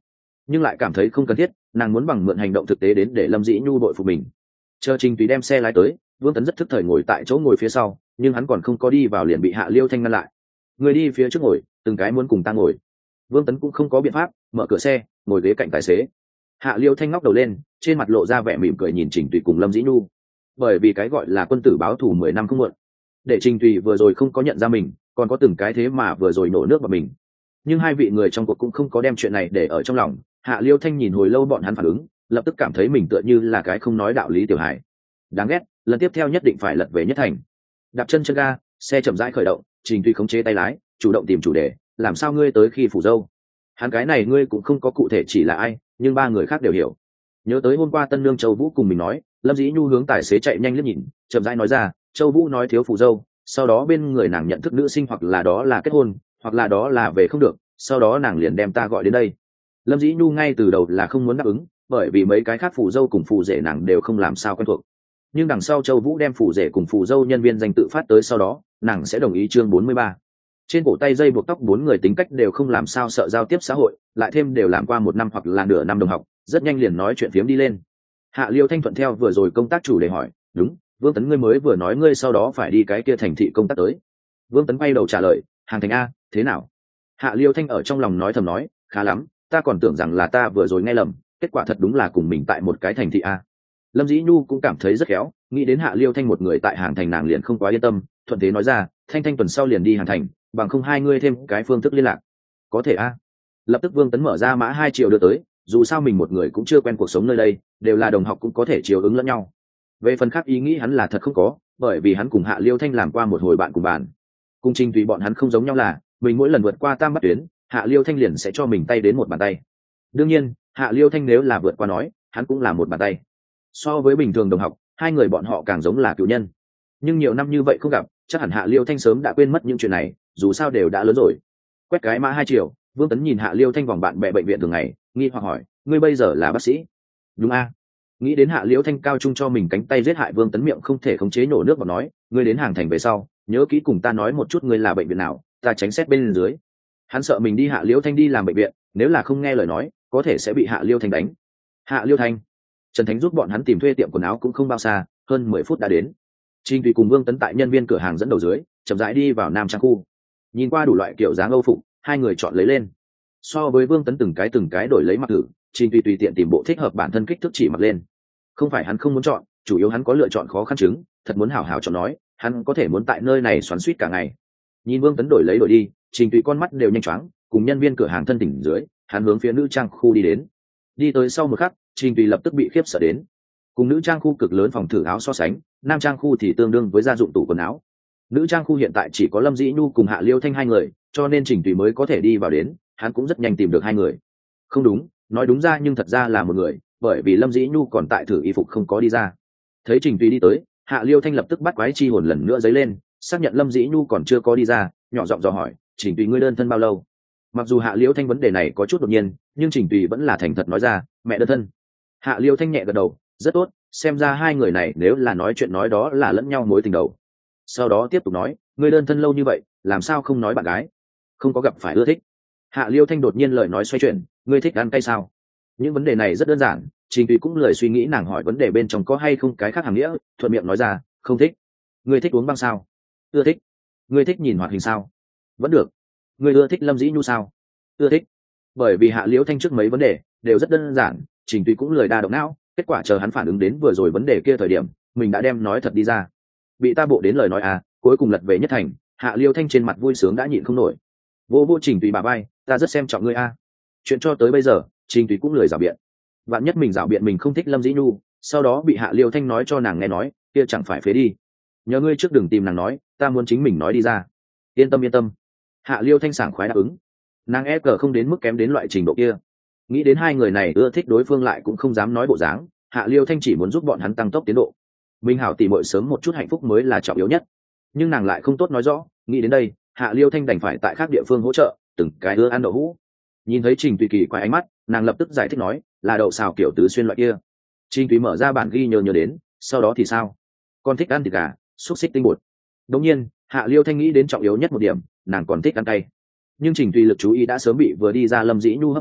nhưng lại cảm thấy không cần thiết, nàng muốn bằng mượn hành động thực tế đến để lâm dĩ nhu đội phục mình. Chờ Trình Tùy đem xe lái tới, Vương Tấn rất thức thời ngồi tại chỗ ngồi phía sau, nhưng hắn còn không có đi vào liền bị Hạ Liêu Thanh ngăn lại. Người đi phía trước ngồi, từng cái muốn cùng ta ngồi. Vương Tấn cũng không có biện pháp, mở cửa xe, ngồi ghế cạnh tài xế. Hạ Liêu Thanh ngóc đầu lên, trên mặt lộ ra vẻ mỉm cười nhìn Trình Tùy cùng Lâm Dĩ Nhu. Bởi vì cái gọi là quân tử báo thù mười năm không muộn. Để Trình Tùy vừa rồi không có nhận ra mình, còn có từng cái thế mà vừa rồi nổ nước vào mình. Nhưng hai vị người trong cuộc cũng không có đem chuyện này để ở trong lòng. Hạ Liêu Thanh nhìn hồi lâu bọn hắn phản ứng, lập tức cảm thấy mình tựa như là cái không nói đạo lý tiểu hài. Đáng ghét, lần tiếp theo nhất định phải lật về nhất thành. Đạp chân chân ga, xe chậm rãi khởi động, Trình Tùy khống chế tay lái, chủ động tìm chủ đề, làm sao ngươi tới khi phủ dâu? Hắn cái này ngươi cũng không có cụ thể chỉ là ai, nhưng ba người khác đều hiểu. Nhớ tới hôm qua Tân Nương Châu Vũ cùng mình nói, Lâm Dĩ Nhu hướng tài xế chạy nhanh liếc nhìn, chậm rãi nói ra, Châu Vũ nói thiếu phủ dâu, sau đó bên người nàng nhận thức nữ sinh hoặc là đó là kết hôn, hoặc là đó là về không được, sau đó nàng liền đem ta gọi đến đây. Lâm Dĩ Nhu ngay từ đầu là không muốn đáp ứng, bởi vì mấy cái khác phù dâu cùng phù rể nàng đều không làm sao quen thuộc. Nhưng đằng sau Châu Vũ đem phù rể cùng phù dâu nhân viên danh tự phát tới sau đó, nàng sẽ đồng ý chương bốn mươi ba. Trên cổ tay dây buộc tóc bốn người tính cách đều không làm sao sợ giao tiếp xã hội, lại thêm đều làm qua một năm hoặc là nửa năm đồng học, rất nhanh liền nói chuyện phiếm đi lên. Hạ Liêu Thanh thuận theo vừa rồi công tác chủ đề hỏi, đúng, Vương Tấn ngươi mới vừa nói ngươi sau đó phải đi cái kia thành thị công tác tới. Vương Tấn bay đầu trả lời, hàng thành a, thế nào? Hạ Liêu Thanh ở trong lòng nói thầm nói, khá lắm, ta còn tưởng rằng là ta vừa rồi nghe lầm, kết quả thật đúng là cùng mình tại một cái thành thị a. Lâm Dĩ Nhu cũng cảm thấy rất khéo, nghĩ đến Hạ Liêu Thanh một người tại hàng thành nàng liền không quá yên tâm, thuận thế nói ra, Thanh Thanh tuần sau liền đi hàng thành, bằng không hai ngươi thêm cái phương thức liên lạc. Có thể a. Lập tức Vương Tấn mở ra mã hai triệu đưa tới, dù sao mình một người cũng chưa quen cuộc sống nơi đây, đều là đồng học cũng có thể chiều ứng lẫn nhau. Về phần khác ý nghĩ hắn là thật không có, bởi vì hắn cùng Hạ Liêu Thanh làm qua một hồi bạn cùng bàn. Cung Trình Tùy bọn hắn không giống nhau là, mình mỗi lần vượt qua tam bắt tuyến, Hạ Liêu Thanh liền sẽ cho mình tay đến một bàn tay. Đương nhiên, Hạ Liêu Thanh nếu là vượt qua nói, hắn cũng là một bàn tay. So với bình thường đồng học, hai người bọn họ càng giống là cựu nhân. Nhưng nhiều năm như vậy không gặp, chắc hẳn Hạ Liêu Thanh sớm đã quên mất những chuyện này, dù sao đều đã lớn rồi. Quét cái mã hai triệu, Vương Tấn nhìn Hạ Liêu Thanh vòng bạn bè bệnh viện thường ngày, nghi hoặc hỏi, ngươi bây giờ là bác sĩ? Đúng a. Nghĩ đến Hạ Liêu Thanh cao trung cho mình cánh tay giết hại Vương Tấn miệng không thể khống chế nổ nước vào nói, ngươi đến hàng thành về sau, nhớ kỹ cùng ta nói một chút ngươi là bệnh viện nào, ta tránh xét bên dưới. Hắn sợ mình đi Hạ Liêu Thanh đi làm bệnh viện, nếu là không nghe lời nói, có thể sẽ bị Hạ Liêu Thanh đánh. Hạ Liêu Thanh, Trần Thánh giúp bọn hắn tìm thuê tiệm quần áo cũng không bao xa, hơn mười phút đã đến. Trình Tùy cùng Vương Tấn tại nhân viên cửa hàng dẫn đầu dưới, chậm rãi đi vào Nam Trang khu. Nhìn qua đủ loại kiểu dáng Âu phục, hai người chọn lấy lên. So với Vương Tấn từng cái từng cái đổi lấy mặc thử, Trình Tùy tùy tiện tìm bộ thích hợp bản thân kích thước chỉ mặc lên. Không phải hắn không muốn chọn, chủ yếu hắn có lựa chọn khó khăn chứng, thật muốn hảo hảo chọn nói, hắn có thể muốn tại nơi này xoắn xuýt cả ngày. Nhìn Vương Tấn đổi lấy đổi đi, Trình Tùy con mắt đều nhanh choáng, cùng nhân viên cửa hàng thân tỉnh dưới, hắn hướng phía nữ trang khu đi đến. Đi tới sau một khắc, Trình Tùy lập tức bị khiếp sợ đến. Cùng nữ trang khu cực lớn phòng thử áo so sánh, nam trang khu thì tương đương với gia dụng tủ quần áo. Nữ trang khu hiện tại chỉ có Lâm Dĩ Nhu cùng Hạ Liêu Thanh hai người, cho nên Trình Tùy mới có thể đi vào đến, hắn cũng rất nhanh tìm được hai người. Không đúng, nói đúng ra nhưng thật ra là một người, bởi vì Lâm Dĩ Nhu còn tại thử y phục không có đi ra. Thấy Trình Tùy đi tới, Hạ Liêu Thanh lập tức bắt quái chi hồn lần nữa dấy lên, xác nhận Lâm Dĩ Nhu còn chưa có đi ra, nhỏ giọng dò hỏi, Trình Tùy ngươi đơn thân bao lâu? Mặc dù Hạ Liêu Thanh vấn đề này có chút đột nhiên, nhưng Trình Tùy vẫn là thành thật nói ra, mẹ đơn thân. Hạ Liêu Thanh nhẹ gật đầu, rất tốt, xem ra hai người này nếu là nói chuyện nói đó là lẫn nhau mối tình đầu. Sau đó tiếp tục nói, ngươi đơn thân lâu như vậy, làm sao không nói bạn gái? Không có gặp phải ưa thích. Hạ Liêu Thanh đột nhiên lời nói xoay chuyển, ngươi thích ăn cay sao? Những vấn đề này rất đơn giản, Trình Tùy cũng lười suy nghĩ nàng hỏi vấn đề bên trong có hay không cái khác hàm nghĩa, thuận miệng nói ra, không thích. Ngươi thích uống băng sao? Ưa thích. Ngươi thích nhìn hoạt hình sao? Vẫn được. Ngươi ưa thích Lâm Dĩ Nhu sao? Ưa thích. Bởi vì Hạ Liêu Thanh trước mấy vấn đề đều rất đơn giản, Trình Tùy cũng lười đa động não, kết quả chờ hắn phản ứng đến vừa rồi vấn đề kia thời điểm, mình đã đem nói thật đi ra. Bị ta bộ đến lời nói à, cuối cùng lật về nhất thành. Hạ Liêu Thanh trên mặt vui sướng đã nhịn không nổi. Vô vô Trình Tùy bà bay, ta rất xem trọng ngươi a. Chuyện cho tới bây giờ, Trình Tùy cũng lười giảo biện. Vạn nhất mình giảo biện mình không thích Lâm Dĩ Nhu, sau đó bị Hạ Liêu Thanh nói cho nàng nghe nói, kia chẳng phải phế đi. Nhớ ngươi trước đừng tìm nàng nói, ta muốn chính mình nói đi ra. Yên tâm yên tâm. Hạ Liêu Thanh sảng khoái đáp ứng. Nàng e cờ không đến mức kém đến loại trình độ kia. Nghĩ đến hai người này ưa thích đối phương lại cũng không dám nói bộ dáng, Hạ Liêu Thanh chỉ muốn giúp bọn hắn tăng tốc tiến độ. Minh hảo tỉ muội sớm một chút hạnh phúc mới là trọng yếu nhất. Nhưng nàng lại không tốt nói rõ, nghĩ đến đây, Hạ Liêu Thanh đành phải tại các địa phương hỗ trợ, từng cái ưa ăn đậu hũ. Nhìn thấy Trình Tùy kỳ quay ánh mắt, nàng lập tức giải thích nói, là đậu xào kiểu tứ xuyên loại kia. Trình Tùy mở ra bản ghi nhớ nhớ đến, sau đó thì sao? Con thích ăn thịt gà, xúc xích tinh bột. Đương nhiên, Hạ Liêu Thanh nghĩ đến trọng yếu nhất một điểm, nàng còn thích ăn cay. Nhưng Trình Tùy lực chú ý đã sớm bị vừa đi ra Lâm Dĩ Nhu hấp dẫn,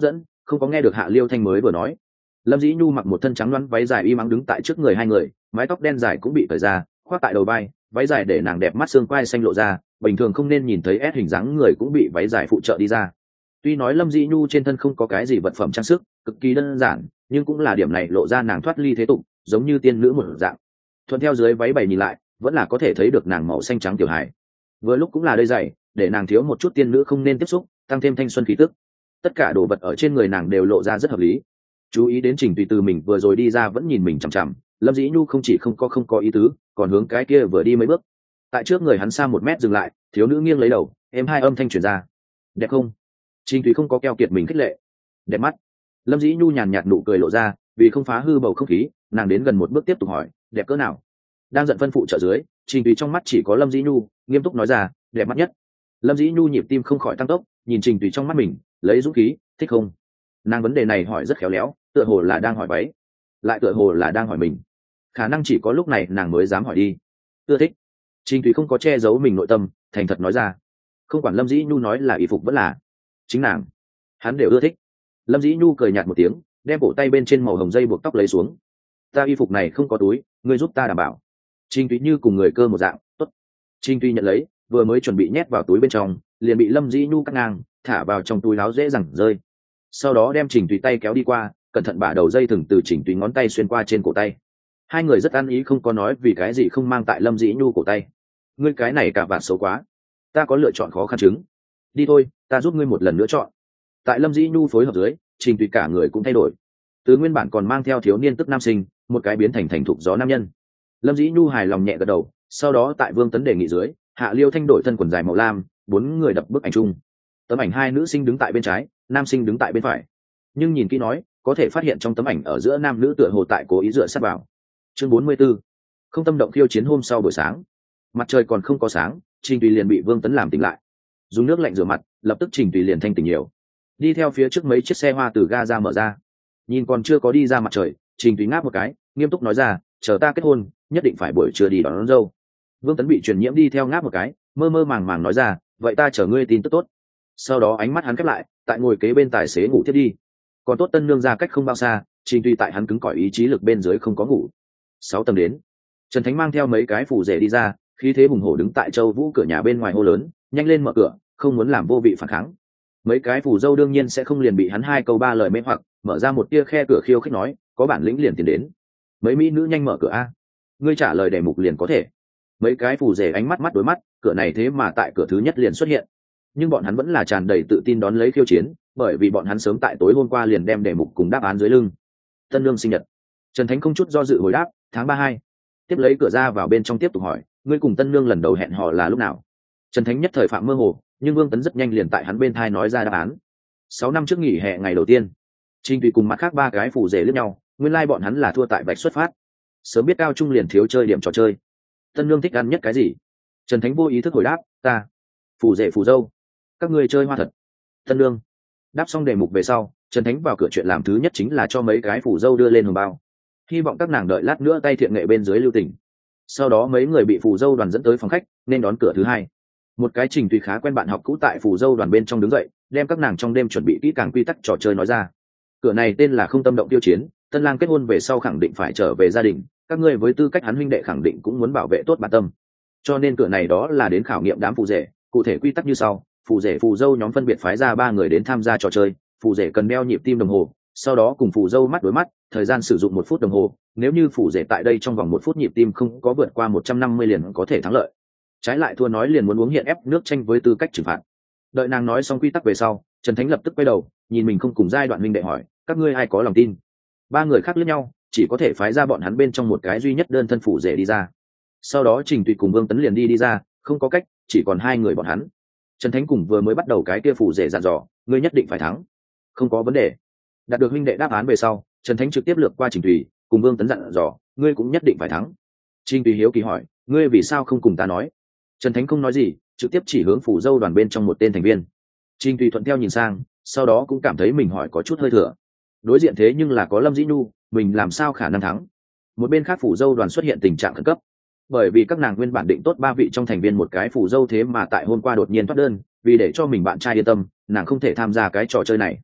không có nghe được hạ liêu thanh mới vừa nói. Lâm Dĩ Nhu mặc một thân trắng loáng váy dài y mắng đứng tại trước người hai người, mái tóc đen dài cũng bị cởi ra khoác tại đầu vai, váy dài để nàng đẹp mắt xương quai xanh lộ ra, bình thường không nên nhìn thấy ép hình dáng người cũng bị váy dài phụ trợ đi ra. Tuy nói Lâm Dĩ Nhu trên thân không có cái gì vật phẩm trang sức, cực kỳ đơn giản, nhưng cũng là điểm này lộ ra nàng thoát ly thế tục, giống như tiên nữ một dạng. Thuận theo dưới váy bày nhìn lại, vẫn là có thể thấy được nàng màu xanh trắng tiểu hài. Vừa lúc cũng là đôi giày, để nàng thiếu một chút tiên nữ không nên tiếp xúc, tăng thêm thanh xuân khí tức. Tất cả đồ vật ở trên người nàng đều lộ ra rất hợp lý. Chú ý đến Trình Tùy từ mình vừa rồi đi ra vẫn nhìn mình chằm chằm, Lâm Dĩ Nhu không chỉ không có không có ý tứ, còn hướng cái kia vừa đi mấy bước. Tại trước người hắn xa một mét dừng lại, thiếu nữ nghiêng lấy đầu, em hai âm thanh truyền ra. Đẹp không? Trình Tùy không có keo kiệt mình khích lệ. Đẹp mắt. Lâm Dĩ Nhu nhàn nhạt nụ cười lộ ra, vì không phá hư bầu không khí, nàng đến gần một bước tiếp tục hỏi, đẹp cỡ nào? Đang giận phân phụ trợ dưới, Trình Tùy trong mắt chỉ có Lâm Dĩ Nhu, nghiêm túc nói ra, đẹp mắt nhất. Lâm Dĩ Nhu nhịp tim không khỏi tăng tốc, nhìn Trình Tùy trong mắt mình, lấy dũng khí, thích không? Nàng vấn đề này hỏi rất khéo léo, tựa hồ là đang hỏi váy, lại tựa hồ là đang hỏi mình. Khả năng chỉ có lúc này nàng mới dám hỏi đi. Ưa thích. Trình Tùy không có che giấu mình nội tâm, thành thật nói ra. Không quản Lâm Dĩ Nhu nói là y phục vẫn là chính nàng, hắn đều ưa thích. Lâm Dĩ Nhu cười nhạt một tiếng, đem cổ tay bên trên màu hồng dây buộc tóc lấy xuống. Ta y phục này không có túi, ngươi giúp ta đảm bảo. Trình Tùy như cùng người cơ một dạng, tốt. Trình Tùy nhận lấy, vừa mới chuẩn bị nhét vào túi bên trong, liền bị Lâm Dĩ Nhu cắt ngang, thả vào trong túi áo dễ dàng rơi. Sau đó đem Trình Tùy tay kéo đi qua, cẩn thận bả đầu dây thừng từ Trình Tùy ngón tay xuyên qua trên cổ tay. Hai người rất ăn ý, không có nói vì cái gì không mang tại Lâm Dĩ Nhu cổ tay. Ngươi cái này cả vạt xấu quá, ta có lựa chọn khó khăn chứng. Đi thôi, ta giúp ngươi một lần nữa chọn. Tại Lâm Dĩ Nhu phối hợp dưới, Trình Tùy cả người cũng thay đổi, từ nguyên bản còn mang theo thiếu niên tức nam sinh, một cái biến thành thành thục gió nam nhân. Lâm Dĩ Nhu hài lòng nhẹ gật đầu, sau đó tại Vương Tấn đề nghị dưới, Hạ Liêu Thanh đổi thân quần dài màu lam, bốn người đập bức ảnh chung. Tấm ảnh hai nữ sinh đứng tại bên trái, nam sinh đứng tại bên phải, nhưng nhìn kỹ nói, có thể phát hiện trong tấm ảnh ở giữa nam nữ tựa hồ tại cố ý dựa sát vào. Chương bốn mươi 44. Không tâm động khiêu chiến. Hôm sau buổi sáng, mặt trời còn không có sáng, Trình Tùy liền bị Vương Tấn làm tỉnh lại. Dùng nước lạnh rửa mặt, lập tức Trình Tùy liền thanh tỉnh nhiều. Đi theo phía trước mấy chiếc xe hoa từ ga ra mở ra. Nhìn còn chưa có đi ra mặt trời, Trình Tùy ngáp một cái, nghiêm túc nói ra, chờ ta kết hôn, nhất định phải buổi trưa đi đón, đón dâu. Vương Tấn bị truyền nhiễm đi theo ngáp một cái, mơ mơ màng màng nói ra, vậy ta chờ ngươi tin tức tốt. Sau đó ánh mắt hắn khép lại, tại ngồi kế bên tài xế ngủ thiết đi. Còn tốt tân nương ra cách không bao xa, Trình Tùy tại hắn cứng cỏi ý chí lực bên dưới không có ngủ. Sáu tầng đến, Trần Thánh mang theo mấy cái phù rể đi ra, khí thế hùng hổ đứng tại Châu Vũ cửa nhà bên ngoài hô lớn, nhanh lên mở cửa, không muốn làm vô vị phản kháng. Mấy cái phù dâu đương nhiên sẽ không liền bị hắn hai câu ba lời mê hoặc, mở ra một tia khe cửa khiêu khích nói, có bản lĩnh liền tiến đến. Mấy mỹ nữ nhanh mở cửa a, ngươi trả lời đề mục liền có thể. Mấy cái phù rể ánh mắt mắt đối mắt, cửa này thế mà tại cửa thứ nhất liền xuất hiện. Nhưng bọn hắn vẫn là tràn đầy tự tin đón lấy khiêu chiến, bởi vì bọn hắn sớm tại tối hôm qua liền đem đề mục cùng đáp án dưới lưng. Tân lương sinh nhật. Trần Thánh không chút do dự hồi đáp, tháng ba hai. Tiếp lấy cửa ra vào bên trong tiếp tục hỏi, ngươi cùng tân lương lần đầu hẹn hò là lúc nào? Trần Thánh nhất thời phạm mơ hồ, nhưng Vương Tấn rất nhanh liền tại hắn bên thai nói ra đáp án. Sáu năm trước nghỉ hè ngày đầu tiên. Trình Tùy cùng mặt khác ba cái phù rể lướt nhau, nguyên lai bọn hắn là thua tại vạch xuất phát. Sớm biết cao trung liền thiếu chơi điểm trò chơi. Tân lương thích ăn nhất cái gì? Trần Thánh vô ý thức hồi đáp, ta. Phù rể phù dâu, các ngươi chơi hoa thật. Tân lương đáp xong đề mục về sau, Trần Thánh vào cửa chuyện làm thứ nhất chính là cho mấy cái phù dâu đưa lên hồng bao, hy vọng các nàng đợi lát nữa tay thiện nghệ bên dưới lưu tình. Sau đó mấy người bị phù dâu đoàn dẫn tới phòng khách, nên đón cửa thứ hai. Một cái Trình Tùy khá quen bạn học cũ tại phù dâu đoàn bên trong đứng dậy, đem các nàng trong đêm chuẩn bị kỹ càng quy tắc trò chơi nói ra. Cửa này tên là không tâm động tiêu chiến, tân lang kết hôn về sau khẳng định phải trở về gia đình, các ngươi với tư cách hắn huynh đệ khẳng định cũng muốn bảo vệ tốt bản tâm, cho nên cửa này đó là đến khảo nghiệm đám phù rể. Cụ thể quy tắc như sau, phù rể phù dâu nhóm phân biệt phái ra ba người đến tham gia trò chơi, phù rể cần đeo nhịp tim đồng hồ, sau đó cùng phù dâu mắt đối mắt, thời gian sử dụng một phút đồng hồ, nếu như phù rể tại đây trong vòng một phút nhịp tim không có vượt qua một trăm năm mươi liền có thể thắng lợi, trái lại thua nói liền muốn uống hiện ép nước chanh với tư cách trừng phạt. Đợi nàng nói xong quy tắc về sau, Trần Thánh lập tức quay đầu nhìn mình không cùng giai đoạn huynh đệ hỏi, các ngươi ai có lòng tin? Ba người khác liếc nhau, chỉ có thể phái ra bọn hắn bên trong một cái duy nhất đơn thân phù rể đi ra. Sau đó Trình Tùy cùng Vương Tấn liền đi đi ra, không có cách, chỉ còn hai người bọn hắn. Trần Thánh cùng vừa mới bắt đầu cái kia phù rể dặn dò, ngươi nhất định phải thắng. Không có vấn đề. Đạt được huynh đệ đáp án về sau, Trần Thánh trực tiếp lược qua Trình Tùy, cùng Vương Tấn dặn dò, ngươi cũng nhất định phải thắng. Trình Tùy hiếu kỳ hỏi, ngươi vì sao không cùng ta nói? Trần Thánh không nói gì, trực tiếp chỉ hướng phù dâu đoàn bên trong một tên thành viên. Trình Tùy thuận theo nhìn sang, sau đó cũng cảm thấy mình hỏi có chút hơi thừa. Đối diện thế nhưng là có Lâm Dĩ Nhu, mình làm sao khả năng thắng? Một bên khác phù dâu đoàn xuất hiện tình trạng khẩn cấp, bởi vì các nàng nguyên bản định tốt ba vị trong thành viên một cái phù dâu thế mà tại hôm qua đột nhiên thoát đơn, vì để cho mình bạn trai yên tâm, nàng không thể tham gia cái trò chơi này.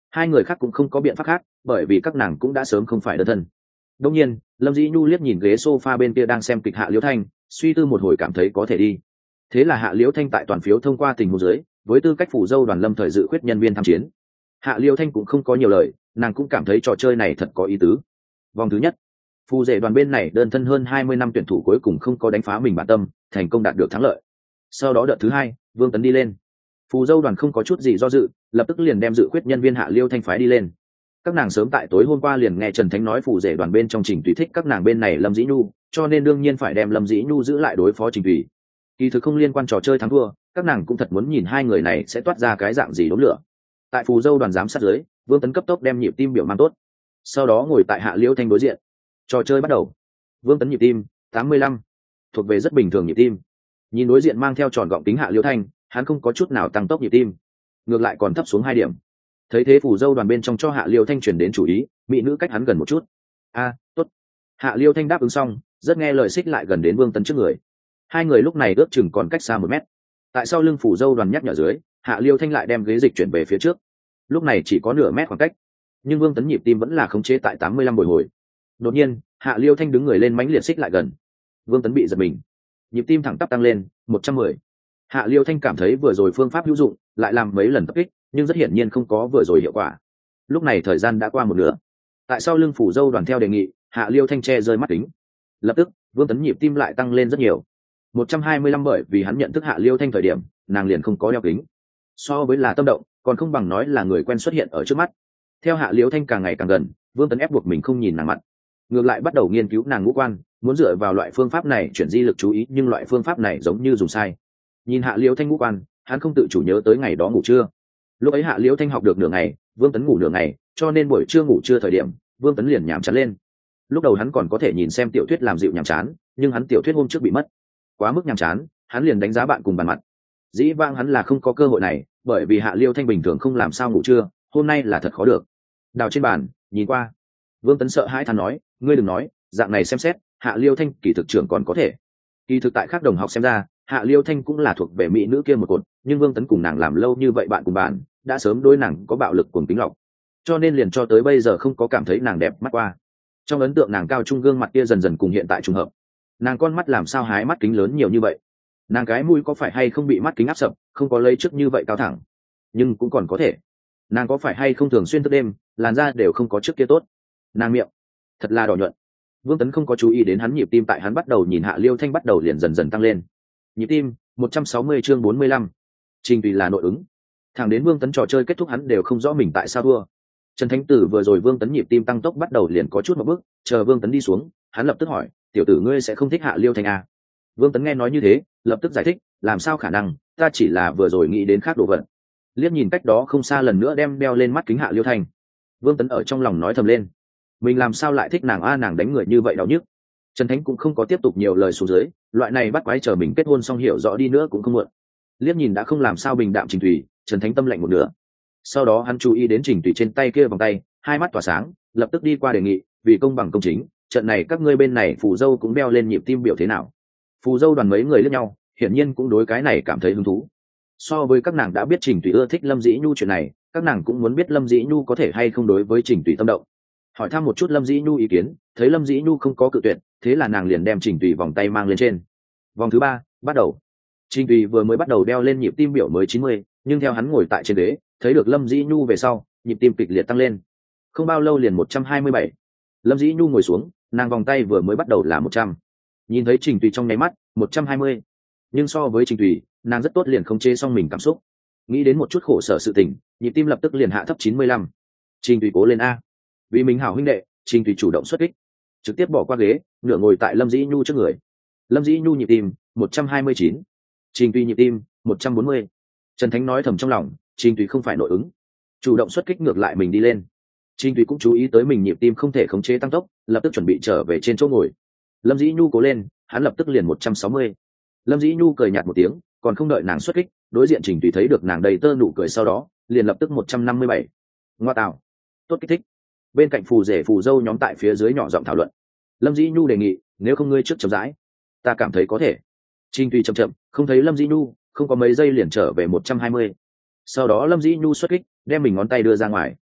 hai người khác cũng không có biện pháp khác, bởi vì các nàng cũng đã sớm không phải đơn thân. Đông nhiên Lâm Dĩ Nhu liếc nhìn ghế sofa bên kia đang xem kịch Hạ Liễu Thanh, suy tư một hồi cảm thấy có thể đi. Thế là Hạ Liễu Thanh tại toàn phiếu thông qua tình huống dưới, với tư cách phủ dâu đoàn Lâm thời dự khuyết nhân viên tham chiến. Hạ Liễu Thanh cũng không có nhiều lời, nàng cũng cảm thấy trò chơi này thật có ý tứ. Vòng thứ nhất, phù rể đoàn bên này đơn thân hơn hai mươi năm tuyển thủ cuối cùng không có đánh phá mình bản tâm, thành công đạt được thắng lợi. Sau đó đợt thứ hai, Vương Tấn đi lên. Phù dâu đoàn không có chút gì do dự, lập tức liền đem dự khuyết nhân viên Hạ Liễu Thanh phái đi lên. Các nàng sớm tại tối hôm qua liền nghe Trần Thánh nói phù rể đoàn bên trong Trình Tùy thích các nàng bên này Lâm Dĩ Nhu, cho nên đương nhiên phải đem Lâm Dĩ Nhu giữ lại đối phó Trình Tùy. Kỳ thực không liên quan trò chơi thắng thua, các nàng cũng thật muốn nhìn hai người này sẽ toát ra cái dạng gì đốm lửa. Tại phù dâu đoàn giám sát dưới, Vương Tấn cấp tốc đem nhịp tim biểu mang tốt, sau đó ngồi tại Hạ Liễu Thanh đối diện. Trò chơi bắt đầu. Vương Tấn nhịp tim tám mươi lăm, thuộc về rất bình thường nhịp tim. Nhìn đối diện mang theo tròn gọng kính Hạ Liễu Thanh, hắn không có chút nào tăng tốc nhịp tim, ngược lại còn thấp xuống hai điểm. Thấy thế phù dâu đoàn bên trong cho Hạ Liễu Thanh chuyển đến chủ ý, mỹ nữ cách hắn gần một chút. A, tốt. Hạ Liễu Thanh đáp ứng xong, rất nghe lời xích lại gần đến Vương Tấn trước người. Hai người lúc này ước chừng còn cách xa một mét. Tại sau lưng phù dâu đoàn nhắc nhở dưới, Hạ Liễu Thanh lại đem ghế dịch chuyển về phía trước. Lúc này chỉ có nửa mét khoảng cách, nhưng Vương Tấn nhịp tim vẫn là khống chế tại tám mươi lăm bồi hồi. Đột nhiên, Hạ Liễu Thanh đứng người lên mãnh liệt xích lại gần. Vương Tấn bị giật mình, nhịp tim thẳng tắp tăng lên một trăm mười. Hạ Liễu Thanh cảm thấy vừa rồi phương pháp hữu dụng, lại làm mấy lần tập kích, nhưng rất hiển nhiên không có vừa rồi hiệu quả. Lúc này thời gian đã qua một nửa. Tại sau lưng phủ dâu đoàn theo đề nghị, Hạ Liễu Thanh che rơi mắt kính. Lập tức, Vương Tấn nhịp tim lại tăng lên rất nhiều. một trăm hai mươi lăm, bởi vì hắn nhận thức Hạ Liễu Thanh thời điểm, nàng liền không có đeo kính. So với là tâm động, còn không bằng nói là người quen xuất hiện ở trước mắt. Theo Hạ Liễu Thanh càng ngày càng gần, Vương Tấn ép buộc mình không nhìn nàng mặt, ngược lại bắt đầu nghiên cứu nàng ngũ quan, muốn dựa vào loại phương pháp này chuyển di lực chú ý, nhưng loại phương pháp này giống như dùng sai. Nhìn Hạ Liễu Thanh ngũ quan, hắn không tự chủ nhớ tới ngày đó ngủ trưa. Lúc ấy Hạ Liễu Thanh học được nửa ngày, Vương Tấn ngủ nửa ngày, cho nên buổi trưa ngủ trưa thời điểm, Vương Tấn liền nhàm chán lên. Lúc đầu hắn còn có thể nhìn xem tiểu thuyết làm dịu nhàm chán, nhưng hắn tiểu thuyết hôm trước bị mất, quá mức nhàm chán, hắn liền đánh giá bạn cùng bàn mặt. Dĩ vãng hắn là không có cơ hội này, bởi vì Hạ Liễu Thanh bình thường không làm sao ngủ trưa, hôm nay là thật khó được. Đào trên bàn, nhìn qua. Vương Tấn sợ hãi than nói, ngươi đừng nói, dạng này xem xét, Hạ Liễu Thanh kỳ thực trưởng còn có thể. Kỳ thực tại khác đồng học xem ra, Hạ Liễu Thanh cũng là thuộc về mỹ nữ kia một cột, nhưng Vương Tấn cùng nàng làm lâu như vậy bạn cùng bàn, đã sớm đối nàng có bạo lực cuồng tính lọc, cho nên liền cho tới bây giờ không có cảm thấy nàng đẹp mắt qua. Trong ấn tượng nàng cao trung gương mặt kia dần dần cùng hiện tại trùng hợp. Nàng con mắt làm sao hái mắt kính lớn nhiều như vậy? Nàng cái mũi có phải hay không bị mắt kính áp sập, không có lấy trước như vậy cao thẳng, nhưng cũng còn có thể. Nàng có phải hay không thường xuyên thức đêm, làn da đều không có trước kia tốt. Nàng miệng thật là đỏ nhuận. Vương Tấn không có chú ý đến hắn nhịp tim tại hắn bắt đầu nhìn Hạ Liễu Thanh bắt đầu liền dần dần tăng lên. Nhịp tim một trăm sáu mươi chương bốn mươi lăm. Trình Tùy là nội ứng. Thẳng đến Vương Tấn trò chơi kết thúc hắn đều không rõ mình tại sao thua. Trần Thánh Tử vừa rồi Vương Tấn nhịp tim tăng tốc bắt đầu liền có chút một bước, chờ Vương Tấn đi xuống, hắn lập tức hỏi, "Tiểu tử ngươi sẽ không thích Hạ Liễu Thanh à?" Vương Tấn nghe nói như thế, lập tức giải thích, "Làm sao khả năng, ta chỉ là vừa rồi nghĩ đến khác đồ vật." Liếc nhìn cách đó không xa lần nữa đem đeo lên mắt kính Hạ Liễu Thanh. Vương Tấn ở trong lòng nói thầm lên, mình làm sao lại thích nàng a, nàng đánh người như vậy đau nhức. Trần Thánh cũng không có tiếp tục nhiều lời xuống dưới, loại này bắt quái chờ mình kết hôn xong hiểu rõ đi nữa cũng không muộn. Liếc nhìn đã không làm sao bình đạm Trình Tùy, Trần Thánh tâm lạnh một nửa. Sau đó hắn chú ý đến Trình Tùy trên tay kia vòng tay, hai mắt tỏa sáng, lập tức đi qua đề nghị, vì công bằng công chính, trận này các ngươi bên này phù dâu cũng đeo lên nhịp tim biểu thế nào. Phù dâu đoàn mấy người liếc nhau, hiển nhiên cũng đối cái này cảm thấy hứng thú. So với các nàng đã biết Trình Tùy ưa thích Lâm Dĩ Nhu chuyện này, các nàng cũng muốn biết Lâm Dĩ Nhu có thể hay không đối với Trình Tùy tâm động. Hỏi thăm một chút Lâm Dĩ Nhu ý kiến, thấy Lâm Dĩ Nhu không có cự tuyệt, thế là nàng liền đem Trình Tùy vòng tay mang lên trên. Vòng thứ ba bắt đầu. Trình Tùy vừa mới bắt đầu đeo lên nhịp tim biểu mới chín mươi, nhưng theo hắn ngồi tại trên ghế, thấy được Lâm Dĩ Nhu về sau, nhịp tim kịch liệt tăng lên. Không bao lâu liền một trăm hai mươi bảy. Lâm Dĩ Nhu ngồi xuống, nàng vòng tay vừa mới bắt đầu là một trăm. Nhìn thấy Trình Tùy trong nháy mắt, một trăm hai mươi. Nhưng so với Trình Tùy, nàng rất tốt liền không chế xong mình cảm xúc. Nghĩ đến một chút khổ sở sự tình, nhịp tim lập tức liền hạ thấp chín mươi lăm. Trình Tùy cố lên a. Vì mình hảo huynh đệ, Trình Tùy chủ động xuất kích, trực tiếp bỏ qua ghế, nửa ngồi tại Lâm Dĩ Nhu trước người. Lâm Dĩ Nhu nhịp tim một trăm hai mươi chín, Trình Tùy nhịp tim một trăm bốn mươi. Trần Thánh nói thầm trong lòng, Trình Tùy không phải nội ứng, chủ động xuất kích ngược lại mình đi lên. Trình Tùy cũng chú ý tới mình nhịp tim không thể khống chế tăng tốc, lập tức chuẩn bị trở về trên chỗ ngồi. Lâm Dĩ Nhu cố lên, hắn lập tức liền một trăm sáu mươi. Lâm Dĩ Nhu cười nhạt một tiếng, còn không đợi nàng xuất kích, đối diện Trình Tùy thấy được nàng đầy tơ nụ cười sau đó, liền lập tức một trăm năm mươi bảy. Ngoa tạo, tốt kích thích. Bên cạnh phù rể phù dâu nhóm tại phía dưới nhỏ giọng thảo luận. Lâm Dĩ Nhu đề nghị, nếu không ngươi trước chậm rãi. Ta cảm thấy có thể. Trình Tùy chậm chậm, không thấy Lâm Dĩ Nhu, không có mấy giây liền trở về một trăm hai mươi. Sau đó Lâm Dĩ Nhu xuất kích, đem mình ngón tay đưa ra ngoài.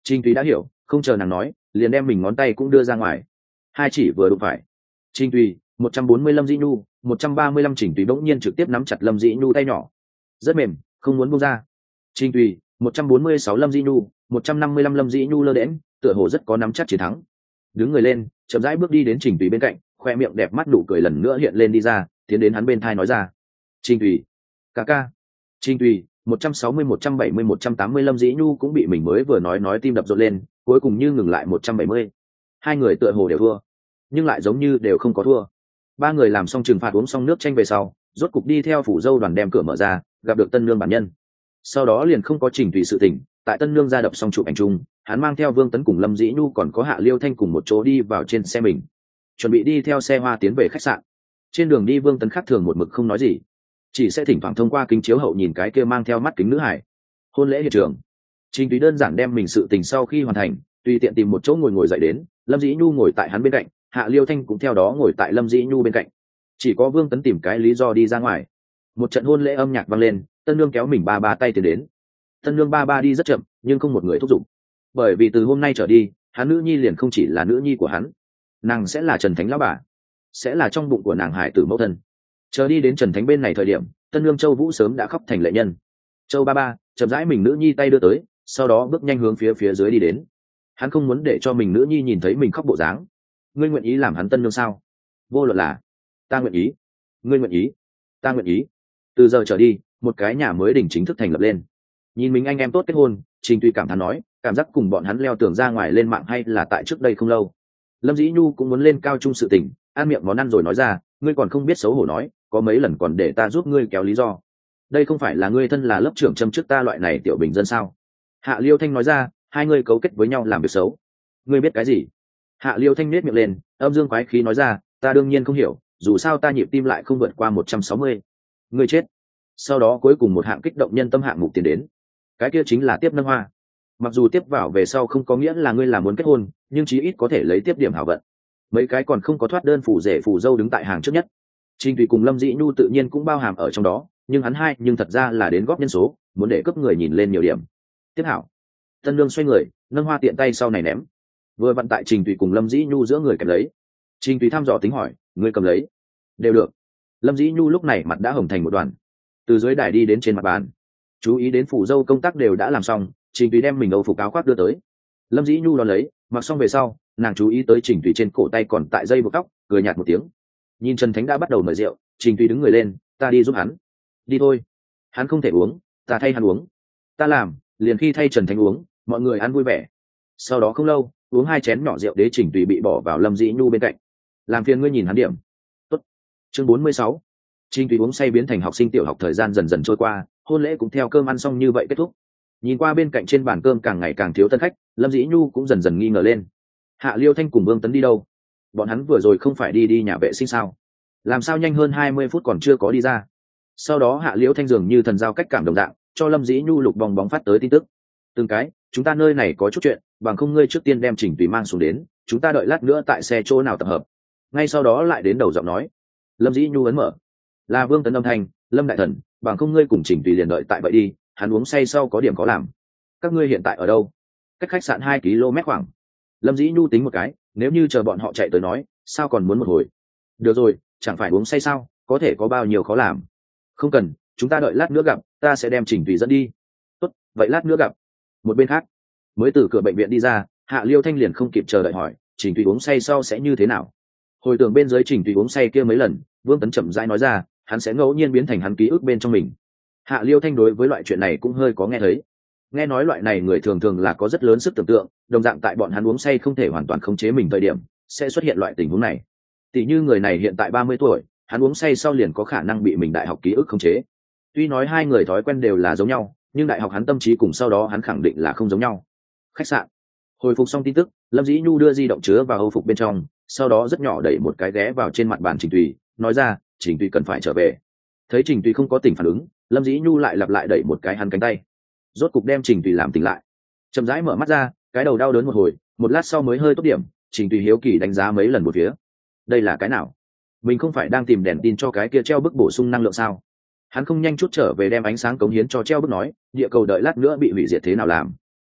Trình Tùy đã hiểu, không chờ nàng nói liền đem mình ngón tay cũng đưa ra ngoài, hai chỉ vừa đụng phải. Trình Tùy một trăm bốn mươi Lâm Dĩ Nhu một trăm ba mươi lăm. Trình Tùy bỗng nhiên trực tiếp nắm chặt Lâm Dĩ Nhu tay nhỏ, rất mềm, không muốn buông ra. Trình Tùy một trăm bốn mươi sáu Lâm Dĩ Nhu một trăm năm mươi lăm. Lâm Dĩ Nhu lơ đễnh, tựa hồ rất có nắm chắc chiến thắng, đứng người lên chậm rãi bước đi đến Trình Tùy bên cạnh, khoe miệng đẹp mắt nụ cười lần nữa hiện lên đi ra, tiến đến hắn bên thai nói ra: Trình Tùy ca ca. Trình Tùy một trăm sáu mươi một trăm bảy mươi một trăm tám mươi. Lâm Dĩ Nhu cũng bị mình mới vừa nói nói tim đập rộn lên, cuối cùng như ngừng lại một trăm bảy mươi. Hai người tựa hồ đều thua, nhưng lại giống như đều không có thua. Ba người làm xong trừng phạt, uống xong nước chanh về sau, rốt cục đi theo phủ dâu đoàn đem cửa mở ra, gặp được tân nương bản nhân. Sau đó liền không có Trình Tùy sự tình, tại tân nương ra đập xong chụp ảnh chung, hắn mang theo Vương Tấn cùng Lâm Dĩ Nhu còn có Hạ Liêu Thanh cùng một chỗ đi vào trên xe mình, chuẩn bị đi theo xe hoa tiến về khách sạn. Trên đường đi Vương Tấn khác thường một mực không nói gì, chỉ sẽ thỉnh thoảng thông qua kính chiếu hậu nhìn cái kia mang theo mắt kính nữ hải. Hôn lễ hiện trường, Trình Tùy đơn giản đem mình sự tình sau khi hoàn thành, tùy tiện tìm một chỗ ngồi ngồi dậy đến, Lâm Dĩ Nhu ngồi tại hắn bên cạnh, Hạ Liêu Thanh cũng theo đó ngồi tại Lâm Dĩ Nhu bên cạnh, chỉ có Vương Tấn tìm cái lý do đi ra ngoài. Một trận hôn lễ âm nhạc vang lên, tân nương kéo mình ba ba tay tiến đến. Tân nương ba ba đi rất chậm, nhưng không một người thúc giục, bởi vì từ hôm nay trở đi, hắn nữ nhi liền không chỉ là nữ nhi của hắn, nàng sẽ là Trần Thánh lão bà, sẽ là trong bụng của nàng hải tử mẫu thân. Chờ đi đến Trần Thánh bên này thời điểm, tân nương Châu Vũ sớm đã khóc thành lệ nhân. Châu ba ba chậm rãi mình nữ nhi tay đưa tới, sau đó bước nhanh hướng phía phía dưới đi đến. Hắn không muốn để cho mình nữ nhi nhìn thấy mình khóc bộ dáng. Ngươi nguyện ý làm hắn tân nương sao? Vô luận là ta nguyện ý, ngươi nguyện ý, ta nguyện ý. Từ giờ trở đi, một cái nhà mới đỉnh chính thức thành lập lên. Nhìn mình anh em tốt kết hôn, Trình Tùy cảm thán nói, cảm giác cùng bọn hắn leo tường ra ngoài lên mạng hay là tại trước đây không lâu. Lâm Dĩ Nhu cũng muốn lên cao trung sự tình, ăn miệng món ăn rồi nói ra, ngươi còn không biết xấu hổ nói, có mấy lần còn để ta giúp ngươi kéo lý do. Đây không phải là ngươi thân là lớp trưởng châm trước ta loại này tiểu bình dân sao? Hạ Liêu Thanh nói ra, hai ngươi cấu kết với nhau làm việc xấu. Ngươi biết cái gì? Hạ Liêu Thanh nết miệng lên, âm dương quái khí nói ra, ta đương nhiên không hiểu, dù sao ta nhịp tim lại không vượt qua một trăm sáu mươi. Ngươi chết. Sau đó cuối cùng một hạng kích động nhân tâm hạng mục tiền đến, cái kia chính là tiếp nâng hoa. Mặc dù tiếp vào về sau không có nghĩa là ngươi là muốn kết hôn, nhưng chí ít có thể lấy tiếp điểm hảo vận. Mấy cái còn không có thoát đơn phủ rể phủ dâu đứng tại hàng trước nhất. Trình Tùy cùng Lâm Dĩ Nhu tự nhiên cũng bao hàm ở trong đó, nhưng hắn hai nhưng thật ra là đến góp nhân số, muốn để cấp người nhìn lên nhiều điểm. Tiếp hảo. Tân lương xoay người, nâng hoa tiện tay sau này ném. Vừa vận tại Trình Tùy cùng Lâm Dĩ Nhu giữa người cầm lấy. Trình Tùy thăm dò tính hỏi, ngươi cầm lấy? Đều được. Lâm Dĩ Nhu lúc này mặt đã hồng thành một đoàn, từ dưới đài đi đến trên mặt bàn. Chú ý đến phủ dâu công tác đều đã làm xong, Trình Tùy đem mình âu phục áo khoác đưa tới. Lâm Dĩ Nhu đón lấy, mặc xong về sau, nàng chú ý tới Trình Tùy trên cổ tay còn tại dây buộc tóc, cười nhạt một tiếng. Nhìn Trần Thánh đã bắt đầu mời rượu, Trình Tùy đứng người lên, ta đi giúp hắn. Đi thôi. Hắn không thể uống, ta thay hắn uống. Ta làm, liền khi thay Trần Thánh uống, mọi người ăn vui vẻ. Sau đó không lâu, uống hai chén nhỏ rượu đế, Trình Tùy bị bỏ vào Lâm Dĩ Nhu bên cạnh. Làm phiền ngươi nhìn hắn điểm. Tốt. Chương bốn mươi sáu. Trình Tùy uống say biến thành học sinh tiểu học, thời gian dần dần trôi qua, hôn lễ cũng theo cơm ăn xong như vậy kết thúc. Nhìn qua bên cạnh trên bàn cơm càng ngày càng thiếu tân khách, Lâm Dĩ Nhu cũng dần dần nghi ngờ lên. Hạ Liêu Thanh cùng Vương Tấn đi đâu? Bọn hắn vừa rồi không phải đi đi nhà vệ sinh sao? Làm sao nhanh hơn hai mươi phút còn chưa có đi ra? Sau đó Hạ Liêu Thanh dường như thần giao cách cảm đồng dạng, cho Lâm Dĩ Nhu lục bong bóng phát tới tin tức. Từng cái, chúng ta nơi này có chút chuyện, bằng không ngươi trước tiên đem Trình Tùy mang xuống đến, chúng ta đợi lát nữa tại xe chỗ nào tập hợp. Ngay sau đó lại đến đầu giọng nói. Lâm Dĩ Nhu ấn mở. Là Vương Tấn âm thanh, Lâm đại thần, bằng không ngươi cùng Trình Tùy liền đợi tại vậy đi, hắn uống say sau có điểm có làm. Các ngươi hiện tại ở đâu? Cách khách sạn hai ki lô mét khoảng. Lâm Dĩ Nhu tính một cái, nếu như chờ bọn họ chạy tới nói, sao còn muốn một hồi? Được rồi, chẳng phải uống say sao, có thể có bao nhiêu khó làm. Không cần, chúng ta đợi lát nữa gặp, ta sẽ đem Trình Tùy dẫn đi. Tốt, vậy lát nữa gặp. Một bên khác, mới từ cửa bệnh viện đi ra, Hạ Liêu Thanh liền không kịp chờ đợi hỏi, Trình Tùy uống say sau sẽ như thế nào? Hồi tưởng bên dưới Trình Tùy uống say kia mấy lần, Vương Tấn chậm rãi nói ra, hắn sẽ ngẫu nhiên biến thành hắn ký ức bên trong mình. Hạ Liêu Thanh đối với loại chuyện này cũng hơi có nghe thấy. Nghe nói loại này người thường thường là có rất lớn sức tưởng tượng, đồng dạng tại bọn hắn uống say không thể hoàn toàn khống chế mình thời điểm, sẽ xuất hiện loại tình huống này. Tỷ như người này hiện tại ba mươi tuổi, hắn uống say sau liền có khả năng bị mình đại học ký ức khống chế. Tuy nói hai người thói quen đều là giống nhau, nhưng đại học hắn tâm trí cùng sau đó hắn khẳng định là không giống nhau. Khách sạn. Hồi phục xong tin tức, Lâm Dĩ Nhu đưa di động chứa vào hầu phục bên trong, sau đó rất nhỏ đẩy một cái ghé vào trên mặt bàn Trình Tùy, nói ra, Trình Tùy cần phải trở về. Thấy Trình Tùy không có tỉnh phản ứng, Lâm Dĩ Nhu lại lặp lại đẩy một cái hắn cánh tay, rốt cục đem Trình Tùy làm tỉnh lại. Chậm rãi mở mắt ra, cái đầu đau đớn một hồi, một lát sau mới hơi tốt điểm. Trình Tùy hiếu kỳ đánh giá mấy lần một phía. Đây là cái nào? Mình không phải đang tìm đèn tin cho cái kia treo bức bổ sung năng lượng sao? Hắn không nhanh chút trở về đem ánh sáng cống hiến cho treo bức nói, địa cầu đợi lát nữa bị hủy diệt thế nào làm?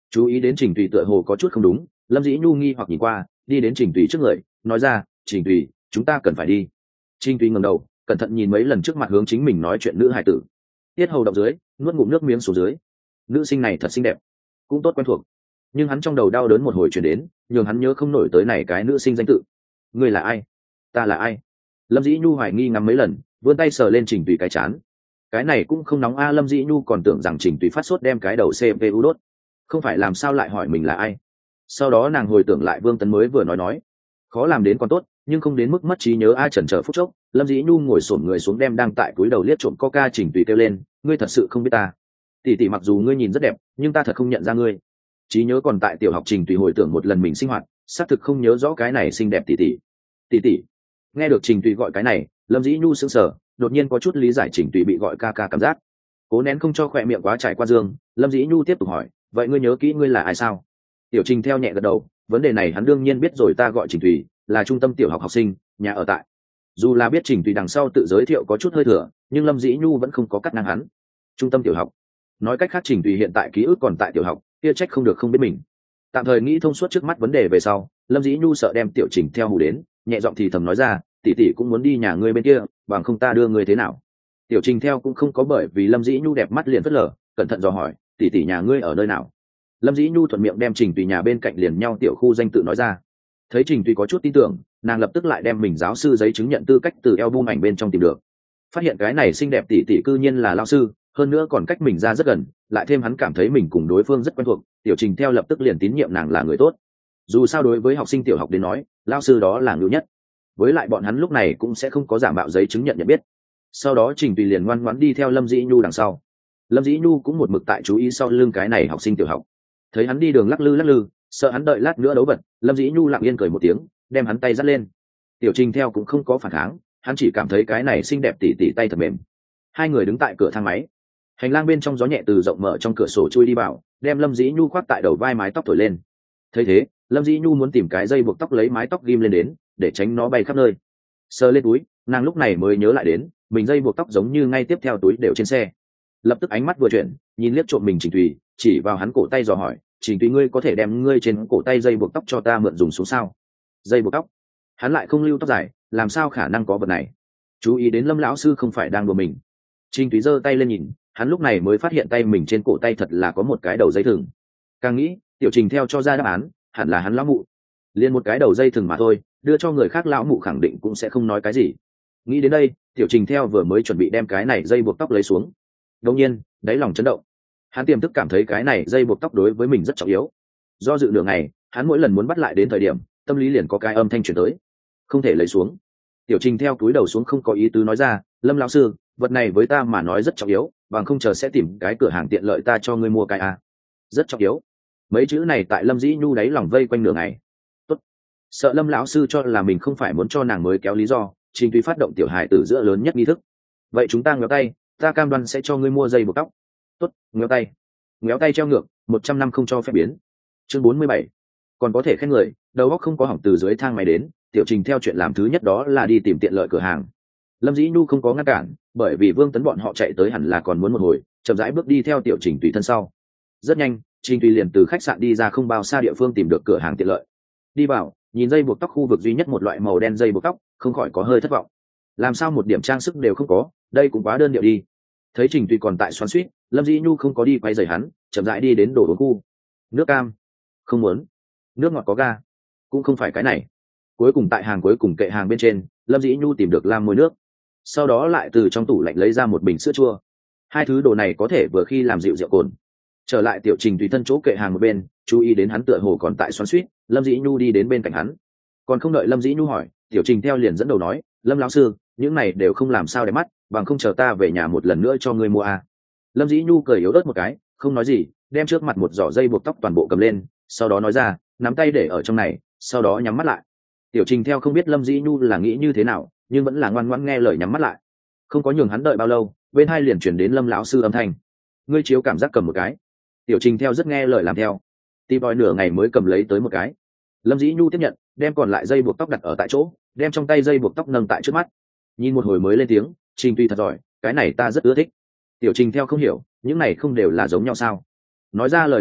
Chú ý đến Trình Tùy tựa hồ có chút không đúng, Lâm Dĩ Nhu nghi hoặc nhìn qua, đi đến Trình Tùy trước người, nói ra, Trình Tùy, chúng ta cần phải đi. Trình Tùy ngẩng đầu, cẩn thận nhìn mấy lần trước mặt hướng chính mình nói chuyện nữ hài tử. Tiết hầu động dưới, nuốt ngụm nước miếng xuống dưới. Nữ sinh này thật xinh đẹp, cũng tốt quen thuộc. Nhưng hắn trong đầu đau đớn một hồi chuyển đến, nhường hắn nhớ không nổi tới này cái nữ sinh danh tự. Ngươi là ai? Ta là ai? Lâm Dĩ Nhu hoài nghi ngắm mấy lần, vươn tay sờ lên Trình Tùy cái chán. Cái này cũng không nóng a. Lâm Dĩ Nhu còn tưởng rằng Trình Tùy phát sốt đem cái đầu xê pê u đốt, không phải làm sao lại hỏi mình là ai. Sau đó nàng hồi tưởng lại Vương Tấn mới vừa nói nói, khó làm đến còn tốt, nhưng không đến mức mất trí nhớ. Ai chần chờ phút chốc, Lâm Dĩ Nhu ngồi xổm người xuống đem đang tại cúi đầu liếc trộm coca Trình Tùy kêu lên, ngươi thật sự không biết ta? Tỷ tỷ, mặc dù ngươi nhìn rất đẹp, nhưng ta thật không nhận ra ngươi. Trí nhớ còn tại tiểu học. Trình Tùy hồi tưởng một lần mình sinh hoạt, xác thực không nhớ rõ cái này xinh đẹp tỷ tỷ. Tỷ tỷ. Nghe được Trình Tùy gọi cái này, Lâm Dĩ Nhu sững sờ, đột nhiên có chút lý giải Trình Tùy bị gọi ca ca cảm giác. Cố nén không cho khỏe miệng quá trải qua dương, Lâm Dĩ Nhu tiếp tục hỏi, vậy ngươi nhớ kỹ ngươi là ai sao? Tiểu Trình theo nhẹ gật đầu, vấn đề này hắn đương nhiên biết rồi, ta gọi Trình Tùy, là trung tâm tiểu học học sinh, nhà ở tại. Dù là biết Trình Tùy đằng sau tự giới thiệu có chút hơi thừa, nhưng Lâm Dĩ Nhu vẫn không có cắt ngang hắn. Trung tâm tiểu học. Nói cách khác Trình Tùy hiện tại ký ức còn tại tiểu học, kia trách không được không biết mình. Tạm thời nghĩ thông suốt trước mắt vấn đề về sau, Lâm Dĩ Nhu sợ đem Tiểu Trình theo hù đến, nhẹ giọng thì thầm nói ra, tỷ tỷ cũng muốn đi nhà ngươi bên kia, bằng không ta đưa ngươi thế nào? Tiểu Trình theo cũng không có bởi vì Lâm Dĩ Nhu đẹp mắt liền phớt lờ, cẩn thận dò hỏi, tỷ tỷ nhà ngươi ở nơi nào? Lâm Dĩ Nhu thuận miệng đem Trình Tùy nhà bên cạnh liền nhau tiểu khu danh tự nói ra. Thấy Trình Tùy có chút tin tưởng, nàng lập tức lại đem mình giáo sư giấy chứng nhận tư cách từ album ảnh bên trong tìm được. Phát hiện cái này xinh đẹp tỷ tỷ cư nhiên là lão sư, hơn nữa còn cách mình ra rất gần, lại thêm hắn cảm thấy mình cùng đối phương rất quen thuộc, Tiểu Trình theo lập tức liền tín nhiệm nàng là người tốt. Dù sao đối với học sinh tiểu học đến nói, lão sư đó là ngưu nhất. Với lại bọn hắn lúc này cũng sẽ không có giả mạo giấy chứng nhận nhận biết. Sau đó Trình Tùy liền ngoan ngoãn đi theo Lâm Dĩ Nhu đằng sau. Lâm Dĩ Nhu cũng một mực tại chú ý sau lưng cái này học sinh tiểu học. Thấy hắn đi đường lắc lư lắc lư, sợ hắn đợi lát nữa đấu vật, Lâm Dĩ Nhu lặng yên cười một tiếng, đem hắn tay dắt lên. Tiểu Trình theo cũng không có phản kháng, hắn chỉ cảm thấy cái này xinh đẹp tỉ tỉ tay thật mềm. Hai người đứng tại cửa thang máy, hành lang bên trong gió nhẹ từ rộng mở trong cửa sổ chui đi vào, đem Lâm Dĩ Nhu khoác tại đầu vai mái tóc thổi lên. Thấy thế, Lâm Dĩ Nhu muốn tìm cái dây buộc tóc lấy mái tóc ghim lên đến, để tránh nó bay khắp nơi. Sờ lên túi, nàng lúc này mới nhớ lại đến, mình dây buộc tóc giống như ngay tiếp theo túi đều trên xe. Lập tức ánh mắt vừa chuyển, nhìn liếc trộm mình Trình Tùy, chỉ vào hắn cổ tay dò hỏi, Trình Tùy, ngươi có thể đem ngươi trên cổ tay dây buộc tóc cho ta mượn dùng xuống sao? Dây buộc tóc? Hắn lại không lưu tóc dài, làm sao khả năng có vật này? Chú ý đến Lâm lão sư không phải đang đùa mình. Trình Tùy giơ tay lên nhìn, hắn lúc này mới phát hiện tay mình trên cổ tay thật là có một cái đầu dây thừng. Càng nghĩ, Tiểu Trình theo cho ra đáp án, hẳn là hắn lão mụ. Liên một cái đầu dây thừng mà thôi, đưa cho người khác lão mụ khẳng định cũng sẽ không nói cái gì. Nghĩ đến đây, Tiểu Trình theo vừa mới chuẩn bị đem cái này dây buộc tóc lấy xuống, đột nhiên đáy lòng chấn động. Hắn tiềm thức cảm thấy cái này dây buộc tóc đối với mình rất trọng yếu. Do dự nửa ngày, hắn mỗi lần muốn bắt lại đến thời điểm, tâm lý liền có cái âm thanh truyền tới, không thể lấy xuống. Tiểu Trình theo túi đầu xuống không có ý tứ nói ra, Lâm lão sư, vật này với ta mà nói rất trọng yếu, bằng không chờ sẽ tìm cái cửa hàng tiện lợi ta cho ngươi mua cái a. Rất trọng yếu. Mấy chữ này tại Lâm Dĩ Nhu đáy lòng vây quanh nửa ngày. Tốt. Sợ Lâm lão sư cho là mình không phải muốn cho nàng mới kéo lý do, Trình Tùy phát động tiểu hài tử giữa lớn nhất nghi thức. Vậy chúng ta ngéo tay, ta cam đoan sẽ cho ngươi mua dây buộc tóc. Tốt, ngéo tay. Ngéo tay treo ngược, một trăm năm không cho phép biến. Chương bốn mươi bảy. Còn có thể khen người, đầu óc không có hỏng từ dưới thang máy đến, Tiểu Trình theo chuyện làm thứ nhất đó là đi tìm tiện lợi cửa hàng. Lâm Dĩ Nhu không có ngăn cản, bởi vì Vương Tấn bọn họ chạy tới hẳn là còn muốn một hồi, chậm rãi bước đi theo Tiểu Trình Tùy thân sau. Rất nhanh, Trình Tùy liền từ khách sạn đi ra không bao xa địa phương tìm được cửa hàng tiện lợi. Đi vào, nhìn dây buộc tóc khu vực duy nhất một loại màu đen dây buộc tóc, không khỏi có hơi thất vọng. Làm sao một điểm trang sức đều không có, đây cũng quá đơn điệu đi. Thấy Trình Tùy còn tại xoắn xuýt, Lâm Dĩ Nhu không có đi quay rời hắn, chậm rãi đi đến đồ uống khu. Nước cam? Không muốn. Nước ngọt có ga? Cũng không phải cái này. Cuối cùng tại hàng cuối cùng kệ hàng bên trên, Lâm Dĩ Nhu tìm được lam môi nước. Sau đó lại từ trong tủ lạnh lấy ra một bình sữa chua. Hai thứ đồ này có thể vừa khi làm dịu rượu cồn. Trở lại Tiểu Trình Tùy thân chỗ kệ hàng một bên, chú ý đến hắn tựa hồ còn tại xoắn xuýt, Lâm Dĩ Nhu đi đến bên cạnh hắn. Còn không đợi Lâm Dĩ Nhu hỏi, Tiểu Trình theo liền dẫn đầu nói, Lâm lão sư, những này đều không làm sao để mắt, bằng không chờ ta về nhà một lần nữa cho ngươi mua à. Lâm Dĩ Nhu cười yếu ớt một cái, không nói gì, đem trước mặt một giỏ dây buộc tóc toàn bộ cầm lên, sau đó nói ra, nắm tay để ở trong này, sau đó nhắm mắt lại. Tiểu Trình theo không biết Lâm Dĩ Nhu là nghĩ như thế nào, nhưng vẫn là ngoan ngoãn nghe lời nhắm mắt lại. Không có nhường hắn đợi bao lâu, bên hai liền chuyển đến Lâm lão sư âm thanh, ngươi chiếu cảm giác cầm một cái. Tiểu Trình theo rất nghe lời làm theo, tìm đòi nửa ngày mới cầm lấy tới một cái. Lâm Dĩ Nhu tiếp nhận, đem còn lại dây buộc tóc đặt ở tại chỗ, đem trong tay dây buộc tóc nâng tại trước mắt, nhìn một hồi mới lên tiếng, Trình Tùy thật giỏi, cái này ta rất ưa thích. Tiểu Trình theo không hiểu, những này không đều là giống nhau sao? Nói ra lời nói thật,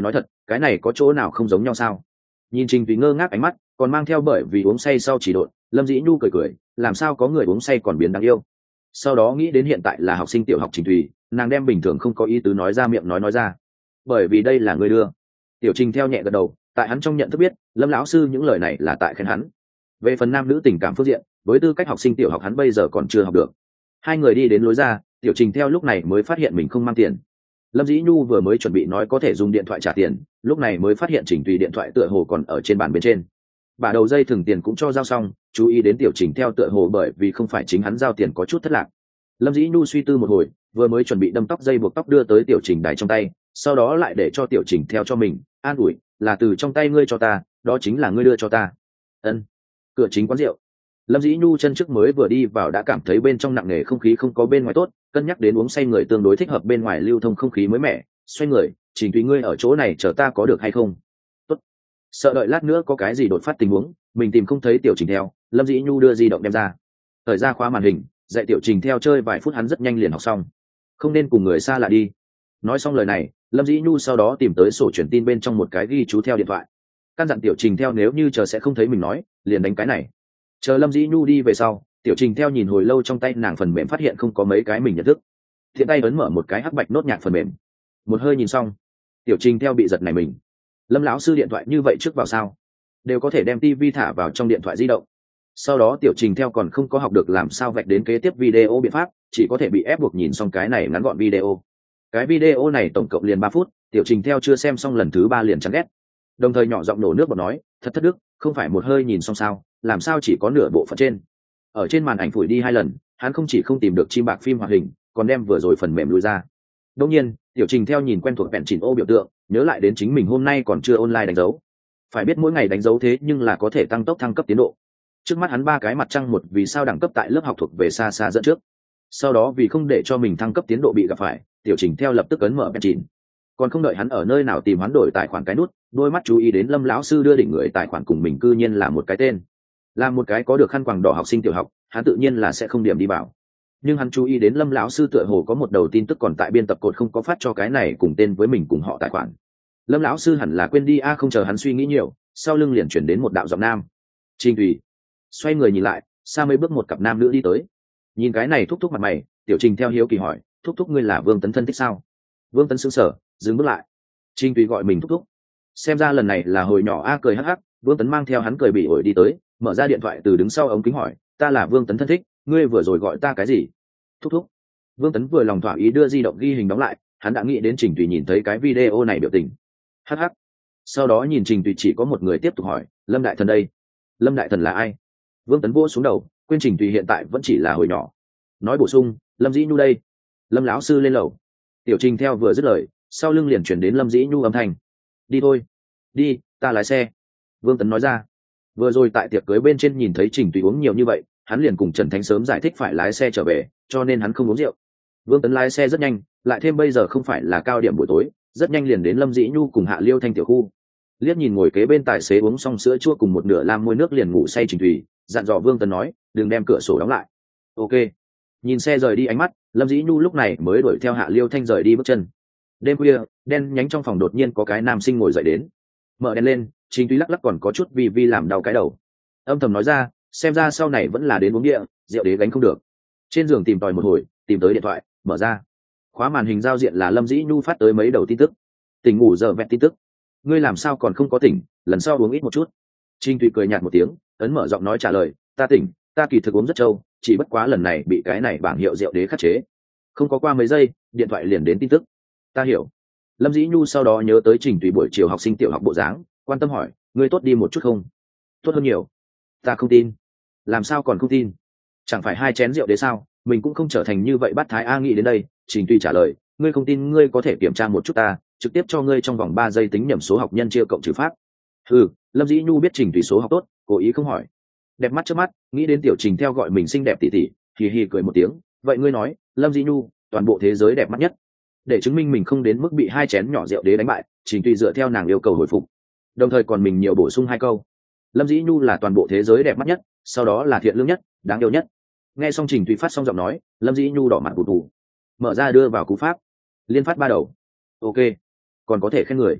cái này có chỗ nào không giống nhau sao? Nhìn Trình Tùy ngơ ngác ánh mắt còn mang theo bởi vì uống say sau chỉ độn, Lâm Dĩ Nhu cười cười, làm sao có người uống say còn biến đáng yêu. Sau đó nghĩ đến hiện tại là học sinh tiểu học Trình Thùy, nàng đem bình thường không có ý tứ nói ra miệng nói nói ra. Bởi vì đây là người đưa. Tiểu Trình theo nhẹ gật đầu, tại hắn trong nhận thức biết Lâm lão sư những lời này là tại khen hắn. Về phần nam nữ tình cảm phương diện, với tư cách học sinh tiểu học hắn bây giờ còn chưa học được. Hai người đi đến lối ra, Tiểu Trình theo lúc này mới phát hiện mình không mang tiền. Lâm Dĩ Nhu vừa mới chuẩn bị nói có thể dùng điện thoại trả tiền, lúc này mới phát hiện Trình Tùy điện thoại tựa hồ còn ở trên bàn bên trên. Bà đầu dây thừng tiền cũng cho giao xong, chú ý đến Tiểu Trình theo tựa hồ bởi vì không phải chính hắn giao tiền có chút thất lạc. Lâm Dĩ Nhu suy tư một hồi, vừa mới chuẩn bị đâm tóc dây buộc tóc đưa tới Tiểu Trình đài trong tay, sau đó lại để cho Tiểu Trình theo cho mình, an ủi, là từ trong tay ngươi cho ta, đó chính là ngươi đưa cho ta. Ân. Cửa chính quán rượu. Lâm Dĩ Nhu chân trước mới vừa đi vào đã cảm thấy bên trong nặng nề không khí không có bên ngoài tốt, cân nhắc đến uống say người tương đối thích hợp bên ngoài lưu thông không khí mới mẻ, xoay người, Trình Tùy ngươi ở chỗ này chờ ta có được hay không? Tốt. Sợ đợi lát nữa có cái gì đột phát tình huống, mình tìm không thấy Tiểu Trình theo, Lâm Dĩ Nhu đưa di động đem ra. Thời ra khóa màn hình, dạy Tiểu Trình theo chơi vài phút hắn rất nhanh liền học xong. Không nên cùng người xa lạ đi. Nói xong lời này, Lâm Dĩ Nhu sau đó tìm tới sổ truyền tin bên trong một cái ghi chú theo điện thoại. Căn dặn Tiểu Trình theo nếu như chờ sẽ không thấy mình nói, liền đánh cái này. Chờ Lâm Dĩ Nhu đi về sau, Tiểu Trình theo nhìn hồi lâu trong tay nàng phần mềm phát hiện không có mấy cái mình nhận thức. Thiện tay ấn mở một cái hắc bạch nốt nhạc phần mềm. Một hơi nhìn xong, Tiểu Trình theo bị giật này mình. Lâm lão sư điện thoại như vậy trước vào sao? Đều có thể đem tivi thả vào trong điện thoại di động. Sau đó Tiểu Trình theo còn không có học được làm sao vạch đến kế tiếp video biện pháp, chỉ có thể bị ép buộc nhìn xong cái này ngắn gọn video. Cái video này tổng cộng liền ba phút, Tiểu Trình theo chưa xem xong lần thứ ba liền chán ghét. Đồng thời nhỏ giọng nổ nước bọt nói, thật thất đức, không phải một hơi nhìn xong sao, làm sao chỉ có nửa bộ phận trên. Ở trên màn ảnh phủi đi hai lần, hắn không chỉ không tìm được chim bạc phim hoạt hình, còn đem vừa rồi phần mềm lui ra. Đương nhiên, Tiểu Trình theo nhìn quen thuộc vẹn chỉnh ô biểu tượng, nhớ lại đến chính mình hôm nay còn chưa online đánh dấu. Phải biết mỗi ngày đánh dấu thế nhưng là có thể tăng tốc thăng cấp tiến độ. Trước mắt hắn ba cái mặt trăng một vì sao đẳng cấp tại lớp học thuộc về xa xa dẫn trước. Sau đó vì không để cho mình thăng cấp tiến độ bị gặp phải, Tiểu Trình theo lập tức ấn mở vẹn chỉnh. Còn không đợi hắn ở nơi nào tìm hoán đổi tài khoản cái nút, đôi mắt chú ý đến Lâm lão sư đưa đỉnh người tài khoản cùng mình cư nhiên là một cái tên. Là một cái có được khăn quàng đỏ học sinh tiểu học, hắn tự nhiên là sẽ không điểm đi bảo. Nhưng hắn chú ý đến Lâm lão sư tựa hồ có một đầu tin tức còn tại biên tập cột không có phát cho cái này cùng tên với mình cùng họ tài khoản. Lâm lão sư hẳn là quên đi a, không chờ hắn suy nghĩ nhiều, sau lưng liền chuyển đến một đạo giọng nam. Trình Thùy. Xoay người nhìn lại, xa mấy bước một cặp nam nữ đi tới. Nhìn cái này thúc thúc mặt mày, Tiểu Trình theo hiếu kỳ hỏi, thúc thúc ngươi là Vương Tấn thân thích sao? Vương Tấn sững sờ, dừng bước lại. Trình Thùy gọi mình thúc thúc. Xem ra lần này là hồi nhỏ a, cười hắc hắc. Vương Tấn mang theo hắn cười bị ổi đi tới, mở ra điện thoại từ đứng sau ống kính hỏi, ta là Vương Tấn thân thích, ngươi vừa rồi gọi ta cái gì? Thúc thúc. Vương Tấn vừa lòng thỏa ý đưa di động ghi hình đóng lại, hắn đã nghĩ đến Trình Thùy nhìn thấy cái video này biểu tình. Hắc hắc. Sau đó nhìn Trình Thùy chỉ có một người tiếp tục hỏi, Lâm đại thần đây? Lâm đại thần là ai? Vương Tấn vỗ xuống đầu, quên Trình Thùy hiện tại vẫn chỉ là hồi nhỏ. Nói bổ sung, Lâm Dĩ Nhu đây. Lâm lão sư lên lầu. Tiểu Trình theo vừa dứt lời, sau lưng liền chuyển đến Lâm Dĩ Nhu âm thanh. Đi thôi. Đi, ta lái xe. Vương Tấn nói ra. Vừa rồi tại tiệc cưới bên trên nhìn thấy Trình Tùy uống nhiều như vậy, hắn liền cùng Trần Thánh sớm giải thích phải lái xe trở về, cho nên hắn không uống rượu. Vương Tấn lái xe rất nhanh, lại thêm bây giờ không phải là cao điểm buổi tối, rất nhanh liền đến Lâm Dĩ Nhu cùng Hạ Liêu Thanh tiểu khu. Liếc nhìn ngồi kế bên tài xế uống xong sữa chua cùng một nửa lam môi nước liền ngủ say Trình Tùy, dặn dò Vương Tấn nói, đừng đem cửa sổ đóng lại. Ok. Nhìn xe rời đi ánh mắt, Lâm Dĩ Nhu lúc này mới đuổi theo Hạ Liêu Thanh rời đi bước chân. Đêm khuya, đen nhánh trong phòng đột nhiên có cái nam sinh ngồi dậy đến. Mở đèn lên, Trình Tùy lắc lắc còn có chút vì vi làm đau cái đầu. Âm thầm nói ra, xem ra sau này vẫn là đến uống địa, rượu đế gánh không được. Trên giường tìm tòi một hồi, tìm tới điện thoại, mở ra. Khóa màn hình giao diện là Lâm Dĩ Nhu phát tới mấy đầu tin tức. Tỉnh ngủ giờ vẹn tin tức. Ngươi làm sao còn không có tỉnh, lần sau uống ít một chút. Trình Tùy cười nhạt một tiếng, ấn mở giọng nói trả lời, ta tỉnh, ta kỳ thực uống rất trâu, chỉ bất quá lần này bị cái này bảng hiệu rượu đế khắc chế. Không có qua mấy giây, điện thoại liền đến tin tức. Ta hiểu. Lâm Dĩ Nhu sau đó nhớ tới Trình Tùy buổi chiều học sinh tiểu học bộ dáng, quan tâm hỏi, ngươi tốt đi một chút không? Tốt hơn nhiều. Ta không tin. Làm sao còn không tin? Chẳng phải hai chén rượu đấy sao, mình cũng không trở thành như vậy. Bắt Thái A nghĩ đến đây, Trình Tùy trả lời, ngươi không tin ngươi có thể kiểm tra một chút ta, trực tiếp cho ngươi trong vòng ba giây tính nhẩm số học nhân chia cộng trừ pháp. Ừ, Lâm Dĩ Nhu biết Trình Tùy số học tốt, cố ý không hỏi. Đẹp mắt trước mắt, nghĩ đến tiểu Trình theo gọi mình xinh đẹp tỉ tỉ, hì hì cười một tiếng, vậy ngươi nói, Lâm Dĩ Nhu, toàn bộ thế giới đẹp mắt nhất. Để chứng minh mình không đến mức bị hai chén nhỏ rượu đế đánh bại, Trình Tùy dựa theo nàng yêu cầu hồi phục, đồng thời còn mình nhiều bổ sung hai câu. Lâm Dĩ Nhu là toàn bộ thế giới đẹp mắt nhất, sau đó là thiện lương nhất, đáng yêu nhất. Nghe xong Trình Tùy phát xong giọng nói, Lâm Dĩ Nhu đỏ mặt bụt bụt, mở ra đưa vào cú pháp liên phát ba đầu. Ok, còn có thể khen người.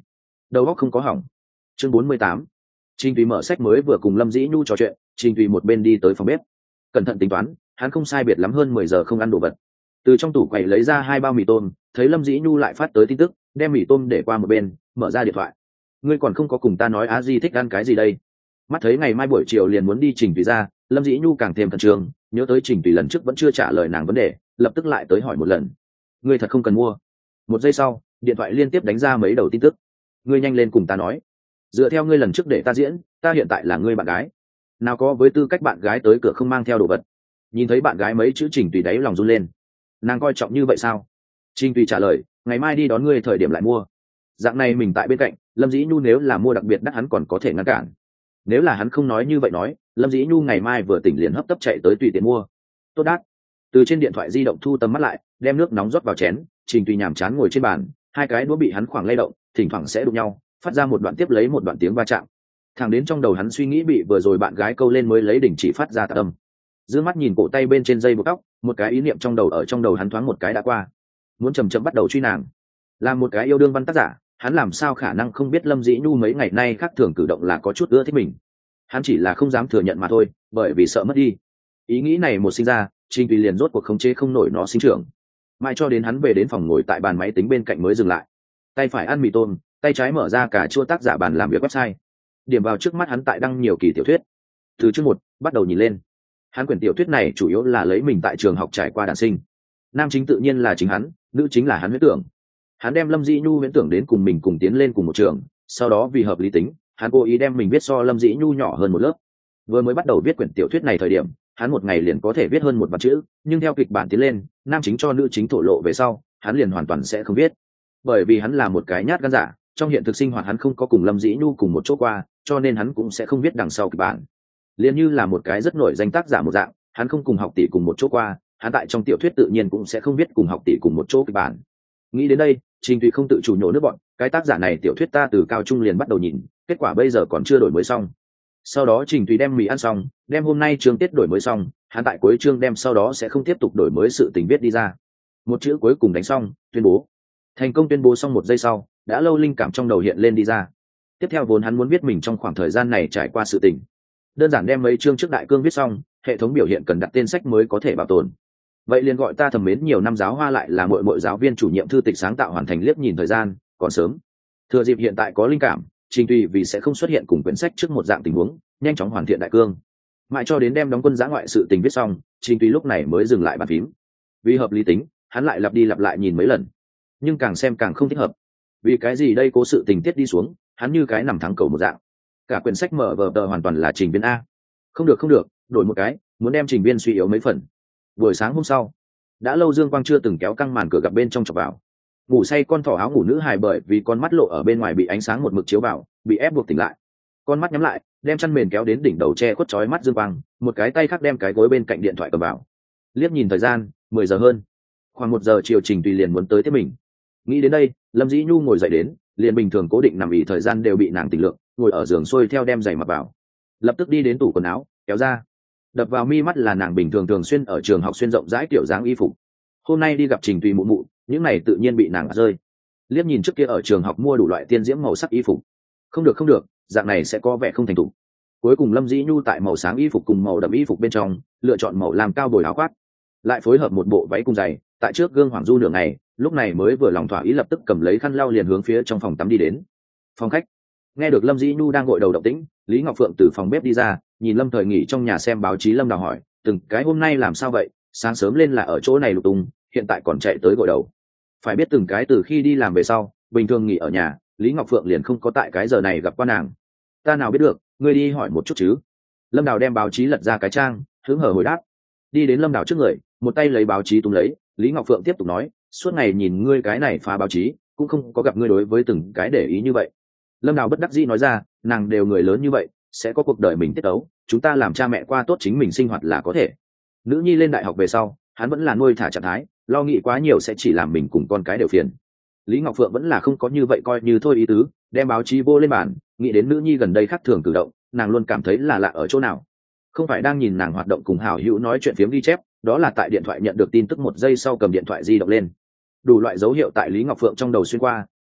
đầu óc không có hỏng. Chương bốn mươi tám. Trình Tùy mở sách mới vừa cùng Lâm Dĩ Nhu trò chuyện, Trình Tùy một bên đi tới phòng bếp, cẩn thận tính toán, hắn không sai biệt lắm hơn mười giờ không ăn đồ vật. Từ trong tủ quầy lấy ra hai bao mì tôm, thấy Lâm Dĩ Nhu lại phát tới tin tức, đem mì tôm để qua một bên, mở ra điện thoại. Ngươi còn không có cùng ta nói Á Di thích ăn cái gì đây? Mắt thấy ngày mai buổi chiều liền muốn đi Trình Tùy ra, Lâm Dĩ Nhu càng thêm khẩn trương, nhớ tới Trình Tùy lần trước vẫn chưa trả lời nàng vấn đề, lập tức lại tới hỏi một lần. Ngươi thật không cần mua? Một giây sau, điện thoại liên tiếp đánh ra mấy đầu tin tức. Ngươi nhanh lên cùng ta nói. Dựa theo ngươi lần trước để ta diễn, ta hiện tại là ngươi bạn gái. Nào có với tư cách bạn gái tới cửa không mang theo đồ vật. Nhìn thấy bạn gái mấy chữ Trình Tùy đáy lòng run lên. Nàng coi trọng như vậy sao? Trình Tùy trả lời, ngày mai đi đón ngươi thời điểm lại mua. Dạng này mình tại bên cạnh, Lâm Dĩ Nhu nếu là mua đặc biệt đắt hắn còn có thể ngăn cản. Nếu là hắn không nói như vậy nói, Lâm Dĩ Nhu ngày mai vừa tỉnh liền hấp tấp chạy tới tùy tiện mua. Tốt đắt. Từ trên điện thoại di động thu tầm mắt lại, đem nước nóng rót vào chén, Trình Tùy nhàm chán ngồi trên bàn, hai cái đũa bị hắn khoảng lay động, thỉnh thoảng sẽ đụng nhau, phát ra một đoạn tiếp lấy một đoạn tiếng va chạm. Thẳng đến trong đầu hắn suy nghĩ bị vừa rồi bạn gái câu lên mới lấy đỉnh chỉ phát ra tạc âm. Dương mắt nhìn cổ tay bên trên dây buộc tóc, một cái ý niệm trong đầu ở trong đầu hắn thoáng một cái đã qua. Muốn chầm chậm bắt đầu truy nàng. Làm một cái yêu đương văn tác giả, hắn làm sao khả năng không biết Lâm Dĩ Nhu mấy ngày nay khác thường cử động là có chút ưa thích mình. Hắn chỉ là không dám thừa nhận mà thôi, bởi vì sợ mất đi. Ý nghĩ này một sinh ra, Trình Tùy liền rốt cuộc khống chế không nổi nó sinh trưởng. Mãi cho đến hắn về đến phòng ngồi tại bàn máy tính bên cạnh mới dừng lại. Tay phải ăn mì tôm, tay trái mở ra cả chua tác giả bàn làm việc website. Điểm vào trước mắt hắn tại đăng nhiều kỳ tiểu thuyết. Từ chương một bắt đầu nhìn lên. Hắn quyển tiểu thuyết này chủ yếu là lấy mình tại trường học trải qua đản sinh. Nam chính tự nhiên là chính hắn, nữ chính là hắn huyễn tưởng. Hắn đem Lâm Dĩ Nhu huyễn tưởng đến cùng mình cùng tiến lên cùng một trường, sau đó vì hợp lý tính, hắn cố ý đem mình viết so Lâm Dĩ Nhu nhỏ hơn một lớp. Vừa mới bắt đầu viết quyển tiểu thuyết này thời điểm, hắn một ngày liền có thể viết hơn một vạn chữ, nhưng theo kịch bản tiến lên, nam chính cho nữ chính thổ lộ về sau, hắn liền hoàn toàn sẽ không viết. Bởi vì hắn là một cái nhát gan giả, trong hiện thực sinh hoạt hắn không có cùng Lâm Dĩ Nhu cùng một chỗ qua, cho nên hắn cũng sẽ không viết đằng sau kịch bản. Liên như là một cái rất nổi danh tác giả một dạng, hắn không cùng học tỷ cùng một chỗ qua, hắn tại trong tiểu thuyết tự nhiên cũng sẽ không viết cùng học tỷ cùng một chỗ kịch bản. Nghĩ đến đây, Trình Tùy không tự chủ nhổ nước bọn, cái tác giả này tiểu thuyết ta từ cao trung liền bắt đầu nhìn, kết quả bây giờ còn chưa đổi mới xong. Sau đó Trình Tùy đem mì ăn xong, đem hôm nay chương tiết đổi mới xong, hắn tại cuối chương đem sau đó sẽ không tiếp tục đổi mới sự tình viết đi ra. Một chữ cuối cùng đánh xong, tuyên bố. Thành công tuyên bố xong một giây sau, đã lâu linh cảm trong đầu hiện lên đi ra. Tiếp theo vốn hắn muốn viết mình trong khoảng thời gian này trải qua sự tình. Đơn giản đem mấy chương trước đại cương viết xong, hệ thống biểu hiện cần đặt tên sách mới có thể bảo tồn. Vậy liền gọi ta thầm mến nhiều năm giáo hoa lại là muội muội giáo viên chủ nhiệm thư tịch sáng tạo hoàn thành liếc nhìn thời gian, còn sớm. Thừa dịp hiện tại có linh cảm, Trình Tùy vì sẽ không xuất hiện cùng quyển sách trước một dạng tình huống, nhanh chóng hoàn thiện đại cương. Mãi cho đến đem đóng quân giã ngoại sự tình viết xong, Trình Tùy lúc này mới dừng lại bàn phím. Vì hợp lý tính, hắn lại lặp đi lặp lại nhìn mấy lần. Nhưng càng xem càng không thích hợp. Vì cái gì đây cố sự tình tiết đi xuống, hắn như cái nằm thắng cầu một dạng. Cả quyển sách mở vở tờ hoàn toàn là Trình Viên a. Không được không được, đổi một cái, muốn đem Trình Viên suy yếu mấy phần. Buổi sáng hôm sau, đã lâu Dương Quang chưa từng kéo căng màn cửa gặp bên trong chọc vào. Ngủ say con thỏ áo ngủ nữ hài bởi vì con mắt lộ ở bên ngoài bị ánh sáng một mực chiếu vào, bị ép buộc tỉnh lại. Con mắt nhắm lại, đem chăn mền kéo đến đỉnh đầu che khuất chói mắt Dương Quang, một cái tay khác đem cái gối bên cạnh điện thoại cầm vào. Liếc nhìn thời gian, mười giờ hơn. Khoảng một giờ chiều Trình Tùy liền muốn tới tiếp mình. Nghĩ đến đây, Lâm Dĩ Nhu ngồi dậy đến, liền bình thường cố định nằm ỉ thời gian đều bị nàng tỉnh lượng, ngồi ở giường xuôi theo đem giày mặc vào. Lập tức đi đến tủ quần áo, kéo ra. Đập vào mi mắt là nàng bình thường thường xuyên ở trường học xuyên rộng rãi kiểu dáng y phục. Hôm nay đi gặp Trình Tùy mụ mụ, những này tự nhiên bị nàng rơi. Liếc nhìn trước kia ở trường học mua đủ loại tiên diễm màu sắc y phục. Không được không được, dạng này sẽ có vẻ không thành thục. Cuối cùng Lâm Dĩ Nhu tại màu sáng y phục cùng màu đậm y phục bên trong, lựa chọn màu làm cao bồi áo khoác, lại phối hợp một bộ váy cùng giày, tại trước gương hoàng du nửa ngày, lúc này mới vừa lòng thỏa ý lập tức cầm lấy khăn lau liền hướng phía trong phòng tắm đi đến. Phòng khách. Nghe được Lâm Dĩ Nhu đang gội đầu động tĩnh, Lý Ngọc Phượng từ phòng bếp đi ra, nhìn Lâm Thời nghỉ trong nhà xem báo chí. Lâm Đào hỏi, từng cái hôm nay làm sao vậy, sáng sớm lên là ở chỗ này lục tung, hiện tại còn chạy tới gội đầu. Phải biết từng cái từ khi đi làm về sau, bình thường nghỉ ở nhà, Lý Ngọc Phượng liền không có tại cái giờ này gặp qua nàng. Ta nào biết được, ngươi đi hỏi một chút chứ. Lâm Đào đem báo chí lật ra cái trang, hứng hở hồi đáp. Đi đến Lâm Đào trước người, một tay lấy báo chí tung lấy. Lý Ngọc Phượng tiếp tục nói, suốt ngày nhìn ngươi cái này phá báo chí, cũng không có gặp ngươi đối với từng cái để ý như vậy. Lâm Đào bất đắc dĩ nói ra, nàng đều người lớn như vậy, sẽ có cuộc đời mình tiết tấu, chúng ta làm cha mẹ qua tốt chính mình sinh hoạt là có thể. Nữ nhi lên đại học về sau, hắn vẫn là nuôi thả trạng thái, lo nghĩ quá nhiều sẽ chỉ làm mình cùng con cái đều phiền. Lý Ngọc Phượng vẫn là không có như vậy coi như thôi ý tứ, đem báo chí vô lên bàn, nghĩ đến nữ nhi gần đây khác thường cử động, nàng luôn cảm thấy là lạ ở chỗ nào. Không phải đang nhìn nàng hoạt động cùng hảo hữu nói chuyện phiếm ghi chép, đó là tại điện thoại nhận được tin tức một giây sau cầm điện thoại di động lên. Đủ loại dấu hiệu tại Lý Ngọc Phượng trong đầu xuyên qua,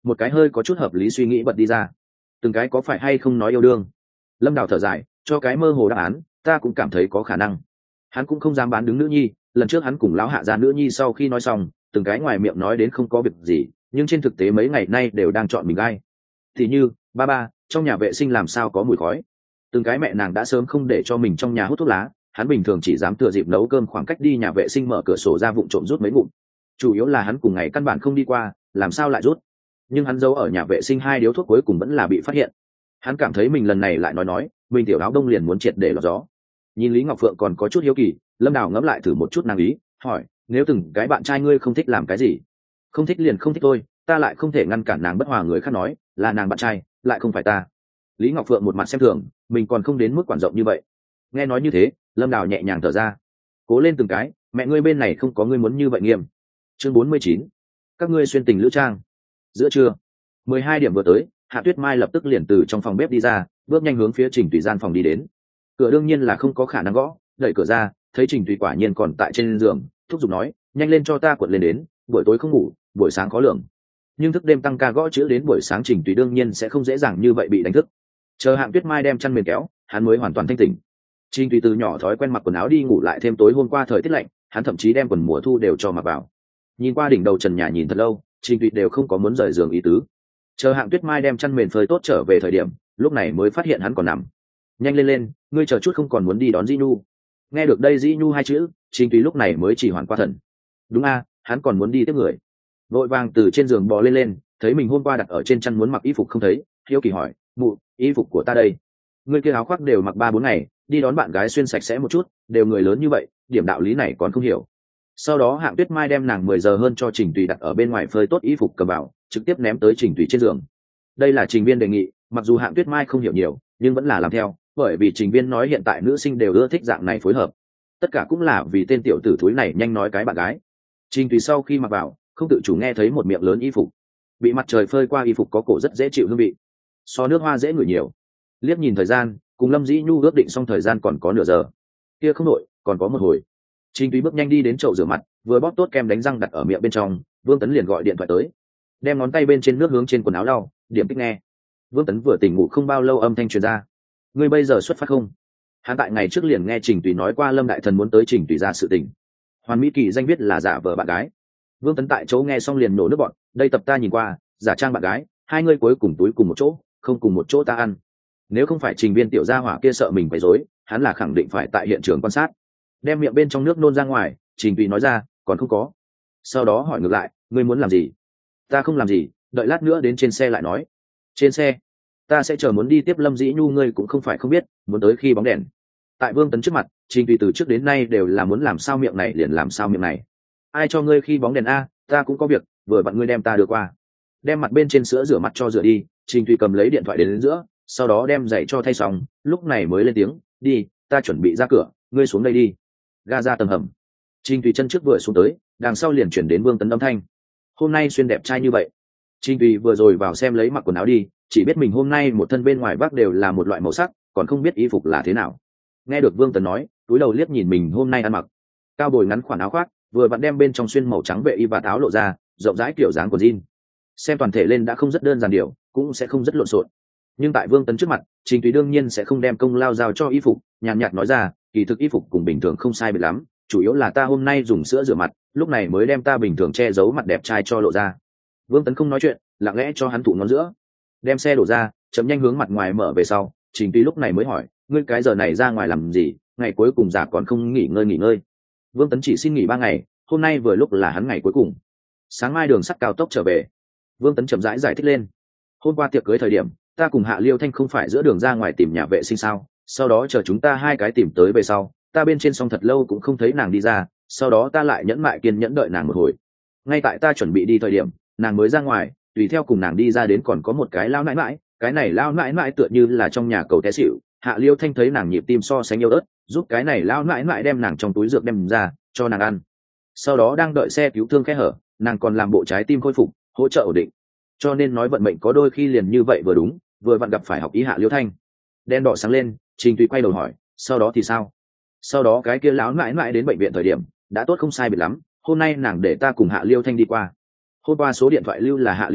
một cái hơi có chút hợp lý suy nghĩ bật đi ra. Từng cái có phải hay không nói yêu đương? Lâm Đào thở dài, cho cái mơ hồ đáp án, ta cũng cảm thấy có khả năng. Hắn cũng không dám bán đứng nữ nhi, lần trước hắn cùng lão hạ gia nữ nhi sau khi nói xong, từng cái ngoài miệng nói đến không có việc gì, nhưng trên thực tế mấy ngày nay đều đang chọn mình gai. Thì như, ba ba, trong nhà vệ sinh làm sao có mùi khói? Từng cái mẹ nàng đã sớm không để cho mình trong nhà hút thuốc lá, hắn bình thường chỉ dám thừa dịp nấu cơm khoảng cách đi nhà vệ sinh mở cửa sổ ra vụng trộm rút mấy ngụm. Chủ yếu là hắn cùng ngày căn bản không đi qua, làm sao lại rút? Nhưng hắn giấu ở nhà vệ sinh hai điếu thuốc cuối cùng vẫn là bị phát hiện. Hắn cảm thấy mình lần này lại nói nói, mình tiểu áo đông liền muốn triệt để lọt gió. Nhìn Lý Ngọc Phượng còn có chút hiếu kỳ, Lâm Đào ngẫm lại thử một chút nàng ý, hỏi, nếu từng cái bạn trai ngươi không thích làm cái gì? Không thích liền không thích thôi, ta lại không thể ngăn cản nàng bất hòa người khác nói, là nàng bạn trai, lại không phải ta. Lý Ngọc Phượng một mặt xem thường, mình còn không đến mức quản rộng như vậy. Nghe nói như thế, Lâm Đào nhẹ nhàng thở ra. Cố lên từng cái, mẹ ngươi bên này không có ngươi muốn như vậy nghiêm. Chương bốn mươi chín, các ngươi xuyên tình lữ trang. Giữa trưa, mười hai điểm vừa tới, Hạ Tuyết Mai lập tức liền từ trong phòng bếp đi ra, bước nhanh hướng phía Trình Tùy gian phòng đi đến. Cửa đương nhiên là không có khả năng gõ, đẩy cửa ra, thấy Trình Tùy quả nhiên còn tại trên giường, thúc giục nói, nhanh lên cho ta cuộn lên đến, buổi tối không ngủ, buổi sáng khó lường. Nhưng thức đêm tăng ca gõ chữ đến buổi sáng, Trình Tùy đương nhiên sẽ không dễ dàng như vậy bị đánh thức. Chờ Hạng Tuyết Mai đem chăn mền kéo, hắn mới hoàn toàn thanh tỉnh. Trình Tùy từ nhỏ thói quen mặc quần áo đi ngủ lại thêm tối hôm qua thời tiết lạnh, hắn thậm chí đem quần mùa thu đều cho mặc vào. Nhìn qua đỉnh đầu trần nhà nhìn thật lâu, Trình Tùy đều không có muốn rời giường ý tứ. Chờ Hạng Tuyết Mai đem chăn mền phơi tốt trở về thời điểm, lúc này mới phát hiện hắn còn nằm. Nhanh lên lên, ngươi chờ chút không còn muốn đi đón Dĩ Nhu. Nghe được đây Dĩ Nhu hai chữ, Trình Tùy lúc này mới chỉ hoàn qua thần. Đúng a, hắn còn muốn đi tiếp người. Vội vàng từ trên giường bò lên lên, thấy mình hôm qua đặt ở trên chăn muốn mặc y phục không thấy, hiếu kỳ hỏi, mụ, y phục của ta đây? Ngươi kia áo khoác đều mặc ba bốn ngày, đi đón bạn gái xuyên sạch sẽ một chút, đều người lớn như vậy, điểm đạo lý này còn không hiểu. Sau đó Hạng Tuyết Mai đem nàng mười giờ hơn cho Trình Tùy đặt ở bên ngoài phơi tốt y phục cầm vào, trực tiếp ném tới Trình Tùy trên giường. Đây là Trình Viên đề nghị, mặc dù Hạng Tuyết Mai không hiểu nhiều, nhưng vẫn là làm theo, bởi vì Trình Viên nói hiện tại nữ sinh đều ưa thích dạng này phối hợp. Tất cả cũng là vì tên tiểu tử thúi này nhanh nói cái bạn gái. Trình Tùy sau khi mặc vào, không tự chủ nghe thấy một miệng lớn y phục. Bị mặt trời phơi qua y phục có cổ rất dễ chịu hương vị, so nước hoa dễ ngửi nhiều. Liếc nhìn thời gian, cùng Lâm Dĩ Nhu ước định xong thời gian còn có nửa giờ. Kia không nội, còn có một hồi. Trình Tùy bước nhanh đi đến chậu rửa mặt, vừa bóp tốt kem đánh răng đặt ở miệng bên trong, Vương Tấn liền gọi điện thoại tới. Đem ngón tay bên trên nước hướng trên quần áo lau, điểm kích nghe. Vương Tấn vừa tỉnh ngủ không bao lâu âm thanh truyền ra. Ngươi bây giờ xuất phát không? Hắn tại ngày trước liền nghe Trình Tùy nói qua Lâm đại thần muốn tới Trình Tùy ra sự tình. Hoàn Mỹ Kỳ danh viết là giả vờ bạn gái. Vương Tấn tại chỗ nghe xong liền nổ nước bọn, đây tập ta nhìn qua, giả trang bạn gái, hai ngươi cuối cùng túi cùng một chỗ, không cùng một chỗ ta ăn. Nếu không phải Trình Viên tiểu gia hỏa kia sợ mình quấy rối, hắn là khẳng định phải tại hiện trường quan sát. Đem miệng bên trong nước nôn ra ngoài, Trình Tùy nói ra, còn không có. Sau đó hỏi ngược lại, ngươi muốn làm gì? Ta không làm gì, đợi lát nữa đến trên xe lại nói. Trên xe, ta sẽ chờ muốn đi tiếp Lâm Dĩ Nhu, ngươi cũng không phải không biết, muốn tới khi bóng đèn. Tại Vương Tấn trước mặt, Trình Tùy từ trước đến nay đều là muốn làm sao miệng này liền làm sao miệng này. Ai cho ngươi khi bóng đèn a, ta cũng có việc, vừa vặn ngươi đem ta đưa qua. Đem mặt bên trên sữa rửa mặt cho rửa đi, Trình Tùy cầm lấy điện thoại đến, đến giữa, sau đó đem giày cho thay xong, lúc này mới lên tiếng, đi, ta chuẩn bị ra cửa, ngươi xuống đây đi. Ga ra tầng hầm. Trình Tùy chân trước vừa xuống tới, đằng sau liền chuyển đến Vương Tấn âm thanh. Hôm nay xuyên đẹp trai như vậy. Trình Tùy vừa rồi vào xem lấy mặc quần áo đi, chỉ biết mình hôm nay một thân bên ngoài vác đều là một loại màu sắc, còn không biết y phục là thế nào. Nghe được Vương Tấn nói, túi đầu liếc nhìn mình hôm nay ăn mặc, cao bồi ngắn khoản áo khoác, vừa vặn đem bên trong xuyên màu trắng vệ y và áo lộ ra, rộng rãi kiểu dáng của jean. Xem toàn thể lên đã không rất đơn giản điều, cũng sẽ không rất lộn xộn. Nhưng tại Vương Tấn trước mặt, Trình Tùy đương nhiên sẽ không đem công lao giao cho y phục, nhàn nhạt nói ra, kỳ thực y phục cùng bình thường không sai biệt lắm, chủ yếu là ta hôm nay dùng sữa rửa mặt, lúc này mới đem ta bình thường che giấu mặt đẹp trai cho lộ ra. Vương Tấn không nói chuyện, lặng lẽ cho hắn thụ ngón giữa. Đem xe đổ ra, chấm nhanh hướng mặt ngoài mở về sau, Trình Tùy lúc này mới hỏi, ngươi cái giờ này ra ngoài làm gì, ngày cuối cùng giả còn không nghỉ ngơi nghỉ ngơi. Vương Tấn chỉ xin nghỉ ba ngày, hôm nay vừa lúc là hắn ngày cuối cùng. Sáng mai đường sắt cao tốc trở về. Vương Tấn chậm rãi giải, giải thích lên. Hôm qua tiệc cưới thời điểm, ta cùng Hạ Liêu Thanh không phải giữa đường ra ngoài tìm nhà vệ sinh sao, sau đó chờ chúng ta hai cái tìm tới về sau, ta bên trên xong thật lâu cũng không thấy nàng đi ra, sau đó ta lại nhẫn mại kiên nhẫn đợi nàng một hồi. Ngay tại ta chuẩn bị đi thời điểm, nàng mới ra ngoài, tùy theo cùng nàng đi ra đến còn có một cái lao nãi mãi, cái này lao nãi mãi tựa như là trong nhà cầu té xỉu. Hạ Liêu Thanh thấy nàng nhịp tim so sánh yếu ớt, giúp cái này lao nãi mãi đem nàng trong túi dược đem ra cho nàng ăn. Sau đó đang đợi xe cứu thương khe hở, nàng còn làm bộ trái tim khôi phục, hỗ trợ ổn định. Cho nên nói vận mệnh có đôi khi liền như vậy vừa đúng, vừa vặn gặp phải học ý Hạ Liêu Thanh. Đen đỏ sáng lên, Trình Tùy quay đầu hỏi, sau đó thì sao? Sau đó cái kia lão mãi mãi đến bệnh viện thời điểm đã tốt không sai biệt lắm, hôm nay nàng để ta cùng Hạ Liêu Thanh đi qua. Hôm qua số điện thoại lưu là Hạ Liêu Thanh,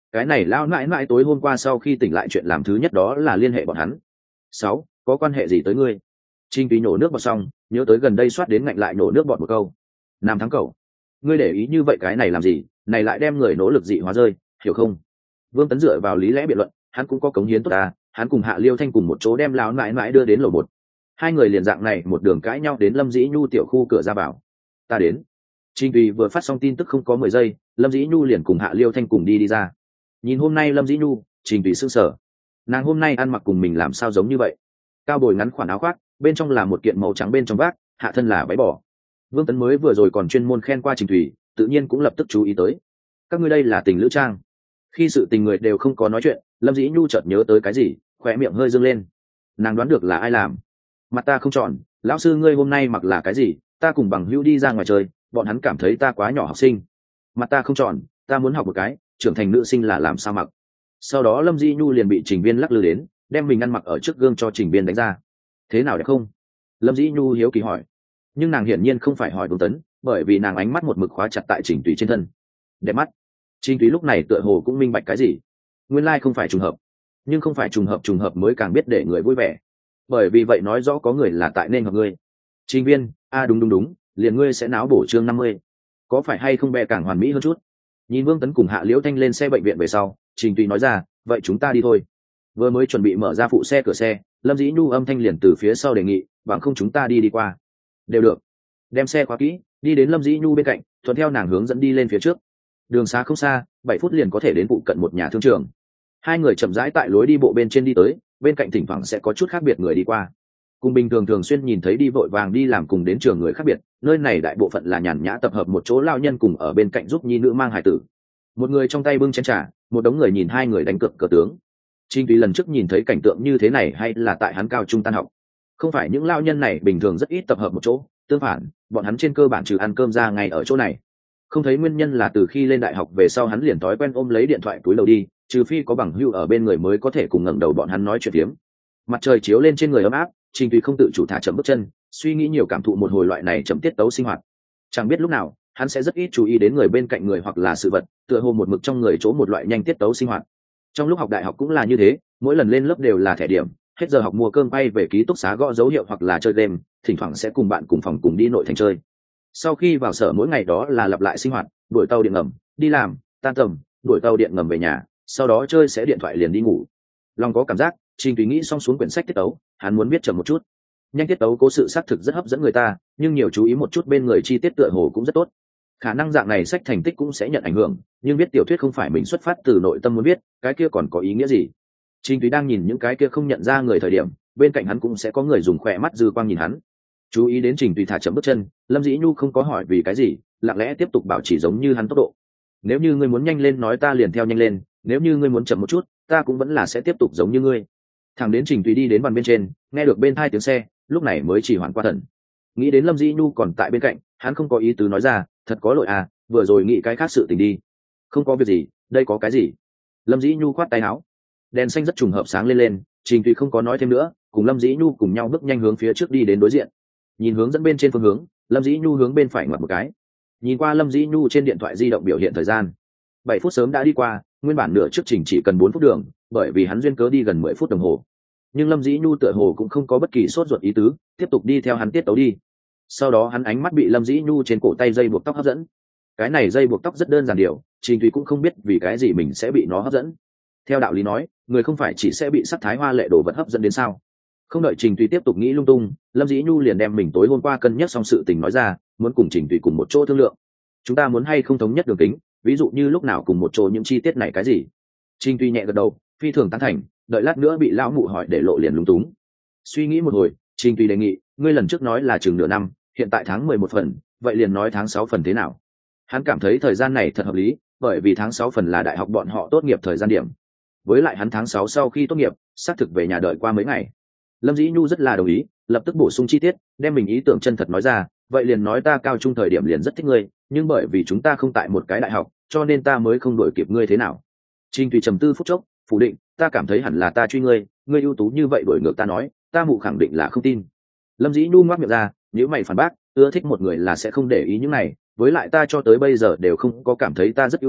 cái này lao mãi mãi tối hôm qua sau khi tỉnh lại chuyện làm thứ nhất đó là liên hệ bọn hắn. Sáu, có quan hệ gì tới ngươi? Trình Tùy nổ nước bọt xong, nhớ tới gần đây soát đến ngạnh lại nổ nước bọt một câu. Nam thắng cầu, ngươi để ý như vậy cái này làm gì? Này lại đem người nỗ lực dị hóa rơi, hiểu không? Vương Tấn dựa vào lý lẽ biện luận, hắn cũng có cống hiến tốt ta, hắn cùng Hạ Liêu Thanh cùng một chỗ đem lao mãi mãi đưa đến lầu một. Hai người liền dạng này một đường cãi nhau đến Lâm Dĩ Nhu tiểu khu cửa ra vào. Ta đến. Trình Tùy vừa phát xong tin tức không có mười giây, Lâm Dĩ Nhu liền cùng Hạ Liêu Thanh cùng đi đi ra. Nhìn hôm nay Lâm Dĩ Nhu, Trình Tùy sững sờ. Nàng hôm nay ăn mặc cùng mình làm sao giống như vậy? Cao bồi ngắn khoản áo khoác, bên trong là một kiện màu trắng bên trong vác, hạ thân là váy bò. Vương Tấn mới vừa rồi còn chuyên môn khen qua Trình Tùy, tự nhiên cũng lập tức chú ý tới. Các ngươi đây là tình lữ trang. Khi sự tình người đều không có nói chuyện, Lâm Dĩ Nhu chợt nhớ tới cái gì, khóe miệng hơi dương lên. Nàng đoán được là ai làm. Mặt ta không tròn, lão sư ngươi hôm nay mặc là cái gì? Ta cùng bằng hữu đi ra ngoài chơi, bọn hắn cảm thấy ta quá nhỏ học sinh. Mặt ta không tròn, ta muốn học một cái, trưởng thành nữ sinh là làm sao mặc. Sau đó Lâm Dĩ Nhu liền bị Trình Viên lắc lư đến, đem mình ăn mặc ở trước gương cho Trình Viên đánh ra. Thế nào đẹp không? Lâm Dĩ Nhu hiếu kỳ hỏi. Nhưng nàng hiển nhiên không phải hỏi Vương Tấn, bởi vì nàng ánh mắt một mực khóa chặt tại Trình Tùy trên thân. Đẹp mắt. Trình Tùy lúc này tựa hồ cũng minh bạch cái gì. Nguyên lai like không phải trùng hợp, nhưng không phải trùng hợp trùng hợp mới càng biết để người vui vẻ. Bởi vì vậy nói rõ có người là tại nên hợp ngươi. Trình Viên, a à đúng đúng đúng, liền ngươi sẽ náo bổ chương năm mươi. Có phải hay không bè càng hoàn mỹ hơn chút? Nhìn Vương Tấn cùng Hạ Liễu Thanh lên xe bệnh viện về sau, Trình Tùy nói ra, vậy chúng ta đi thôi. Vừa mới chuẩn bị mở ra phụ xe cửa xe, Lâm Dĩ Nhu âm thanh liền từ phía sau đề nghị, bằng không chúng ta đi đi qua. Đều được. Đem xe khóa kỹ, đi đến Lâm Dĩ Nhu bên cạnh, thuận theo nàng hướng dẫn đi lên phía trước. Đường xá không xa, bảy phút liền có thể đến phụ cận một nhà thương trường. Hai người chậm rãi tại lối đi bộ bên trên đi tới, bên cạnh thỉnh thoảng sẽ có chút khác biệt người đi qua. Cùng bình thường thường xuyên nhìn thấy đi vội vàng đi làm cùng đến trường người khác biệt, nơi này đại bộ phận là nhàn nhã tập hợp một chỗ lao nhân cùng ở bên cạnh giúp nhi nữ mang hài tử. Một người trong tay bưng chén trà, một đống người nhìn hai người đánh cược cờ tướng. Trình Tùy lần trước nhìn thấy cảnh tượng như thế này hay là tại hắn cao trung tan học. Không phải những lao nhân này bình thường rất ít tập hợp một chỗ, tương phản, bọn hắn trên cơ bản trừ ăn cơm ra ngay ở chỗ này. Không thấy nguyên nhân là từ khi lên đại học về sau hắn liền thói quen ôm lấy điện thoại túi đầu đi, trừ phi có bằng hữu ở bên người mới có thể cùng ngẩng đầu bọn hắn nói chuyện tiếm. Mặt trời chiếu lên trên người ấm áp, Trình Tùy không tự chủ thả chậm bước chân, suy nghĩ nhiều cảm thụ một hồi loại này chậm tiết tấu sinh hoạt. Chẳng biết lúc nào, hắn sẽ rất ít chú ý đến người bên cạnh người hoặc là sự vật, tựa hồ một mực trong người chỗ một loại nhanh tiết tấu sinh hoạt. Trong lúc học đại học cũng là như thế, mỗi lần lên lớp đều là thẻ điểm, hết giờ học mua cơm bay về ký túc xá gõ dấu hiệu hoặc là chơi game, thỉnh thoảng sẽ cùng bạn cùng phòng cùng đi nội thành chơi. Sau khi vào sở mỗi ngày đó là lặp lại sinh hoạt, đuổi tàu điện ngầm, đi làm, tan tầm, đuổi tàu điện ngầm về nhà, sau đó chơi sẽ điện thoại liền đi ngủ. Long có cảm giác, Trình Tùy nghĩ xong xuống quyển sách tiết tấu, hắn muốn biết chậm một chút. Nhanh tiết tấu cố sự xác thực rất hấp dẫn người ta, nhưng nhiều chú ý một chút bên người chi tiết tựa hồ cũng rất tốt. Khả năng dạng này sách thành tích cũng sẽ nhận ảnh hưởng, nhưng viết tiểu thuyết không phải mình xuất phát từ nội tâm muốn biết, cái kia còn có ý nghĩa gì? Trình Tùy đang nhìn những cái kia không nhận ra người thời điểm, bên cạnh hắn cũng sẽ có người dùng khỏe mắt dư quang nhìn hắn. Chú ý đến Trình Tùy thả chậm bước chân, Lâm Dĩ Nhu không có hỏi vì cái gì, lặng lẽ tiếp tục bảo trì giống như hắn tốc độ. Nếu như ngươi muốn nhanh lên nói ta liền theo nhanh lên, nếu như ngươi muốn chậm một chút, ta cũng vẫn là sẽ tiếp tục giống như ngươi. Thẳng đến Trình Tùy đi đến bàn bên trên, nghe được bên tai tiếng xe, lúc này mới chỉ hoãn qua thần. Nghĩ đến Lâm Dĩ Nhu còn tại bên cạnh, hắn không có ý tứ nói ra, thật có lỗi à, vừa rồi nghĩ cái khác sự tình đi. Không có việc gì, đây có cái gì? Lâm Dĩ Nhu khoát tay áo. Đèn xanh rất trùng hợp sáng lên lên, Trình Tùy không có nói thêm nữa, cùng Lâm Dĩ Nhu cùng nhau bước nhanh hướng phía trước đi đến đối diện. Nhìn hướng dẫn bên trên phương hướng, Lâm Dĩ Nhu hướng bên phải ngoặt một cái. Nhìn qua Lâm Dĩ Nhu trên điện thoại di động biểu hiện thời gian, bảy phút sớm đã đi qua, nguyên bản nửa trước trình chỉ cần bốn phút đường, bởi vì hắn duyên cớ đi gần mười phút đồng hồ. Nhưng Lâm Dĩ Nhu tựa hồ cũng không có bất kỳ sốt ruột ý tứ, tiếp tục đi theo hắn tiết tấu đi. Sau đó hắn ánh mắt bị Lâm Dĩ Nhu trên cổ tay dây buộc tóc hấp dẫn. Cái này dây buộc tóc rất đơn giản điều, Trình Thúy cũng không biết vì cái gì mình sẽ bị nó hấp dẫn. Theo đạo lý nói, người không phải chỉ sẽ bị sắc thái hoa lệ đồ vật hấp dẫn đến sao? Không đợi Trình Thúy tiếp tục nghĩ lung tung, Lâm Dĩ Nhu liền đem mình tối hôm qua cân nhắc xong sự tình nói ra, muốn cùng Trình Thúy cùng một chỗ thương lượng. Chúng ta muốn hay không thống nhất đường kính, ví dụ như lúc nào cùng một chỗ những chi tiết này cái gì? Trình Thúy nhẹ gật đầu, phi thường tán thành, đợi lát nữa bị lão mụ hỏi để lộ liền lung túng. Suy nghĩ một hồi, Trình Thúy đề nghị, ngươi lần trước nói là chừng nửa năm, hiện tại tháng mười một phần, vậy liền nói tháng sáu phần thế nào? Hắn cảm thấy thời gian này thật hợp lý, bởi vì tháng sáu phần là đại học bọn họ tốt nghiệp thời gian điểm. Với lại hắn tháng sáu sau khi tốt nghiệp, xác thực về nhà đợi qua mấy ngày. Lâm Dĩ Nhu rất là đồng ý, lập tức bổ sung chi tiết, đem mình ý tưởng chân thật nói ra, vậy liền nói ta cao trung thời điểm liền rất thích ngươi, nhưng bởi vì chúng ta không tại một cái đại học, cho nên ta mới không đuổi kịp ngươi thế nào. Trình Thúy trầm tư phút chốc, phủ định, ta cảm thấy hẳn là ta truy ngươi, ngươi ưu tú như vậy đuổi ngược ta nói, ta mụ khẳng định là không tin. Lâm Dĩ Nhu ngoác miệng ra, nếu mày phản bác, ưa thích một người là sẽ không để ý những này, với lại ta cho tới bây giờ đều không có cảm thấy ta rất ưu tú,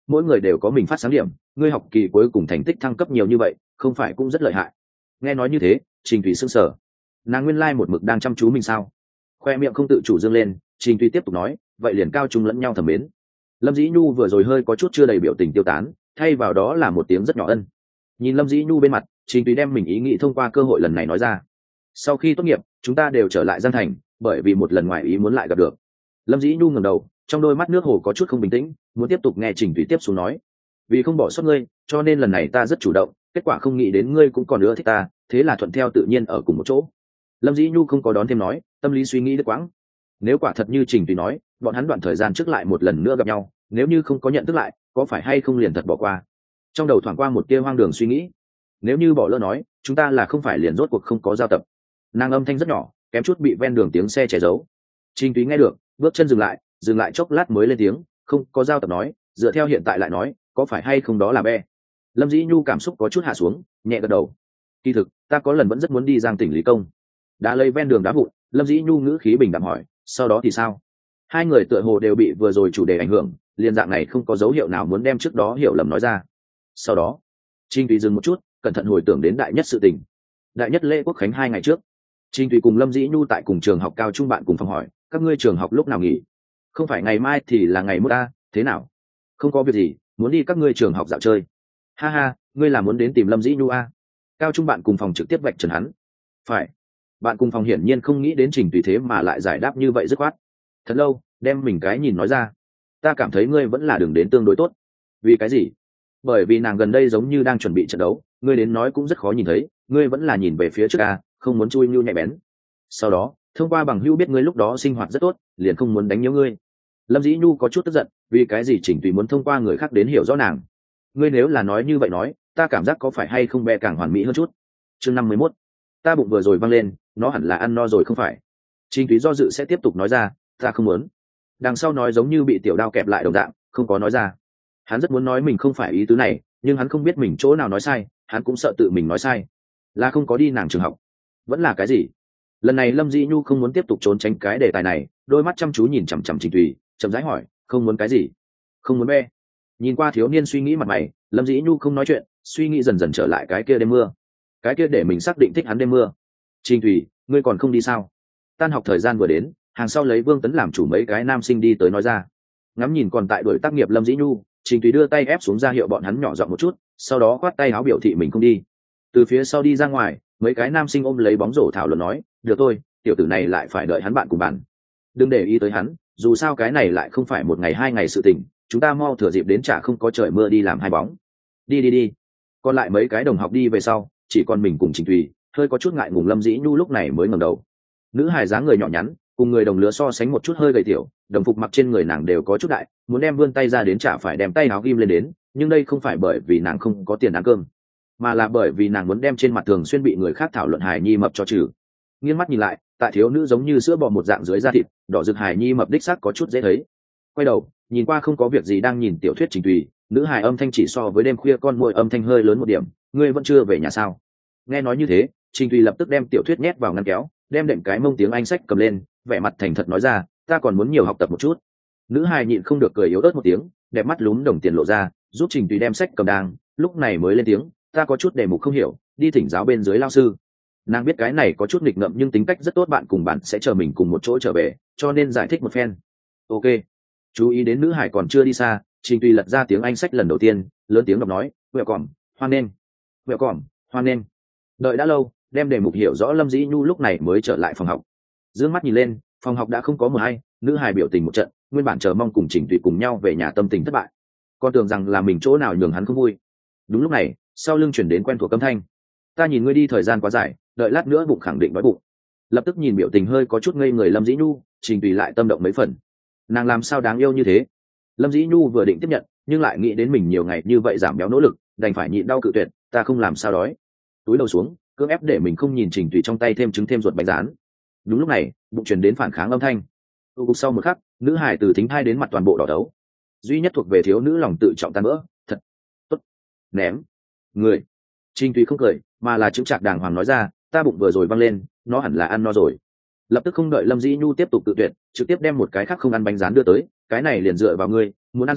mỗi người đều có mình phát sáng điểm, ngươi học kỳ cuối cùng thành tích thăng cấp nhiều như vậy không phải cũng rất lợi hại. Nghe nói như thế, Trình Thủy sững sờ. Nàng nguyên lai một mực đang chăm chú mình sao? Khoe miệng không tự chủ dương lên, Trình Thủy tiếp tục nói, vậy liền cao trung lẫn nhau thầm mến. Lâm Dĩ Nhu vừa rồi hơi có chút chưa đầy biểu tình tiêu tán, thay vào đó là một tiếng rất nhỏ ân. Nhìn Lâm Dĩ Nhu bên mặt, Trình Thủy đem mình ý nghĩ thông qua cơ hội lần này nói ra. Sau khi tốt nghiệp, chúng ta đều trở lại Giang Thành, bởi vì một lần ngoài ý muốn lại gặp được. Lâm Dĩ Nhu ngẩng đầu, trong đôi mắt nước hồ có chút không bình tĩnh, muốn tiếp tục nghe Trình Thủy tiếp xuống nói. Vì không bỏ sót ngươi, cho nên lần này ta rất chủ động, kết quả không nghĩ đến ngươi cũng còn nữa thích ta, thế là thuận theo tự nhiên ở cùng một chỗ. Lâm Dĩ Nhu không có đón thêm nói, tâm lý suy nghĩ đứt quãng. Nếu quả thật như Trình Thủy nói, bọn hắn đoạn thời gian trước lại một lần nữa gặp nhau, nếu như không có nhận thức lại, có phải hay không liền thật bỏ qua? Trong đầu thoáng qua một tia hoang đường suy nghĩ. Nếu như bỏ lỡ nói, chúng ta là không phải liền rốt cuộc không có giao tập. Nàng âm thanh rất nhỏ, kém chút bị ven đường tiếng xe che giấu. Trình Thủy nghe được, bước chân dừng lại, dừng lại chốc lát mới lên tiếng, không có giao tập nói, dựa theo hiện tại lại nói, có phải hay không đó là be. Lâm Dĩ Nhu cảm xúc có chút hạ xuống, nhẹ gật đầu. Kỳ thực, ta có lần vẫn rất muốn đi Giang tỉnh Lý Công. Đã lấy ven đường đá vụn, Lâm Dĩ Nhu ngữ khí bình đạm hỏi, sau đó thì sao? Hai người tựa hồ đều bị vừa rồi chủ đề ảnh hưởng, liên dạng này không có dấu hiệu nào muốn đem trước đó hiểu lầm nói ra. Sau đó, Trình Thủy dừng một chút, cẩn thận hồi tưởng đến đại nhất sự tình. Đại nhất lễ quốc khánh hai ngày trước, Trình Thủy cùng Lâm Dĩ Nhu tại cùng trường học cao trung bạn cùng phòng hỏi, các ngươi trường học lúc nào nghỉ? Không phải ngày mai thì là ngày mốt ta, thế nào? Không có việc gì, muốn đi các ngươi trường học dạo chơi. Ha ha, ngươi là muốn đến tìm Lâm Dĩ Nhu a? Cao trung bạn cùng phòng trực tiếp vạch trần hắn. Phải. Bạn cùng phòng hiển nhiên không nghĩ đến Trình Thủy thế mà lại giải đáp như vậy dứt khoát. Thật lâu, đem mình cái nhìn nói ra. Ta cảm thấy ngươi vẫn là đường đến tương đối tốt. Vì cái gì? Bởi vì nàng gần đây giống như đang chuẩn bị trận đấu, ngươi đến nói cũng rất khó nhìn thấy, ngươi vẫn là nhìn về phía trước a, không muốn chui nhu nhạy bén. Sau đó, thông qua bằng hữu biết ngươi lúc đó sinh hoạt rất tốt, liền không muốn đánh nhớ ngươi. Lâm Dĩ Nhu có chút tức giận, vì cái gì Trình Thủy muốn thông qua người khác đến hiểu rõ nàng. Ngươi nếu là nói như vậy nói, ta cảm giác có phải hay không be càng hoàn mỹ hơn chút. Chương năm mươi mốt, ta bụng vừa rồi văng lên, nó hẳn là ăn no rồi không phải. Trình Thủy do dự sẽ tiếp tục nói ra, ta không muốn. Đằng sau nói giống như bị tiểu đao kẹp lại đồng dạng, không có nói ra. Hắn rất muốn nói mình không phải ý tứ này, nhưng hắn không biết mình chỗ nào nói sai, hắn cũng sợ tự mình nói sai. Là không có đi nàng trường học, vẫn là cái gì? Lần này Lâm Dĩ Nhu không muốn tiếp tục trốn tránh cái đề tài này, đôi mắt chăm chú nhìn chằm chằm Trình Thủy, chậm rãi hỏi, không muốn cái gì? Không muốn be. Nhìn qua thiếu niên suy nghĩ mặt mày, Lâm Dĩ Nhu không nói chuyện, suy nghĩ dần dần trở lại cái kia đêm mưa. Cái kia để mình xác định thích hắn đêm mưa. Trình Thủy, ngươi còn không đi sao? Tan học thời gian vừa đến, hàng sau lấy Vương Tấn làm chủ mấy cái nam sinh đi tới nói ra. Ngắm nhìn còn tại đội tác nghiệp Lâm Dĩ Nhu, Trình Thủy đưa tay ép xuống ra hiệu bọn hắn nhỏ giọng một chút, sau đó khoát tay áo biểu thị mình không đi. Từ phía sau đi ra ngoài, mấy cái nam sinh ôm lấy bóng rổ thảo luận nói, được thôi, tiểu tử này lại phải đợi hắn bạn cùng bàn. Đừng để ý tới hắn, dù sao cái này lại không phải một ngày hai ngày sự tình, chúng ta mau thừa dịp đến chả không có trời mưa đi làm hai bóng. Đi đi đi. Còn lại mấy cái đồng học đi về sau, chỉ còn mình cùng Trình Thủy, hơi có chút ngại ngùng Lâm Dĩ Nhu lúc này mới ngẩng đầu. Nữ hài dáng người nhỏ nhắn, cùng người đồng lứa so sánh một chút hơi gầy tiểu, đồng phục mặc trên người nàng đều có chút đại, muốn đem vươn tay ra đến chả phải đem tay áo ghim lên đến, nhưng đây không phải bởi vì nàng không có tiền ăn cơm, mà là bởi vì nàng muốn đem trên mặt thường xuyên bị người khác thảo luận hài nhi mập cho trừ. Nghiêng mắt nhìn lại, tại thiếu nữ giống như sữa bò một dạng dưới da thịt, đỏ rực hài nhi mập đích xác có chút dễ thấy. Quay đầu, nhìn qua không có việc gì đang nhìn tiểu thuyết Trình Thủy, nữ hài âm thanh chỉ so với đêm khuya con muội âm thanh hơi lớn một điểm, ngươi vẫn chưa về nhà sao? Nghe nói như thế, Trình Thủy lập tức đem tiểu thuyết nhét vào ngăn kéo, đem đệm cái mông tiếng Anh sách cầm lên, vẻ mặt thành thật nói ra, ta còn muốn nhiều học tập một chút. Nữ hài nhịn không được cười yếu ớt một tiếng, đẹp mắt lúm đồng tiền lộ ra, giúp Trình Thủy đem sách cầm đang, lúc này mới lên tiếng, ta có chút đề mục không hiểu, đi thỉnh giáo bên dưới lao sư. Nàng biết cái này có chút nghịch ngợm nhưng tính cách rất tốt, bạn cùng bạn sẽ chờ mình cùng một chỗ trở về, cho nên giải thích một phen. Ok. Chú ý đến nữ hải còn chưa đi xa, Trình Thủy lật ra tiếng Anh sách lần đầu tiên, lớn tiếng đọc nói, vẹo cỏm, hoan nghênh, vẹo cỏm, hoan nghênh. Đợi đã lâu, đem đề mục hiểu rõ Lâm Dĩ Nhu lúc này mới trở lại phòng học. Dương mắt nhìn lên, phòng học đã không có mờ hay, nữ hải biểu tình một trận, nguyên bản chờ mong cùng Trình Thủy cùng nhau về nhà tâm tình thất bại. Con tưởng rằng là mình chỗ nào nhường hắn không vui. Đúng lúc này, sau lưng chuyển đến quen thuộc âm thanh, ta nhìn ngươi đi thời gian quá dài, đợi lát nữa bụng khẳng định đói bụng. Lập tức nhìn biểu tình hơi có chút ngây người Lâm Dĩ Nhu, Trình Thủy lại tâm động mấy phần. Nàng làm sao đáng yêu như thế? Lâm Dĩ Nhu vừa định tiếp nhận, nhưng lại nghĩ đến mình nhiều ngày như vậy giảm béo nỗ lực, đành phải nhịn đau cự tuyệt, ta không làm sao đói. Túi đầu xuống, cưỡng ép để mình không nhìn Trình Thủy trong tay thêm trứng thêm ruột bánh rán. Đúng lúc này, bụng truyền đến phản kháng âm thanh. Tu cục sau một khắc, nữ hải từ thính thai đến mặt toàn bộ đỏ đấu. Duy nhất thuộc về thiếu nữ lòng tự trọng tan vỡ, thật tốt. Ném. Người. Trình Thủy không cười, mà là chững chạc đàng hoàng nói ra, ta bụng vừa rồi văng lên, nó hẳn là ăn no rồi. Lập tức không đợi Lâm Dĩ Nhu tiếp tục tự tuyệt, trực tiếp đem một cái khác không ăn bánh rán đưa tới, cái này liền dựa vào ngươi, muốn ăn xong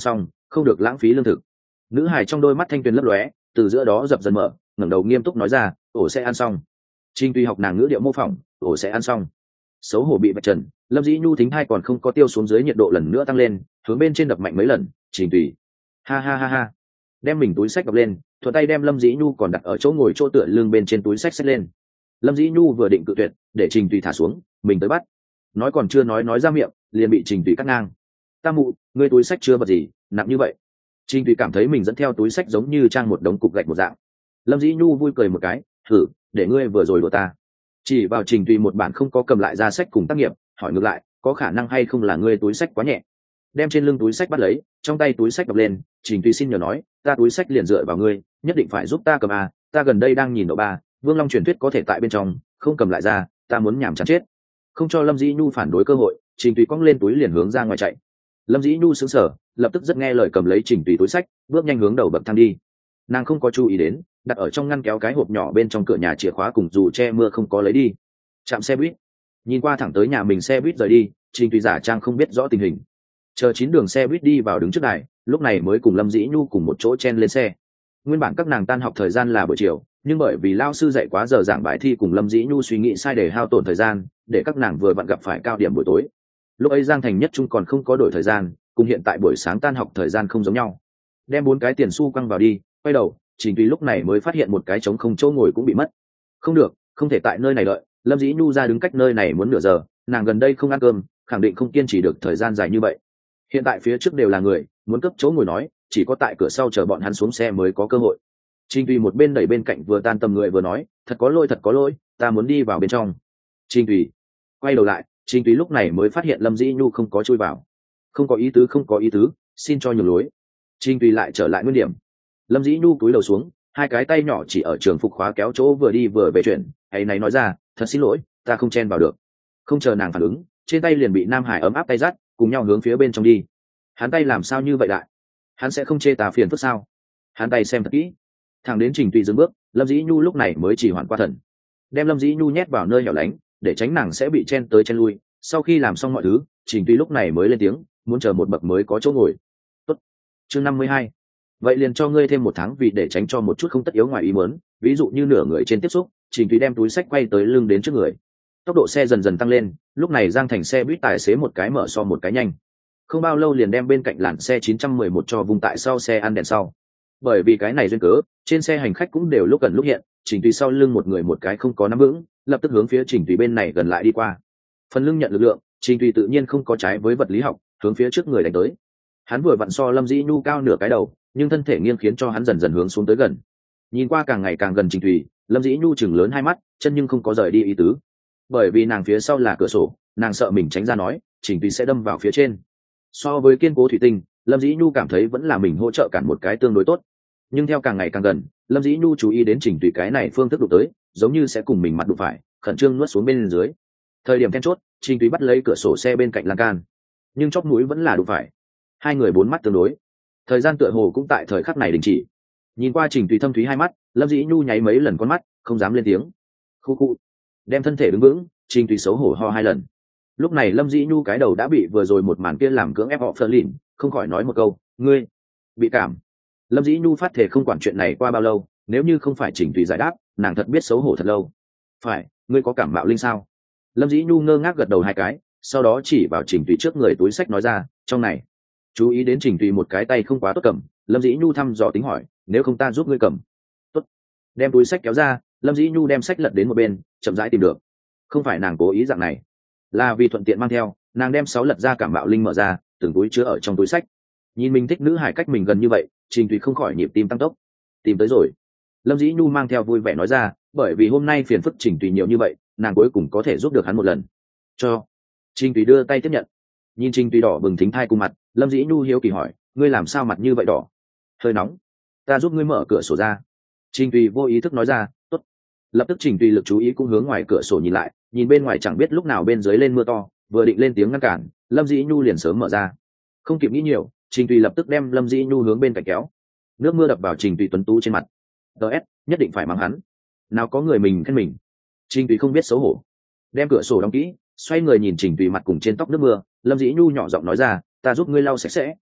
không được lãng phí lương thực. Nữ hài trong đôi mắt thanh tuyền lấp lóe, từ giữa đó dập dần mở, ngẩng đầu nghiêm túc nói ra, ổ sẽ ăn xong. Trình Tùy học nàng ngữ điệu mô phỏng, ổ sẽ ăn xong. Xấu hổ bị vạch trần, Lâm Dĩ Nhu thính hai còn không có tiêu xuống dưới, nhiệt độ lần nữa tăng lên, hướng bên trên đập mạnh mấy lần. Trình Tùy, ha ha ha ha, đem mình túi sách đập lên, thuận tay đem Lâm Dĩ Nhu còn đặt ở chỗ ngồi chỗ tựa lưng bên trên túi sách xách lên. Lâm Dĩ Nhu vừa định cự tuyệt, để Trình Tùy thả xuống, mình tới bắt. Nói còn chưa nói nói ra miệng, liền bị Trình Tùy cắt ngang. Ta mụ, ngươi túi sách chưa vật gì, nặng như vậy. Trình Tùy cảm thấy mình dẫn theo túi sách giống như trang một đống cục gạch một dạng. Lâm Dĩ Nhu vui cười một cái, thử, để ngươi vừa rồi đùa ta. Chỉ vào Trình Tùy một bản không có cầm lại ra sách cùng tác nghiệp, hỏi ngược lại, có khả năng hay không là ngươi túi sách quá nhẹ. Đem trên lưng túi sách bắt lấy, trong tay túi sách đập lên, Trình Tùy xin nhờ nói, ta túi sách liền dựa vào ngươi, nhất định phải giúp ta cầm a, ta gần đây đang nhìn độ ba, Vương Long truyền thuyết có thể tại bên trong, không cầm lại ra, ta muốn nhảm chán chết. Không cho Lâm Dĩ Nhu phản đối cơ hội, Trình Tùy cong lên túi liền hướng ra ngoài chạy. Lâm Dĩ Nhu sững sờ, lập tức rất nghe lời cầm lấy Trình Tùy túi sách, bước nhanh hướng đầu bậc thang đi. Nàng không có chú ý đến, đặt ở trong ngăn kéo cái hộp nhỏ bên trong cửa nhà chìa khóa cùng dù che mưa không có lấy đi. Chạm xe buýt, nhìn qua thẳng tới nhà mình xe buýt rời đi, Trình Tùy giả trang không biết rõ tình hình. Chờ chín đường xe buýt đi vào đứng trước đài, lúc này mới cùng Lâm Dĩ Nhu cùng một chỗ chen lên xe. Nguyên bản các nàng tan học thời gian là buổi chiều, nhưng bởi vì lao sư dạy quá giờ giảng bài thi cùng Lâm Dĩ Nhu suy nghĩ sai để hao tổn thời gian, để các nàng vừa vặn gặp phải cao điểm buổi tối. Lúc ấy Giang Thành Nhất Trung còn không có đổi thời gian, cùng hiện tại buổi sáng tan học thời gian không giống nhau. Đem bốn cái tiền xu quăng vào đi, quay đầu, Trình Tùy lúc này mới phát hiện một cái trống không chỗ ngồi cũng bị mất. Không được, không thể tại nơi này đợi, Lâm Dĩ Nhu ra đứng cách nơi này muốn nửa giờ, nàng gần đây không ăn cơm, khẳng định không kiên trì được thời gian dài như vậy. Hiện tại phía trước đều là người, muốn cấp chỗ ngồi nói, chỉ có tại cửa sau chờ bọn hắn xuống xe mới có cơ hội. Trình Tùy một bên đẩy bên cạnh vừa tan tầm người vừa nói, thật có lỗi thật có lỗi, ta muốn đi vào bên trong. Trình Tùy quay đầu lại, Trình Tùy lúc này mới phát hiện Lâm Dĩ Nhu không có chui vào. Không có ý tứ không có ý tứ, xin cho nhường lối. Trình Tùy lại trở lại nguyên điểm. Lâm Dĩ Nhu cúi đầu xuống, hai cái tay nhỏ chỉ ở trường phục khóa kéo chỗ vừa đi vừa về chuyển, ấy này nói ra, thật xin lỗi, ta không chen vào được. Không chờ nàng phản ứng, trên tay liền bị Nam Hải ấm áp tay dắt, cùng nhau hướng phía bên trong đi. Hắn tay làm sao như vậy lại? Hắn sẽ không chê ta phiền phức sao? Hắn tay xem thật kỹ. Thẳng đến Trình Tùy dừng bước, Lâm Dĩ Nhu lúc này mới chỉ hoàn qua thần, đem Lâm Dĩ Nhu nhét vào nơi hẻo lánh, để tránh nàng sẽ bị chen tới chen lui. Sau khi làm xong mọi thứ, Trình Tùy lúc này mới lên tiếng, muốn chờ một bậc mới có chỗ ngồi. Tốt. Chương năm mươi hai. Vậy liền cho ngươi thêm một tháng vì để tránh cho một chút không tất yếu ngoài ý muốn, ví dụ như nửa người trên tiếp xúc. Trình Tùy đem túi sách quay tới lưng đến trước người. Tốc độ xe dần dần tăng lên, lúc này Giang Thành xe buýt tài xế một cái mở so một cái nhanh. Không bao lâu liền đem bên cạnh làn xe chín trăm mười một cho vùng tại sau xe ăn đèn sau. Bởi vì cái này duyên cớ, trên xe hành khách cũng đều lúc gần lúc hiện, Trình Tùy sau lưng một người một cái không có nắm vững, lập tức hướng phía Trình Tùy bên này gần lại đi qua. Phần lưng nhận lực lượng, Trình Tùy tự nhiên không có trái với vật lý học, hướng phía trước người đánh tới. Hắn vừa vặn so Lâm Dĩ Nhu cao nửa cái đầu, nhưng thân thể nghiêng khiến cho hắn dần dần hướng xuống tới gần. Nhìn qua càng ngày càng gần Trình Tùy, Lâm Dĩ Nhu chừng lớn hai mắt, chân nhưng không có rời đi ý tứ. Bởi vì nàng phía sau là cửa sổ, nàng sợ mình tránh ra nói, Trình Tùy sẽ đâm vào phía trên. So với kiên cố thủy tinh, Lâm Dĩ Nhu cảm thấy vẫn là mình hỗ trợ cản một cái tương đối tốt. Nhưng theo càng ngày càng gần, Lâm Dĩ Nhu chú ý đến Trình Tùy cái này phương thức đụng tới, giống như sẽ cùng mình mặt đụng phải, khẩn trương nuốt xuống bên dưới. Thời điểm then chốt, Trình Tùy bắt lấy cửa sổ xe bên cạnh lan can, nhưng chóp mũi vẫn là đụng phải. Hai người bốn mắt tương đối, thời gian tựa hồ cũng tại thời khắc này đình chỉ. Nhìn qua Trình Tùy thâm thúy hai mắt, Lâm Dĩ Nhu nháy mấy lần con mắt, không dám lên tiếng. Khu khu, đem thân thể đứng vững, Trình Tùy xấu hổ ho hai lần. Lúc này Lâm Dĩ Nhu cái đầu đã bị vừa rồi một màn kia làm cưỡng ép họ phơ lìn, không khỏi nói một câu, ngươi bị cảm. Lâm Dĩ Nhu phát thể không quản chuyện này qua bao lâu, nếu như không phải Trình Tùy giải đáp, nàng thật biết xấu hổ thật lâu. Phải, ngươi có cảm mạo linh sao? Lâm Dĩ Nhu ngơ ngác gật đầu hai cái, sau đó chỉ vào Trình Tùy trước người túi sách nói ra, trong này. Chú ý đến Trình Tùy một cái tay không quá tốt cầm, Lâm Dĩ Nhu thăm dò tính hỏi, nếu không ta giúp ngươi cầm. Tốt. Đem túi sách kéo ra, Lâm Dĩ Nhu đem sách lật đến một bên, chậm rãi tìm được. Không phải nàng cố ý dạng này, là vì thuận tiện mang theo, nàng đem sáu lật ra cảm mạo linh mở ra, từng túi chứa ở trong túi sách. Nhìn mình thích nữ hải cách mình gần như vậy, Trình Tùy không khỏi nhịp tim tăng tốc. Tìm tới rồi. Lâm Dĩ Nhu mang theo vui vẻ nói ra, bởi vì hôm nay phiền phức Trình Tùy nhiều như vậy, nàng cuối cùng có thể giúp được hắn một lần. Cho. Trình Tùy đưa tay tiếp nhận. Nhìn Trình Tùy đỏ bừng thính thai cùng mặt, Lâm Dĩ Nhu hiếu kỳ hỏi, ngươi làm sao mặt như vậy đỏ? Hơi nóng. Ta giúp ngươi mở cửa sổ ra. Trình Tùy vô ý thức nói ra, tốt. Lập tức Trình Tùy lực chú ý cũng hướng ngoài cửa sổ nhìn lại, nhìn bên ngoài chẳng biết lúc nào bên dưới lên mưa to, vừa định lên tiếng ngăn cản, Lâm Dĩ Nhu liền sớm mở ra. Không kịp nghĩ nhiều, Trình Tùy lập tức đem Lâm Dĩ Nhu hướng bên cạnh kéo. Nước mưa đập vào Trình Tùy tuấn tú trên mặt. ds nhất định phải mắng hắn, nào có người mình khen mình. Trình Tùy không biết xấu hổ, đem cửa sổ đóng kỹ, xoay người nhìn Trình Tùy mặt cùng trên tóc nước mưa. Lâm Dĩ Nhu nhỏ giọng nói ra, ta giúp ngươi lau sạch sẽ.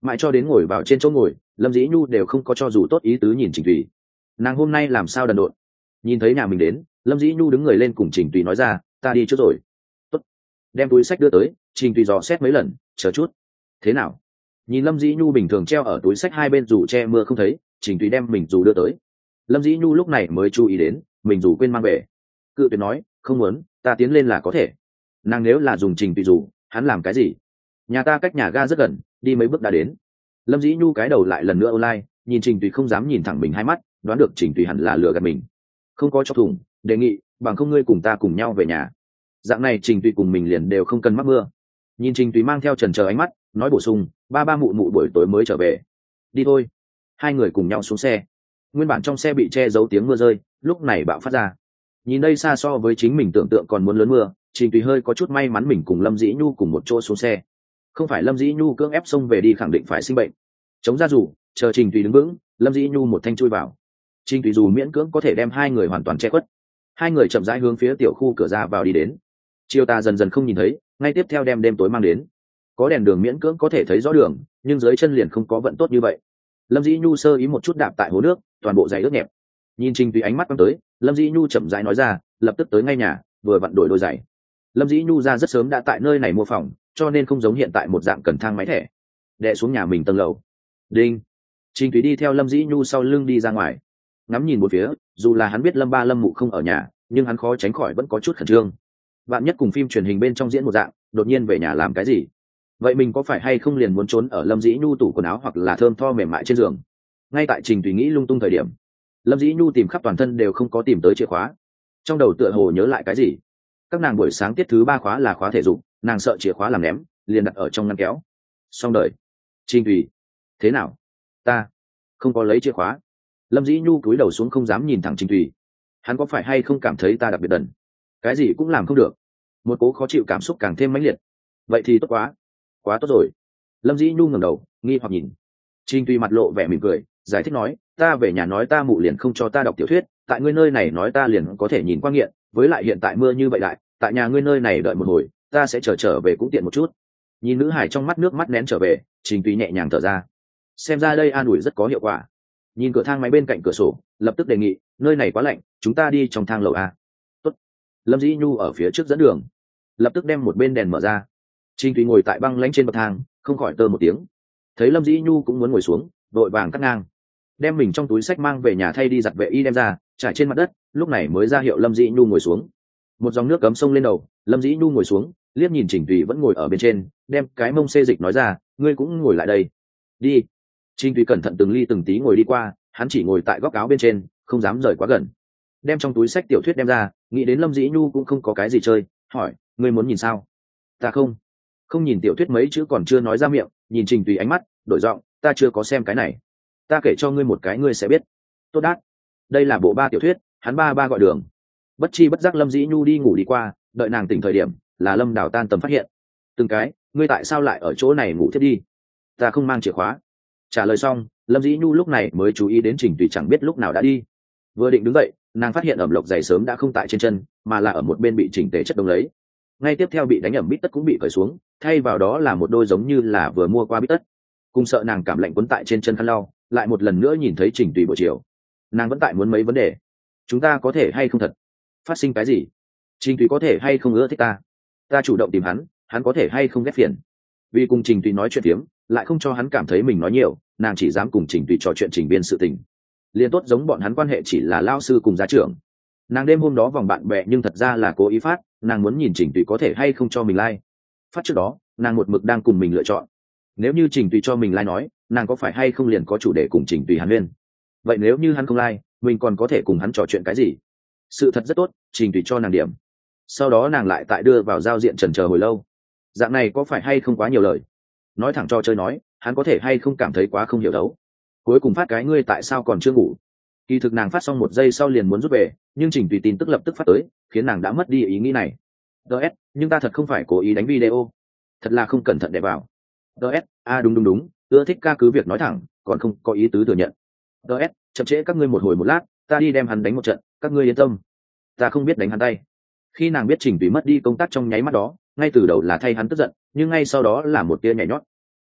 mãi cho đến ngồi vào trên chỗ ngồi, Lâm Dĩ Nhu đều không có cho dù tốt ý tứ nhìn Trình Tùy. Nàng hôm nay làm sao đần độn. Nhìn thấy nhà mình đến, Lâm Dĩ Nhu đứng người lên cùng Trình Tùy nói ra, ta đi trước rồi. Tốt. Đem túi sách đưa tới, Trình Tùy dò xét mấy lần, chờ chút. Thế nào? Nhìn Lâm Dĩ Nhu bình thường treo ở túi sách hai bên dù che mưa không thấy, Trình Tùy đem mình dù đưa tới. Lâm Dĩ Nhu lúc này mới chú ý đến, mình dù quên mang về. Cự tuyệt nói, không muốn, ta tiến lên là có thể. Nàng nếu là dùng Trình Tùy dù, hắn làm cái gì? Nhà ta cách nhà ga rất gần, đi mấy bước đã đến. Lâm Dĩ Nhu cái đầu lại lần nữa online, nhìn Trình Tùy không dám nhìn thẳng mình hai mắt, đoán được Trình Tùy hẳn là lừa gạt mình. Không có cho thủng, đề nghị, bằng không ngươi cùng ta cùng nhau về nhà. Dạng này Trình Tùy cùng mình liền đều không cần mắc mưa. Nhìn Trình Tùy mang theo chần chờ ánh mắt, nói bổ sung, ba ba mụ mụ buổi tối mới trở về. Đi thôi. Hai người cùng nhau xuống xe. Nguyên bản trong xe bị che giấu tiếng mưa rơi, lúc này bạo phát ra. Nhìn đây xa so với chính mình tưởng tượng còn muốn lớn mưa, Trình Tùy hơi có chút may mắn mình cùng Lâm Dĩ Nhu cùng một chỗ xuống xe. Không phải Lâm Dĩ Nhu cưỡng ép xông về đi khẳng định phải sinh bệnh. Chống ra dù, chờ Trình Tùy đứng vững, Lâm Dĩ Nhu một thanh chui vào. Trình Tùy dù miễn cưỡng có thể đem hai người hoàn toàn che khuất. Hai người chậm rãi hướng phía tiểu khu cửa ra vào đi đến. Chiều tà dần dần không nhìn thấy, ngay tiếp theo đem đêm tối mang đến. Có đèn đường miễn cưỡng có thể thấy rõ đường, nhưng dưới chân liền không có vận tốt như vậy. Lâm Dĩ Nhu sơ ý một chút đạp tại hố nước, toàn bộ giày ướt nhẹp. Nhìn Trình Tùy ánh mắt quăng tới, Lâm Dĩ Nhu chậm rãi nói ra, lập tức tới ngay nhà, vừa vặn đổi đôi giày. Lâm Dĩ Nhu ra rất sớm đã tại nơi này mua phòng, cho nên không giống hiện tại một dạng cần thang máy thẻ. Đè xuống nhà mình tầng lầu. Đinh. Trình Tùy đi theo Lâm Dĩ Nhu sau lưng đi ra ngoài. Ngắm nhìn một phía, dù là hắn biết Lâm ba Lâm mụ không ở nhà, nhưng hắn khó tránh khỏi vẫn có chút khẩn trương. Bạn nhất cùng phim truyền hình bên trong diễn một dạng, đột nhiên về nhà làm cái gì? Vậy mình có phải hay không liền muốn trốn ở Lâm Dĩ Nhu tủ quần áo hoặc là thơm tho mềm mại trên giường? Ngay tại Trình Tùy nghĩ lung tung thời điểm, Lâm Dĩ Nhu tìm khắp toàn thân đều không có tìm tới chìa khóa. Trong đầu tựa hồ nhớ lại cái gì. Các nàng buổi sáng tiết thứ ba khóa là khóa thể dục, nàng sợ chìa khóa làm ném, liền đặt ở trong ngăn kéo. Xong đời. Trình Tùy. Thế nào? Ta không có lấy chìa khóa. Lâm Dĩ Nhu cúi đầu xuống không dám nhìn thẳng Trình Tùy. Hắn có phải hay không cảm thấy ta đặc biệt đần? Cái gì cũng làm không được. Một cố khó chịu cảm xúc càng thêm mãnh liệt. Vậy thì tốt quá. Quá tốt rồi. Lâm Dĩ Nhu ngẩng đầu, nghi hoặc nhìn. Trình Tùy mặt lộ vẻ mỉm cười, giải thích nói, ta về nhà nói ta mụ liền không cho ta đọc tiểu thuyết, tại ngươi nơi này nói ta liền có thể nhìn qua nghiện, với lại hiện tại mưa như vậy đại, tại nhà ngươi nơi này đợi một hồi, ta sẽ chờ trở, trở về cũng tiện một chút. Nhìn nữ hải trong mắt nước mắt nén trở về, Trình Tùy nhẹ nhàng thở ra. Xem ra đây an ủi rất có hiệu quả. Nhìn cửa thang máy bên cạnh cửa sổ, lập tức đề nghị, nơi này quá lạnh, chúng ta đi trong thang lầu a. Tốt. Lâm Dĩ Nhu ở phía trước dẫn đường, lập tức đem một bên đèn mở ra. Trình Tùy ngồi tại băng lánh trên bậc thang, không khỏi tơ một tiếng. Thấy Lâm Dĩ Nhu cũng muốn ngồi xuống, vội vàng cắt ngang, đem mình trong túi sách mang về nhà thay đi giặt vệ y đem ra, trải trên mặt đất, lúc này mới ra hiệu Lâm Dĩ Nhu ngồi xuống. Một dòng nước cấm sông lên đầu, Lâm Dĩ Nhu ngồi xuống, liếc nhìn Trình Tùy vẫn ngồi ở bên trên, đem cái mông xê dịch nói ra, ngươi cũng ngồi lại đây. Đi. Trình Tùy cẩn thận từng ly từng tí ngồi đi qua, hắn chỉ ngồi tại góc áo bên trên, không dám rời quá gần. Đem trong túi sách tiểu thuyết đem ra, nghĩ đến Lâm Dĩ Nhu cũng không có cái gì chơi, hỏi, ngươi muốn nhìn sao? Ta không. Không nhìn tiểu thuyết mấy chữ còn chưa nói ra miệng, nhìn Trình Tùy ánh mắt, đổi giọng, ta chưa có xem cái này. Ta kể cho ngươi một cái ngươi sẽ biết. Tốt đát. Đây là bộ ba tiểu thuyết, hắn ba ba gọi đường. Bất chi bất giác Lâm Dĩ Nhu đi ngủ đi qua, đợi nàng tỉnh thời điểm, là Lâm Đào tan tầm phát hiện. Từng cái, ngươi tại sao lại ở chỗ này ngủ thiết đi? Ta không mang chìa khóa. Trả lời xong, Lâm Dĩ Nhu lúc này mới chú ý đến Trình Tùy chẳng biết lúc nào đã đi. Vừa định đứng dậy, nàng phát hiện ẩm lộc giày sớm đã không tại trên chân, mà là ở một bên bị chỉnh tề chất đống lấy. Ngay tiếp theo bị đánh ẩm bít tất cũng bị cởi xuống, thay vào đó là một đôi giống như là vừa mua qua bít tất. Cùng sợ nàng cảm lạnh quấn tại trên chân khăn lau, lại một lần nữa nhìn thấy Trình Tùy buổi chiều. Nàng vẫn tại muốn mấy vấn đề. Chúng ta có thể hay không thật? Phát sinh cái gì? Trình Tùy có thể hay không ưa thích ta? Ta chủ động tìm hắn, hắn có thể hay không ghét phiền? Vì cùng Trình Tùy nói chuyện tiếm, lại không cho hắn cảm thấy mình nói nhiều, nàng chỉ dám cùng Trình Tùy trò chuyện trình biên sự tình. Liên tốt giống bọn hắn quan hệ chỉ là lao sư cùng gia trưởng. Nàng đêm hôm đó vòng bạn bè nhưng thật ra là cố ý phát, nàng muốn nhìn Trình Tùy có thể hay không cho mình like. Phát trước đó, nàng một mực đang cùng mình lựa chọn. Nếu như Trình Tùy cho mình like nói, nàng có phải hay không liền có chủ đề cùng Trình Tùy hàn huyên. Vậy nếu như hắn không like, mình còn có thể cùng hắn trò chuyện cái gì? Sự thật rất tốt, Trình Tùy cho nàng điểm. Sau đó nàng lại tại đưa vào giao diện chần chờ hồi lâu. Dạng này có phải hay không quá nhiều lời? Nói thẳng cho chơi nói, hắn có thể hay không cảm thấy quá không hiểu đấu. Cuối cùng phát cái ngươi tại sao còn chưa ngủ? Kỳ thực nàng phát xong một giây sau liền muốn rút về, nhưng Trình Tùy tin tức lập tức phát tới, khiến nàng đã mất đi ý nghĩ này. ds nhưng ta thật không phải cố ý đánh video, thật là không cẩn thận để vào. ds a đúng đúng đúng, ưa thích ca cứ việc nói thẳng, còn không có ý tứ thừa nhận. ds chậm trễ các ngươi một hồi một lát, ta đi đem hắn đánh một trận, các ngươi yên tâm. Ta không biết đánh hắn tay. Khi nàng biết Trình Tùy mất đi công tác trong nháy mắt đó, ngay từ đầu là thay hắn tức giận, nhưng ngay sau đó là một tia nhảy nhót.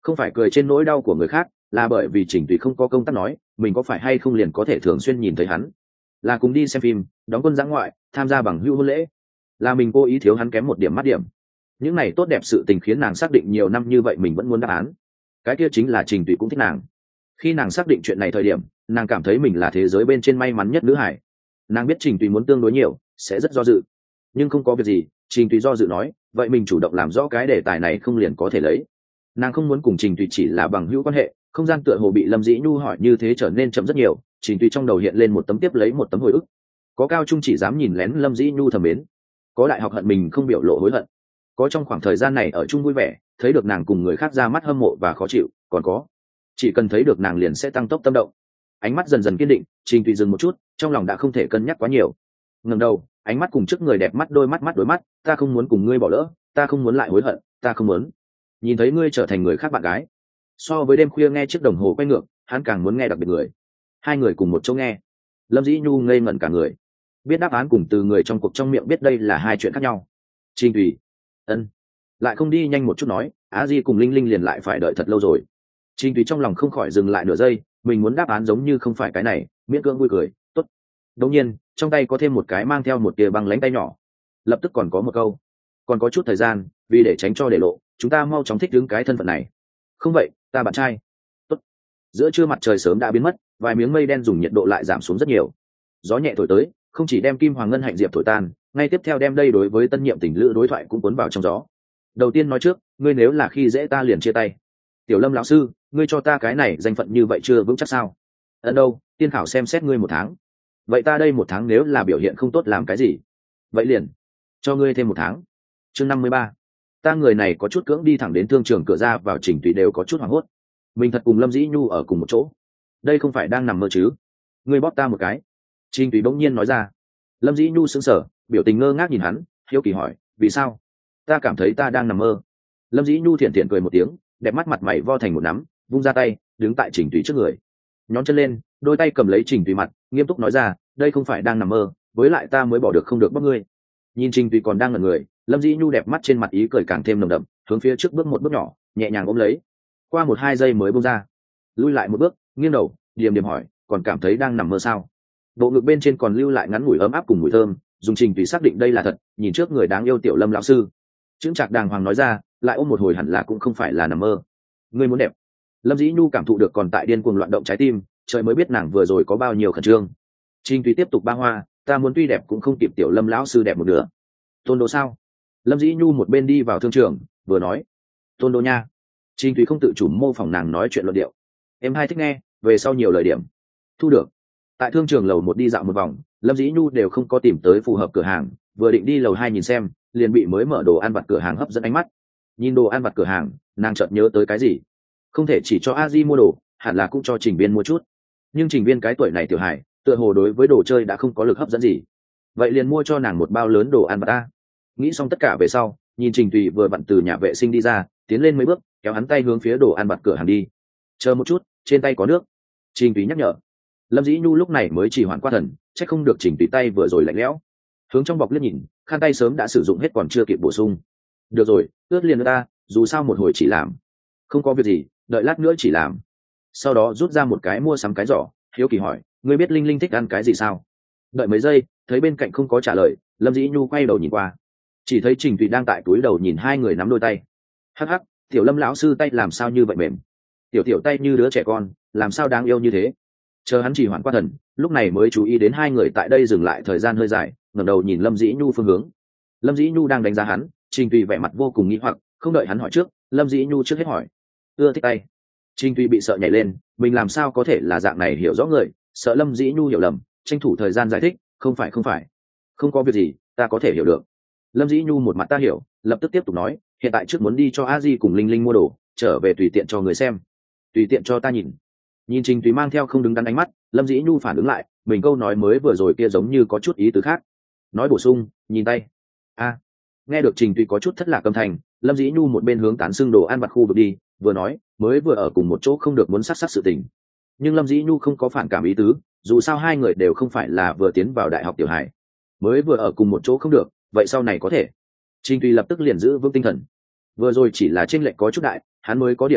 không phải cười trên nỗi đau của người khác, là bởi vì Trình Tùy không có công tác nói mình có phải hay không liền có thể thường xuyên nhìn thấy hắn, là cùng đi xem phim, đóng quân giã ngoại, tham gia bằng hữu hôn lễ, là mình cố ý thiếu hắn kém một điểm mắt điểm. Những này tốt đẹp sự tình khiến nàng xác định nhiều năm như vậy mình vẫn muốn đáp án. Cái kia chính là Trình Tùy cũng thích nàng. Khi nàng xác định chuyện này thời điểm, nàng cảm thấy mình là thế giới bên trên may mắn nhất nữ hải. Nàng biết Trình Tùy muốn tương đối nhiều, sẽ rất do dự, nhưng không có việc gì. Trình Tùy do dự nói, vậy mình chủ động làm rõ cái đề tài này không liền có thể lấy. Nàng không muốn cùng Trình Tùy chỉ là bằng hữu quan hệ. Không gian tựa hồ bị Lâm Dĩ Nhu hỏi như thế trở nên chậm rất nhiều. Trình Tùy trong đầu hiện lên một tấm tiếp lấy một tấm hồi ức. Có cao trung chỉ dám nhìn lén Lâm Dĩ Nhu thầm mến, có đại học hận mình không biểu lộ hối hận, có trong khoảng thời gian này ở chung vui vẻ, thấy được nàng cùng người khác ra mắt hâm mộ và khó chịu, còn có chỉ cần thấy được nàng liền sẽ tăng tốc tâm động. Ánh mắt dần dần kiên định, Trình Tùy dừng một chút, trong lòng đã không thể cân nhắc quá nhiều. Ngẩng đầu, ánh mắt cùng trước người đẹp mắt đôi mắt mắt đối mắt, ta không muốn cùng ngươi bỏ lỡ, ta không muốn lại hối hận, ta không muốn nhìn thấy ngươi trở thành người khác bạn gái. So với đêm khuya nghe chiếc đồng hồ quay ngược, hắn càng muốn nghe đặc biệt người. Hai người cùng một chỗ nghe, Lâm Dĩ Nhu ngây ngẩn cả người. Biết đáp án cùng từ người trong cuộc trong miệng biết đây là hai chuyện khác nhau. Trình Tùy, ân, lại không đi nhanh một chút nói, Á Di cùng Linh Linh liền lại phải đợi thật lâu rồi. Trình Tùy trong lòng không khỏi dừng lại nửa giây, mình muốn đáp án giống như không phải cái này, miễn cưỡng vui cười, tốt. Đột nhiên, trong tay có thêm một cái mang theo một tia băng lánh tay nhỏ. Lập tức còn có một câu, còn có chút thời gian, vì để tránh cho để lộ, chúng ta mau chóng thích ứng cái thân phận này. Không vậy, ta bạn trai. Tốt. Giữa trưa mặt trời sớm đã biến mất, vài miếng mây đen dùng nhiệt độ lại giảm xuống rất nhiều. Gió nhẹ thổi tới, không chỉ đem kim hoàng ngân hạnh diệp thổi tan, ngay tiếp theo đem đây đối với tân nhiệm tình lữ đối thoại cũng cuốn vào trong gió. Đầu tiên nói trước, ngươi nếu là khi dễ ta liền chia tay. Tiểu Lâm lão sư, ngươi cho ta cái này danh phận như vậy chưa vững chắc sao? Ấn đâu, tiên khảo xem xét ngươi một tháng. Vậy ta đây một tháng nếu là biểu hiện không tốt làm cái gì? Vậy liền cho ngươi thêm một tháng. Chương năm mươi ba, ta người này có chút cưỡng đi thẳng đến thương trường cửa ra vào. Trình Tùy đều có chút hoảng hốt. Mình thật cùng Lâm Dĩ Nhu ở cùng một chỗ, đây không phải đang nằm mơ chứ? Ngươi bóp ta một cái. Trình Tùy bỗng nhiên nói ra. Lâm Dĩ Nhu sững sờ, biểu tình ngơ ngác nhìn hắn, hiếu kỳ hỏi, vì sao? Ta cảm thấy ta đang nằm mơ. Lâm Dĩ Nhu thiện thiện cười một tiếng, đẹp mắt mặt mày vo thành một nắm, vung ra tay, đứng tại Trình Tùy trước người, nhón chân lên, đôi tay cầm lấy Trình Tùy mặt, nghiêm túc nói ra, đây không phải đang nằm mơ, với lại ta mới bỏ được không được bóp ngươi. Nhìn Trình Tùy còn đang ngẩn người, Lâm Dĩ Nhu đẹp mắt trên mặt ý cười càng thêm nồng đậm, hướng phía trước bước một bước nhỏ, nhẹ nhàng ôm lấy, qua một hai giây mới buông ra, lui lại một bước, nghiêng đầu, điềm điềm hỏi, còn cảm thấy đang nằm mơ sao? Bộ ngực bên trên còn lưu lại ngắn ngủi ấm áp cùng mùi thơm, dùng Trình Tùy xác định đây là thật. Nhìn trước người đáng yêu tiểu Lâm lão sư, chững chạc đàng hoàng nói ra, lại ôm một hồi hẳn là cũng không phải là nằm mơ. Ngươi muốn đẹp. Lâm Dĩ Nhu cảm thụ được còn tại điên cuồng loạn động trái tim, trời mới biết nàng vừa rồi có bao nhiêu khẩn trương. Trình Tùy tiếp tục ba hoa, ta muốn tuy đẹp cũng không kịp tiểu Lâm lão sư đẹp một nửa. Tôn Đỗ sao? Lâm Dĩ Nhu một bên đi vào thương trường, vừa nói, Tôn Đỗ nha. Trình Tùy không tự chủ mô phỏng nàng nói chuyện luận điệu. Em hai thích nghe, về sau nhiều lời điểm. Thu được. Tại thương trường lầu một đi dạo một vòng, Lâm Dĩ Nhu đều không có tìm tới phù hợp cửa hàng, vừa định đi lầu hai nhìn xem, liền bị mới mở đồ ăn vặt cửa hàng hấp dẫn ánh mắt. Nhìn đồ ăn vặt cửa hàng, nàng chợt nhớ tới cái gì, không thể chỉ cho a di mua đồ, hẳn là cũng cho Trình Viên mua chút. Nhưng Trình Viên cái tuổi này tiểu hải, tựa hồ đối với đồ chơi đã không có lực hấp dẫn gì, vậy liền mua cho nàng một bao lớn đồ ăn vặt ta. Nghĩ xong tất cả về sau, nhìn Trình Tùy vừa vặn từ nhà vệ sinh đi ra, tiến lên mấy bước, kéo hắn tay hướng phía đồ ăn vặt cửa hàng đi. Chờ một chút, trên tay có nước. Trình Tùy nhắc nhở. Lâm Dĩ Nhu lúc này mới chỉ hoãn qua thần, chắc không được Trình Tùy tay vừa rồi lạnh lẽo. Hướng trong bọc liếc nhìn, khăn tay sớm đã sử dụng hết còn chưa kịp bổ sung. Được rồi, ướt liền nữa ta, dù sao một hồi chỉ làm. Không có việc gì, đợi lát nữa chỉ làm. Sau đó rút ra một cái mua sắm cái giỏ, hiếu kỳ hỏi, ngươi biết Linh Linh thích ăn cái gì sao? Đợi mấy giây, thấy bên cạnh không có trả lời, Lâm Dĩ Nhu quay đầu nhìn qua, chỉ thấy Trình Tùy đang tại túi đầu nhìn hai người nắm đôi tay. Hắc hắc, tiểu Lâm lão sư tay làm sao như vậy mềm, tiểu tiểu tay như đứa trẻ con, làm sao đáng yêu như thế. Chờ hắn chỉ hoãn qua thần, lúc này mới chú ý đến hai người tại đây dừng lại thời gian hơi dài, ngẩng đầu nhìn Lâm Dĩ Nhu phương hướng. Lâm Dĩ Nhu đang đánh giá hắn, Trình Tùy vẻ mặt vô cùng nghi hoặc, không đợi hắn hỏi trước, Lâm Dĩ Nhu trước hết hỏi, ưa thích tay. Trình Tùy bị sợ nhảy lên, mình làm sao có thể là dạng này hiểu rõ người, sợ Lâm Dĩ Nhu hiểu lầm, tranh thủ thời gian giải thích, không phải không phải, không có việc gì, ta có thể hiểu được. Lâm Dĩ Nhu một mặt ta hiểu, lập tức tiếp tục nói, hiện tại trước muốn đi cho a di cùng Linh Linh mua đồ, trở về tùy tiện cho người xem, tùy tiện cho ta nhìn. Nhìn Trình Tùy mang theo không đứng đắn ánh mắt, Lâm Dĩ Nhu phản ứng lại, mình câu nói mới vừa rồi kia giống như có chút ý tứ khác, nói bổ sung, nhìn tay. A. À. Nghe được Trình Tùy có chút thất lạc âm thanh, Lâm Dĩ Nhu một bên hướng tán xưng đồ ăn vặt khu vực đi, vừa nói, mới vừa ở cùng một chỗ không được muốn sát sát sự tình. Nhưng Lâm Dĩ Nhu không có phản cảm ý tứ, dù sao hai người đều không phải là vừa tiến vào đại học tiểu hải, mới vừa ở cùng một chỗ không được, vậy sau này có thể. Trình Tùy lập tức liền giữ vững tinh thần. Vừa rồi chỉ là chênh lệch có chút đại, hắn mới có điểm thất lạc,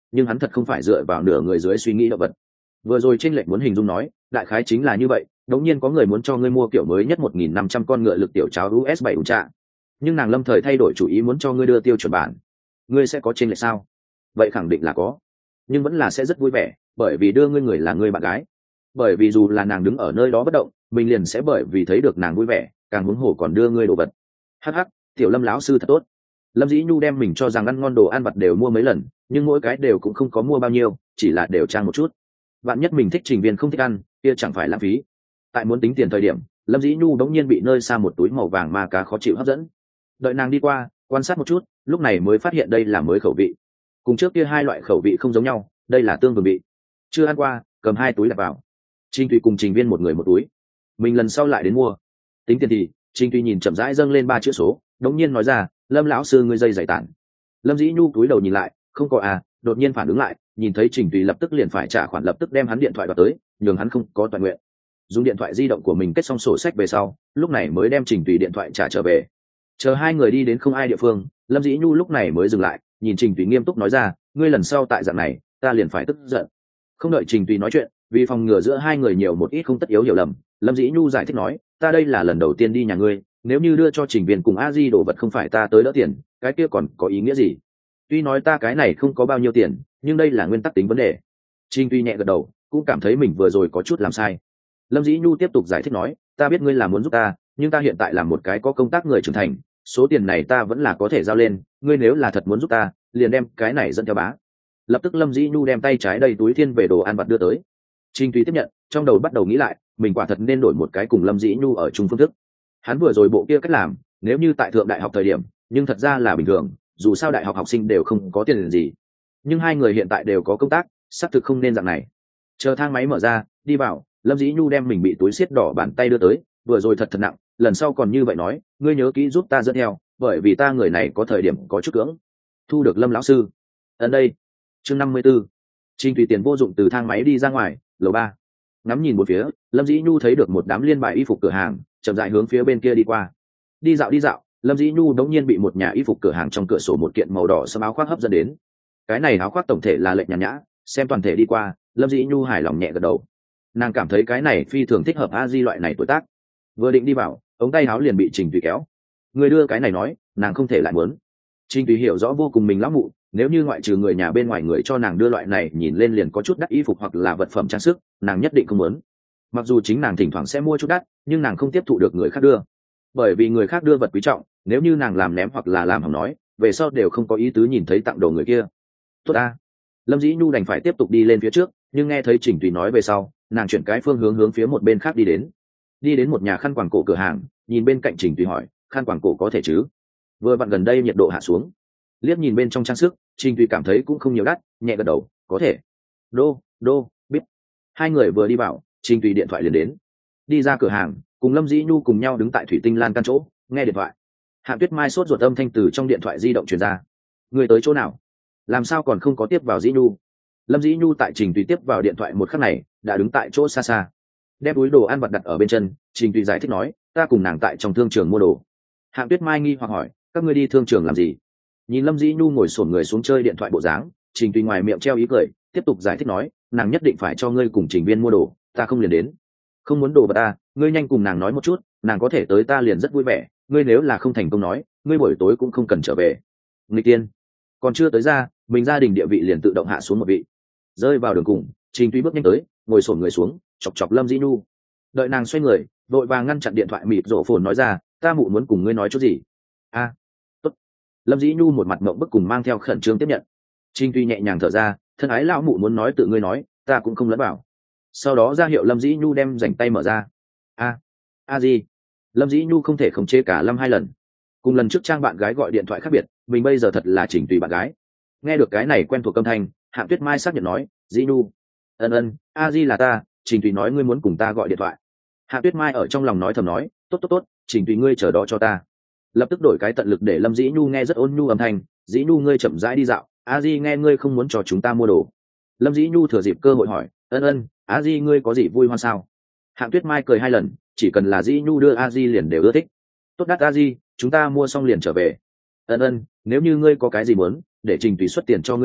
nhưng hắn thật không phải dựa vào nửa người dưới suy nghĩ động vật. Vừa rồi trên lệnh muốn hình dung nói đại khái chính là như vậy, đống nhiên có người muốn cho ngươi mua kiểu mới nhất một nghìn năm trăm con ngựa lực tiểu cháo u s bảy Ultra, nhưng nàng lâm thời thay đổi chủ ý muốn cho ngươi đưa tiêu chuẩn bản. Ngươi sẽ có trên lệch sao? Vậy khẳng định là có, nhưng vẫn là sẽ rất vui vẻ, bởi vì đưa ngươi người là ngươi bạn gái. Bởi vì dù là nàng đứng ở nơi đó bất động, mình liền sẽ bởi vì thấy được nàng vui vẻ, càng huống hồ còn đưa ngươi đồ vật. Hắc hắc, tiểu Lâm lão sư thật tốt. Lâm Dĩ Nhu đem mình cho rằng ăn ngon đồ ăn vặt đều mua mấy lần, nhưng mỗi cái đều cũng không có mua bao nhiêu, chỉ là đều trang một chút. Bạn nhất mình thích Trình Viên không thích ăn, kia chẳng phải lãng phí. Tại muốn tính tiền thời điểm, Lâm Dĩ Nhu đống nhiên bị nơi xa một túi màu vàng ma cá khó chịu hấp dẫn. Đợi nàng đi qua, quan sát một chút, lúc này mới phát hiện đây là mới khẩu vị. Cùng trước kia hai loại khẩu vị không giống nhau, đây là tương vương vị. Chưa ăn qua, cầm hai túi đặt vào. Trình Tùy cùng Trình Viên một người một túi. Mình lần sau lại đến mua. Tính tiền thì, Trình Tùy nhìn chậm rãi dâng lên ba chữ số, đống nhiên nói ra, Lâm lão sư ngươi dây giải tản. Lâm Dĩ Nhu túi đầu nhìn lại, không có à, đột nhiên phản ứng lại, nhìn thấy Trình Tùy lập tức liền phải trả khoản, lập tức đem hắn điện thoại đoạt tới, nhường hắn không có toàn nguyện. Dùng điện thoại di động của mình kết xong sổ sách về sau, lúc này mới đem Trình Tùy điện thoại trả trở về. Chờ hai người đi đến không ai địa phương, Lâm Dĩ Nhu lúc này mới dừng lại, nhìn Trình Tùy nghiêm túc nói ra, ngươi lần sau tại dạng này, ta liền phải tức giận. Không đợi Trình Tùy nói chuyện, vì phòng ngừa giữa hai người nhiều một ít không tất yếu hiểu lầm, Lâm Dĩ Nhu giải thích nói, ta đây là lần đầu tiên đi nhà ngươi, nếu như đưa cho Trình Viên cùng A Di đồ vật không phải ta tới đỡ tiền, cái kia còn có ý nghĩa gì? Tuy nói ta cái này không có bao nhiêu tiền, nhưng đây là nguyên tắc tính vấn đề. Trình Tùy nhẹ gật đầu, cũng cảm thấy mình vừa rồi có chút làm sai. Lâm Dĩ Nhu tiếp tục giải thích nói, ta biết ngươi là muốn giúp ta, nhưng ta hiện tại là một cái có công tác người trưởng thành, số tiền này ta vẫn là có thể giao lên, ngươi nếu là thật muốn giúp ta, liền đem cái này dẫn theo bá. Lập tức Lâm Dĩ Nhu đem tay trái đầy túi thiên về đồ ăn vặt đưa tới. Trình Tùy tiếp nhận, trong đầu bắt đầu nghĩ lại, mình quả thật nên đổi một cái cùng Lâm Dĩ Nhu ở chung phương thức. Hắn vừa rồi bộ kia cách làm, nếu như tại thượng đại học thời điểm, nhưng thật ra là bình thường, dù sao đại học học sinh đều không có tiền gì. Nhưng hai người hiện tại đều có công tác, xác thực không nên dạng này. Chờ thang máy mở ra, đi vào, Lâm Dĩ Nhu đem mình bị túi xiết đỏ bàn tay đưa tới, vừa rồi thật thật nặng, lần sau còn như vậy nói, ngươi nhớ kỹ giúp ta dẫn theo, bởi vì ta người này có thời điểm có chút cưỡng. Thu được Lâm lão sư. Ở đây. Chương năm mươi 54. Trình Tùy tiền vô dụng từ thang máy đi ra ngoài, lầu ba. Ngắm nhìn một phía, Lâm Dĩ Nhu thấy được một đám liên bài y phục cửa hàng, chậm rãi hướng phía bên kia đi qua. Đi dạo đi dạo, Lâm Dĩ Nhu đống nhiên bị một nhà y phục cửa hàng trong cửa sổ một kiện màu đỏ sẫm áo khoác hấp dẫn đến. Cái này áo khoác tổng thể là lệch nhàn nhã, xem toàn thể đi qua, Lâm Dĩ Nhu hài lòng nhẹ gật đầu. Nàng cảm thấy cái này phi thường thích hợp a di loại này tuổi tác. Vừa định đi vào, ống tay áo liền bị Trình Tùy kéo. Người đưa cái này nói, nàng không thể lại muốn. Trình Tùy hiểu rõ vô cùng mình lão mụ, nếu như ngoại trừ người nhà bên ngoài người cho nàng đưa loại này nhìn lên liền có chút đắt y phục hoặc là vật phẩm trang sức, nàng nhất định không muốn. Mặc dù chính nàng thỉnh thoảng sẽ mua chút đắt, nhưng nàng không tiếp thụ được người khác đưa, bởi vì người khác đưa vật quý trọng, nếu như nàng làm ném hoặc là làm hỏng nói, về sau đều không có ý tứ nhìn thấy tặng đồ người kia. Tốt a. Lâm Dĩ Nhu đành phải tiếp tục đi lên phía trước, nhưng nghe thấy Trình Tùy nói về sau, nàng chuyển cái phương hướng hướng phía một bên khác đi đến. Đi đến một nhà khăn quàng cổ cửa hàng, nhìn bên cạnh Trình Tùy hỏi, khăn quàng cổ có thể chứ? Vừa vặn gần đây nhiệt độ hạ xuống. Liếc nhìn bên trong trang sức, Trình Tùy cảm thấy cũng không nhiều đắt, nhẹ gật đầu, có thể. Đô, đô, biết. Hai người vừa đi vào, Trình Tùy điện thoại liền đến. Đi ra cửa hàng, cùng Lâm Dĩ Nhu cùng nhau đứng tại thủy tinh lan can chỗ, nghe điện thoại. Hạ Tuyết Mai sốt ruột âm thanh từ trong điện thoại di động truyền ra. Người tới chỗ nào? Làm sao còn không có tiếp vào Dĩ Nhu? Lâm Dĩ Nhu tại Trình Tùy tiếp vào điện thoại một khắc này, đã đứng tại chỗ xa xa. Đem túi đồ ăn vặt đặt ở bên chân, Trình Tùy giải thích nói, ta cùng nàng tại trong thương trường mua đồ. Hạ Tuyết Mai nghi hoặc hỏi, các ngươi đi thương trường làm gì? Nhìn Lâm Dĩ Nhu ngồi xổm người xuống chơi điện thoại bộ dáng, Trình Tùy ngoài miệng treo ý cười, tiếp tục giải thích nói, nàng nhất định phải cho ngươi cùng Trình Viên mua đồ, ta không liền đến. Không muốn đồ vật ta, ngươi nhanh cùng nàng nói một chút, nàng có thể tới ta liền rất vui vẻ, ngươi nếu là không thành công nói, ngươi buổi tối cũng không cần trở về. Nghịch tiên. Còn chưa tới ra, mình gia đình địa vị liền tự động hạ xuống một vị. Rơi vào đường cùng, Trình Tùy bước nhanh tới, ngồi xổm người xuống, chọc chọc Lâm Dĩ Nhu. Đợi nàng xoay người, vội vàng ngăn chặn điện thoại mịt rộ phồn nói ra, ta mụ muốn cùng ngươi nói chút gì. A, tốt. Lâm Dĩ Nhu một mặt ngậm bức cùng mang theo khẩn trương tiếp nhận. Trình Tùy nhẹ nhàng thở ra, thân ái lão mụ muốn nói tự ngươi nói, ta cũng không lẫn vào. Sau đó ra hiệu Lâm Dĩ Nhu đem rảnh tay mở ra. A, a gì? Lâm Dĩ Nhu không thể khống chế cả Lâm hai lần. Cùng lần trước trang bạn gái gọi điện thoại khác biệt, mình bây giờ thật là Trình Tùy bạn gái. Nghe được cái này quen thuộc âm thanh, Hạ Tuyết Mai xác nhận nói, Dĩ Nhu. Ân ân, a di là ta, Trình Tùy nói ngươi muốn cùng ta gọi điện thoại. Hạ Tuyết Mai ở trong lòng nói thầm nói, tốt tốt tốt, Trình Tùy ngươi chờ đó cho ta. Lập tức đổi cái tận lực để Lâm Dĩ Nhu nghe rất ôn nhu âm thanh, Dĩ Nhu ngươi chậm rãi đi dạo, a di nghe ngươi không muốn cho chúng ta mua đồ. Lâm Dĩ Nhu thừa dịp cơ hội hỏi, ân ân, a di ngươi có gì vui hoan sao? Hạ Tuyết Mai cười hai lần, chỉ cần là Dĩ Nhu đưa a di liền đều ưa thích. Tốt đắt a di, chúng ta mua xong liền trở về. Ân ân, nếu như ngươi có cái gì muốn, để Trình Tùy xuất tiền cho ngươi mua,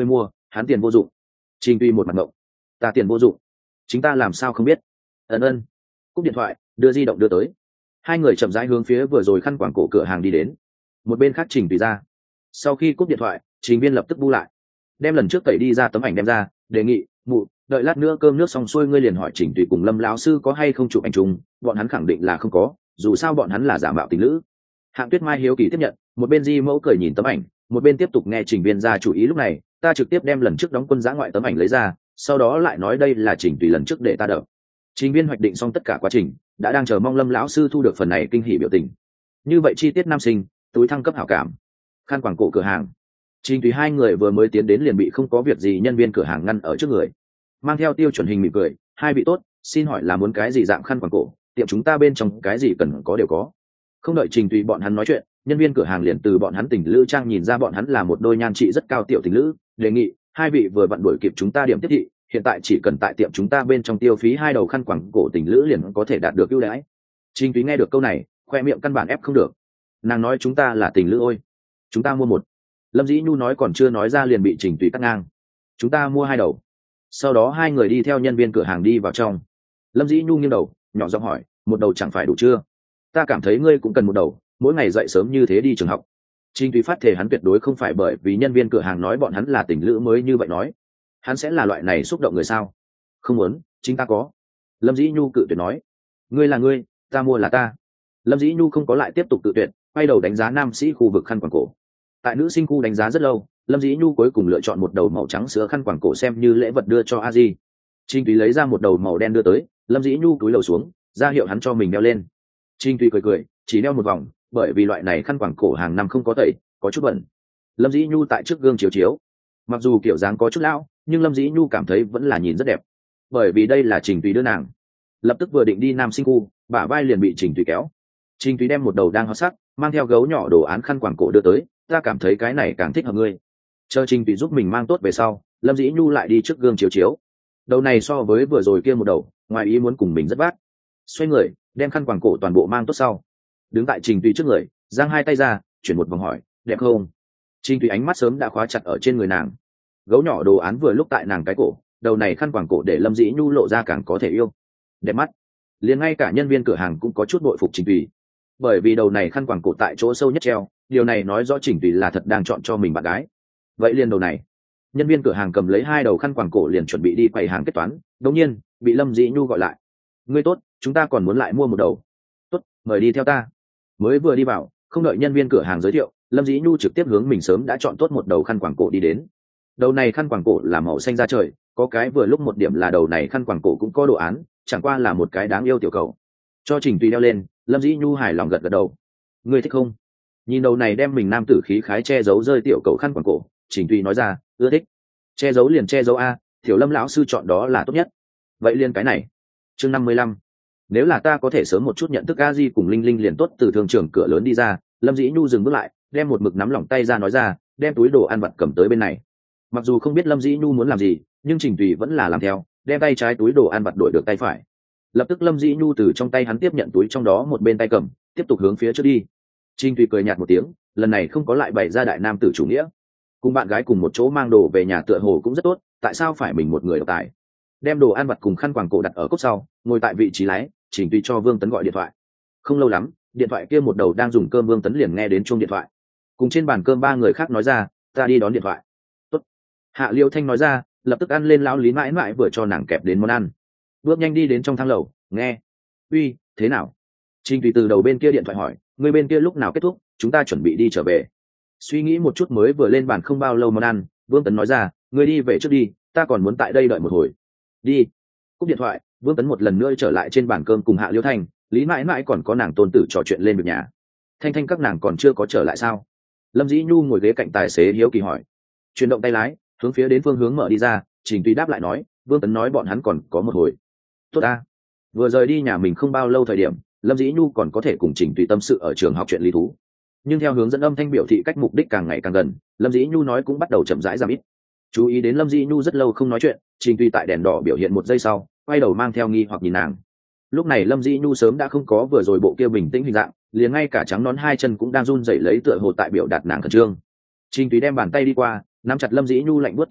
hắn tiền vô dụng. Trình Tuy một mặt ngộng, ta tiền vô dụng, chính ta làm sao không biết. Ân ân, cúp điện thoại, đưa di động đưa tới. Hai người chậm rãi hướng phía vừa rồi khăn quảng cổ cửa hàng đi đến. Một bên khác Trình Tùy ra. Sau khi cúp điện thoại, Trình Viên lập tức bu lại, đem lần trước tẩy đi ra tấm ảnh đem ra, đề nghị, mụ, đợi lát nữa cơm nước xong xuôi ngươi liền hỏi Trình Tùy cùng Lâm lão sư có hay không chụp ảnh chung, bọn hắn khẳng định là không có, dù sao bọn hắn là giả mạo tình lữ. Hạng Tuyết Mai hiếu kỳ tiếp nhận, một bên Di Mẫu cười nhìn tấm ảnh, một bên tiếp tục nghe Trình Viên ra chủ ý. Lúc này, ta trực tiếp đem lần trước đóng quân giã ngoại tấm ảnh lấy ra, sau đó lại nói đây là Trình Tùy lần trước để ta đợi. Trình Viên hoạch định xong tất cả quá trình, đã đang chờ mong Lâm lão sư thu được phần này kinh hỉ biểu tình. Như vậy chi tiết nam sinh, túi thăng cấp hảo cảm, khăn quàng cổ cửa hàng. Trình Tùy hai người vừa mới tiến đến liền bị không có việc gì nhân viên cửa hàng ngăn ở trước người, mang theo tiêu chuẩn hình mỉm cười, hai vị tốt, xin hỏi là muốn cái gì dạng khăn quàng cổ, tiệm chúng ta bên trong cái gì cần có đều có. Không đợi Trình Tùy bọn hắn nói chuyện, nhân viên cửa hàng liền từ bọn hắn tình lữ trang nhìn ra bọn hắn là một đôi nhan trị rất cao tiểu tình lữ, đề nghị hai vị vừa vặn đuổi kịp chúng ta điểm tiếp thị, hiện tại chỉ cần tại tiệm chúng ta bên trong tiêu phí hai đầu khăn quàng cổ tình lữ liền có thể đạt được ưu đãi. Trình Tùy nghe được câu này, khoe miệng căn bản ép không được. Nàng nói chúng ta là tình lữ ôi, chúng ta mua một. Lâm Dĩ Nhu nói còn chưa nói ra liền bị Trình Tùy cắt ngang. Chúng ta mua hai đầu. Sau đó hai người đi theo nhân viên cửa hàng đi vào trong. Lâm Dĩ Nhu nghiêng đầu, nhỏ giọng hỏi, một đầu chẳng phải đủ chưa? Ta cảm thấy ngươi cũng cần một đầu, mỗi ngày dậy sớm như thế đi trường học. Trình Tùy phát thể hắn tuyệt đối không phải bởi vì nhân viên cửa hàng nói bọn hắn là tình lữ mới như vậy nói. Hắn sẽ là loại này xúc động người sao? Không muốn, chính ta có. Lâm Dĩ Nhu cự tuyệt nói. Ngươi là ngươi, ta mua là ta. Lâm Dĩ Nhu không có lại tiếp tục tự tuyệt, quay đầu đánh giá nam sĩ khu vực khăn quàng cổ. Tại nữ sinh khu đánh giá rất lâu, Lâm Dĩ Nhu cuối cùng lựa chọn một đầu màu trắng sữa khăn quàng cổ xem như lễ vật đưa cho a di. Trình Tùy lấy ra một đầu màu đen đưa tới, Lâm Dĩ Nhu cúi đầu xuống, ra hiệu hắn cho mình đeo lên. Trình Tùy cười cười, chỉ đeo một vòng, bởi vì loại này khăn quàng cổ hàng năm không có tẩy, có chút bẩn. Lâm Dĩ Nhu tại trước gương chiếu chiếu, mặc dù kiểu dáng có chút lão, nhưng Lâm Dĩ Nhu cảm thấy vẫn là nhìn rất đẹp, bởi vì đây là Trình Tùy đưa nàng. Lập tức vừa định đi nam sinh khu, bả vai liền bị Trình Tùy kéo. Trình Tùy đem một đầu đang hot sắc, mang theo gấu nhỏ đồ án khăn quàng cổ đưa tới, ta cảm thấy cái này càng thích hợp ngươi. Chờ Trình Tùy giúp mình mang tốt về sau, Lâm Dĩ Nhu lại đi trước gương chiếu chiếu. Đầu này so với vừa rồi kia một đầu, ngoài ý muốn cùng mình rất vát. Xoay người, đem khăn quàng cổ toàn bộ mang tốt sau, đứng tại Trình Tùy trước người, giang hai tay ra, chuyển một vòng hỏi, đẹp không? Trình Tùy ánh mắt sớm đã khóa chặt ở trên người nàng. Gấu nhỏ đồ án vừa lúc tại nàng cái cổ, đầu này khăn quàng cổ để Lâm Dĩ Nhu lộ ra càng có thể yêu. Đẹp mắt. Liền ngay cả nhân viên cửa hàng cũng có chút bội phục Trình Tùy, bởi vì đầu này khăn quàng cổ tại chỗ sâu nhất treo, điều này nói rõ Trình Tùy là thật đang chọn cho mình bạn gái. Vậy liền đầu này, nhân viên cửa hàng cầm lấy hai đầu khăn quàng cổ liền chuẩn bị đi quầy hàng kết toán, đột nhiên bị Lâm Dĩ Nhu gọi lại. Ngươi tốt, chúng ta còn muốn lại mua một đầu. Tốt, mời đi theo ta. Mới vừa đi vào, không đợi nhân viên cửa hàng giới thiệu, Lâm Dĩ Nhu trực tiếp hướng mình sớm đã chọn tốt một đầu khăn quàng cổ đi đến. Đầu này khăn quàng cổ là màu xanh da trời, có cái vừa lúc một điểm là đầu này khăn quàng cổ cũng có đồ án, chẳng qua là một cái đáng yêu tiểu cầu. Cho Trình Tùy đeo lên, Lâm Dĩ Nhu hài lòng gật gật đầu. Ngươi thích không? Nhìn đầu này đem mình nam tử khí khái che giấu rơi tiểu cầu khăn quàng cổ, Trình Tùy nói ra, ưa thích. Che giấu liền che giấu a, Tiểu Lâm lão sư chọn đó là tốt nhất. Vậy liền cái này. Chương năm mươi lăm. Nếu là ta có thể sớm một chút nhận thức a di cùng Linh Linh liền tốt. Từ thương trường cửa lớn đi ra, Lâm Dĩ Nhu dừng bước lại, đem một mực nắm lỏng tay ra nói ra, đem túi đồ ăn vặt cầm tới bên này. Mặc dù không biết Lâm Dĩ Nhu muốn làm gì, nhưng Trình Tùy vẫn là làm theo, đem tay trái túi đồ ăn vặt đổi được tay phải. Lập tức Lâm Dĩ Nhu từ trong tay hắn tiếp nhận túi trong đó một bên tay cầm, tiếp tục hướng phía trước đi. Trình Tùy cười nhạt một tiếng, lần này không có lại bày ra đại nam tử chủ nghĩa, cùng bạn gái cùng một chỗ mang đồ về nhà tựa hồ cũng rất tốt, tại sao phải mình một người độc tài. Đem đồ ăn vặt cùng khăn quàng cổ đặt ở cốc sau, ngồi tại vị trí lái, Trình Tùy cho Vương Tấn gọi điện thoại. Không lâu lắm, điện thoại kia một đầu đang dùng cơm Vương Tấn liền nghe đến chuông điện thoại, cùng trên bàn cơm ba người khác nói ra, ta đi đón điện thoại. Tốt. Hạ Liêu Thanh nói ra, lập tức ăn lên. Lão Lý mãi mãi vừa cho nàng kẹp đến món ăn, bước nhanh đi đến trong thang lầu, nghe. Uy, thế nào? Trình Tùy từ đầu bên kia điện thoại hỏi, người bên kia lúc nào kết thúc, chúng ta chuẩn bị đi trở về. Suy nghĩ một chút mới vừa lên bàn không bao lâu món ăn, Vương Tấn nói ra, người đi về trước đi, ta còn muốn tại đây đợi một hồi. Đi. Cúp điện thoại, Vương Tấn một lần nữa trở lại trên bàn cơm cùng Hạ Liêu Thanh, Lý mãi mãi còn có nàng tôn tử trò chuyện lên việc nhà. Thanh Thanh các nàng còn chưa có trở lại sao? Lâm Dĩ Nhu ngồi ghế cạnh tài xế hiếu kỳ hỏi. Chuyển động tay lái, hướng phía đến phương hướng mở đi ra, Trình Tùy đáp lại nói, Vương Tấn nói bọn hắn còn có một hồi. Tốt ta. Vừa rời đi nhà mình không bao lâu thời điểm, Lâm Dĩ Nhu còn có thể cùng Trình Tùy tâm sự ở trường học chuyện lý thú. Nhưng theo hướng dẫn âm thanh biểu thị cách mục đích càng ngày càng gần, Lâm Dĩ Nhu nói cũng bắt đầu chậm rãi giảm ít. Chú ý đến Lâm Dĩ Nhu rất lâu không nói chuyện, Trình Tùy tại đèn đỏ biểu hiện một giây sau, quay đầu mang theo nghi hoặc nhìn nàng. Lúc này Lâm Dĩ Nhu sớm đã không có vừa rồi bộ kia bình tĩnh hình dạng, liền ngay cả trắng nón hai chân cũng đang run rẩy lấy tựa hồ tại biểu đạt nàng khẩn trương. Trình Tùy đem bàn tay đi qua, nắm chặt Lâm Dĩ Nhu lạnh buốt tay nhỏ,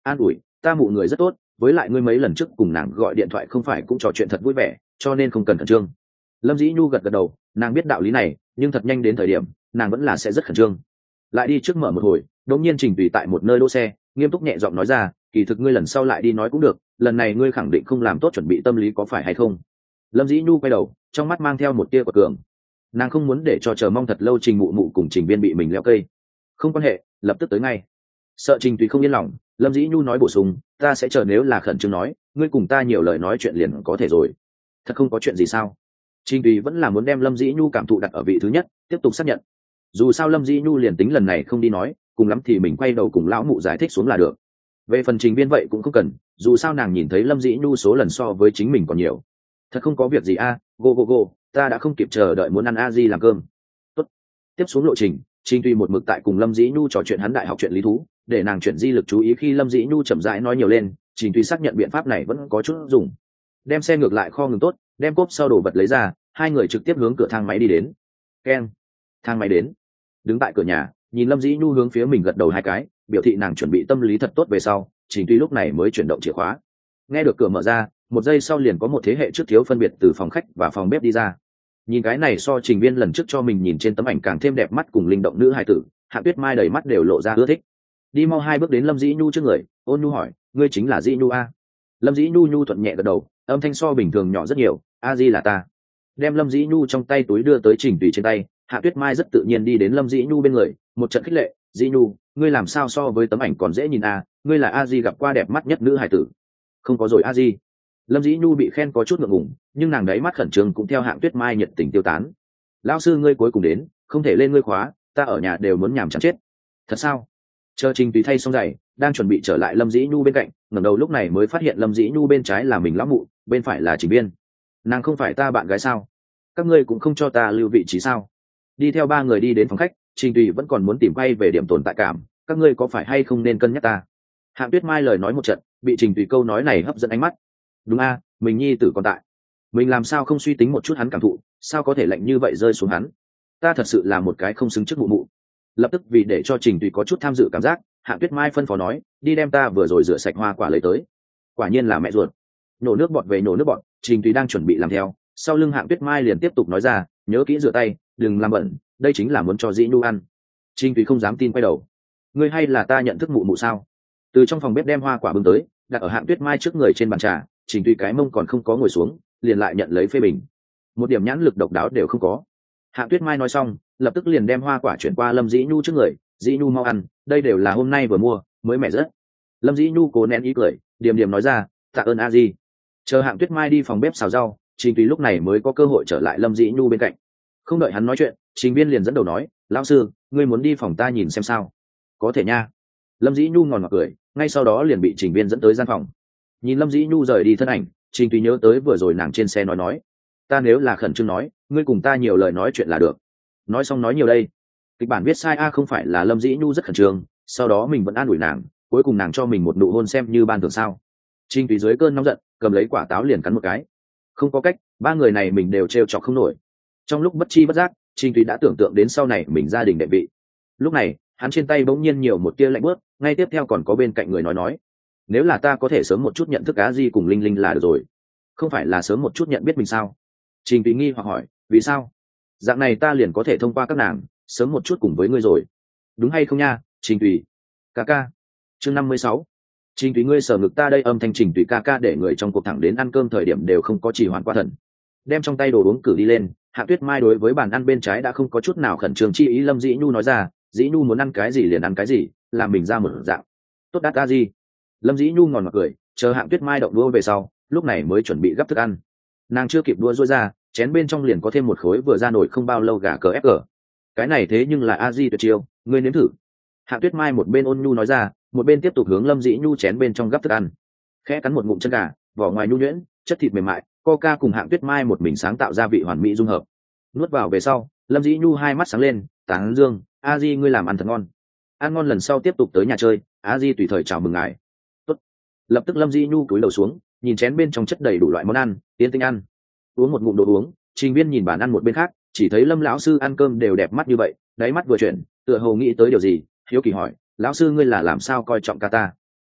an ủi ta mụ người rất tốt, với lại ngươi mấy lần trước cùng nàng gọi điện thoại không phải cũng trò chuyện thật vui vẻ, cho nên không cần khẩn trương. Lâm Dĩ Nhu gật gật đầu, nàng biết đạo lý này, nhưng thật nhanh đến thời điểm nàng vẫn là sẽ rất khẩn trương. Lại đi trước mở một hồi, đống nhiên Trình Tùy tại một nơi đỗ xe nghiêm túc nhẹ giọng nói ra, kỳ thực ngươi lần sau lại đi nói cũng được, lần này ngươi khẳng định không làm tốt chuẩn bị tâm lý có phải hay không? Lâm Dĩ Nhu quay đầu, trong mắt mang theo một tia của cường. Nàng không muốn để cho chờ mong thật lâu Trình mụ mụ cùng Trình Viên bị mình leo cây. Không quan hệ, lập tức tới ngay. Sợ Trình Tùy không yên lòng, Lâm Dĩ Nhu nói bổ sung, ta sẽ chờ, nếu là khẩn trương nói, ngươi cùng ta nhiều lời nói chuyện liền có thể rồi. Thật không có chuyện gì sao? Trình Tùy vẫn là muốn đem Lâm Dĩ Nhu cảm thụ đặt ở vị thứ nhất, tiếp tục xác nhận. Dù sao Lâm Dĩ Nhu liền tính lần này không đi nói, cùng lắm thì mình quay đầu cùng lão mụ giải thích xuống là được. Về phần Trình Viên vậy cũng không cần, dù sao nàng nhìn thấy Lâm Dĩ Nhu số lần so với chính mình còn nhiều. Thật không có việc gì a, à, go go go, ta đã không kịp chờ đợi muốn ăn a di làm cơm. Tốt. Tiếp xuống lộ trình, Trình Tùy một mực tại cùng Lâm Dĩ Nhu trò chuyện hắn đại học chuyện lý thú, để nàng chuyển di lực chú ý khi Lâm Dĩ Nhu chậm rãi nói nhiều lên, Trình Tùy xác nhận biện pháp này vẫn có chút dùng. Đem xe ngược lại kho ngừng tốt, đem cốp sau đồ vật lấy ra, hai người trực tiếp hướng cửa thang máy đi đến. Keng. Thang máy đến. Đứng tại cửa nhà, nhìn Lâm Dĩ Nhu hướng phía mình gật đầu hai cái, biểu thị nàng chuẩn bị tâm lý thật tốt về sau, Trình Tùy lúc này mới chuyển động chìa khóa. Nghe được cửa mở ra, một giây sau liền có một thế hệ trước thiếu phân biệt từ phòng khách và phòng bếp đi ra. Nhìn cái này so Trình Viên lần trước cho mình nhìn trên tấm ảnh càng thêm đẹp mắt cùng linh động nữ hài tử, Hạ Tuyết Mai đầy mắt đều lộ ra ưa thích. Đi mau hai bước đến Lâm Dĩ Nhu trước người, ôn nhu hỏi, ngươi chính là Dĩ Nhu a? Lâm Dĩ Nhu nhu thuận nhẹ gật đầu, âm thanh so bình thường nhỏ rất nhiều, a di là ta. Đem Lâm Dĩ Nhu trong tay túi đưa tới Trình Tùy trên tay, Hạ Tuyết Mai rất tự nhiên đi đến Lâm Dĩ Nhu bên người, một trận khích lệ, Dĩ Nhu, ngươi làm sao so với tấm ảnh còn dễ nhìn a, ngươi là a di gặp qua đẹp mắt nhất nữ hài tử. Không có rồi a di. Lâm Dĩ Nhu bị khen có chút ngượng ngùng, nhưng nàng đấy mắt khẩn trương cũng theo Hạ Tuyết Mai nhiệt tình tiêu tán. Lão sư ngươi cuối cùng đến, không thể lên ngươi khóa, ta ở nhà đều muốn nhàm chán chết. Thật sao? Chờ Trình Tùy thay xong giày, đang chuẩn bị trở lại Lâm Dĩ Nhu bên cạnh, ngẩng đầu lúc này mới phát hiện Lâm Dĩ Nhu bên trái là mình lão mụ, bên phải là Trình Viên. Nàng không phải ta bạn gái sao? Các ngươi cũng không cho ta lưu vị trí sao? Đi theo ba người đi đến phòng khách, Trình Tùy vẫn còn muốn tìm quay về điểm tồn tại cảm, các ngươi có phải hay không nên cân nhắc ta? Hạ Tuyết Mai lời nói một trận, bị Trình Tùy câu nói này hấp dẫn ánh mắt. Đúng a, mình nhi tử còn tại, mình làm sao không suy tính một chút hắn cảm thụ, sao có thể lạnh như vậy rơi xuống hắn? Ta thật sự là một cái không xứng trước mụ mụ. Lập tức vì để cho Trình Tùy có chút tham dự cảm giác, Hạ Tuyết Mai phân phó nói, đi đem ta vừa rồi rửa sạch hoa quả lấy tới. Quả nhiên là mẹ ruột. Nhổ nước bọt về nhổ nước bọt, Trình Tùy đang chuẩn bị làm theo, sau lưng Hạ Tuyết Mai liền tiếp tục nói ra, nhớ kỹ rửa tay, đừng làm bẩn, đây chính là muốn cho Dĩ Nhu ăn. Trình Tùy không dám tin quay đầu, ngươi hay là ta nhận thức mụ mụ sao? Từ trong phòng bếp đem hoa quả bưng tới, đặt ở Hạ Tuyết Mai trước người trên bàn trà, Trình Tùy cái mông còn không có ngồi xuống, liền lại nhận lấy phê bình, một điểm nhãn lực độc đáo đều không có. Hạ Tuyết Mai nói xong, lập tức liền đem hoa quả chuyển qua Lâm Dĩ Nhu trước người, Dĩ Nhu mau ăn, đây đều là hôm nay vừa mua, mới mẻ rất. Lâm Dĩ Nhu cố nén ý cười, điềm điềm nói ra, tạ ơn a di. Chờ Hạ Tuyết Mai đi phòng bếp xào rau, Trình Tùy lúc này mới có cơ hội trở lại Lâm Dĩ Nhu bên cạnh. Không đợi hắn nói chuyện, Trình Viên liền dẫn đầu nói, lão sư, ngươi muốn đi phòng ta nhìn xem sao? Có thể nha. Lâm Dĩ Nhu ngòn ngọt cười, ngay sau đó liền bị Trình Viên dẫn tới gian phòng. Nhìn Lâm Dĩ Nhu rời đi thân ảnh, Trình Tùy nhớ tới vừa rồi nàng trên xe nói nói, ta nếu là khẩn trương nói, ngươi cùng ta nhiều lời nói chuyện là được. Nói xong nói nhiều đây. Kịch bản viết sai a, không phải là Lâm Dĩ Nhu rất khẩn trương, sau đó mình vẫn an ủi nàng, cuối cùng nàng cho mình một nụ hôn xem như ban thưởng sao? Trình Tùy dưới cơn nóng giận, cầm lấy quả táo liền cắn một cái. Không có cách, ba người này mình đều trêu chọc không nổi. Trong lúc bất chi bất giác, Trình Tùy đã tưởng tượng đến sau này mình gia đình đệ vị. Lúc này, hắn trên tay bỗng nhiên nhiều một tia lạnh bớt, ngay tiếp theo còn có bên cạnh người nói nói, nếu là ta có thể sớm một chút nhận thức Á Di cùng Linh Linh là được rồi. Không phải là sớm một chút nhận biết mình sao? Trình Tùy nghi hoặc hỏi, vì sao? Dạng này ta liền có thể thông qua các nàng, sớm một chút cùng với ngươi rồi. Đúng hay không nha, Trình Tùy? Ca ca. Chương năm mươi sáu. Trình Tùy ngươi sờ ngực ta đây, âm thanh Trình Tùy ca ca để người trong cuộc thẳng đến ăn cơm thời điểm đều không có trì hoãn qua thần. Đem trong tay đồ uống cử đi lên, Hạ Tuyết Mai đối với bàn ăn bên trái đã không có chút nào khẩn trương chi ý. Lâm Dĩ Nhu nói ra, Dĩ Nhu muốn ăn cái gì liền ăn cái gì, làm mình ra một dạng. Tốt đắt ta gì? Lâm Dĩ Nhu ngòn mặt cười, chờ Hạ Tuyết Mai động đũa về sau, lúc này mới chuẩn bị gắp thức ăn. Nàng chưa kịp đũa rũa ra, chén bên trong liền có thêm một khối vừa ra nổi không bao lâu gà cờ ép cờ. Cái này thế nhưng là a di tuyệt chiêu, ngươi nếm thử. Hạ Tuyết Mai một bên ôn nhu nói ra, một bên tiếp tục hướng Lâm Dĩ Nhu chén bên trong gắp thức ăn. Khẽ cắn một ngụm chân gà, vỏ ngoài nhu nhuyễn, chất thịt mềm mại, Coca cùng Hạ Tuyết Mai một mình sáng tạo ra vị hoàn mỹ dung hợp. Nuốt vào về sau, Lâm Dĩ Nhu hai mắt sáng lên, tán dương, a di ngươi làm ăn thật ngon. Ăn ngon lần sau tiếp tục tới nhà chơi, a di tùy thời chào mừng ngài. Tốt. Lập tức Lâm Dĩ Nhu cúi đầu xuống, nhìn chén bên trong chất đầy đủ loại món ăn, tiến tinh ăn. Uống một ngụm đồ uống, Trình Viên nhìn bàn ăn một bên khác, chỉ thấy Lâm lão sư ăn cơm đều đẹp mắt như vậy, đáy mắt vừa chuyển, tựa hồ nghĩ tới điều gì, hiếu kỳ hỏi, lão sư ngươi là làm sao coi trọng ca ta?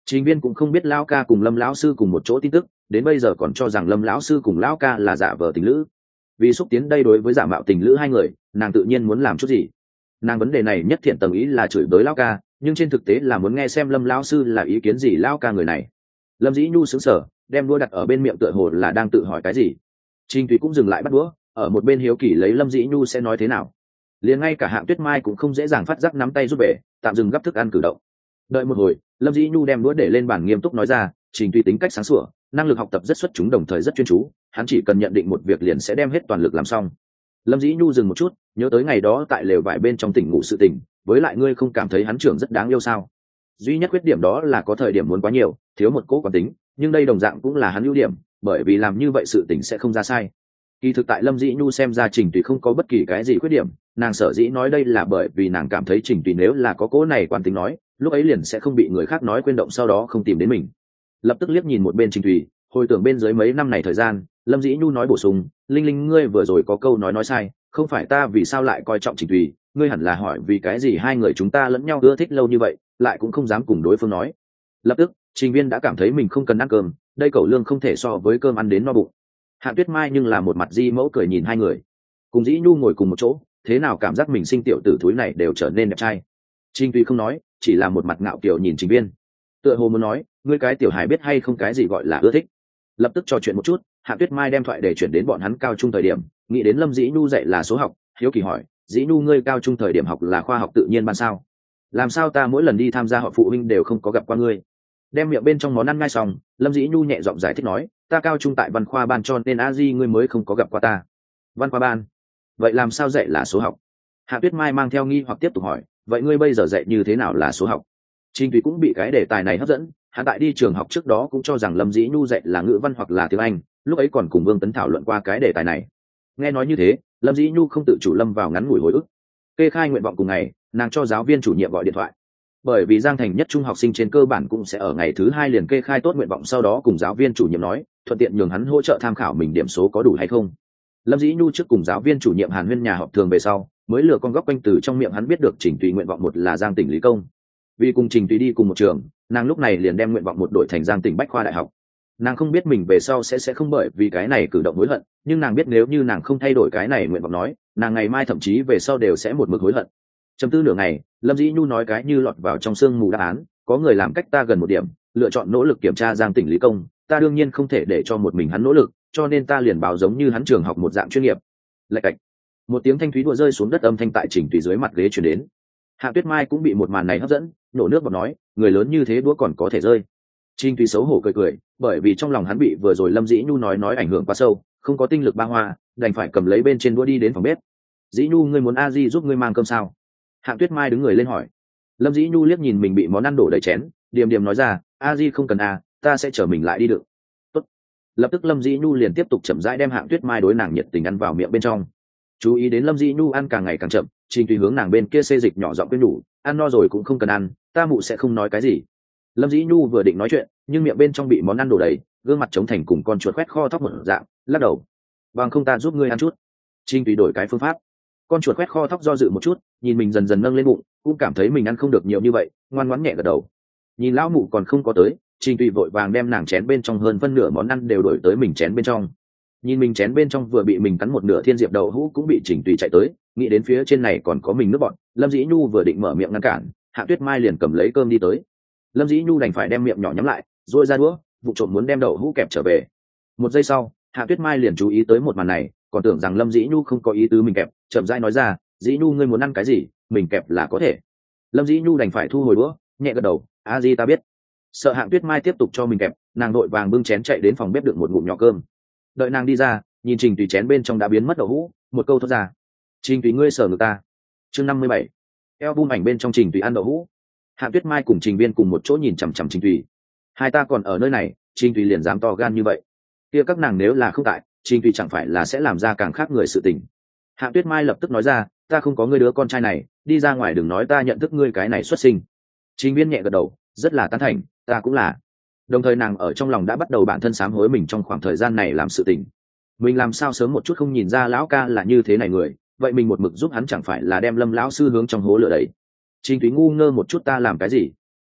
Trình Viên cũng không biết lão ca cùng Lâm lão sư cùng một chỗ tin tức, đến bây giờ còn cho rằng Lâm lão sư cùng lão ca là giả vờ tình lữ. Vì xúc tiến đây đối với giả mạo tình lữ hai người, nàng tự nhiên muốn làm chút gì. Nàng vấn đề này nhất thiện tầng ý là chửi bới lão ca, nhưng trên thực tế là muốn nghe xem Lâm lão sư là ý kiến gì lão ca người này. Lâm Dĩ Nhu sững sờ, đem đũa đặt ở bên miệng tựa hồ là đang tự hỏi cái gì. Trình Thúy cũng dừng lại bắt đũa, ở một bên hiếu kỳ lấy Lâm Dĩ Nhu sẽ nói thế nào. Liền ngay cả Hạng Tuyết Mai cũng không dễ dàng phát giác nắm tay rút về, tạm dừng gấp thức ăn cử động. Đợi một hồi, Lâm Dĩ Nhu đem đũa để lên bàn nghiêm túc nói ra, Trình Thúy tính cách sáng sủa, năng lực học tập rất xuất chúng, đồng thời rất chuyên chú, hắn chỉ cần nhận định một việc liền sẽ đem hết toàn lực làm xong. Lâm Dĩ Nhu dừng một chút, nhớ tới ngày đó tại lều vải bên trong tỉnh ngủ sự tình, với lại ngươi không cảm thấy hắn trưởng rất đáng yêu sao? Duy nhất khuyết điểm đó là có thời điểm muốn quá nhiều, thiếu một cố quán tính, nhưng đây đồng dạng cũng là hắn ưu điểm, bởi vì làm như vậy sự tình sẽ không ra sai. Kỳ thực tại Lâm Dĩ Nhu xem ra Trình Tùy không có bất kỳ cái gì khuyết điểm, nàng sở dĩ nói đây là bởi vì nàng cảm thấy Trình Tùy nếu là có cố này quan tính nói, lúc ấy liền sẽ không bị người khác nói quên động sau đó không tìm đến mình. Lập tức liếc nhìn một bên Trình Tùy, hồi tưởng bên dưới mấy năm này thời gian, Lâm Dĩ Nhu nói bổ sung, Linh Linh ngươi vừa rồi có câu nói nói sai, không phải ta vì sao lại coi trọng Trình Tùy, ngươi hẳn là hỏi vì cái gì hai người chúng ta lẫn nhau ưa thích lâu như vậy, lại cũng không dám cùng đối phương nói. Lập tức, Trình Viên đã cảm thấy mình không cần ăn cơm, đây cẩu lương không thể so với cơm ăn đến no bụng. Hạng Tuyết Mai nhưng là một mặt di mẫu cười nhìn hai người, cùng Dĩ Nhu ngồi cùng một chỗ, thế nào cảm giác mình sinh tiểu tử thúi này đều trở nên đẹp trai. Trình Tùy không nói, chỉ là một mặt ngạo kiều nhìn Trình Viên, tựa hồ muốn nói, ngươi cái tiểu hài biết hay không cái gì gọi là ưa thích. Lập tức trò chuyện một chút, Hạng Tuyết Mai đem thoại để chuyển đến bọn hắn cao trung thời điểm, nghĩ đến Lâm Dĩ Nhu dạy là số học, hiếu kỳ hỏi, Dĩ Nhu ngươi cao trung thời điểm học là khoa học tự nhiên ban sao? Làm sao ta mỗi lần đi tham gia họp phụ huynh đều không có gặp qua ngươi? Đem miệng bên trong món ăn ngay xong, Lâm Dĩ Nhu nhẹ giọng giải thích nói, ta cao trung tại văn khoa ban cho nên a di ngươi mới không có gặp qua ta. Văn khoa ban? Vậy làm sao dạy là số học? Hạ Tuyết Mai mang theo nghi hoặc tiếp tục hỏi, vậy ngươi bây giờ dạy như thế nào là số học? Trình Thúy cũng bị cái đề tài này hấp dẫn, hắn tại đi trường học trước đó cũng cho rằng Lâm Dĩ Nhu dạy là ngữ văn hoặc là tiếng Anh, lúc ấy còn cùng Vương Tấn thảo luận qua cái đề tài này. Nghe nói như thế, Lâm Dĩ Nhu không tự chủ lâm vào ngắn ngủi hồi ức. Kê khai nguyện vọng cùng ngày, nàng cho giáo viên chủ nhiệm gọi điện thoại. Bởi vì Giang Thành nhất trung học sinh trên cơ bản cũng sẽ ở ngày thứ hai liền kê khai tốt nguyện vọng, sau đó cùng giáo viên chủ nhiệm nói, thuận tiện nhường hắn hỗ trợ tham khảo mình điểm số có đủ hay không. Lâm Dĩ Nhu trước cùng giáo viên chủ nhiệm Hàn Huyên nhà họp thường về sau, mới lừa con góc quanh từ trong miệng hắn biết được Trình Tùy nguyện vọng một là Giang Tỉnh Lý Công. Vì cùng Trình Tùy đi cùng một trường, nàng lúc này liền đem nguyện vọng một đổi thành Giang Tỉnh Bách Khoa Đại học. Nàng không biết mình về sau sẽ sẽ không bởi vì cái này cử động hối hận, nhưng nàng biết nếu như nàng không thay đổi cái này nguyện vọng nói, nàng ngày mai thậm chí về sau đều sẽ một mực hối hận. Chấm tư nửa ngày, Lâm Dĩ Nhu nói cái như lọt vào trong sương mù đáp án, có người làm cách ta gần một điểm, lựa chọn nỗ lực kiểm tra Giang Tỉnh Lý Công, ta đương nhiên không thể để cho một mình hắn nỗ lực, cho nên ta liền báo giống như hắn trường học một dạng chuyên nghiệp. Lạch cạch, một tiếng thanh thúy đũa rơi xuống đất, âm thanh tại Trình Tùy dưới mặt ghế truyền đến. Hạ Tuyết Mai cũng bị một màn này hấp dẫn, nổ nước bọt nói, người lớn như thế đũa còn có thể rơi. Trình Tùy xấu hổ cười cười, bởi vì trong lòng hắn bị vừa rồi Lâm Dĩ Nhu nói nói ảnh hưởng quá sâu, không có tinh lực ba hoa, đành phải cầm lấy bên trên đũa đi đến phòng bếp. Dĩ Nhu ngươi muốn a di giúp ngươi mang cơm sao? Hạng Tuyết Mai đứng người lên hỏi. Lâm Dĩ Nhu liếc nhìn mình bị món ăn đổ đầy chén, điềm điềm nói ra, a di không cần à, ta sẽ chở mình lại đi được. Tốt. Lập tức Lâm Dĩ Nhu liền tiếp tục chậm rãi đem Hạng Tuyết Mai đối nàng nhiệt tình ăn vào miệng bên trong. Chú ý đến Lâm Dĩ Nhu ăn càng ngày càng chậm, Trình Tùy hướng nàng bên kia xê dịch nhỏ giọng khuyên nhủ, ăn no rồi cũng không cần ăn, ta mụ sẽ không nói cái gì. Lâm Dĩ Nhu vừa định nói chuyện, nhưng miệng bên trong bị món ăn đổ đầy, gương mặt trống thành cùng con chuột khoét kho thóc một dạng, lắc đầu. Bằng không ta giúp ngươi ăn chút. Trình Tùy đổi cái phương pháp. Con chuột khoét kho thóc do dự một chút, nhìn mình dần dần nâng lên bụng, cũng cảm thấy mình ăn không được nhiều như vậy, ngoan ngoãn nhẹ gật đầu. Nhìn lão mụ còn không có tới, Trình Tùy vội vàng đem nàng chén bên trong hơn phân nửa món ăn đều đổi tới mình chén bên trong. Nhìn mình chén bên trong vừa bị mình cắn một nửa thiên diệp đậu hũ cũng bị Trình Tùy chạy tới, nghĩ đến phía trên này còn có mình nước bọt, Lâm Dĩ Nhu vừa định mở miệng ngăn cản, Hạ Tuyết Mai liền cầm lấy cơm đi tới. Lâm Dĩ Nhu đành phải đem miệng nhỏ nhắm lại, duỗi ra đũa, vụ trộm muốn đem đậu hũ kẹp trở về. Một giây sau, Hạ Tuyết Mai liền chú ý tới một màn này, còn tưởng rằng Lâm Dĩ Nhu không có ý tứ mình kẹp, chậm rãi nói ra, Dĩ Nhu ngươi muốn ăn cái gì, mình kẹp là có thể. Lâm Dĩ Nhu đành phải thu hồi đũa, nhẹ gật đầu, a di ta biết. Sợ Hạng Tuyết Mai tiếp tục cho mình kẹp, nàng đội vàng bưng chén chạy đến phòng bếp đựng một ngụm nhỏ cơm. Đợi nàng đi ra, nhìn Trình Tùy chén bên trong đã biến mất đậu hũ, một câu thốt ra, Trình Tùy ngươi sở ngược ta. Chương năm mươi bảy, album ảnh bên trong Trình Tùy ăn đậu hũ. Hạng Tuyết Mai cùng Trình Viên cùng một chỗ nhìn chằm chằm Trình Tùy. Hai ta còn ở nơi này, Trình Tùy liền dám to gan như vậy. Kia các nàng nếu là không tại, Trình Tùy chẳng phải là sẽ làm ra càng khác người sự tình. Hạng Tuyết Mai lập tức nói ra, ta không có ngươi đứa con trai này, đi ra ngoài đừng nói ta nhận thức ngươi cái này xuất sinh. Trình Viên nhẹ gật đầu, rất là tán thành, ta cũng là. Đồng thời nàng ở trong lòng đã bắt đầu bản thân sám hối mình trong khoảng thời gian này làm sự tình. Mình làm sao sớm một chút không nhìn ra lão ca là như thế này người, vậy mình một mực giúp hắn chẳng phải là đem Lâm lão sư hướng trong hố lửa đấy. Trình Thúy ngu ngơ một chút, ta làm cái gì?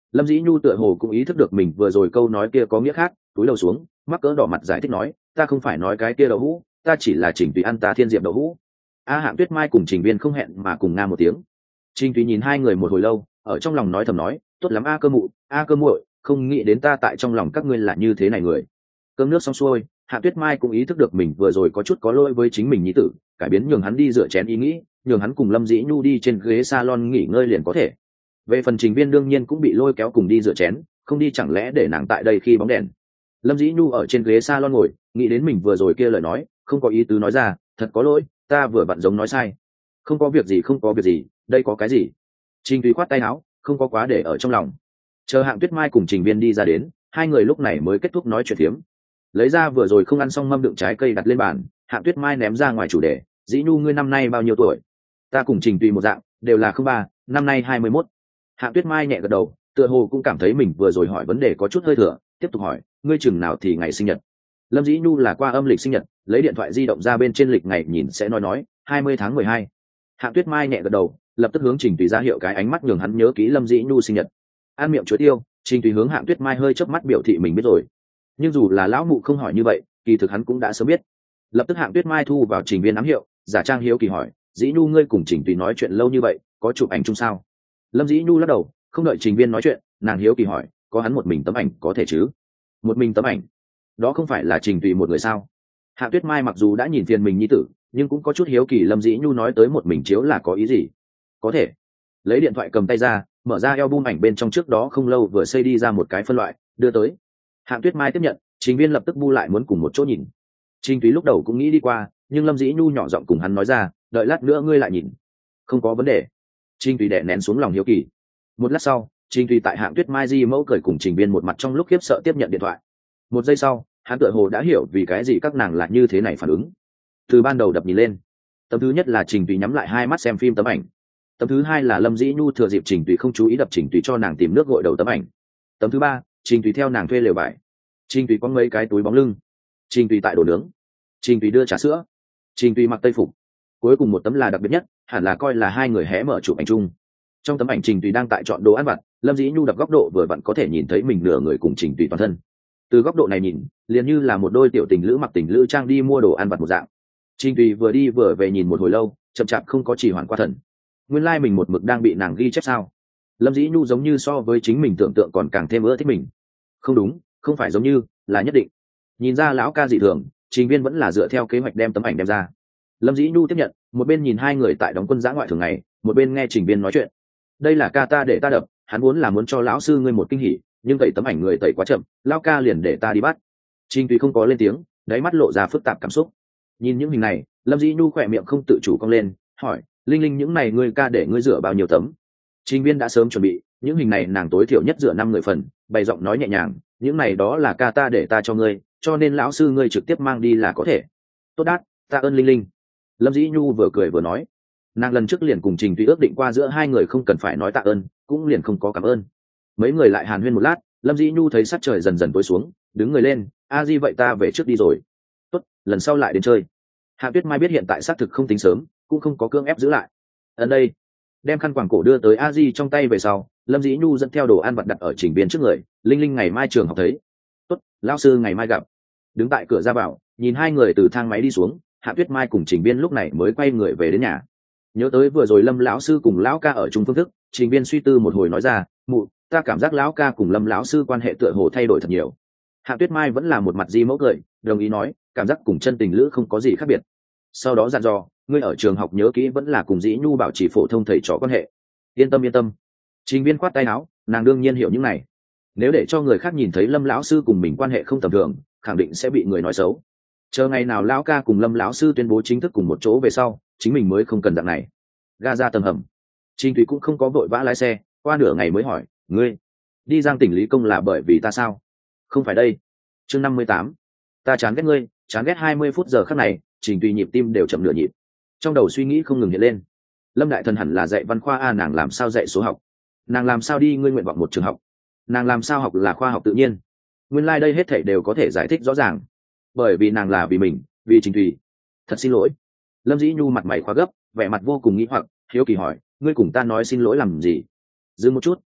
Lâm Dĩ Nhu tựa hồ cũng ý thức được mình vừa rồi câu nói kia có nghĩa khác, túi đầu xuống mắc cỡ đỏ mặt giải thích nói, ta không phải nói cái kia đậu hũ, ta chỉ là Trình Tùy ăn ta thiên diệp đậu hũ. A Hạng Tuyết Mai cùng Trình Viên không hẹn mà cùng nga một tiếng. Trình Tùy nhìn hai người một hồi lâu, ở trong lòng nói thầm nói, tốt lắm A Cơ mụ, A Cơ muội, không nghĩ đến ta tại trong lòng các ngươi là như thế này người. Cơm nước xong xuôi, Hạng Tuyết Mai cũng ý thức được mình vừa rồi có chút có lỗi với chính mình nhi tử, cải biến nhường hắn đi rửa chén ý nghĩ, nhường hắn cùng Lâm Dĩ Nhu đi trên ghế salon nghỉ ngơi liền có thể. Về phần Trình Viên đương nhiên cũng bị lôi kéo cùng đi rửa chén, không đi chẳng lẽ để nàng tại đây khi bóng đèn. Lâm Dĩ Nhu ở trên ghế salon ngồi, nghĩ đến mình vừa rồi kia lời nói, không có ý tứ nói ra, thật có lỗi, ta vừa vặn giống nói sai. Không có việc gì, không có việc gì, đây có cái gì? Trình Tùy khoát tay áo, không có quá để ở trong lòng. Chờ Hạng Tuyết Mai cùng Trình Viên đi ra đến, hai người lúc này mới kết thúc nói chuyện phiếm. Lấy ra vừa rồi không ăn xong mâm đựng trái cây đặt lên bàn, Hạng Tuyết Mai ném ra ngoài chủ đề, Dĩ Nhu ngươi năm nay bao nhiêu tuổi? Ta cùng Trình Tùy một dạng, đều là không ba, năm nay hai mươi mốt. Hạng Tuyết Mai nhẹ gật đầu, tựa hồ cũng cảm thấy mình vừa rồi hỏi vấn đề có chút hơi thừa, tiếp tục hỏi, ngươi chừng nào thì ngày sinh nhật? Lâm Dĩ Nhu là qua âm lịch sinh nhật, lấy điện thoại di động ra bên trên lịch ngày nhìn sẽ nói nói, hai mươi tháng mười hai. Hạng Tuyết Mai nhẹ gật đầu, lập tức hướng Trình Tùy ra hiệu cái ánh mắt nhường hắn nhớ kỹ Lâm Dĩ Nhu sinh nhật. An miệng chuối tiêu, Trình Tùy hướng Hạng Tuyết Mai hơi chớp mắt biểu thị mình biết rồi. Nhưng dù là lão mụ không hỏi như vậy, kỳ thực hắn cũng đã sớm biết. Lập tức Hạng Tuyết Mai thu vào Trình Viên ám hiệu, giả trang hiếu kỳ hỏi, Dĩ Nhu ngươi cùng Trình Tùy nói chuyện lâu như vậy, có chụp ảnh chung sao? Lâm Dĩ Nhu lắc đầu, không đợi Trình Viên nói chuyện, nàng hiếu kỳ hỏi, có hắn một mình tấm ảnh có thể chứ? Một mình tấm ảnh? Đó không phải là Trình Tùy một người sao? Hạng Tuyết Mai mặc dù đã nhìn phiền mình nhi tử, nhưng cũng có chút hiếu kỳ Lâm Dĩ Nhu nói tới một mình chiếu là có ý gì. Có thể. Lấy điện thoại cầm tay ra, mở ra album ảnh bên trong trước đó không lâu vừa xây đi ra một cái phân loại, đưa tới. Hạng Tuyết Mai tiếp nhận, Trình Viên lập tức bu lại muốn cùng một chỗ nhìn. Trình Túy lúc đầu cũng nghĩ đi qua, nhưng Lâm Dĩ Nhu nhỏ giọng cùng hắn nói ra, đợi lát nữa ngươi lại nhìn. Không có vấn đề. Trình Túy đè nén xuống lòng hiếu kỳ. Một lát sau, Trình Túy tại Hạng Tuyết Mai di mẫu cười cùng Trình Viên một mặt trong lúc khiếp sợ tiếp nhận điện thoại. Một giây sau, hắn tựa hồ đã hiểu vì cái gì các nàng lại như thế này phản ứng. Từ ban đầu đập nhìn lên, tấm thứ nhất là Trình Túy nhắm lại hai mắt xem phim tấm ảnh. Tấm thứ hai là Lâm Dĩ Nhu thừa dịp Trình Túy không chú ý đập Trình Túy cho nàng tìm nước gội đầu tấm ảnh. Tấm thứ ba, Trình Túy theo nàng thuê lều vải. Trình Túy có mấy cái túi bóng lưng. Trình Túy tại đồ nướng. Trình Túy đưa trà sữa. Trình Túy mặc tây phục. Cuối cùng một tấm là đặc biệt nhất, hẳn là coi là hai người hé mở chụp ảnh chung. Trong tấm ảnh Trình Túy đang tại chọn đồ ăn vặt, Lâm Dĩ Nhu đập góc độ vừa vặn có thể nhìn thấy mình nửa người cùng Trình Túy toàn thân. Từ góc độ này nhìn, liền như là một đôi tiểu tình lữ mặc tình lữ trang đi mua đồ ăn vặt một dạng. Trình Túy vừa đi vừa về nhìn một hồi lâu, chậm chạp không có chỉ hoàn qua thần. Nguyên lai like mình một mực đang bị nàng ghi chép sao? Lâm Dĩ Nhu giống như so với chính mình tưởng tượng còn càng thêm ưa thích mình. Không đúng, không phải giống như, là nhất định. Nhìn ra lão ca dị thường, Trình Viên vẫn là dựa theo kế hoạch đem tấm ảnh đem ra. Lâm Dĩ Nhu tiếp nhận, một bên nhìn hai người tại đóng quân dã ngoại thường ngày, một bên nghe Trình Viên nói chuyện. Đây là ca ta để ta đập, hắn muốn là muốn cho lão sư ngươi một kinh hỉ, nhưng tẩy tấm ảnh người tẩy quá chậm, lão ca liền để ta đi bắt. Trình Tùy không có lên tiếng, đáy mắt lộ ra phức tạp cảm xúc. Nhìn những hình này, Lâm Dĩ Nhu khỏe miệng không tự chủ cong lên, hỏi, Linh Linh những này ngươi ca để ngươi rửa bao nhiêu tấm? Trình Viên đã sớm chuẩn bị, những hình này nàng tối thiểu nhất rửa năm người phần, bày giọng nói nhẹ nhàng, những này đó là ca ta để ta cho ngươi, cho nên lão sư ngươi trực tiếp mang đi là có thể. Tốt đát, ta ơn Linh Linh. Lâm Dĩ Nhu vừa cười vừa nói, nàng lần trước liền cùng Trình Tùy ước định qua giữa hai người không cần phải nói tạ ơn, cũng liền không có cảm ơn. Mấy người lại hàn huyên một lát, Lâm Dĩ Nhu thấy sắc trời dần dần tối xuống, đứng người lên, a di vậy ta về trước đi rồi. Tốt, lần sau lại đến chơi. Hạ Tuyết Mai biết hiện tại xác thực không tính sớm, cũng không có cưỡng ép giữ lại. Ở đây, đem khăn quàng cổ đưa tới a di trong tay về sau, Lâm Dĩ Nhu dẫn theo đồ ăn vặt đặt ở Trình Viên trước người, Linh Linh ngày mai trường học thấy. Tốt, lão sư ngày mai gặp. Đứng tại cửa ra vào, nhìn hai người từ thang máy đi xuống, Hạ Tuyết Mai cùng Trình Viên lúc này mới quay người về đến nhà. Nhớ tới vừa rồi Lâm lão sư cùng lão ca ở chung phương thức, Trình Viên suy tư một hồi nói ra, mụ, ta cảm giác lão ca cùng Lâm lão sư quan hệ tựa hồ thay đổi thật nhiều. Hạ Tuyết Mai vẫn là một mặt di mẫu cười, đồng ý nói, cảm giác cùng chân tình lữ không có gì khác biệt. Sau đó dặn dò, ngươi ở trường học nhớ kỹ vẫn là cùng Dĩ Nhu bảo trì phổ thông thầy trò quan hệ. Yên tâm yên tâm. Trình Viên khoát tay áo, nàng đương nhiên hiểu những này. Nếu để cho người khác nhìn thấy Lâm lão sư cùng mình quan hệ không tầm thường, khẳng định sẽ bị người nói xấu. Chờ ngày nào lão ca cùng Lâm lão sư tuyên bố chính thức cùng một chỗ về sau, chính mình mới không cần dạng này. Ga ra tầng hầm, Trình Thủy cũng không có vội vã lái xe, qua nửa ngày mới hỏi, ngươi đi Giang tỉnh Lý Công là bởi vì ta sao? Không phải đây. Chương năm mươi tám, ta chán ghét ngươi, chán ghét hai mươi phút giờ khắc này, Trình Tùy nhịp tim đều chậm nửa nhịp. Trong đầu suy nghĩ không ngừng hiện lên. Lâm đại thần hẳn là dạy văn khoa a, nàng làm sao dạy số học? Nàng làm sao đi ngươi nguyện vọng một trường học? Nàng làm sao học là khoa học tự nhiên? Nguyên lai like đây hết thảy đều có thể giải thích rõ ràng. Bởi vì nàng là vì mình, vì Trình Thùy. Thật xin lỗi. Lâm Dĩ Nhu mặt mày khóa gấp, vẻ mặt vô cùng nghĩ hoặc, hiếu kỳ hỏi, ngươi cùng ta nói xin lỗi làm gì? Dừng một chút,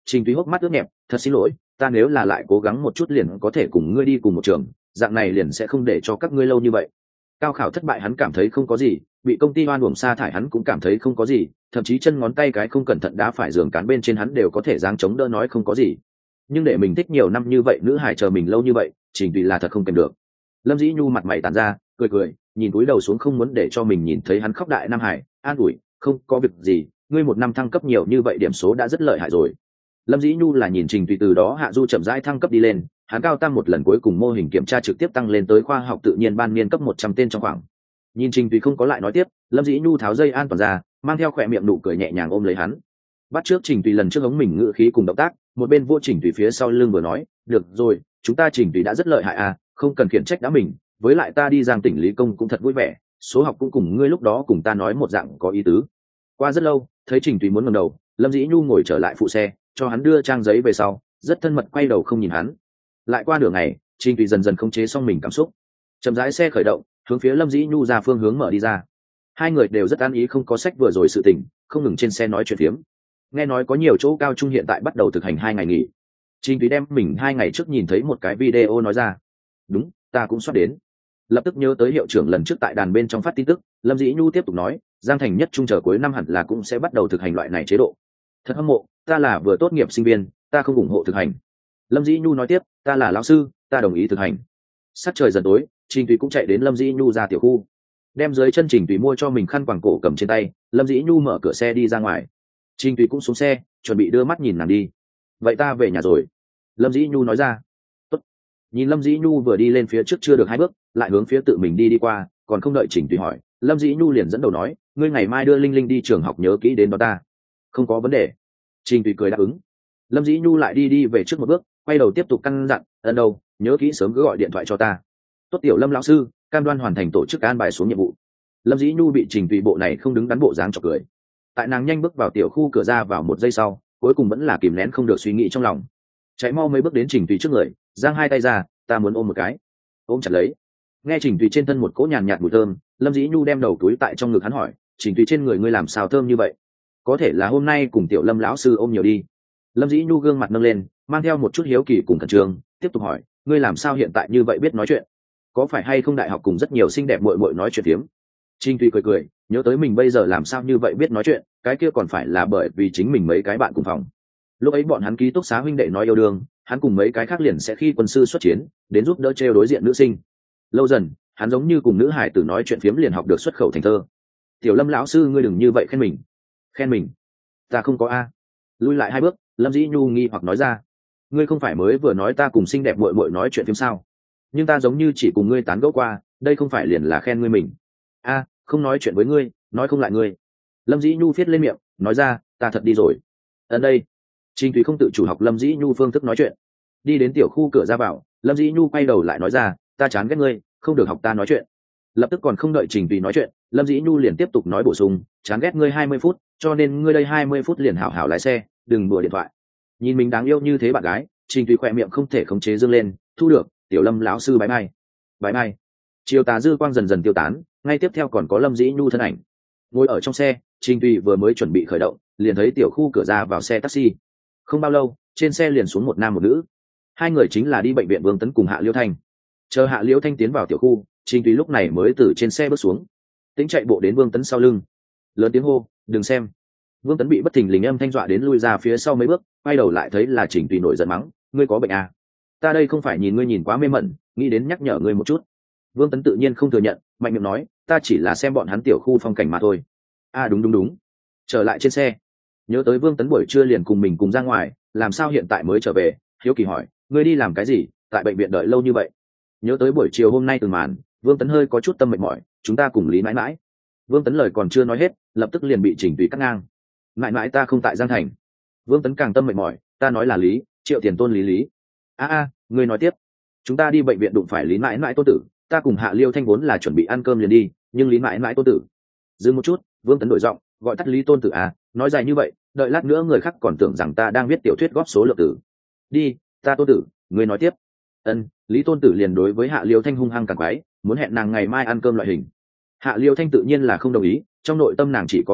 Trình Túy hốc mắt ướt nhẹp, thật xin lỗi, ta nếu là lại cố gắng một chút liền có thể cùng ngươi đi cùng một trường, dạng này liền sẽ không để cho các ngươi lâu như vậy. Cao khảo thất bại hắn cảm thấy không có gì, bị công ty oan uổng sa thải hắn cũng cảm thấy không có gì, thậm chí chân ngón tay cái không cẩn thận đá phải giường cán bên trên hắn đều có thể giáng chống đỡ nói không có gì. Nhưng để mình thích nhiều năm như vậy nữ hải chờ mình lâu như vậy, Trình Túy là thật không kèm được. Lâm Dĩ Nhu mặt mày tàn ra, cười cười, nhìn cúi đầu xuống không muốn để cho mình nhìn thấy hắn khóc đại Nam Hải, an ủi, không có việc gì, ngươi một năm thăng cấp nhiều như vậy điểm số đã rất lợi hại rồi. Lâm Dĩ Nhu là nhìn Trình Tùy từ đó hạ du chậm rãi thăng cấp đi lên, hắn cao tăng một lần cuối cùng mô hình kiểm tra trực tiếp tăng lên tới khoa học tự nhiên ban niên cấp một trăm tên trong khoảng. Nhìn Trình Tùy không có lại nói tiếp, Lâm Dĩ Nhu tháo dây an toàn ra, mang theo khỏe miệng nụ cười nhẹ nhàng ôm lấy hắn. Bắt trước Trình Tùy lần trước hống mình ngự khí cùng động tác, một bên vô Trình Tùy phía sau lưng vừa nói, được rồi, chúng ta Trình Tùy đã rất lợi hại à, không cần khiển trách đã mình, với lại ta đi Giang tỉnh Lý Công cũng thật vui vẻ, số học cũng cùng ngươi lúc đó cùng ta nói một dạng có ý tứ. Qua rất lâu, thấy Trình Tùy muốn ngẩng đầu, Lâm Dĩ Nhu ngồi trở lại phụ xe, cho hắn đưa trang giấy về sau, rất thân mật quay đầu không nhìn hắn. Lại qua nửa ngày, Trình Tùy dần dần khống chế xong mình cảm xúc, chậm rãi xe khởi động, hướng phía Lâm Dĩ Nhu ra phương hướng mở đi ra. Hai người đều rất an ý không có sách vừa rồi sự tình, không ngừng trên xe nói chuyện phiếm. Nghe nói có nhiều chỗ cao trung hiện tại bắt đầu thực hành hai ngày nghỉ. Trình Tùy đem mình hai ngày trước nhìn thấy một cái video nói ra. Đúng, ta cũng soát đến. Lập tức nhớ tới hiệu trưởng lần trước tại đàn bên trong phát tin tức, Lâm Dĩ Nhu tiếp tục nói, Giang Thành nhất trung chờ cuối năm hẳn là cũng sẽ bắt đầu thực hành loại này chế độ. Thật hâm mộ, ta là vừa tốt nghiệp sinh viên, ta không ủng hộ thực hành. Lâm Dĩ Nhu nói tiếp, ta là lão sư, ta đồng ý thực hành. Sát trời dần tối, Trình Tùy cũng chạy đến Lâm Dĩ Nhu ra tiểu khu, đem dưới chân Trình Tùy mua cho mình khăn quàng cổ cầm trên tay. Lâm Dĩ Nhu mở cửa xe đi ra ngoài, Trình Tùy cũng xuống xe, chuẩn bị đưa mắt nhìn nàng đi. Vậy ta về nhà rồi. Lâm Dĩ Nhu nói ra. Tốt. Nhìn Lâm Dĩ Nhu vừa đi lên phía trước chưa được hai bước, lại hướng phía tự mình đi đi qua, còn không đợi Trình Tùy hỏi, Lâm Dĩ Nhu liền dẫn đầu nói, ngươi ngày mai đưa Linh Linh đi trường học nhớ kỹ đến đó ta. Không có vấn đề. Trình Tùy cười đáp ứng. Lâm Dĩ Nhu lại đi đi về trước một bước, quay đầu tiếp tục căn dặn, ân đâu, nhớ kỹ sớm cứ gọi điện thoại cho ta. Tốt tiểu Lâm lão sư, cam đoan hoàn thành tổ chức an bài xuống nhiệm vụ. Lâm Dĩ Nhu bị Trình Tùy bộ này không đứng đắn bộ dáng chọc cười. Tại nàng nhanh bước vào tiểu khu cửa ra vào một giây sau, cuối cùng vẫn là kìm nén không được suy nghĩ trong lòng. Chạy mau mấy bước đến Trình Tùy trước người, giang hai tay ra, ta muốn ôm một cái. Ôm chặt lấy. Nghe Trình Tùy trên thân một cỗ nhàn nhạt mùi thơm, Lâm Dĩ Nhu đem đầu túi tại trong ngực hắn hỏi, Trình Tùy trên người ngươi làm sao thơm như vậy? Có thể là hôm nay cùng tiểu Lâm lão sư ôm nhiều đi. Lâm Dĩ Nhu gương mặt nâng lên, mang theo một chút hiếu kỳ cùng khẩn trương, tiếp tục hỏi, ngươi làm sao hiện tại như vậy biết nói chuyện? Có phải hay không đại học cùng rất nhiều xinh đẹp muội muội nói chuyện phiếm? Trình Tùy cười cười, nhớ tới mình bây giờ làm sao như vậy biết nói chuyện, cái kia còn phải là bởi vì chính mình mấy cái bạn cùng phòng. Lúc ấy bọn hắn ký túc xá huynh đệ nói yêu đương, hắn cùng mấy cái khác liền sẽ khi quân sư xuất chiến, đến giúp đỡ treo đối diện nữ sinh. Lâu dần, hắn giống như cùng nữ hải tử nói chuyện phiếm liền học được xuất khẩu thành thơ. Tiểu Lâm lão sư ngươi đừng như vậy khen mình. Khen mình? Ta không có a. Lui lại hai bước, Lâm Dĩ Nhu nghi hoặc nói ra, ngươi không phải mới vừa nói ta cùng xinh đẹp muội muội nói chuyện phiếm sao? Nhưng ta giống như chỉ cùng ngươi tán gẫu qua, đây không phải liền là khen ngươi mình. A, không nói chuyện với ngươi, nói không lại ngươi. Lâm Dĩ Nhu viết lên miệng, nói ra, ta thật đi rồi. Ở đây, Trình Tùy không tự chủ học Lâm Dĩ Nhu phương thức nói chuyện. Đi đến tiểu khu cửa ra vào, Lâm Dĩ Nhu quay đầu lại nói ra, ta chán ghét ngươi, không được học ta nói chuyện. Lập tức còn không đợi Trình Tùy nói chuyện, Lâm Dĩ Nhu liền tiếp tục nói bổ sung, chán ghét ngươi hai mươi phút, cho nên ngươi đây hai mươi phút liền hảo hảo lái xe, đừng đùa điện thoại. Nhìn mình đáng yêu như thế bạn gái, Trình Tùy khỏe miệng không thể khống chế dương lên, thu được, tiểu Lâm lão sư bái mai. Bái mai. Chiều tà dư quang dần dần tiêu tán, ngay tiếp theo còn có Lâm Dĩ Nhu thân ảnh. Ngồi ở trong xe, Trình Tùy vừa mới chuẩn bị khởi động, liền thấy tiểu khu cửa ra vào xe taxi. Không bao lâu, trên xe liền xuống một nam một nữ. Hai người chính là đi bệnh viện Vương Tấn cùng Hạ Liễu Thanh. Chờ Hạ Liễu Thanh tiến vào tiểu khu, Trình Tùy lúc này mới từ trên xe bước xuống, tính chạy bộ đến Vương Tấn sau lưng, lớn tiếng hô, đừng xem. Vương Tấn bị bất thình lình âm thanh dọa đến lui ra phía sau mấy bước, quay đầu lại thấy là Trình Tùy nổi giận mắng, ngươi có bệnh à? Ta đây không phải nhìn ngươi nhìn quá mê mẩn, nghĩ đến nhắc nhở ngươi một chút. Vương Tấn tự nhiên không thừa nhận, mạnh miệng nói, ta chỉ là xem bọn hắn tiểu khu phong cảnh mà thôi. À đúng đúng đúng. Trở lại trên xe, nhớ tới Vương Tấn buổi trưa liền cùng mình cùng ra ngoài, làm sao hiện tại mới trở về, hiếu kỳ hỏi, ngươi đi làm cái gì, tại bệnh viện đợi lâu như vậy? Nhớ tới buổi chiều hôm nay từng màn, Vương Tấn hơi có chút tâm mệt mỏi, chúng ta cùng Lý mãi mãi. Vương Tấn lời còn chưa nói hết, lập tức liền bị Trình Tùy cắt ngang. Mãi mãi ta không tại Giang Thành. Vương Tấn càng tâm mệt mỏi, ta nói là Lý, Triệu Tiền Tôn Lý Lý. A a, ngươi nói tiếp. Chúng ta đi bệnh viện đụng phải Lý mãi mãi tôn tử, ta cùng Hạ Liêu Thanh vốn là chuẩn bị ăn cơm liền đi, nhưng Lý mãi mãi tôn tử. Dừng một chút, Vương Tấn đổi giọng, gọi tắt Lý tôn tử à, nói dài như vậy, đợi lát nữa người khác còn tưởng rằng ta đang viết tiểu thuyết góp số lượng tử. Đi, ta tôn tử, ngươi nói tiếp. Ân, Lý tôn tử liền đối với Hạ Liêu Thanh hung hăng càng quái, muốn hẹn nàng ngày mai ăn cơm loại hình. Hạ Liêu Thanh tự nhiên là không đồng ý, trong nội tâm nàng chỉ có công tác,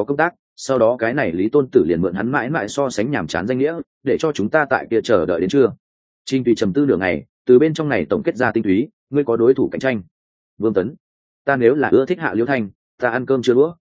sau đó cái này lý tôn tử liền mượn hắn mãi mãi so sánh nhàm chán danh nghĩa để cho chúng ta tại kia chờ đợi đến trưa. Trình Tùy trầm tư nửa ngày, từ bên trong này tổng kết ra tinh túy, ngươi có đối thủ cạnh tranh. Vương Tấn, ta nếu là ưa thích Hạ Liễu Thanh, ta ăn cơm chưa đũa.